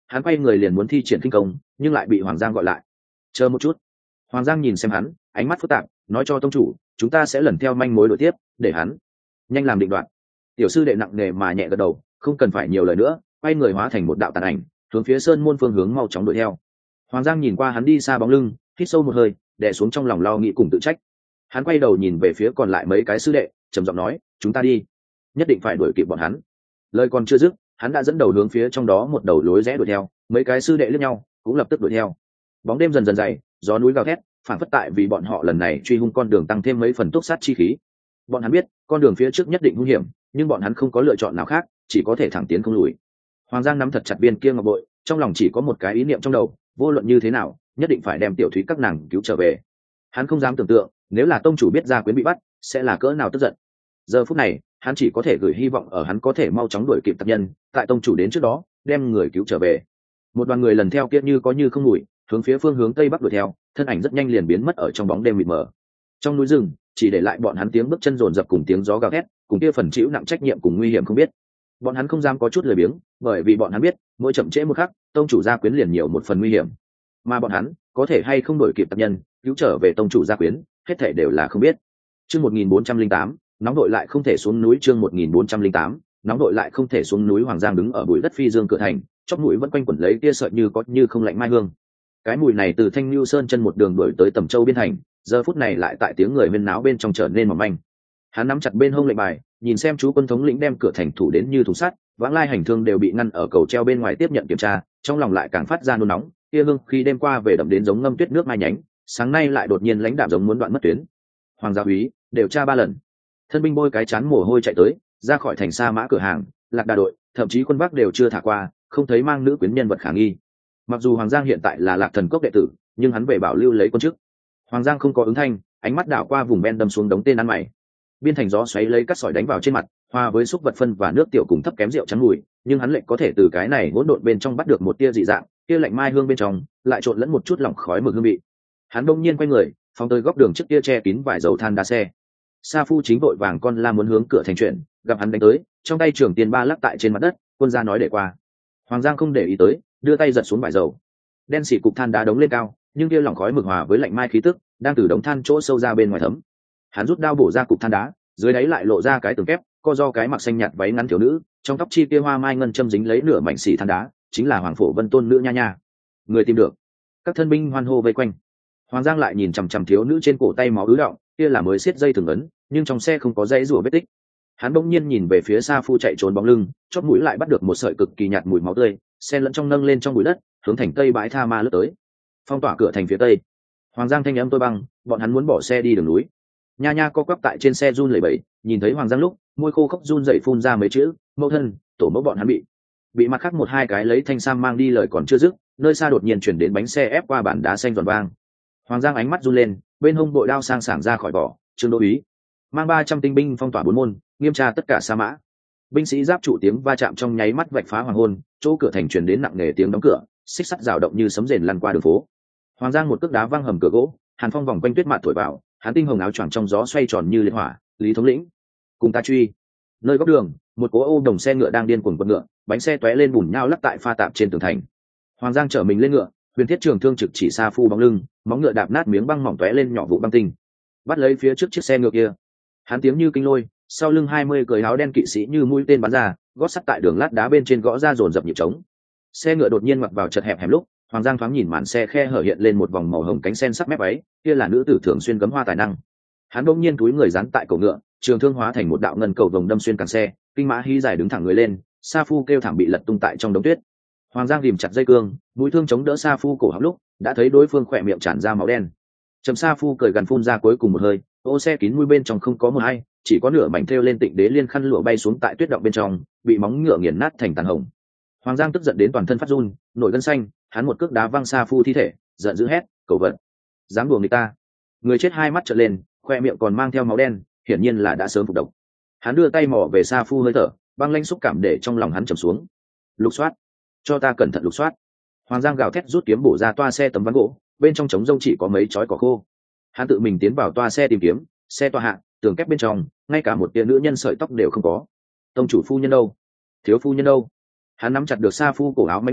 hắn quay người liền muốn thi triển kinh công, nhưng lại bị Hoàng Giang gọi lại. Chờ một chút. Hoàng Giang nhìn xem hắn, ánh mắt phức tạp, nói cho tông chủ, chúng ta sẽ lần theo manh mối đuổi tiếp, để hắn nhanh làm định đoạn. Tiểu sư đệ nặng nề mà nhẹ gật đầu, không cần phải nhiều lời nữa, quay người hóa thành một đạo tàn ảnh, hướng phía sơn môn phương hướng mau chóng đuổi theo. Hoàng Giang nhìn qua hắn đi xa bóng lưng, hít sâu một hơi, đè xuống trong lòng lo nghĩ cùng tự trách. Hắn quay đầu nhìn về phía còn lại mấy cái sư đệ, trầm giọng nói, chúng ta đi, nhất định phải đuổi kịp bọn hắn. Lời còn chưa dứt, hắn đã dẫn đầu hướng phía trong đó một đầu lối rẽ đuổi theo, mấy cái sư đệ liếc nhau, cũng lập tức đuổi theo. Bóng đêm dần dần dày, gió núi gào thét, phản phất tại vì bọn họ lần này truy hung con đường tăng thêm mấy phần túc sát chi khí. Bọn hắn biết, con đường phía trước nhất định nguy hiểm, nhưng bọn hắn không có lựa chọn nào khác, chỉ có thể thẳng tiến không lùi. Hoàng Giang nắm thật chặt viên kia ngọc bội, trong lòng chỉ có một cái ý niệm trong đầu, vô luận như thế nào, nhất định phải đem tiểu thúy các nàng cứu trở về. Hắn không dám tưởng tượng, nếu là tông chủ biết Gia Quyến bị bắt, sẽ là cỡ nào tức giận. Giờ phút này, hắn chỉ có thể gửi hy vọng ở hắn có thể mau chóng đuổi kịp tập nhân, tại tông chủ đến trước đó, đem người cứu trở về. Một đoàn người lần theo kia như có như không lùi, hướng phía phương hướng tây bắc đuổi theo, thân ảnh rất nhanh liền biến mất ở trong bóng đêm mịt mờ. Trong núi rừng, chỉ để lại bọn hắn tiếng bước chân rồn rập cùng tiếng gió gào thét, cùng kia phần chịu nặng trách nhiệm cùng nguy hiểm không biết. Bọn hắn không dám có chút lười biếng, bởi vì bọn hắn biết, mỗi chậm trễ một khắc, tông chủ Gia Quyến liền nhiều một phần nguy hiểm. Mà bọn hắn, có thể hay không đuổi kịp tập nhân, cứu trở về tông chủ Gia Quyến, hết thảy đều là không biết. Chương một nghìn bốn trăm lẻ tám, nóng đội lại không thể xuống núi. Chương một nghìn bốn trăm lẻ tám, nóng đội lại không thể xuống núi. Hoàng Giang đứng ở bụi đất phi dương cửa thành, chóp mũi vẫn quanh quẩn lấy kia sợi như có như không lạnh mai hương. Cái mùi này từ Thanh Nưu Sơn chân một đường đuổi tới Tầm Châu biên thành, giờ phút này lại tại tiếng người huyên náo bên trong trở nên mỏng manh. Hắn nắm chặt bên hông lệnh bài, nhìn xem chú quân thống lĩnh đem cửa thành thủ đến như thùng sắt, vãng lai hành thương đều bị ngăn ở cầu treo bên ngoài tiếp nhận kiểm tra, trong lòng lại càng phát ra nôn nóng. Kia hương khi đêm qua về đậm đến giống ngâm tuyết nước mai nhánh, sáng nay lại đột nhiên lãnh đạm giống muốn đoạn mất tuyến. Hoàng gia úy điều tra ba lần, thân binh bôi cái chán mồ hôi chạy tới, ra khỏi thành Sa Mã cửa hàng, Lạc Đà đội, thậm chí quân Bắc đều chưa thả qua, không thấy mang nữ quyến nhân vật khả nghi. Mặc dù Hoàng Giang hiện tại là Lạc Thần Cốc đệ tử, nhưng hắn về bảo lưu lấy quân chức. Hoàng Giang không có ứng thanh, ánh mắt đảo qua vùng ven đâm xuống đống tên ăn mày. Biên thành gió xoáy lấy cát sỏi đánh vào trên mặt, hòa với xúc vật phân và nước tiểu cùng thấp kém rượu trắng mùi, nhưng hắn lệnh có thể từ cái này hỗn độn bên trong bắt được một tia dị dạng, kia lạnh mai hương bên trong lại trộn lẫn một chút lỏng khói mực hương vị. Hắn đông nhiên quay người, phóng tới góc đường trước kia che kín vải dầu than đá xe. Sa Phu chính vội vàng con la muốn hướng cửa thành chuyển, gặp hắn đánh tới, trong tay trường tiền ba lắc tại trên mặt đất, quân gia nói để qua. Hoàng Giang không để ý tới, đưa tay giật xuống vải dầu. Đen xỉ cục than đá đống lên cao, nhưng kia lỏng khói mực hòa với lạnh mai khí tức đang từ đống than chỗ sâu ra bên ngoài thấm. Hắn rút đao bổ ra cục than đá, dưới đáy lại lộ ra cái tường kép, co do cái mặc xanh nhạt váy ngắn thiếu nữ, trong tóc chi kia hoa mai ngân châm dính lấy nửa mảnh xỉ than đá, chính là Hoàng Phổ Vân tôn nữ nha nha. Người tìm được. Các thân binh hoan hô vây quanh. Hoàng Giang lại nhìn chằm chằm thiếu nữ trên cổ tay máu ứ đọng, kia là mới siết dây thừng ấn, nhưng trong xe không có dây rủa vết tích. Hắn bỗng nhiên nhìn về phía Sa Phu chạy trốn bóng lưng, chóp mũi lại bắt được một sợi cực kỳ nhạt mùi máu tươi, xen lẫn trong nâng lên trong bụi đất, hướng thành tây bãi tha ma lướt tới. Phong tỏa cửa thành phía tây. Hoàng Giang thanh âm tôi băng, bọn hắn muốn bỏ xe đi đường núi. Nha nha co quắp tại trên xe run lẩy bẩy, nhìn thấy Hoàng Giang lúc, môi khô khốc run rẩy phun ra mấy chữ, mẫu thân, tổ mẫu bọn hắn bị bị mặt khác một hai cái lấy thanh sam mang đi lời còn chưa dứt, nơi xa đột nhiên chuyển đến bánh xe ép qua bản đá xanh giòn vang. Hoàng Giang ánh mắt run lên, bên hông bội đao sang sảng ra khỏi vỏ, Trương Đô úy mang ba trăm tinh binh phong tỏa bốn môn, nghiêm tra tất cả Sa Mã. Binh sĩ giáp trụ tiếng va chạm trong nháy mắt vạch phá hoàng hôn, chỗ cửa thành truyền đến nặng nề tiếng đóng cửa, xích sắt rào động như sấm rền lăn qua đường phố. Hoàng Giang một cước đá văng hầm cửa gỗ, hàn phong vòng quanh tuyết mạt thổi vào, hắn tinh hồng áo choàng trong gió xoay tròn như liệt hỏa. Lý thống lĩnh, cùng ta truy. Nơi góc đường, một cố ô đồng xe ngựa đang điên cuồng quật ngựa, bánh xe tóe lên bùn nhao lắc tại pha tạp trên tường thành. Hoàng Giang chở mình lên ngựa, huyền thiết trường thương trực chỉ Sa Phu bóng lưng, móng ngựa đạp nát miếng băng mỏng tóe lên nhỏ vụ băng tinh, bắt lấy phía trước chiếc xe ngựa kia. Hắn tiếng như kinh lôi, sau lưng hai mươi cởi áo đen kỵ sĩ như mũi tên bắn ra, gót sắt tại đường lát đá bên trên gõ ra dồn dập nhịp trống. Xe ngựa đột nhiên ngoặt vào chật hẹp hẻm lúc, Hoàng Giang thoáng nhìn màn xe khe hở hiện lên một vòng màu hồng cánh sen sắc mép váy, kia là nữ tử thường xuyên gấm hoa tài năng. Hắn đột nhiên túi người dán tại cổ ngựa, trường thương hóa thành một đạo ngân cầu vồng đâm xuyên càng xe, kinh mã hí dài đứng thẳng người lên, Sa Phu kêu thảm bị lật tung tại trong đống tuyết. Hoàng Giang ghìm chặt dây cương, mũi thương chống đỡ Sa Phu cổ họng lúc, đã thấy đối phương khỏe miệng tràn ra máu đen. Trầm Sa Phu cười gần phun ra cuối cùng một hơi, ô xe kín mũi bên trong không có một ai, chỉ có nửa mảnh thêu lên tịnh đế liên khăn lụa bay xuống tại tuyết động bên trong, bị móng ngựa nghiền nát thành tàn hồng. Hoàng Giang tức giận đến toàn thân phát run, nổi gân xanh, hắn một cước đá văng Sa Phu thi thể, giận dữ hét, "Cẩu vật, dám đùa người ta!" Người chết hai mắt trợn lên, khoe miệng còn mang theo máu đen, hiển nhiên là đã sớm phục độc. Hắn đưa tay mò về Sa Phu hơi thở, băng lãnh xúc cảm để trong lòng hắn trầm xuống. "Lục soát, cho ta cẩn thận lục soát!" Hoàng Giang gào thét rút kiếm bổ ra toa xe tấm ván gỗ, bên trong trống rông chỉ có mấy chói cỏ khô. Hắn tự mình tiến vào toa xe tìm kiếm, xe toa hạ, tường kép bên trong, ngay cả một tia nữ nhân sợi tóc đều không có. Tông chủ phu nhân đâu? Thiếu phu nhân đâu? Hắn nắm chặt được Sa Phu cổ áo mánh lắc,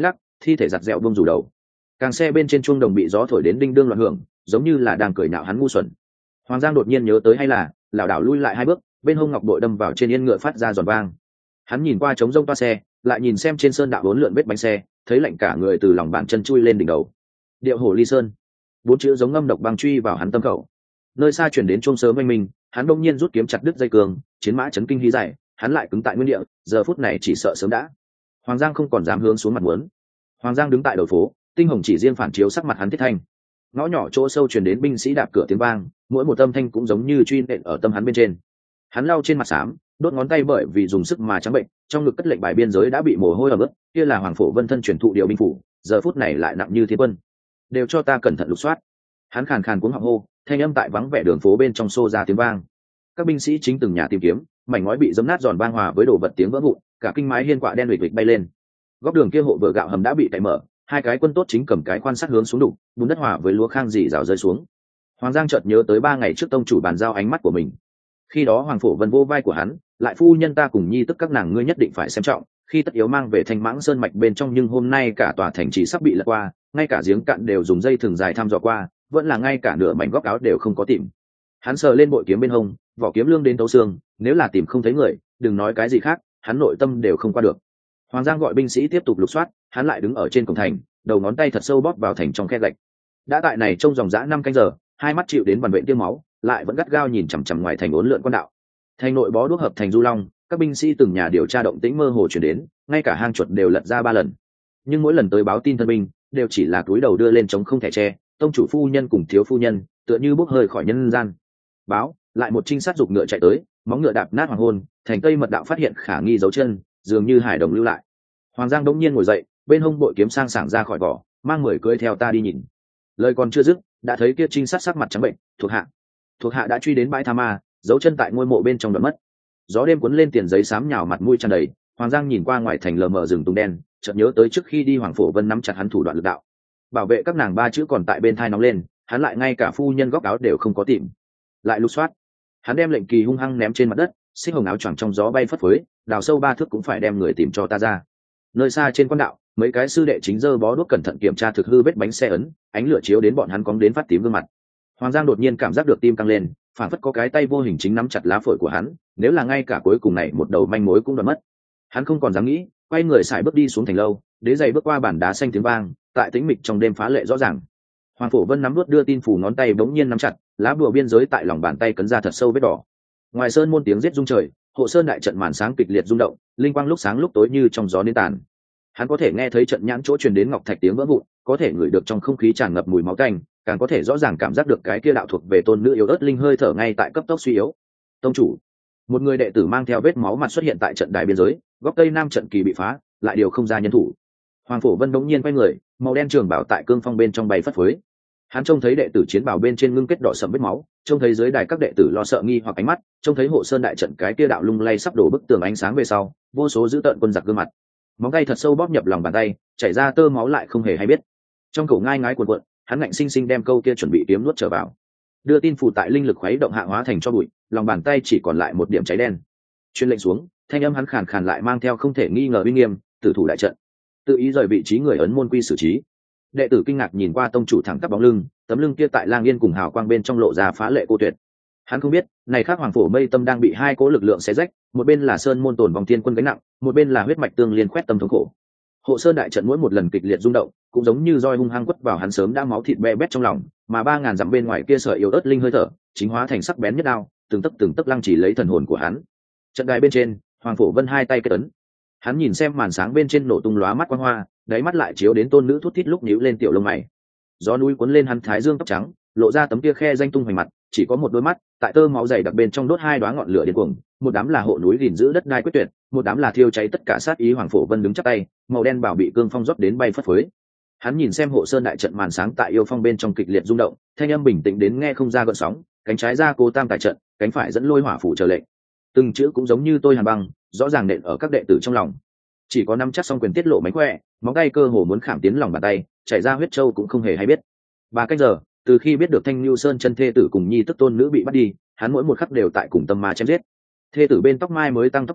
thi thể giặt dẹo buông rủ đầu. Càng xe bên trên chuông đồng bị gió thổi đến đinh đương loạn hưởng, giống như là đang cười nhạo hắn ngu xuẩn. Hoàng Giang đột nhiên nhớ tới hay là lảo đảo lui lại hai bước, bên hông ngọc bội đâm vào trên yên ngựa phát ra giòn vang. Hắn nhìn qua trống rông toa xe, lại nhìn xem trên sơn đạo bốn lượn vết bánh xe, thấy lạnh cả người từ lòng bàn chân chui lên đỉnh đầu. Điệu hổ ly sơn, bốn chữ giống ngâm độc băng truy vào hắn tâm khẩu. Nơi xa chuyển đến chuông sớm oanh minh, hắn đông nhiên rút kiếm chặt đứt dây cường, chiến mã chấn kinh hí dày, hắn lại cứng tại nguyên địa, giờ phút này chỉ sợ sớm đã. Hoàng Giang không còn dám hướng xuống mặt muốn. Hoàng Giang đứng tại đầu phố, tinh hồng chỉ riêng phản chiếu sắc mặt hắn thiết thanh. Ngõ nhỏ chỗ sâu truyền đến binh sĩ đạp cửa tiếng vang, mỗi một âm thanh cũng giống như truy nện ở tâm hắn bên trên. Hắn lau trên mặt xám, đốt ngón tay bởi vì dùng sức mà trắng bệnh, trong ngực cất lệnh bài biên giới đã bị mồ hôi ẩm ướt, kia là Hoàng Phổ Vân thân truyền thụ điều binh phủ, giờ phút này lại nặng như thiên quân. Đều cho ta cẩn thận lục soát. Hắn khàn khàn cuống họng hô, thanh âm tại vắng vẻ đường phố bên trong xô ra tiếng vang. Các binh sĩ chính từng nhà tìm kiếm, mảnh ngói bị giấm nát giòn vang hòa với đổ vật tiếng vỡ vụn, cả kinh mái hiên quạ đen huỵch huỵch bay lên. Góc đường kia hộ vựa gạo hầm đã bị cày mở, hai cái quân tốt chính cầm cái quan sát hướng xuống đục, bùn đất hòa với lúa khang dì rào rơi xuống. Hoàng Giang chợt nhớ tới ba ngày trước tông chủ bàn giao ánh mắt của mình. Khi đó Hoàng Phổ Vân vô vai của hắn, lại phu nhân ta cùng nhi tức các nàng ngươi nhất định phải xem trọng, khi tất yếu mang về Thanh Mãng Sơn mạch bên trong, nhưng hôm nay cả tòa thành trì sắp bị lật qua, ngay cả giếng cạn đều dùng dây thừng dài thăm dò qua, vẫn là ngay cả nửa mảnh góc áo đều không có tìm. Hắn sờ lên bội kiếm bên hông, vỏ kiếm lương đến tấu xương, nếu là tìm không thấy người, đừng nói cái gì khác, hắn nội tâm đều không qua được. Hoàng Giang gọi binh sĩ tiếp tục lục soát, hắn lại đứng ở trên cổng thành, đầu ngón tay thật sâu bóp vào thành trong khe gạch. Đã tại này trong dòng dã năm canh giờ, hai mắt chịu đến vằn vện tiêu máu, lại vẫn gắt gao nhìn chằm chằm ngoài thành uốn lượn quan đạo. Thành nội bó đuốc hợp thành du long, các binh sĩ từng nhà điều tra động tĩnh mơ hồ chuyển đến, ngay cả hang chuột đều lật ra ba lần. Nhưng mỗi lần tới báo tin thân binh, đều chỉ là túi đầu đưa lên chống không thẻ tre, tông chủ phu nhân cùng thiếu phu nhân, tựa như bốc hơi khỏi nhân gian. Báo, lại một trinh sát giục ngựa chạy tới, móng ngựa đạp nát hoàng hôn, thành tây mật đạo phát hiện khả nghi dấu chân, dường như hải đồng lưu lại. Hoàng Giang đống nhiên ngồi dậy, bên hông bội kiếm sang sảng ra khỏi vỏ, mang mười cưỡi theo ta đi nhìn. Lời còn chưa dứt, đã thấy kia trinh sát sắc mặt trắng bệnh, thuộc hạ, thuộc hạ đã truy đến bãi tha ma, dấu chân tại ngôi mộ bên trong đoạn mất. Gió đêm cuốn lên tiền giấy xám nhào mặt mũi tràn đầy. Hoàng Giang nhìn qua ngoài thành lờ mờ rừng tùng đen, chợt nhớ tới trước khi đi Hoàng Phổ Vân nắm chặt hắn thủ đoạn lực đạo, bảo vệ các nàng ba chữ còn tại bên thai nóng lên, hắn lại ngay cả phu nhân góc áo đều không có tìm. Lại lục soát, hắn đem lệnh kỳ hung hăng ném trên mặt đất, xích hồng áo choàng trong gió bay phất phới, đào sâu ba thước cũng phải đem người tìm cho ta ra. Nơi xa trên quan đạo, mấy cái sư đệ chính giơ bó đuốc cẩn thận kiểm tra thực hư vết bánh xe ấn, ánh lửa chiếu đến bọn hắn cóng đến phát tím gương mặt. Hoàng Giang đột nhiên cảm giác được tim căng lên, phản phất có cái tay vô hình chính nắm chặt lá phổi của hắn, nếu là ngay cả cuối cùng này một đầu manh mối cũng đã mất. Hắn không còn dám nghĩ, quay người xài bước đi xuống thành lâu, đế giày bước qua bản đá xanh tiếng vang, tại tĩnh mịch trong đêm phá lệ rõ ràng. Hoàng Phổ Vân nắm nuốt đưa tin phủ ngón tay bỗng nhiên nắm chặt, lá bùa biên giới tại lòng bàn tay cấn ra thật sâu vết đỏ. Ngoài sơn môn tiếng giết rung trời, hộ sơn đại trận màn sáng kịch liệt rung động, linh quang lúc sáng lúc tối như trong gió nến tàn. Hắn có thể nghe thấy trận nhãn chỗ truyền đến ngọc thạch tiếng vỡ vụn, có thể ngửi được trong không khí tràn ngập mùi máu tanh, càng có thể rõ ràng cảm giác được cái kia đạo thuộc về tôn nữ yếu ớt linh hơi thở ngay tại cấp tốc suy yếu. Tông chủ, một người đệ tử mang theo vết máu mặt xuất hiện tại trận đài biên giới, góc tây nam trận kỳ bị phá, lại điều không ra nhân thủ. Hoàng Phổ Vân đống nhiên quay người, màu đen trường bảo tại cương phong bên trong bay phất phới. Hắn trông thấy đệ tử chiến bảo bên trên ngưng kết đỏ sẫm vết máu, trông thấy dưới đài các đệ tử lo sợ nghi hoặc ánh mắt, trông thấy hộ sơn đại trận cái kia đạo lung lay sắp đổ bức tường ánh sáng về sau, vô số dữ tợn quân giặc gương mặt. Móng tay thật sâu bóp nhập lòng bàn tay, chảy ra tơ máu lại không hề hay biết. Trong cổ ngai ngái cuộn cuộn, hắn ngạnh sinh sinh đem câu kia chuẩn bị kiếm nuốt trở vào. Đưa tin phù tại linh lực khuấy động hạ hóa thành cho bụi, lòng bàn tay chỉ còn lại một điểm cháy đen. Truyền lệnh xuống, thanh âm hắn khàn khàn lại mang theo không thể nghi ngờ uy nghiêm, tử thủ đại trận. Tự ý rời vị trí người ấn môn quy xử trí. Đệ tử kinh ngạc nhìn qua tông chủ thẳng tắp bóng lưng, tấm lưng kia tại lang yên cùng hào quang bên trong lộ ra phá lệ cô tuyệt. Hắn không biết, này khác Hoàng Phổ Mây Tâm đang bị hai cố lực lượng xé rách, một bên là sơn môn tồn vòng tiên quân gánh nặng, một bên là huyết mạch tương liên khoét tâm thống khổ. Hộ sơn đại trận mỗi một lần kịch liệt rung động, cũng giống như roi hung hăng quất vào hắn sớm đã máu thịt be bét trong lòng, mà ba ngàn dặm bên ngoài kia sợi yếu ớt linh hơi thở, chính hóa thành sắc bén nhất đao, từng tấc từng tấc lăng chỉ lấy thần hồn của hắn. Trận đài bên trên, Hoàng Phổ Vân hai tay kết ấn. Hắn nhìn xem màn sáng bên trên nổ tung lóa mắt quang hoa, đáy mắt lại chiếu đến tôn nữ thút thít lúc nhíu lên tiểu lông mày. Gió núi cuốn lên hắn thái dương tóc trắng, lộ ra tấm kia khe danh tung hoành mặt, chỉ có một đôi mắt, tại tơ máu dày đặc bên trong đốt hai đóa ngọn lửa điên cuồng, một đám là hộ núi gìn giữ đất đai quyết tuyệt, một đám là thiêu cháy tất cả sát ý. Hoàng Phổ Vân đứng chắp tay, màu đen bảo bị cương phong rót đến bay phất phới. Hắn nhìn xem hộ sơn đại trận màn sáng tại yêu phong bên trong kịch liệt rung động, thanh âm bình tĩnh đến nghe không ra gợn sóng, cánh trái ra cố tam tại trận, cánh phải dẫn lôi hỏa phủ chờ lệnh. Từng chữ cũng giống như tôi hàn băng, rõ ràng nện ở các đệ tử trong lòng. Chỉ có năm chắc xong quyền tiết lộ mánh khỏe, móng tay cơ hồ muốn khảm tiến lòng bàn tay, chảy ra huyết châu cũng không hề hay biết. Ba cách giờ, từ khi biết được Thanh Nưu Sơn chân thê tử cùng nhi tức tôn nữ bị bắt đi, hắn mỗi một khắc đều tại cùng tâm ma chém giết. Thê tử bên tóc mai mới tăng tóc trắng,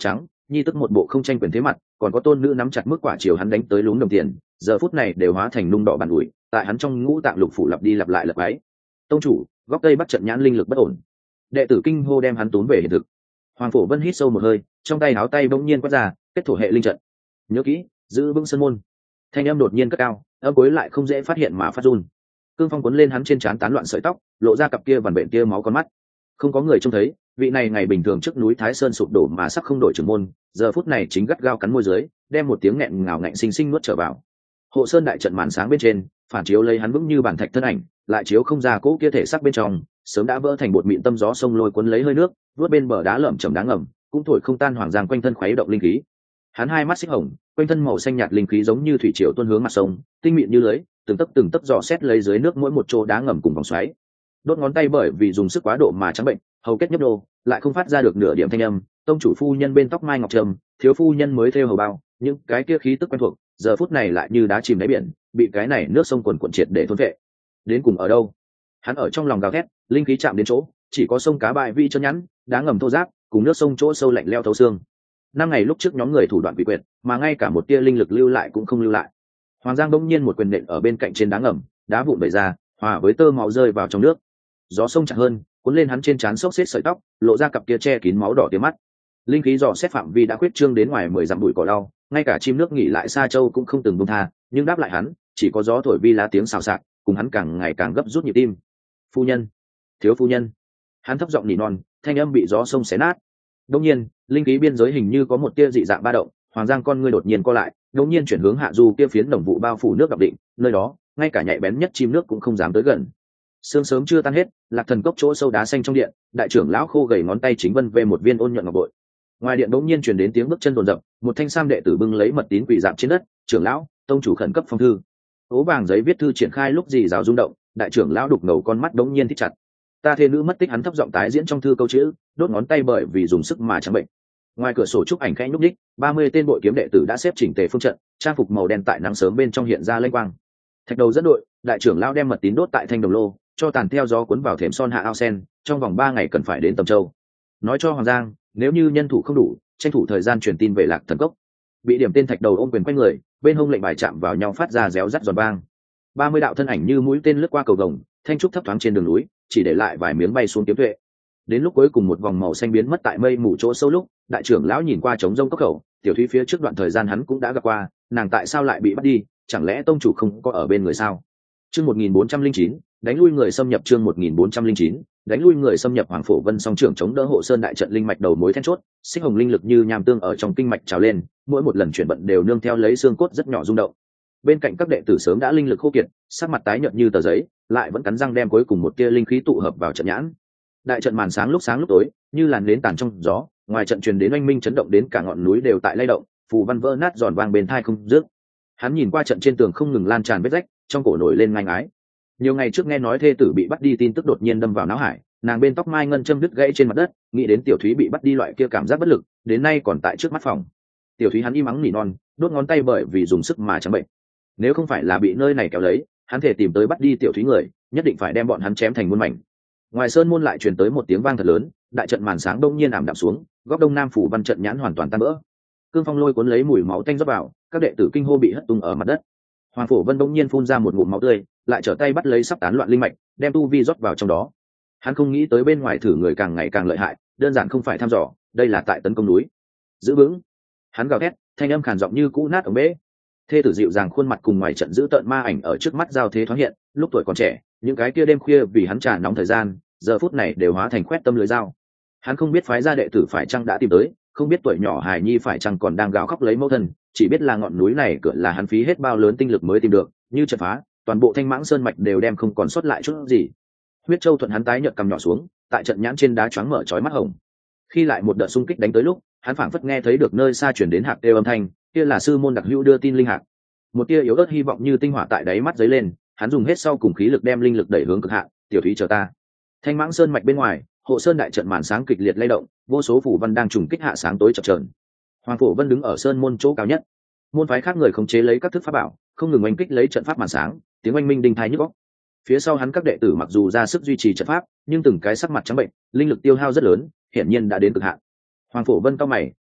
nhi tức một bộ không tranh quyền thế mặt, còn có tôn nữ nắm chặt mức quả chiều hắn đánh tới lún đồng tiền, giờ phút này đều hóa thành nung đỏ bàn ủi, tại hắn trong ngũ tạng lục phủ lặp đi lặp lại lặp ấy. Tông chủ, góc tây bắt trận nhãn linh lực bất ổn. Đệ tử kinh hô đem hắn tốn về hiện thực. Hoàng Phổ Vân hít sâu một hơi, trong tay áo tay bỗng nhiên quát ra, kết thổ hệ linh trận. Nhớ kỹ, giữ vững sơn môn. Thanh âm đột nhiên cất cao, âm cuối lại không dễ phát hiện mà phát run. Cương phong cuốn lên hắn trên trán tán loạn sợi tóc, lộ ra cặp kia vằn bệnh kia máu con mắt. Không có người trông thấy, vị này ngày bình thường trước núi Thái Sơn sụp đổ mà sắc không đổi trưởng môn, giờ phút này chính gắt gao cắn môi dưới, đem một tiếng nghẹn ngào ngạnh sinh sinh nuốt trở vào. Hộ Sơn đại trận màn sáng bên trên, phản chiếu lấy hắn vững như bản thạch thân ảnh, lại chiếu không ra cỗ kia thể sắc bên trong, sớm đã vỡ thành bột mịn tâm gió sông lôi cuốn lấy hơi nước, vuốt bên bờ đá lởm chởm đá ngầm, cũng thổi không tan hoàng giang quanh thân khuấy động linh khí. Hắn hai mắt xích hồng, quanh thân màu xanh nhạt linh khí giống như thủy triều tuôn hướng mặt sông, tinh mịn như lưới, từng tấc từng tấc dò xét lấy dưới nước mỗi một chỗ đá ngầm cùng vòng xoáy. Đốt ngón tay bởi vì dùng sức quá độ mà trắng bệnh, hầu kết nhấp đô, lại không phát ra được nửa điểm thanh âm. Tông chủ phu nhân bên tóc mai ngọc trầm, thiếu phu nhân mới thêu hầu bao, những cái kia khí tức quen thuộc, giờ phút này lại như đá chìm đáy biển, bị cái này nước sông quần cuộn triệt để thôn vệ. Đến cùng ở đâu? Hắn ở trong lòng gào thét, linh khí chạm đến chỗ, chỉ có sông cá bại vi chân nhẵn, đá ngầm thô ráp, cùng nước sông chỗ sâu lạnh leo thấu xương. Năm ngày lúc trước nhóm người thủ đoạn bị quyệt, mà ngay cả một tia linh lực lưu lại cũng không lưu lại. Hoàng Giang bỗng nhiên một quyền nện ở bên cạnh trên đá ngầm, đá vụn bể ra, hòa với tơ máu rơi vào trong nước. Gió sông chặt hơn, cuốn lên hắn trên trán xốc xếp sợi tóc, lộ ra cặp kia che kín máu đỏ tia mắt. Linh khí dò xét phạm vi đã khuyết trương đến ngoài mười dặm bụi cỏ lau, ngay cả chim nước nghỉ lại xa châu cũng không từng buông tha, nhưng đáp lại hắn, chỉ có gió thổi vi lá tiếng xào xạc, cùng hắn càng ngày càng gấp rút nhịp tim. Phu nhân, thiếu phu nhân. Hắn thấp giọng nỉ non, thanh âm bị gió sông xé nát. Đột nhiên, linh khí biên giới hình như có một tia dị dạng ba động, Hoàng Giang con ngươi đột nhiên co lại, đột nhiên chuyển hướng hạ du kia phiến đồng vụ bao phủ nước gặp định, nơi đó, ngay cả nhạy bén nhất chim nước cũng không dám tới gần. Sương sớm chưa tan hết, Lạc Thần cốc chỗ sâu đá xanh trong điện, đại trưởng lão khô gầy ngón tay chính vân về một viên ôn nhuận ngọc bội. Ngoài điện đột nhiên truyền đến tiếng bước chân rồn rập, một thanh sam đệ tử bưng lấy mật tín quỳ dạp trên đất, "Trưởng lão, tông chủ khẩn cấp phong thư." Ố vàng giấy viết thư triển khai lúc gì rào rung động, đại trưởng lão đục ngầu con mắt đống nhiên thích chặt. "Ta thê nữ mất tích." Hắn thấp giọng tái diễn trong thư câu chữ, đốt ngón tay bởi vì dùng sức mà chẳng bệnh. Ngoài cửa sổ trúc ảnh khẽ nhúc nhích, ba mươi tên bội kiếm đệ tử đã xếp chỉnh tề phương trận, trang phục màu đen tại nắng sớm bên trong hiện ra lênh quang. Thạch đầu dẫn đội, đại trưởng lão đem mật tín đốt tại thanh đồng lô, cho tàn theo gió cuốn vào thềm son hạ ao sen, trong vòng ba ngày cần phải đến Tầm Châu. Nói cho Hoàng Giang, nếu như nhân thủ không đủ, tranh thủ thời gian truyền tin về Lạc Thần cốc. Bị điểm tên thạch đầu ôm quyền quanh người, bên hông lệnh bài chạm vào nhau phát ra réo rắt giòn vang. Ba mươi đạo thân ảnh như mũi tên lướt qua cầu gồng, thanh trúc thấp thoáng trên đường núi, chỉ để lại vài miếng bay xuống kiếm tuệ. Đến lúc cuối cùng một vòng màu xanh biến mất tại mây mù chỗ sâu lúc, đại trưởng lão nhìn qua trống rông cốc khẩu, tiểu thúy phía trước đoạn thời gian hắn cũng đã gặp qua, nàng tại sao lại bị bắt đi, chẳng lẽ tông chủ không có ở bên người sao? Chương một nghìn bốn trăm linh chín, đánh lui người xâm nhập. Chương một nghìn bốn trăm linh chín, đánh lui người xâm nhập. Hoàng Phổ Vân song trưởng chống đỡ Hộ Sơn đại trận linh mạch đầu mối then chốt, xích hồng linh lực như nham tương ở trong kinh mạch trào lên, mỗi một lần chuyển vận đều nương theo lấy xương cốt rất nhỏ rung động. Bên cạnh các đệ tử sớm đã linh lực khô kiệt, sắc mặt tái nhợt như tờ giấy, lại vẫn cắn răng đem cuối cùng một tia linh khí tụ hợp vào trận nhãn. Đại trận màn sáng lúc sáng lúc tối, như làn nến tàn trong gió, ngoài trận truyền đến oanh minh chấn động đến cả ngọn núi đều tại lay động, phù văn vỡ nát giòn vang bên tai không dứt. Hắn nhìn qua trận trên tường không ngừng lan tràn vết rách, trong cổ nổi lên ngang ái. Nhiều ngày trước nghe nói thê tử bị bắt đi tin tức đột nhiên đâm vào não hải, nàng bên tóc mai ngân châm đứt gãy trên mặt đất, nghĩ đến tiểu thúy bị bắt đi loại kia cảm giác bất lực, đến nay còn tại trước mắt phòng. Tiểu thúy hắn im mắng nỉ non, đốt ngón tay bởi vì dùng sức mà chẳng bệnh. Nếu không phải là bị nơi này kéo lấy, hắn thể tìm tới bắt đi tiểu thúy người, nhất định phải đem bọn hắn chém thành muôn mảnh. Ngoài sơn môn lại truyền tới một tiếng vang thật lớn, đại trận màn sáng đông nhiên ảm đạm xuống, góc đông nam phủ văn trận nhãn hoàn toàn tan vỡ. Cương phong lôi cuốn lấy mùi máu tanh rót vào, các đệ tử kinh hô bị hất tung ở mặt đất. Hoàng Phổ Vân đông nhiên phun ra một ngụm máu tươi, lại trở tay bắt lấy sắp tán loạn linh mạch, đem tu vi rót vào trong đó. Hắn không nghĩ tới bên ngoài thử người càng ngày càng lợi hại, đơn giản không phải thăm dò, đây là tại tấn công núi. Giữ vững! Hắn gào thét, thanh âm khàn giọng như cũ nát ống bể. Thê tử dịu dàng khuôn mặt cùng ngoài trận giữ tợn ma ảnh ở trước mắt giao thế thoáng hiện, lúc tuổi còn trẻ, những cái kia đêm khuya vì hắn trà nóng thời gian, giờ phút này đều hóa thành khoét tâm lưới dao. Hắn không biết phái gia đệ tử phải chăng đã tìm tới, không biết tuổi nhỏ hài nhi phải chăng còn đang gào khóc lấy mẫu thân, chỉ biết là ngọn núi này cửa là hắn phí hết bao lớn tinh lực mới tìm được, như chật phá, toàn bộ Thanh Mãng Sơn mạch đều đem không còn sót lại chút gì. Huyết Châu thuận hắn tái nhợt cầm nhỏ xuống, tại trận nhãn trên đá choáng mở chói mắt hồng. Khi lại một đợt xung kích đánh tới lúc, hắn phảng phất nghe thấy được nơi xa truyền đến hạc kêu âm thanh, kia là sư môn đặc hữu đưa tin linh hạc. Một tia yếu ớt hy vọng như tinh hỏa tại đáy mắt dấy lên, hắn dùng hết sau cùng khí lực đem linh lực đẩy hướng cực hạn, "Tiểu thúy chờ ta." Thanh Mãng Sơn mạch bên ngoài, Hộ Sơn đại trận màn sáng kịch liệt lay động, vô số phủ văn đang trùng kích hạ sáng tối chập chờn. Hoàng Phổ Vân đứng ở sơn môn chỗ cao nhất. Môn phái khác người khống chế lấy các thức pháp bảo, không ngừng oanh kích lấy trận pháp màn sáng, tiếng oanh minh đinh tai nhức óc. Phía sau hắn các đệ tử mặc dù ra sức duy trì trận pháp, nhưng từng cái sắc mặt trắng bệnh, linh lực tiêu hao rất lớn, hiển nhiên đã đến cực hạn. Hoàng Phổ Vân cao mày,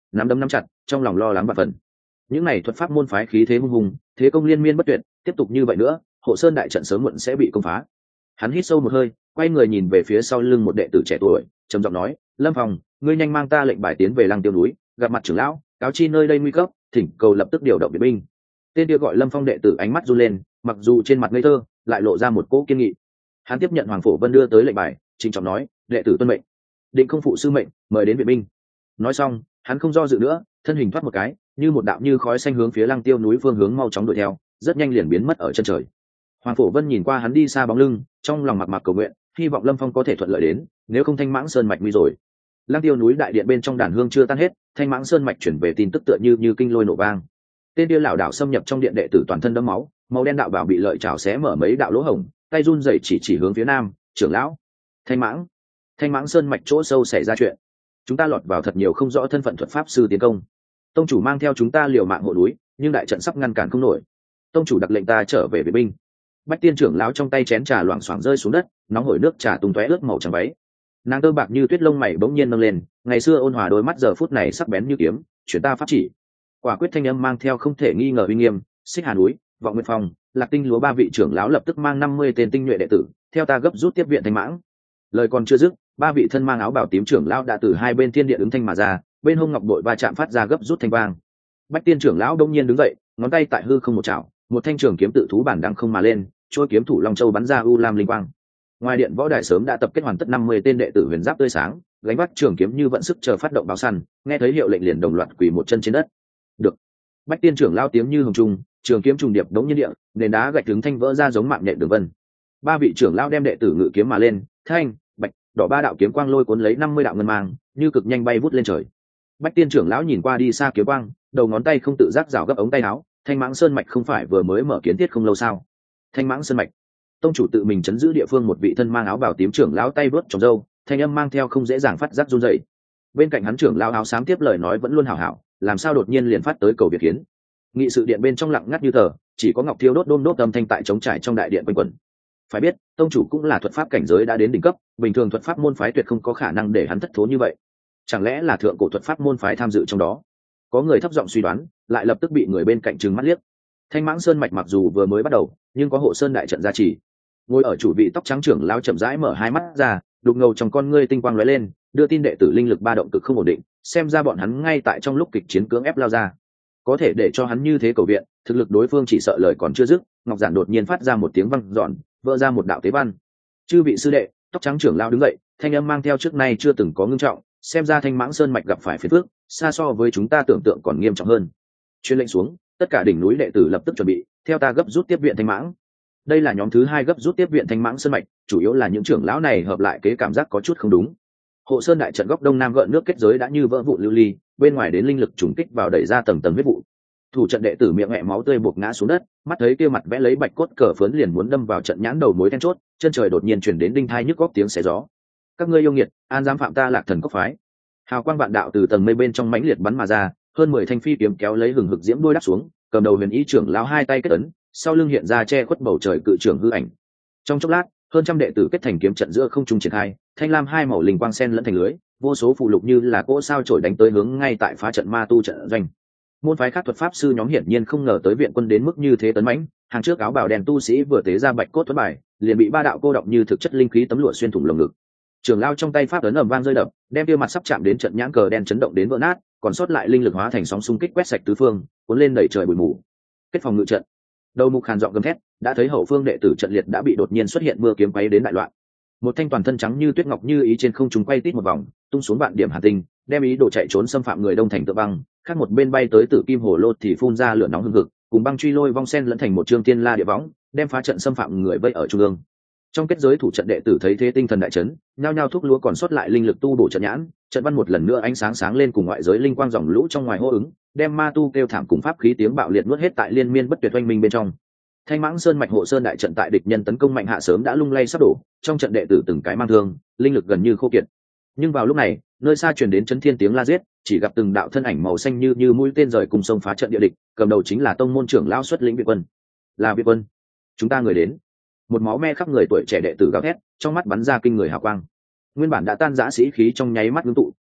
nắm đấm nắm chặt, trong lòng lo lắng và phần. Những này thuật pháp môn phái khí thế hung hùng, thế công liên miên bất tuyệt, tiếp tục như vậy nữa, Hộ Sơn đại trận sớm muộn sẽ bị công phá. Hắn hít sâu một hơi, quay người nhìn về phía sau lưng một đệ tử trẻ tuổi, trầm giọng nói: Lâm Phong, ngươi nhanh mang ta lệnh bài tiến về Lăng Tiêu núi, gặp mặt trưởng lão, cáo chi nơi đây nguy cấp, thỉnh cầu lập tức điều động viện binh. Tên kia gọi Lâm Phong đệ tử ánh mắt run lên, mặc dù trên mặt ngây thơ, lại lộ ra một cỗ kiên nghị. Hắn tiếp nhận Hoàng Phổ Vân đưa tới lệnh bài, trịnh trọng nói: đệ tử tuân mệnh, định không phụ sư mệnh, mời đến viện binh. Nói xong, hắn không do dự nữa, thân hình thoát một cái, như một đạo như khói xanh hướng phía Lăng Tiêu núi phương hướng mau chóng đuổi theo, rất nhanh liền biến mất ở chân trời. Hoàng Phổ Vân nhìn qua hắn đi xa bóng lưng, trong lòng mặc mặc cầu nguyện, hy vọng Lâm Phong có thể thuận lợi đến, nếu không Thanh Mãng Sơn mạch nguy rồi. Lăng Tiêu núi đại điện bên trong đàn hương chưa tan hết, Thanh Mãng Sơn mạch chuyển về tin tức tựa như như kinh lôi nổ vang. Tên điêu lão đảo xâm nhập trong điện đệ tử toàn thân đẫm máu, màu đen đạo bảo bị lợi chảo xé mở mấy đạo lỗ hổng, tay run rẩy chỉ chỉ hướng phía nam, trưởng lão, Thanh Mãng, Thanh Mãng Sơn mạch chỗ sâu xảy ra chuyện. Chúng ta lọt vào thật nhiều không rõ thân phận thuật pháp sư tiến công. Tông chủ mang theo chúng ta liều mạng hộ núi, nhưng đại trận sắp ngăn cản không nổi. Tông chủ đặc lệnh ta trở về vệ binh. Bách Tiên trưởng lão trong tay chén trà loảng xoảng rơi xuống đất, nóng hổi nước trà tung tóe ướt màu trắng váy. Nàng tơ bạc như tuyết lông mày bỗng nhiên nâng lên, ngày xưa ôn hòa đôi mắt giờ phút này sắc bén như kiếm, chuyển ta pháp chỉ. Quả quyết thanh âm mang theo không thể nghi ngờ uy nghiêm, Xích Hà núi, Vọng Nguyệt Phong, Lạc Tinh lúa ba vị trưởng lão lập tức mang năm mươi tên tinh nhuệ đệ tử, theo ta gấp rút tiếp viện Thanh Mãng. Lời còn chưa dứt, ba vị thân mang áo bào tím trưởng lão đã từ hai bên thiên địa ứng thanh mà ra, bên hông ngọc bội va chạm phát ra gấp rút thanh vang. Bách Tiên trưởng lão đông nhiên đứng dậy, ngón tay tại hư không một chảo, một thanh trường kiếm tự thú bản đằng không mà lên, trôi kiếm thủ long châu bắn ra u lam linh quang. Ngoài điện võ đài sớm đã tập kết hoàn tất năm mươi tên đệ tử huyền giáp tươi sáng, gánh vác trường kiếm như vận sức chờ phát động báo săn, nghe thấy hiệu lệnh liền đồng loạt quỳ một chân trên đất. Được. Bách Tiên trưởng lao tiếng như hồng trung, trường kiếm trùng điệp đống nhiên địa, nền đá gạch cứng thanh vỡ ra giống mạng nhện đường vân. Ba vị trưởng lao đem đệ tử ngự kiếm mà lên, thanh, bạch, đỏ ba đạo kiếm quang lôi cuốn lấy năm mươi đạo ngân mang, như cực nhanh bay vút lên trời. Bách Tiên trưởng lão nhìn qua đi xa kiếm quang, đầu ngón tay không tự giác rảo gấp ống tay áo, Thanh Mãng Sơn mạch không phải vừa mới mở kiến thiết không lâu sao? Thanh Mãng Sơn mạch, tông chủ tự mình chấn giữ địa phương một vị thân mang áo bào tím trưởng lão tay vớt trong râu, thanh âm mang theo không dễ dàng phát giác run rẩy. Bên cạnh hắn trưởng lão áo xám tiếp lời nói vẫn luôn hảo hảo, làm sao đột nhiên liền phát tới cầu biệt kiến. Nghị sự điện bên trong lặng ngắt như tờ, chỉ có ngọc thiêu đốt đôm đốt âm thanh tại trống trải trong đại điện quanh quẩn. Phải biết, tông chủ cũng là thuật pháp cảnh giới đã đến đỉnh cấp, bình thường thuật pháp môn phái tuyệt không có khả năng để hắn thất thố như vậy. Chẳng lẽ là thượng cổ thuật pháp môn phái tham dự trong đó? Có người thấp giọng suy đoán, lại lập tức bị người bên cạnh trừng mắt liếc. Thanh Mãng Sơn mạch mặc dù vừa mới bắt đầu, nhưng có Hộ Sơn đại trận gia trì. Ngồi ở chủ vị tóc trắng trưởng lão chậm rãi mở hai mắt ra, đục ngầu trong con ngươi tinh quang lóe lên, đưa tin đệ tử linh lực ba động cực không ổn định, xem ra bọn hắn ngay tại trong lúc kịch chiến cưỡng ép lao ra. Có thể để cho hắn như thế cầu viện, thực lực đối phương chỉ sợ lời còn chưa dứt, ngọc giản đột nhiên phát ra một tiếng vang dọn, vỡ ra một đạo tế văn. Chư vị sư đệ, tóc trắng trưởng lão đứng dậy, thanh âm mang theo trước nay chưa từng có ngưng trọng, xem ra Thanh Mãng Sơn mạch gặp phải phiền phức, xa so với chúng ta tưởng tượng còn nghiêm trọng hơn. Truyền lệnh xuống, tất cả đỉnh núi đệ tử lập tức chuẩn bị, theo ta gấp rút tiếp viện Thanh Mãng. Đây là nhóm thứ hai gấp rút tiếp viện Thanh Mãng Sơn mạch, chủ yếu là những trưởng lão này hợp lại kế cảm giác có chút không đúng. Hộ Sơn đại trận góc đông nam gợn nước kết giới đã như vỡ vụn lưu ly, bên ngoài đến linh lực trùng kích vào đẩy ra tầng tầng huyết vụ. Thủ trận đệ tử miệng mẹ máu tươi buộc ngã xuống đất, mắt thấy kia mặt vẽ lấy bạch cốt cờ phớn liền muốn đâm vào trận nhãn đầu mối then chốt, chân trời đột nhiên truyền đến đinh thai nhức góc tiếng xé gió. Các ngươi yêu nghiệt, an dám phạm ta Lạc Thần cốc phái. Hào quang vạn đạo từ tầng mây bên trong mãnh liệt bắn mà ra, hơn mười thanh phi kiếm kéo lấy hừng hực diễm đuôi đáp xuống, cầm đầu huyền ý trưởng lão hai tay kết ấn, sau lưng hiện ra che khuất bầu trời cự trưởng hư ảnh. Trong chốc lát, hơn trăm đệ tử kết thành kiếm trận giữa không trung triển khai, thanh lam hai màu linh quang sen lẫn thành lưới, vô số phù lục như là cỗ sao chổi đánh tới hướng ngay tại phá trận ma tu trận doanh. Môn phái khác thuật pháp sư nhóm hiển nhiên không ngờ tới viện quân đến mức như thế tấn mãnh, hàng trước áo bào đen tu sĩ vừa tế ra bạch cốt thuẫn bài, liền bị ba đạo cô động như thực chất linh khí tấm lụa xuyên thủng lồng ngực. Trường lao trong tay pháp ấn ầm vang rơi đập, đem kia mặt sắp chạm đến trận nhãn cờ đen chấn động đến vỡ nát, còn sót lại linh lực hóa thành sóng xung kích quét sạch tứ phương, cuốn lên đẩy trời bụi mù. Kết phòng ngự trận. Đầu mục hàn giọng gầm thét, đã thấy hậu phương đệ tử trận liệt đã bị đột nhiên xuất hiện mưa kiếm quấy đến đại loạn. Một thanh toàn thân trắng như tuyết ngọc như ý trên không trung quay tít một vòng, tung xuống vạn điểm hàn tinh, đem ý đồ chạy trốn xâm phạm người đông thành tự băng, khác một bên bay tới tử kim hồ lô thì phun ra lửa nóng hừng hực, cùng băng truy lôi vong sen lẫn thành một trương tiên la địa võng, đem phá trận xâm phạm người vây ở trung ương. Trong kết giới thủ trận đệ tử thấy thế tinh thần đại chấn, nhao nhao thúc lúa còn sót lại linh lực tu bổ trận nhãn, trận văn một lần nữa ánh sáng sáng lên cùng ngoại giới linh quang dòng lũ trong ngoài hô ứng, đem ma tu kêu thảm cùng pháp khí tiếng bạo liệt nuốt hết tại liên miên bất tuyệt oanh minh bên trong. Thanh Mãng Sơn mạch Hộ Sơn đại trận tại địch nhân tấn công mạnh hạ sớm đã lung lay sắp đổ, trong trận đệ tử từng cái mang thương, linh lực gần như khô kiệt. Nhưng vào lúc này, nơi xa truyền đến chấn thiên tiếng la giết, chỉ gặp từng đạo thân ảnh màu xanh như như mũi tên rời cùng sông phá trận địa địch, cầm đầu chính là tông môn trưởng lão xuất lĩnh Việt quân. Là Việt quân, chúng ta người đến. Một máu me khắp người tuổi trẻ đệ tử gào thét, trong mắt bắn ra kinh người hào quang. Nguyên bản đã tan rã sĩ khí trong nháy mắt ngưng tụ,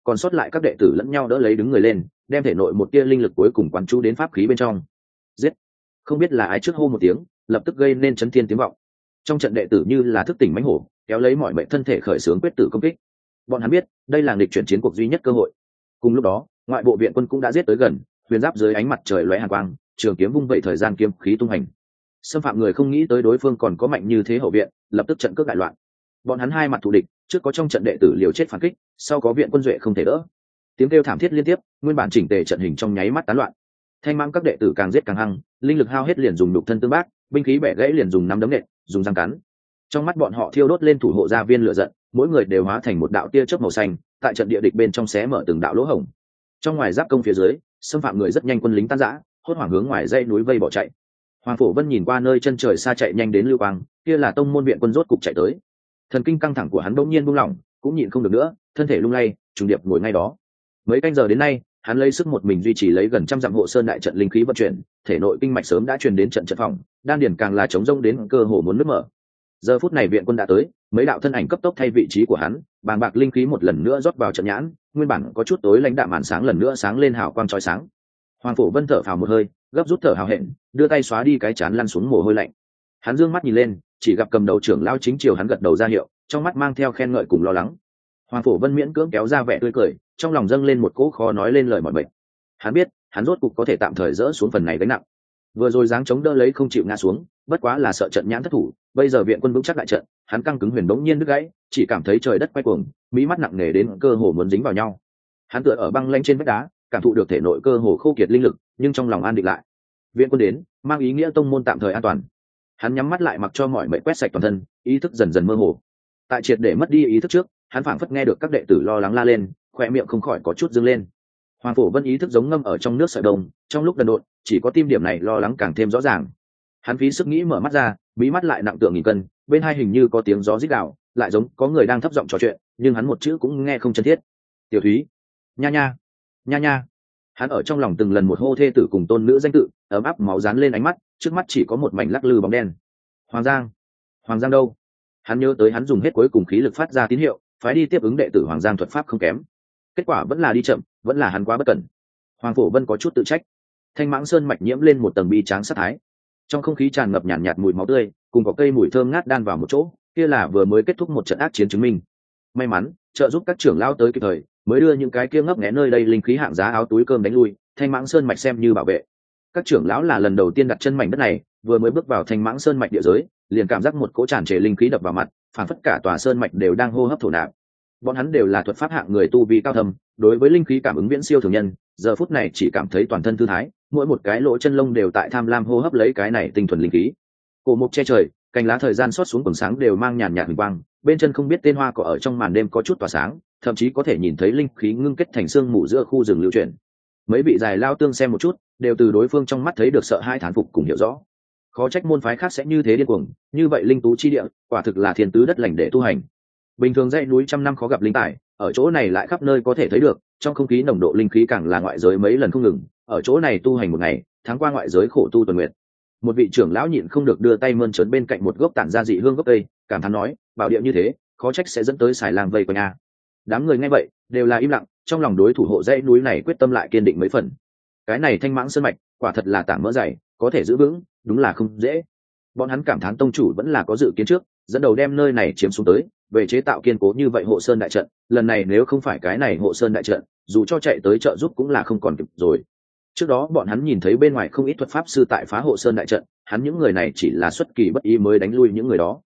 còn sót lại các đệ tử lẫn nhau đỡ lấy đứng người lên, đem thể nội một tia linh lực cuối cùng quán chú đến pháp khí bên trong. Giết! Không biết là ai trước hô một tiếng, lập tức gây nên chấn thiên tiếng vọng. Trong trận đệ tử như là thức tỉnh mãnh hổ, kéo lấy mọi mệnh thân thể khởi xướng quyết tử công kích. Bọn hắn biết, đây là nghịch chuyển chiến cuộc duy nhất cơ hội. Cùng lúc đó, ngoại bộ viện quân cũng đã giết tới gần, huyền giáp dưới ánh mặt trời lóe hàn quang, trường kiếm vung vậy thời gian kiếm khí tung hành. Xâm phạm người không nghĩ tới đối phương còn có mạnh như thế hậu viện, lập tức trận cướp đại loạn. Bọn hắn hai mặt thù địch, trước có trong trận đệ tử liều chết phản kích, sau có viện quân duệ không thể đỡ. Tiếng kêu thảm thiết liên tiếp, nguyên bản chỉnh tề trận hình trong nháy mắt tán loạn. Thanh mãng các đệ tử càng giết càng hăng, linh lực hao hết liền dùng đục thân tương bác, binh khí bẻ gãy liền dùng nắm đấm nện, dùng răng cắn. Trong mắt bọn họ thiêu đốt lên thủ hộ gia viên lửa giận, mỗi người đều hóa thành một đạo tia chớp màu xanh, tại trận địa địch bên trong xé mở từng đạo lỗ hổng. Trong ngoài giáp công phía dưới, xâm phạm người rất nhanh quân lính tan rã, hốt hoảng hướng ngoài dãy núi vây bỏ chạy. Hoàng Phổ Vân nhìn qua nơi chân trời xa chạy nhanh đến lưu quang, kia là tông môn viện quân rốt cục chạy tới. Thần kinh căng thẳng của hắn bỗng nhiên buông lỏng, cũng nhịn không được nữa, thân thể lung lay, trùng điệp ngồi ngay đó. Mấy canh giờ đến nay, hắn lấy sức một mình duy trì lấy gần trăm dặm hộ sơn đại trận linh khí vận chuyển, thể nội kinh mạch sớm đã truyền đến trận trận phòng, đan điền càng là chống rông đến cơ hồ muốn nứt mở. Giờ phút này viện quân đã tới, mấy đạo thân ảnh cấp tốc thay vị trí của hắn, bàng bạc linh khí một lần nữa rót vào trận nhãn, nguyên bản có chút tối lãnh đạm màn sáng lần nữa sáng lên hào quang chói sáng. Hoàng Phổ Vân thở phào một hơi, gấp rút thở hào hẹn, đưa tay xóa đi cái chán lăn xuống mồ hôi lạnh. Hắn dương mắt nhìn lên, chỉ gặp cầm đầu trưởng lao chính triều hắn gật đầu ra hiệu, trong mắt mang theo khen ngợi cùng lo lắng. Hoàng Phổ Vân miễn cưỡng kéo ra vẻ tươi cười, trong lòng dâng lên một cỗ khó nói lên lời mỏi mệt. Hắn biết, hắn rốt cục có thể tạm thời dỡ xuống phần này gánh nặng. Vừa rồi dáng chống đỡ lấy không chịu ngã xuống, bất quá là sợ trận nhãn thất thủ, bây giờ viện quân vững chắc đại trận, hắn căng cứng huyền bỗng nhiên đứt gãy, chỉ cảm thấy trời đất quay cuồng, mí mắt nặng nề đến cơ hồ muốn dính vào nhau. Hắn tựa ở băng lanh trên vách đá, cảm thụ được thể nội cơ hồ khô kiệt linh lực, nhưng trong lòng an định lại. Viện quân đến, mang ý nghĩa tông môn tạm thời an toàn. Hắn nhắm mắt lại mặc cho mọi mệt quét sạch toàn thân, ý thức dần dần mơ hồ. Tại triệt để mất đi ý thức trước, hắn phảng phất nghe được các đệ tử lo lắng la lên, khóe miệng không khỏi có chút dương lên. Hoàng Phổ Vân ý thức giống ngâm ở trong nước sợi đồng, trong lúc đần độn, chỉ có tim điểm này lo lắng càng thêm rõ ràng. Hắn phí sức nghĩ mở mắt ra, bí mắt lại nặng tượng nghìn cân, bên hai hình như có tiếng gió rít gào, lại giống có người đang thấp giọng trò chuyện, nhưng hắn một chữ cũng nghe không chân thiết. Tiểu Thúy, nha nha, nha nha. Hắn ở trong lòng từng lần một hô thê tử cùng tôn nữ danh tự, ấm áp máu dán lên ánh mắt, trước mắt chỉ có một mảnh lắc lư bóng đen. Hoàng Giang, Hoàng Giang đâu? Hắn nhớ tới hắn dùng hết cuối cùng khí lực phát ra tín hiệu, phái đi tiếp ứng đệ tử Hoàng Giang thuật pháp không kém. Kết quả vẫn là đi chậm, vẫn là hắn quá bất cẩn. Hoàng Phổ Vân có chút tự trách. Thanh Mãng Sơn mạch nhiễm lên một tầng bi tráng sát thái, trong không khí tràn ngập nhàn nhạt, nhạt mùi máu tươi, cùng có cây mùi thơm ngát đan vào một chỗ, kia là vừa mới kết thúc một trận ác chiến chứng minh. May mắn, trợ giúp các trưởng lao tới kịp thời, mới đưa những cái kia ngấp nghé nơi đây linh khí hạng giá áo túi cơm đánh lui, Thanh Mãng Sơn mạch xem như bảo vệ. Các trưởng lão là lần đầu tiên đặt chân mảnh đất này, vừa mới bước vào Thanh Mãng Sơn mạch địa giới, liền cảm giác một cỗ tràn trề linh khí đập vào mặt, phản phất cả tòa sơn mạch đều đang hô hấp thổ nạp. Bọn hắn đều là thuật pháp hạng người tu vi cao thâm, đối với linh khí cảm ứng viễn siêu thường nhân, giờ phút này chỉ cảm thấy toàn thân thư thái, mỗi một cái lỗ chân lông đều tại tham lam hô hấp lấy cái này tinh thuần linh khí. Cổ mục che trời, cành lá thời gian xót xuống quầng sáng đều mang nhàn nhạt huỳnh quang, bên chân không biết tên hoa cỏ ở trong màn đêm có chút tỏa sáng, thậm chí có thể nhìn thấy linh khí ngưng kết thành xương mù giữa khu rừng lưu chuyển. Mấy vị dài lao tương xem một chút, đều từ đối phương trong mắt thấy được sợ hai thán phục cùng hiểu rõ. Khó trách môn phái khác sẽ như thế điên cuồng, như vậy linh tú chi địa, quả thực là thiên tứ đất lành để tu hành. Bình thường dãy núi trăm năm khó gặp linh tài, ở chỗ này lại khắp nơi có thể thấy được, trong không khí nồng độ linh khí càng là ngoại giới mấy lần không ngừng, ở chỗ này tu hành một ngày, tháng qua ngoại giới khổ tu tuần nguyện. Một vị trưởng lão nhịn không được đưa tay mơn trớn bên cạnh một gốc tản ra dị hương gốc cây, cảm thán nói, bảo địa như thế, khó trách sẽ dẫn tới xài lang vây quanh a. Đám người nghe vậy, đều là im lặng, trong lòng đối thủ hộ dãy núi này quyết tâm lại kiên định mấy phần. Cái này Thanh Mãng Sơn mạch, quả thật là tảng mỡ dày, có thể giữ vững, đúng là không dễ. Bọn hắn cảm thán tông chủ vẫn là có dự kiến trước, dẫn đầu đem nơi này chiếm xuống tới, về chế tạo kiên cố như vậy hộ sơn đại trận, lần này nếu không phải cái này hộ sơn đại trận, dù cho chạy tới trợ giúp cũng là không còn kịp rồi. Trước đó bọn hắn nhìn thấy bên ngoài không ít thuật pháp sư tại phá hộ sơn đại trận, hắn những người này chỉ là xuất kỳ bất ý mới đánh lui những người đó.